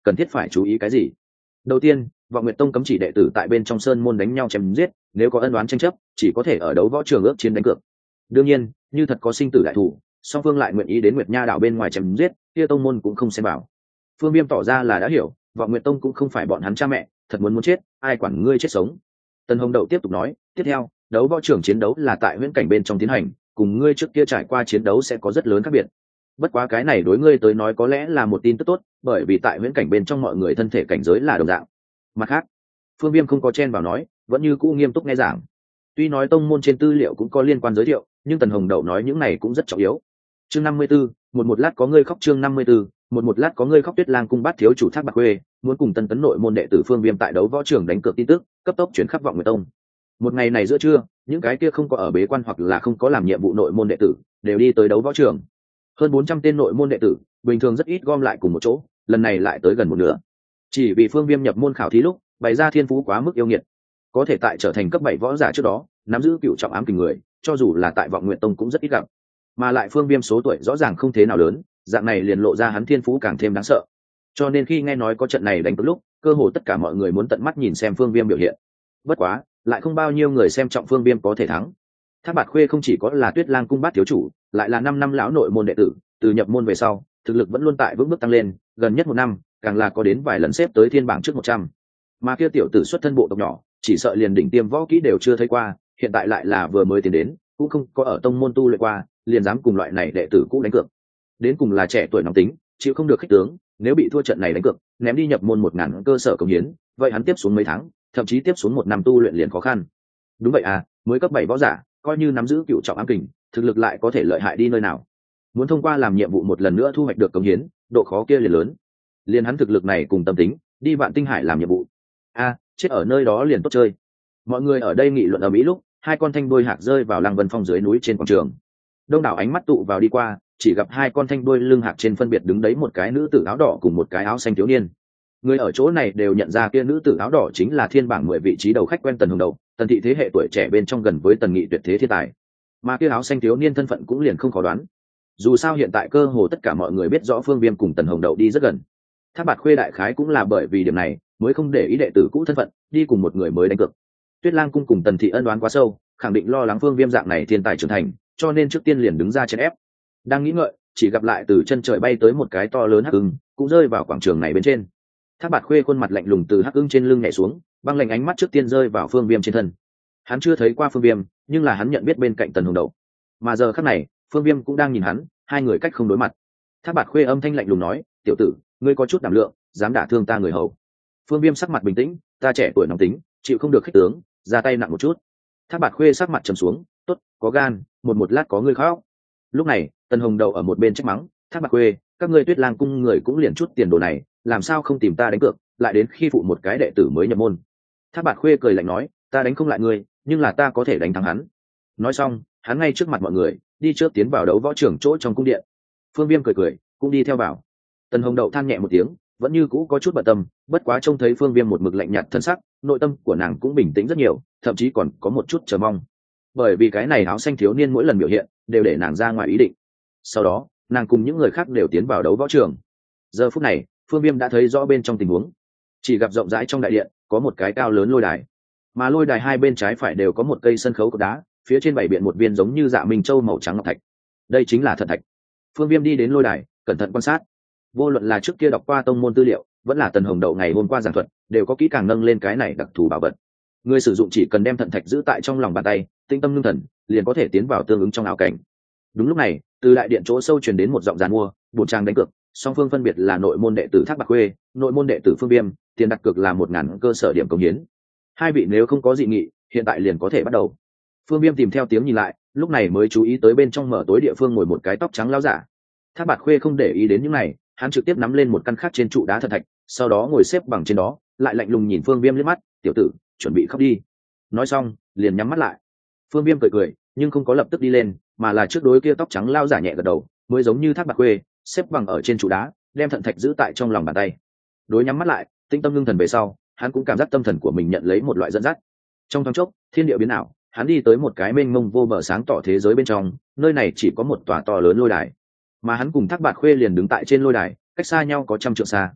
cần thiết phải chú ý cái gì? Đầu tiên, Vọng Nguyệt Tông cấm chỉ đệ tử tại bên trong sơn môn đánh nhau chém giết, nếu có ân oán tranh chấp, chỉ có thể ở đấu võ trường ước chiến đánh cược. Đương nhiên, như thật có sinh tử đại thủ, song phương lại nguyện ý đến Nguyệt Nha đảo bên ngoài chém giết, kia tông môn cũng không xem vào. Phương Viêm tỏ ra là đã hiểu, Vọng Nguyệt Tông cũng không phải bọn hắn cha mẹ, thật muốn muốn chết, ai quản ngươi chết sống. Tần Hồng Đậu tiếp tục nói, tiếp theo, đấu võ trường chiến đấu là tại huyễn cảnh bên trong tiến hành, cùng ngươi trước kia trải qua chiến đấu sẽ có rất lớn khác biệt. Bất quá cái này đối ngươi tới nói có lẽ là một tin tức tốt, bởi vì tại huyễn cảnh bên trong mọi người thân thể cảnh giới là đồng dạng. Mặt khác, Phương Viêm không có chen vào nói, vẫn như cũ nghiêm túc nghe giảng. Tuy nói tông môn trên tư liệu cũng có liên quan giới thiệu, nhưng Tần Hồng Đậu nói những này cũng rất trọng yếu. Chương năm mươi tư, một một lát có ngươi khóc. Chương năm mươi tư, một một lát có ngươi khóc. Tuyết Lang cung Bát thiếu chủ Thác Bạc Khuê muốn cùng Tân Tấn nội môn đệ tử Phương Viêm tại đấu võ trường đánh cược tin tức, cấp tốc chuyển khắp Vọng Nguyệt Tông. Một ngày này giữa trưa, những cái kia không có ở bế quan hoặc là không có làm nhiệm vụ nội môn đệ tử, đều đi tới đấu võ trường. Hơn bốn trăm tên nội môn đệ tử, bình thường rất ít gom lại cùng một chỗ, lần này lại tới gần một nửa. Chỉ vì Phương Viêm nhập môn khảo thí lúc, bày ra thiên phú quá mức yêu nghiệt, có thể tại trở thành cấp bảy võ giả trước đó, nắm giữ cựu trọng ám kình người, cho dù là tại Vọng Nguyệt Tông cũng rất ít gặp. Mà lại Phương Viêm số tuổi rõ ràng không thế nào lớn, dạng này liền lộ ra hắn thiên phú càng thêm đáng sợ. Cho nên khi nghe nói có trận này đánh cược lúc, cơ hồ tất cả mọi người muốn tận mắt nhìn xem Phương Viêm biểu hiện. Bất quá, lại không bao nhiêu người xem trọng Phương Viêm có thể thắng. Thác Bạt Khuê không chỉ có là Tuyết Lang cung Bát thiếu chủ, lại là năm năm lão nội môn đệ tử, từ nhập môn về sau, thực lực vẫn luôn tại vững bước tăng lên, gần nhất một năm, càng là có đến vài lần xếp tới thiên bảng trước một trăm. Mà kia tiểu tử xuất thân bộ tộc nhỏ, chỉ sợ liền đỉnh tiêm võ kỹ đều chưa thấy qua, hiện tại lại là vừa mới tiến đến, cũng không có ở tông môn tu luyện qua, liền dám cùng loại này đệ tử cũ đánh cược. Đến cùng là trẻ tuổi nóng tính, chịu không được khích tướng, nếu bị thua trận này đánh cược, ném đi nhập môn một ngàn cơ sở công hiến, vậy hắn tiếp xuống mấy tháng, thậm chí tiếp xuống một năm tu luyện liền khó khăn. Đúng vậy à, mới cấp bảy võ giả, coi như nắm giữ cựu trọng ám kình, thực lực lại có thể lợi hại đi nơi nào. Muốn thông qua làm nhiệm vụ một lần nữa thu hoạch được công hiến, độ khó kia liền lớn. Liền hắn thực lực này cùng tâm tính, đi Vạn Tinh Hải làm nhiệm vụ. A, chết ở nơi đó liền tốt chơi. Mọi người ở đây nghị luận ở mỹ lúc, hai con thanh đuôi hạc rơi vào Lăng Vân Phong dưới núi trên quảng trường. Đông đảo ánh mắt tụ vào đi qua, chỉ gặp hai con thanh đuôi lưng hạc trên phân biệt đứng đấy một cái nữ tử áo đỏ cùng một cái áo xanh thiếu niên. Người ở chỗ này đều nhận ra kia nữ tử áo đỏ chính là thiên bảng mười vị trí đầu khách quen Tần Hồng Đậu, Tần thị thế hệ tuổi trẻ bên trong gần với Tần Nghị tuyệt thế thiên tài. Mà kia áo xanh thiếu niên thân phận cũng liền không khó đoán. Dù sao hiện tại cơ hồ tất cả mọi người biết rõ Phương Viêm cùng Tần Hồng Đậu đi rất gần. Thác Bạt Khuê đại khái cũng là bởi vì điểm này, mới không để ý đệ tử cũ thân phận, đi cùng một người mới đánh cược. Tuyết Lang cung cùng Tần thị ân đoán quá sâu, khẳng định lo lắng Phương Viêm dạng này thiên tài trưởng thành, cho nên trước tiên liền đứng ra chèn ép. Đang nghĩ ngợi, chỉ gặp lại từ chân trời bay tới một cái to lớn hắc ưng, cũng rơi vào quảng trường này bên trên. Thác Bạt Khuê khuôn mặt lạnh lùng từ hắc ưng trên lưng nhảy xuống, băng lạnh ánh mắt trước tiên rơi vào Phương Viêm trên thân. Hắn chưa thấy qua Phương Viêm, nhưng là hắn nhận biết bên cạnh Tần Hồng Đậu. Mà giờ khắc này, Phương Viêm cũng đang nhìn hắn, hai người cách không đối mặt. Thác Bạt Khuê âm thanh lạnh lùng nói, "Tiểu tử, ngươi có chút đảm lượng, dám đả thương ta người hầu." Phương Viêm sắc mặt bình tĩnh, "Ta trẻ tuổi nóng tính, chịu không được khích tướng, ra tay nặng một chút." Thác Bạt Khuê sắc mặt trầm xuống, "Tốt, có gan, một một lát có ngươi khóc." Lúc này, Tần Hồng Đậu ở một bên trách mắng, "Thác Bạt Khuê, các ngươi Tuyết Lang cung người cũng liền chút tiền đồ này, làm sao không tìm ta đánh cược, lại đến khi phụ một cái đệ tử mới nhập môn." Thác Bạt Khuê cười lạnh nói, "Ta đánh không lại ngươi, nhưng là ta có thể đánh thắng hắn." Nói xong, hắn ngay trước mặt mọi người, đi trước tiến vào đấu võ trưởng chỗ trong cung điện. Phương Viêm cười cười, cũng đi theo vào. Tần Hồng Đậu than nhẹ một tiếng, vẫn như cũ có chút bận tâm, bất quá trông thấy Phương Viêm một mực lạnh nhạt thân sắc, nội tâm của nàng cũng bình tĩnh rất nhiều, thậm chí còn có một chút chờ mong. Bởi vì cái này áo xanh thiếu niên mỗi lần biểu hiện, đều để nàng ra ngoài ý định. Sau đó, nàng cùng những người khác đều tiến vào đấu võ trường. Giờ phút này, Phương Viêm đã thấy rõ bên trong tình huống. Chỉ gặp rộng rãi trong đại điện, có một cái cao lớn lôi đài. Mà lôi đài hai bên trái phải đều có một cây sân khấu cột đá, phía trên bảy biện một viên giống như dạ minh châu màu trắng ngọc thạch. Đây chính là thần thạch. Phương Viêm đi đến lôi đài, cẩn thận quan sát. Vô luận là trước kia đọc qua tông môn tư liệu, vẫn là Tần Hồng Đậu ngày hôm qua giảng thuật, đều có kỹ càng nâng lên cái này đặc thù bảo vật. Người sử dụng chỉ cần đem thần thạch giữ tại trong lòng bàn tay, tinh tâm ngưng thần, liền có thể tiến vào tương ứng trong ảo cảnh. Đúng lúc này, từ đại điện chỗ sâu truyền đến một giọng giàn mua, bổn trang đánh cược, song phương phân biệt là nội môn đệ tử Thác Bạc Khuê, nội môn đệ tử Phương Viêm, tiền đặt cược là một ngàn cơ sở điểm công hiến. Hai vị nếu không có dị nghị, hiện tại liền có thể bắt đầu. Phương Viêm tìm theo tiếng nhìn lại, lúc này mới chú ý tới bên trong mở tối địa phương ngồi một cái tóc trắng lão giả. Thác Bạt Khuê không để ý đến những này, hắn trực tiếp nắm lên một căn khác trên trụ đá thần thạch, sau đó ngồi xếp bằng trên đó, lại lạnh lùng nhìn Phương Viêm liếc mắt, "Tiểu tử, chuẩn bị khóc đi." Nói xong, liền nhắm mắt lại. Phương Viêm cười cười, nhưng không có lập tức đi lên, mà là trước đối kia tóc trắng lão giả nhẹ gật đầu, mới giống như Thác Bạt Khuê, xếp bằng ở trên trụ đá, đem thần thạch giữ tại trong lòng bàn tay. Đối nhắm mắt lại, tinh tâm ngưng thần về sau, hắn cũng cảm giác tâm thần của mình nhận lấy một loại dẫn dắt. Trong thoáng chốc, thiên địa biến ảo, hắn đi tới một cái mênh mông vô bờ sáng tỏ thế giới bên trong, nơi này chỉ có một tòa to lớn lôi đài, mà hắn cùng Thác Bạt Khuê liền đứng tại trên lôi đài, cách xa nhau có trăm trượng xa.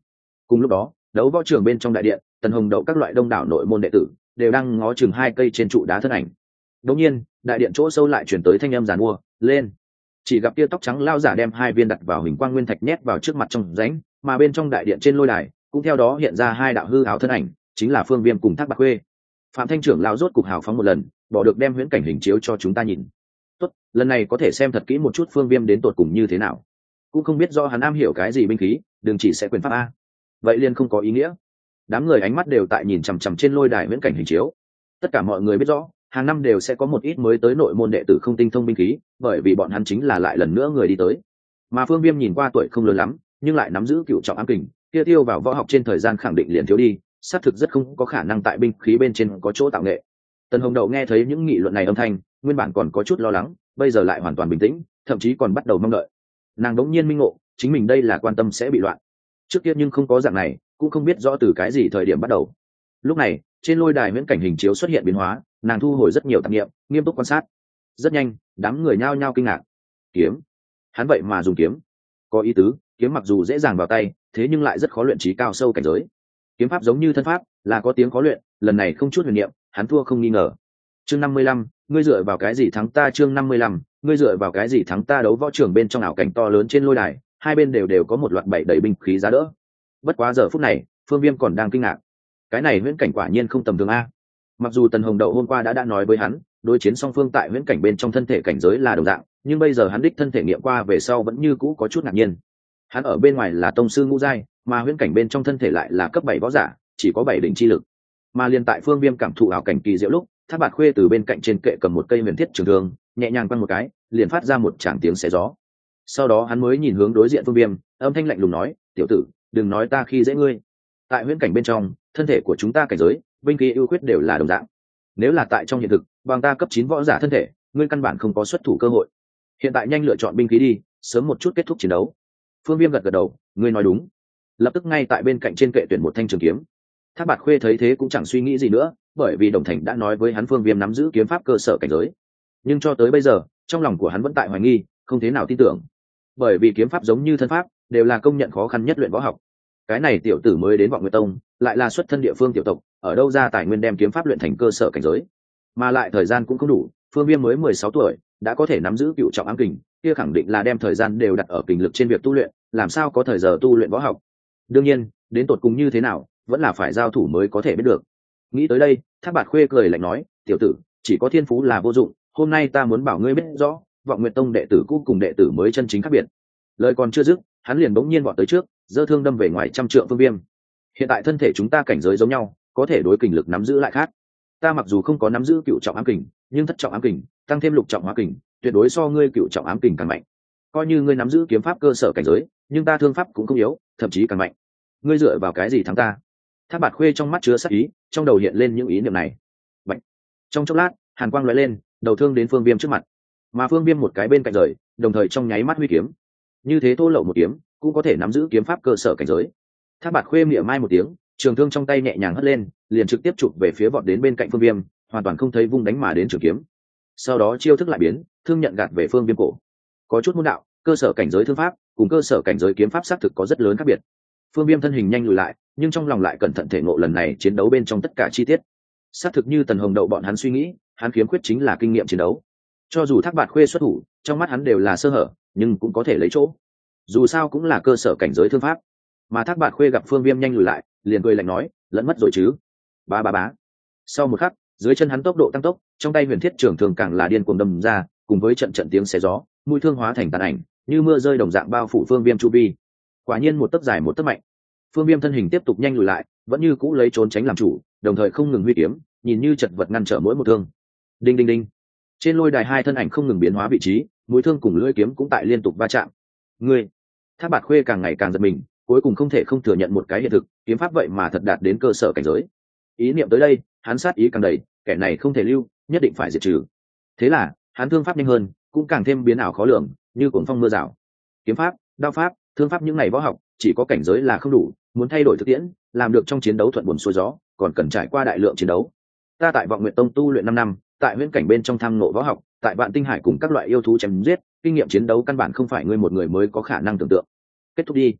Cùng lúc đó đấu võ trường bên trong đại điện, Tần Hồng Đậu các loại đông đảo nội môn đệ tử đều đang ngó chừng hai cây trên trụ đá thân ảnh. Đột nhiên đại điện chỗ sâu lại chuyển tới thanh âm giàn mua lên. Chỉ gặp tia tóc trắng lao giả đem hai viên đặt vào hình quang nguyên thạch nhét vào trước mặt trong rãnh, mà bên trong đại điện trên lôi đài cũng theo đó hiện ra hai đạo hư ảo thân ảnh, chính là Phương Viêm cùng Thác Bạt Khuê. Phạm Thanh trưởng lao rốt cục hào phóng một lần, bỏ được đem huyễn cảnh hình chiếu cho chúng ta nhìn. Tốt, lần này có thể xem thật kỹ một chút Phương Viêm đến tột cùng như thế nào. Cũng không biết do hắn am hiểu cái gì binh khí, đừng chỉ sẽ quyền pháp a. Vậy liền không có ý nghĩa. Đám người ánh mắt đều tại nhìn chằm chằm trên lôi đài huyễn cảnh hình chiếu. Tất cả mọi người biết rõ, hàng năm đều sẽ có một ít mới tới nội môn đệ tử không tinh thông binh khí, bởi vì bọn hắn chính là lại lần nữa người đi tới. Mà Phương Viêm nhìn qua tuổi không lớn lắm, nhưng lại nắm giữ cựu trọng ám kình, kia tiêu vào võ học trên thời gian khẳng định liền thiếu đi, xác thực rất không có khả năng tại binh khí bên trên có chỗ tạo nghệ. Tần Hồng Đậu nghe thấy những nghị luận này âm thanh, nguyên bản còn có chút lo lắng, bây giờ lại hoàn toàn bình tĩnh, thậm chí còn bắt đầu mong đợi. Nàng đống nhiên minh ngộ, chính mình đây là quan tâm sẽ bị loạn. Trước kia nhưng không có dạng này, cũng không biết rõ từ cái gì thời điểm bắt đầu. Lúc này trên lôi đài huyễn cảnh hình chiếu xuất hiện biến hóa, nàng thu hồi rất nhiều tạp nghiệm, nghiêm túc quan sát. Rất nhanh đám người nhao nhao kinh ngạc. Kiếm, hắn vậy mà dùng kiếm, có ý tứ. Kiếm mặc dù dễ dàng vào tay, thế nhưng lại rất khó luyện trí cao sâu cảnh giới. Kiếm pháp giống như thân pháp, là có tiếng khó luyện, lần này không chút huyền niệm, hắn thua không nghi ngờ. Chương năm mươi lăm, ngươi dựa vào cái gì thắng ta? Chương năm mươi lăm, ngươi dựa vào cái gì thắng ta? Đấu võ trường bên trong ảo cảnh to lớn trên lôi đài, hai bên đều đều có một loạt bảy đầy binh khí giá đỡ. Bất quá giờ phút này Phương Viêm còn đang kinh ngạc, cái này huyễn cảnh quả nhiên không tầm thường a. Mặc dù Tần Hồng Đậu hôm qua đã đã nói với hắn, đối chiến song phương tại huyễn cảnh bên trong thân thể cảnh giới là đồng dạng, nhưng bây giờ hắn đích thân thể nghiệm qua về sau vẫn như cũ có chút ngạc nhiên. Hắn ở bên ngoài là tông sư ngũ giai, mà huyễn cảnh bên trong thân thể lại là cấp bảy võ giả, chỉ có bảy đỉnh chi lực. Mà liên tại Phương Viêm cảm thụ ảo cảnh kỳ diệu lúc, Thác Bạt Khuê từ bên cạnh trên kệ cầm một cây huyền thiết trường thương, nhẹ nhàng quăng một cái, liền phát ra một tràng tiếng xé gió. Sau đó hắn mới nhìn hướng đối diện Phương Viêm, âm thanh lạnh lùng nói, tiểu tử, đừng nói ta khi dễ ngươi. Tại huyễn cảnh bên trong, thân thể của chúng ta cảnh giới, binh khí ưu khuyết đều là đồng dạng. Nếu là tại trong hiện thực, bằng ta cấp chín võ giả thân thể, ngươi căn bản không có xuất thủ cơ hội. Hiện tại nhanh lựa chọn binh khí đi, sớm một chút kết thúc chiến đấu. Phương Viêm gật gật đầu, ngươi nói đúng. Lập tức ngay tại bên cạnh trên kệ tuyển một thanh trường kiếm. Thác Bạt Khuê thấy thế cũng chẳng suy nghĩ gì nữa, bởi vì Đồng Thành đã nói với hắn Phương Viêm nắm giữ kiếm pháp cơ sở cảnh giới. Nhưng cho tới bây giờ, trong lòng của hắn vẫn tại hoài nghi, không thế nào tin tưởng. Bởi vì kiếm pháp giống như thân pháp, đều là công nhận khó khăn nhất luyện võ học. Cái này tiểu tử mới đến Vọng Nguyệt Tông, lại là xuất thân địa phương tiểu tộc, ở đâu ra tài nguyên đem kiếm pháp luyện thành cơ sở cảnh giới? Mà lại thời gian cũng không đủ, Phương Viêm mới mười sáu tuổi, đã có thể nắm giữ cựu trọng ám kình, kia khẳng định là đem thời gian đều đặt ở kình lực trên việc tu luyện, làm sao có thời giờ tu luyện võ học? Đương nhiên, đến tột cùng như thế nào, vẫn là phải giao thủ mới có thể biết được. Nghĩ tới đây, Thác Bạt Khuê cười lạnh nói, tiểu tử, chỉ có thiên phú là vô dụng, hôm nay ta muốn bảo ngươi biết rõ, Vọng Nguyệt Tông đệ tử cũ cùng đệ tử mới chân chính khác biệt. Lời còn chưa dứt, hắn liền bỗng nhiên vọt tới trước, giơ thương đâm về ngoài trăm trượng Phương Viêm. Hiện tại thân thể chúng ta cảnh giới giống nhau, có thể đối kình lực nắm giữ lại khác. Ta mặc dù không có nắm giữ cựu trọng ám kình, nhưng thất trọng ám kình tăng thêm lục trọng hóa kình, tuyệt đối so ngươi cựu trọng ám kình càng mạnh. Coi như ngươi nắm giữ kiếm pháp cơ sở cảnh giới, nhưng ta thương pháp cũng không yếu, thậm chí càng mạnh. Ngươi dựa vào cái gì thắng ta? Thác Bạt Khuê trong mắt chứa sắc ý, trong đầu hiện lên những ý niệm này. Bạch. Trong chốc lát, hàn quang lóe lên, đầu thương đến Phương Viêm trước mặt. Mà Phương Viêm một cái bên cạnh rời, đồng thời trong nháy mắt huy kiếm. Như thế thô lậu một kiếm, cũng có thể nắm giữ kiếm pháp cơ sở cảnh giới. Thác Bạt Khuê mỉa mai một tiếng, trường thương trong tay nhẹ nhàng hất lên, liền trực tiếp chụp về phía vọt đến bên cạnh Phương Viêm, hoàn toàn không thấy vung đánh mà đến trường kiếm. Sau đó chiêu thức lại biến, thương nhận gạt về Phương Viêm cổ. Có chút môn đạo, cơ sở cảnh giới thương pháp cùng cơ sở cảnh giới kiếm pháp xác thực có rất lớn khác biệt. Phương Viêm thân hình nhanh lùi lại, nhưng trong lòng lại cẩn thận thể ngộ lần này chiến đấu bên trong tất cả chi tiết. Xác thực như Tần Hồng Đậu bọn hắn suy nghĩ, hắn khiếm khuyết chính là kinh nghiệm chiến đấu. Cho dù Thác Bạt Khuê xuất thủ, trong mắt hắn đều là sơ hở, nhưng cũng có thể lấy chỗ. Dù sao cũng là cơ sở cảnh giới thương pháp. Mà Thác Bạt Khuê gặp Phương Viêm nhanh lùi lại, liền cười lạnh nói, lẫn mất rồi chứ? Ba ba bá. Sau một khắc, dưới chân hắn tốc độ tăng tốc, trong tay huyền thiết trường thường càng là điên cuồng đâm ra, cùng với trận trận tiếng xé gió, mũi thương hóa thành tàn ảnh, như mưa rơi đồng dạng bao phủ Phương Viêm chu vi. Quả nhiên một tấc dài một tấc mạnh. Phương Viêm thân hình tiếp tục nhanh lùi lại, vẫn như cũ lấy trốn tránh làm chủ, đồng thời không ngừng huy kiếm, nhìn như chật vật ngăn trở mỗi một thương. Đinh đinh đinh. Trên lôi đài hai thân ảnh không ngừng biến hóa vị trí, mũi thương cùng lưỡi kiếm cũng tại liên tục va chạm. Ngươi, Thác Bạt Khuê càng ngày càng giật mình, cuối cùng không thể không thừa nhận một cái hiện thực, kiếm pháp vậy mà thật đạt đến cơ sở cảnh giới. Ý niệm tới đây, hắn sát ý càng đầy, kẻ này không thể lưu, nhất định phải diệt trừ. Thế là, hắn thương pháp nhanh hơn, cũng càng thêm biến ảo khó lường, như cuồng phong mưa rào. Kiếm pháp, đao pháp, thương pháp những này võ học, chỉ có cảnh giới là không đủ, muốn thay đổi thực tiễn, làm được trong chiến đấu thuận buồm xuôi gió, còn cần trải qua đại lượng chiến đấu. Ta tại Vọng Nguyệt Tông tu luyện năm năm, tại huyễn cảnh bên trong tham ngộ võ học, tại Vạn Tinh Hải cùng các loại yêu thú chém giết, kinh nghiệm chiến đấu căn bản không phải ngươi một người mới có khả năng tưởng tượng. Kết thúc đi.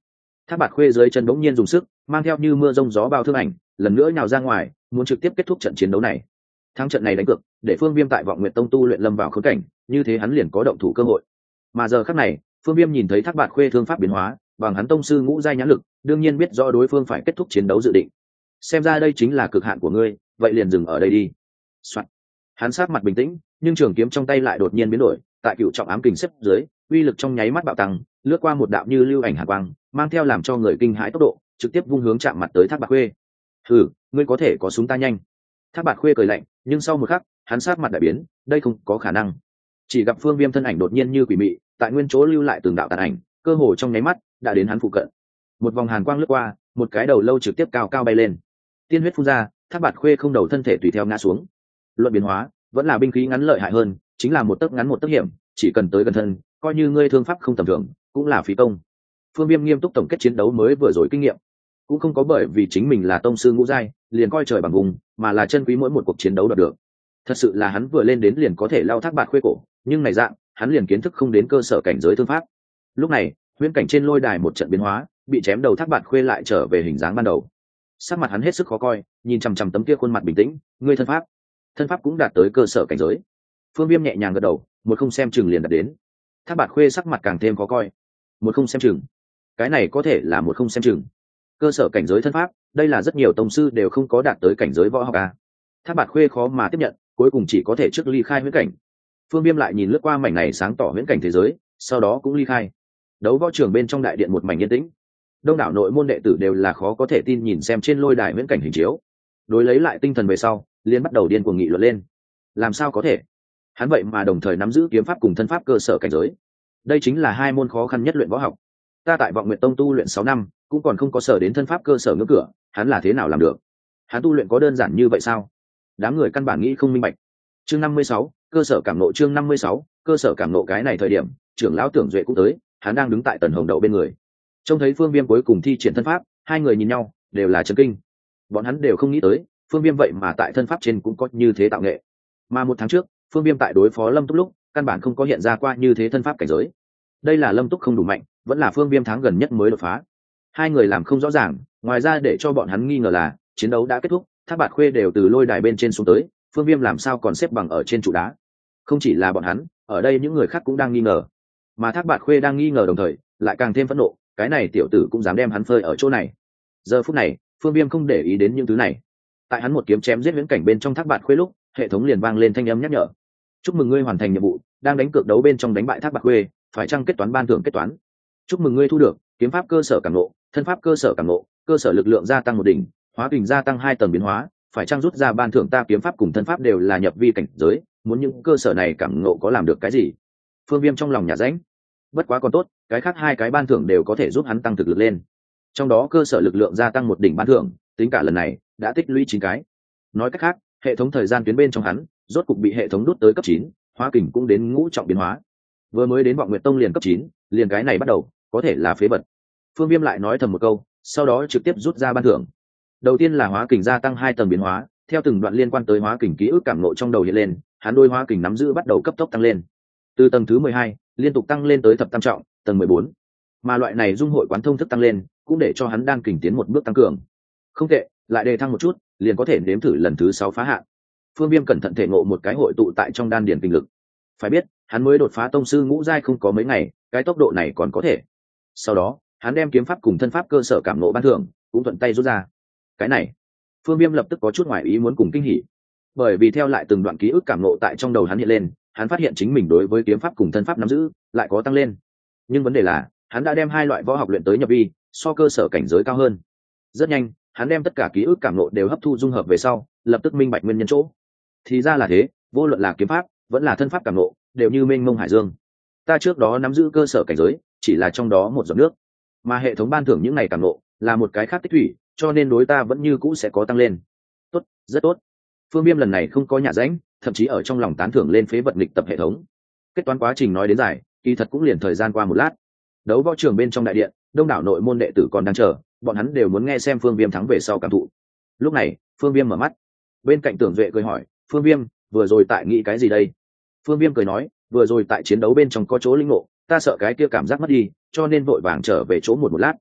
Thác Bạt Khuê dưới chân bỗng nhiên dùng sức, mang theo như mưa rông gió bao thương ảnh, lần nữa nhào ra ngoài, muốn trực tiếp kết thúc trận chiến đấu này. Thắng trận này đánh cược, để Phương Viêm tại Vọng Nguyệt Tông tu luyện lâm vào khốn cảnh, như thế hắn liền có động thủ cơ hội. Mà giờ khắc này, Phương Viêm nhìn thấy Thác Bạt Khuê thương pháp biến hóa, bằng hắn tông sư ngũ giai nhãn lực, đương nhiên biết rõ đối phương phải kết thúc chiến đấu dự định. Xem ra đây chính là cực hạn của ngươi, vậy liền dừng ở đây đi. Soạn. Hắn sát mặt bình tĩnh, nhưng trường kiếm trong tay lại đột nhiên biến đổi, tại cựu trọng ám kình xếp dưới, uy lực trong nháy mắt bạo tăng, lướt qua một đạo như lưu ảnh hàn quang, mang theo làm cho người kinh hãi tốc độ, trực tiếp vung hướng chạm mặt tới Thác Bạt Khuê. Hừ, ngươi có thể có súng ta nhanh. Thác Bạt Khuê cười lạnh, nhưng sau một khắc, hắn sát mặt đại biến, đây không có khả năng. Chỉ gặp Phương Viêm thân ảnh đột nhiên như quỷ mị, tại nguyên chỗ lưu lại từng đạo tàn ảnh, cơ hồ trong nháy mắt đã đến hắn phụ cận. Một vòng hàn quang lướt qua, một cái đầu lâu trực tiếp cao cao bay lên. Tiên huyết phun ra, Thác Bạt Khuê không đầu thân thể tùy theo ngã xuống. Luận biến hóa, vẫn là binh khí ngắn lợi hại hơn, chính là một tấc ngắn một tấc hiểm, chỉ cần tới gần thân, coi như ngươi thương pháp không tầm thường, cũng là phí công. Phương Viêm nghiêm túc tổng kết chiến đấu mới vừa rồi kinh nghiệm, cũng không có bởi vì chính mình là tông sư ngũ giai, liền coi trời bằng vùng, mà là chân quý mỗi một cuộc chiến đấu đạt được. Thật sự là hắn vừa lên đến liền có thể lao Thác Bạt Khuê cổ, nhưng này dạng, hắn liền kiến thức không đến cơ sở cảnh giới thương pháp. Lúc này, huyễn cảnh trên lôi đài một trận biến hóa, bị chém đầu Thác Bạt Khuê lại trở về hình dáng ban đầu. Sắc mặt hắn hết sức khó coi, nhìn chằm chằm tấm kia khuôn mặt bình tĩnh, ngươi thân pháp, thân pháp cũng đạt tới cơ sở cảnh giới. Phương Viêm nhẹ nhàng gật đầu, một không xem chừng liền đạt đến. Thác Bạt Khuê sắc mặt càng thêm khó coi, một không xem chừng, cái này có thể là một không xem chừng. Cơ sở cảnh giới thân pháp, đây là rất nhiều tông sư đều không có đạt tới cảnh giới võ học à. Thác Bạt Khuê khó mà tiếp nhận, cuối cùng chỉ có thể trước ly khai huyễn cảnh. Phương Viêm lại nhìn lướt qua mảnh này sáng tỏ huyễn cảnh thế giới, sau đó cũng ly khai. Đấu võ trường bên trong đại điện một mảnh yên tĩnh, đông đảo nội môn đệ tử đều là khó có thể tin nhìn xem trên lôi đài huyễn cảnh hình chiếu. Đối lấy lại tinh thần về sau, liên bắt đầu điên cuồng nghị luận lên. Làm sao có thể? Hắn vậy mà đồng thời nắm giữ kiếm pháp cùng thân pháp cơ sở cảnh giới. Đây chính là hai môn khó khăn nhất luyện võ học. Ta tại Vọng Nguyệt Tông tu luyện sáu năm, cũng còn không có sở đến thân pháp cơ sở ngưỡng cửa, hắn là thế nào làm được? Hắn tu luyện có đơn giản như vậy sao? Đám người căn bản nghĩ không minh bạch. Chương năm mươi sáu, cơ sở cảm nộ chương năm mươi sáu, cơ sở cảm nộ cái này thời điểm, trưởng lão Tưởng Duệ cũng tới, hắn đang đứng tại Tần Hồng Đậu bên người. Trông thấy Phương Viêm cuối cùng thi triển thân pháp, hai người nhìn nhau, đều là chấn kinh. Bọn hắn đều không nghĩ tới, Phương Viêm vậy mà tại thân pháp trên cũng có như thế tạo nghệ. Mà một tháng trước, Phương Viêm tại đối phó Lâm Túc lúc, căn bản không có hiện ra qua như thế thân pháp cảnh giới. Đây là Lâm Túc không đủ mạnh, vẫn là Phương Viêm tháng gần nhất mới đột phá. Hai người làm không rõ ràng, ngoài ra để cho bọn hắn nghi ngờ là chiến đấu đã kết thúc, Thác Bạt Khuê đều từ lôi đài bên trên xuống tới, Phương Viêm làm sao còn xếp bằng ở trên trụ đá? Không chỉ là bọn hắn, ở đây những người khác cũng đang nghi ngờ. Mà Thác Bạt Khuê đang nghi ngờ đồng thời, lại càng thêm phẫn nộ, cái này tiểu tử cũng dám đem hắn phơi ở chỗ này. Giờ phút này, Phương Viêm không để ý đến những thứ này. Tại hắn một kiếm chém giết viễn cảnh bên trong Thác Bạt Khuê lúc, hệ thống liền vang lên thanh âm nhắc nhở. Chúc mừng ngươi hoàn thành nhiệm vụ, đang đánh cược đấu bên trong đánh bại Thác Bạt Khuê, phải chăng kết toán ban thưởng kết toán. Chúc mừng ngươi thu được kiếm pháp cơ sở cảm ngộ, thân pháp cơ sở cảm ngộ, cơ sở lực lượng gia tăng một đỉnh, hóa kình gia tăng hai tầng biến hóa, phải chăng rút ra ban thưởng ta kiếm pháp cùng thân pháp đều là nhập vi cảnh giới, muốn những cơ sở này cảm ngộ có làm được cái gì? Phương Viêm trong lòng nhả rãnh. Bất quá còn tốt, cái khác hai cái ban thưởng đều có thể giúp hắn tăng thực lực lên. Trong đó cơ sở lực lượng gia tăng một đỉnh ban thưởng, tính cả lần này đã tích lũy chín cái. Nói cách khác, hệ thống thời gian tuyến bên trong hắn, rốt cục bị hệ thống đút tới cấp chín, hóa kình cũng đến ngũ trọng biến hóa. Vừa mới đến Vọng Nguyệt Tông liền cấp chín, liền cái này bắt đầu, có thể là phế vật. Phương Viêm lại nói thầm một câu, sau đó trực tiếp rút ra ban thưởng. Đầu tiên là hóa kình gia tăng hai tầng biến hóa, theo từng đoạn liên quan tới hóa kình ký ức cảm ngộ trong đầu hiện lên, hắn đôi hóa kình nắm giữ bắt đầu cấp tốc tăng lên. Từ tầng thứ mười hai, liên tục tăng lên tới thập tam trọng, tầng mười bốn. Mà loại này dung hội quán thông thức tăng lên, cũng để cho hắn đang kình tiến một bước tăng cường. Không tệ, lại đề thăng một chút, liền có thể nếm thử lần thứ sáu phá hạn. Phương Viêm cẩn thận thể ngộ một cái hội tụ tại trong đan điền kinh lực. Phải biết, hắn mới đột phá tông sư ngũ giai không có mấy ngày, cái tốc độ này còn có thể. Sau đó, hắn đem kiếm pháp cùng thân pháp cơ sở cảm ngộ ban thưởng, cũng thuận tay rút ra. Cái này, Phương Viêm lập tức có chút ngoài ý muốn cùng kinh hỉ. Bởi vì theo lại từng đoạn ký ức cảm ngộ tại trong đầu hắn hiện lên, hắn phát hiện chính mình đối với kiếm pháp cùng thân pháp nắm giữ lại có tăng lên. Nhưng vấn đề là, hắn đã đem hai loại võ học luyện tới nhập vi, so cơ sở cảnh giới cao hơn. Rất nhanh, hắn đem tất cả ký ức cảm ngộ đều hấp thu dung hợp về sau, lập tức minh bạch nguyên nhân chỗ. Thì ra là thế, vô luận là kiếm pháp, vẫn là thân pháp cảm ngộ, đều như mênh mông hải dương. Ta trước đó nắm giữ cơ sở cảnh giới, chỉ là trong đó một giọt nước, mà hệ thống ban thưởng những này cảm ngộ là một cái khác tích thủy, cho nên đối ta vẫn như cũ sẽ có tăng lên. Tốt, rất tốt. Phương Viêm lần này không có nhả rãnh, thậm chí ở trong lòng tán thưởng lên phế vật nghịch tập hệ thống. Kết toán quá trình nói đến dài, kỳ thật cũng liền thời gian qua một lát. Đấu võ trường bên trong đại điện, đông đảo nội môn đệ tử còn đang chờ, bọn hắn đều muốn nghe xem Phương Viêm thắng về sau cảm thụ. Lúc này, Phương Viêm mở mắt. Bên cạnh Tưởng Duệ cười hỏi, "Phương Viêm, vừa rồi tại nghĩ cái gì đây?" Phương Viêm cười nói, "Vừa rồi tại chiến đấu bên trong có chỗ linh ngộ, ta sợ cái kia cảm giác mất đi, cho nên vội vàng trở về chỗ một một lát."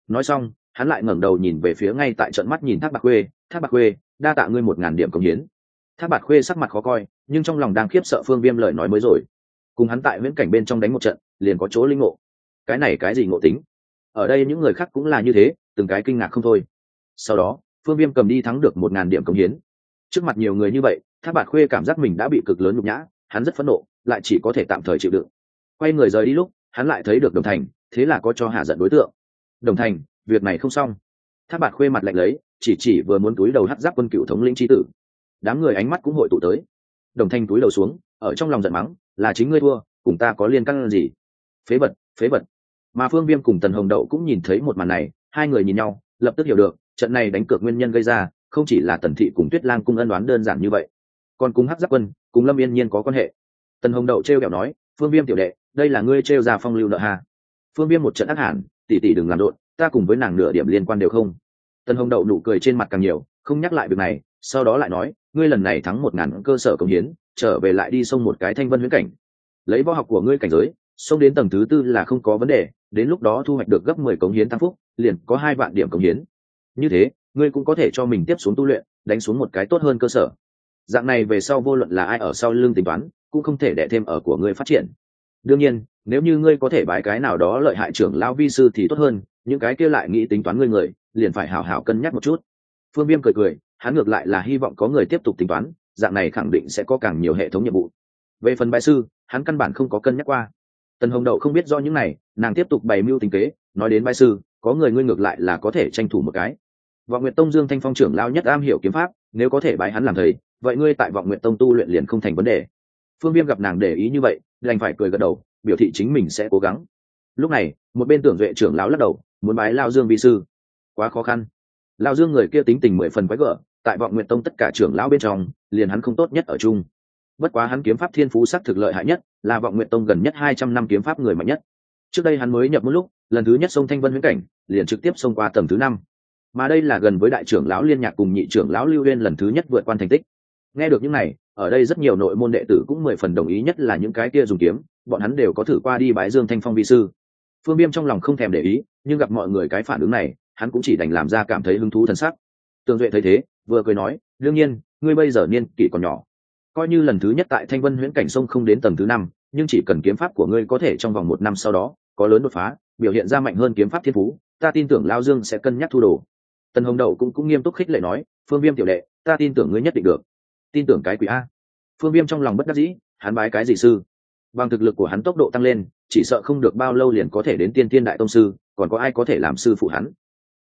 Nói xong hắn lại ngẩng đầu nhìn về phía ngay tại trận mắt nhìn Thác Bạt Khuê. Thác Bạt Khuê, đa tạ ngươi một ngàn điểm cống hiến. Thác Bạt Khuê sắc mặt khó coi, nhưng trong lòng đang khiếp sợ Phương Viêm lời nói mới rồi. Cùng hắn tại viễn cảnh bên trong đánh một trận, liền có chỗ linh ngộ. Cái này cái gì ngộ tính? Ở đây những người khác cũng là như thế, từng cái kinh ngạc không thôi. Sau đó, Phương Viêm cầm đi thắng được một ngàn điểm cống hiến. Trước mặt nhiều người như vậy, Thác Bạt Khuê cảm giác mình đã bị cực lớn nhục nhã, hắn rất phẫn nộ, lại chỉ có thể tạm thời chịu đựng. Quay người rời đi lúc, hắn lại thấy được Đồng Thành, thế là có cho hạ giận đối tượng. Đồng Thành, việc này không xong. Thác Bạt Khuê mặt lạnh lấy, chỉ chỉ vừa muốn túi đầu hắc giáp quân cựu thống lĩnh chi tử. Đám người ánh mắt cũng hội tụ tới. Đồng Thành túi đầu xuống, ở trong lòng giận mắng, là chính ngươi thua, cùng ta có liên can gì? Phế vật, phế vật. Mà Phương Viêm cùng Tần Hồng Đậu cũng nhìn thấy một màn này, hai người nhìn nhau, lập tức hiểu được, trận này đánh cược nguyên nhân gây ra, không chỉ là Tần thị cùng Tuyết Lang cung ân đoán đơn giản như vậy, còn cùng hắc giáp quân, cùng Lâm Yên Nhiên có quan hệ. Tần Hồng Đậu trêu ghẹo nói, Phương Viêm tiểu đệ, đây là ngươi trêu ra phong lưu nợ hà. Phương Viêm một trận ác hẳn, tỷ tỷ đừng làm độn, ta cùng với nàng nửa điểm liên quan đều không. Tần Hồng Đậu nụ cười trên mặt càng nhiều, không nhắc lại việc này, sau đó lại nói, ngươi lần này thắng một ngàn cơ sở công hiến, trở về lại đi xông một cái thanh vân huyễn cảnh, lấy võ học của ngươi cảnh giới, xông đến tầng thứ tư là không có vấn đề, đến lúc đó thu hoạch được gấp mười cống hiến tăng phúc, liền có hai vạn điểm cống hiến. Như thế, ngươi cũng có thể cho mình tiếp xuống tu luyện, đánh xuống một cái tốt hơn cơ sở. Dạng này về sau vô luận là ai ở sau lưng tính toán, cũng không thể đè thêm ở của ngươi phát triển. Đương nhiên, nếu như ngươi có thể bái cái nào đó lợi hại trưởng lão vi sư thì tốt hơn, những cái kia lại nghĩ tính toán ngươi người, liền phải hảo hảo cân nhắc một chút. Phương Viêm cười cười, hắn ngược lại là hy vọng có người tiếp tục tính toán, dạng này khẳng định sẽ có càng nhiều hệ thống nhiệm vụ. Về phần bái sư, hắn căn bản không có cân nhắc qua. Tần Hồng Đậu không biết do những này, nàng tiếp tục bày mưu tính kế, nói đến bái sư, có người ngươi ngược lại là có thể tranh thủ một cái. Vọng Nguyệt Tông Dương Thanh Phong trưởng lão nhất am hiểu kiếm pháp, nếu có thể bái hắn làm thầy, vậy ngươi tại Vọng Nguyệt Tông tu luyện liền không thành vấn đề. Phương Viêm gặp nàng để ý như vậy, đành phải cười gật đầu, biểu thị chính mình sẽ cố gắng. Lúc này, một bên Tưởng Duệ trưởng lão lắc đầu, muốn bái Lão Dương vi sư, quá khó khăn. Lão Dương người kia tính tình mười phần quái gở, tại Vọng Nguyệt Tông tất cả trưởng lão bên trong, liền hắn không tốt nhất ở chung. Bất quá hắn kiếm pháp thiên phú sắc thực lợi hại nhất, là Vọng Nguyệt Tông gần nhất hai trăm năm kiếm pháp người mạnh nhất. Trước đây hắn mới nhập một lúc, lần thứ nhất xông Thanh Vân huyễn cảnh, liền trực tiếp xông qua tầng thứ năm. Mà đây là gần với đại trưởng lão Liên Nhạc cùng nhị trưởng lão Lưu Uyên lần thứ nhất vượt qua thành tích. Nghe được những này, ở đây rất nhiều nội môn đệ tử cũng mười phần đồng ý, nhất là những cái kia dùng kiếm, bọn hắn đều có thử qua đi bái Dương Thanh Phong vi sư. Phương Viêm trong lòng không thèm để ý, nhưng gặp mọi người cái phản ứng này, hắn cũng chỉ đành làm ra cảm thấy hứng thú thần sắc. Tường Duệ thấy thế, vừa cười nói, đương nhiên, ngươi bây giờ niên kỷ còn nhỏ, coi như lần thứ nhất tại Thanh Vân huyễn cảnh sông không đến tầng thứ năm, nhưng chỉ cần kiếm pháp của ngươi có thể trong vòng một năm sau đó có lớn đột phá, biểu hiện ra mạnh hơn kiếm pháp thiên phú, ta tin tưởng Lão Dương sẽ cân nhắc thu đồ. Tần Hồng Đậu cũng cũng nghiêm túc khích lệ nói, Phương Viêm tiểu đệ, ta tin tưởng ngươi nhất định được. Tin tưởng cái quỷ a? Phương Viêm trong lòng bất đắc dĩ, hắn bái cái gì sư? Bằng thực lực của hắn tốc độ tăng lên, chỉ sợ không được bao lâu liền có thể đến tiên tiên đại tông sư, còn có ai có thể làm sư phụ hắn?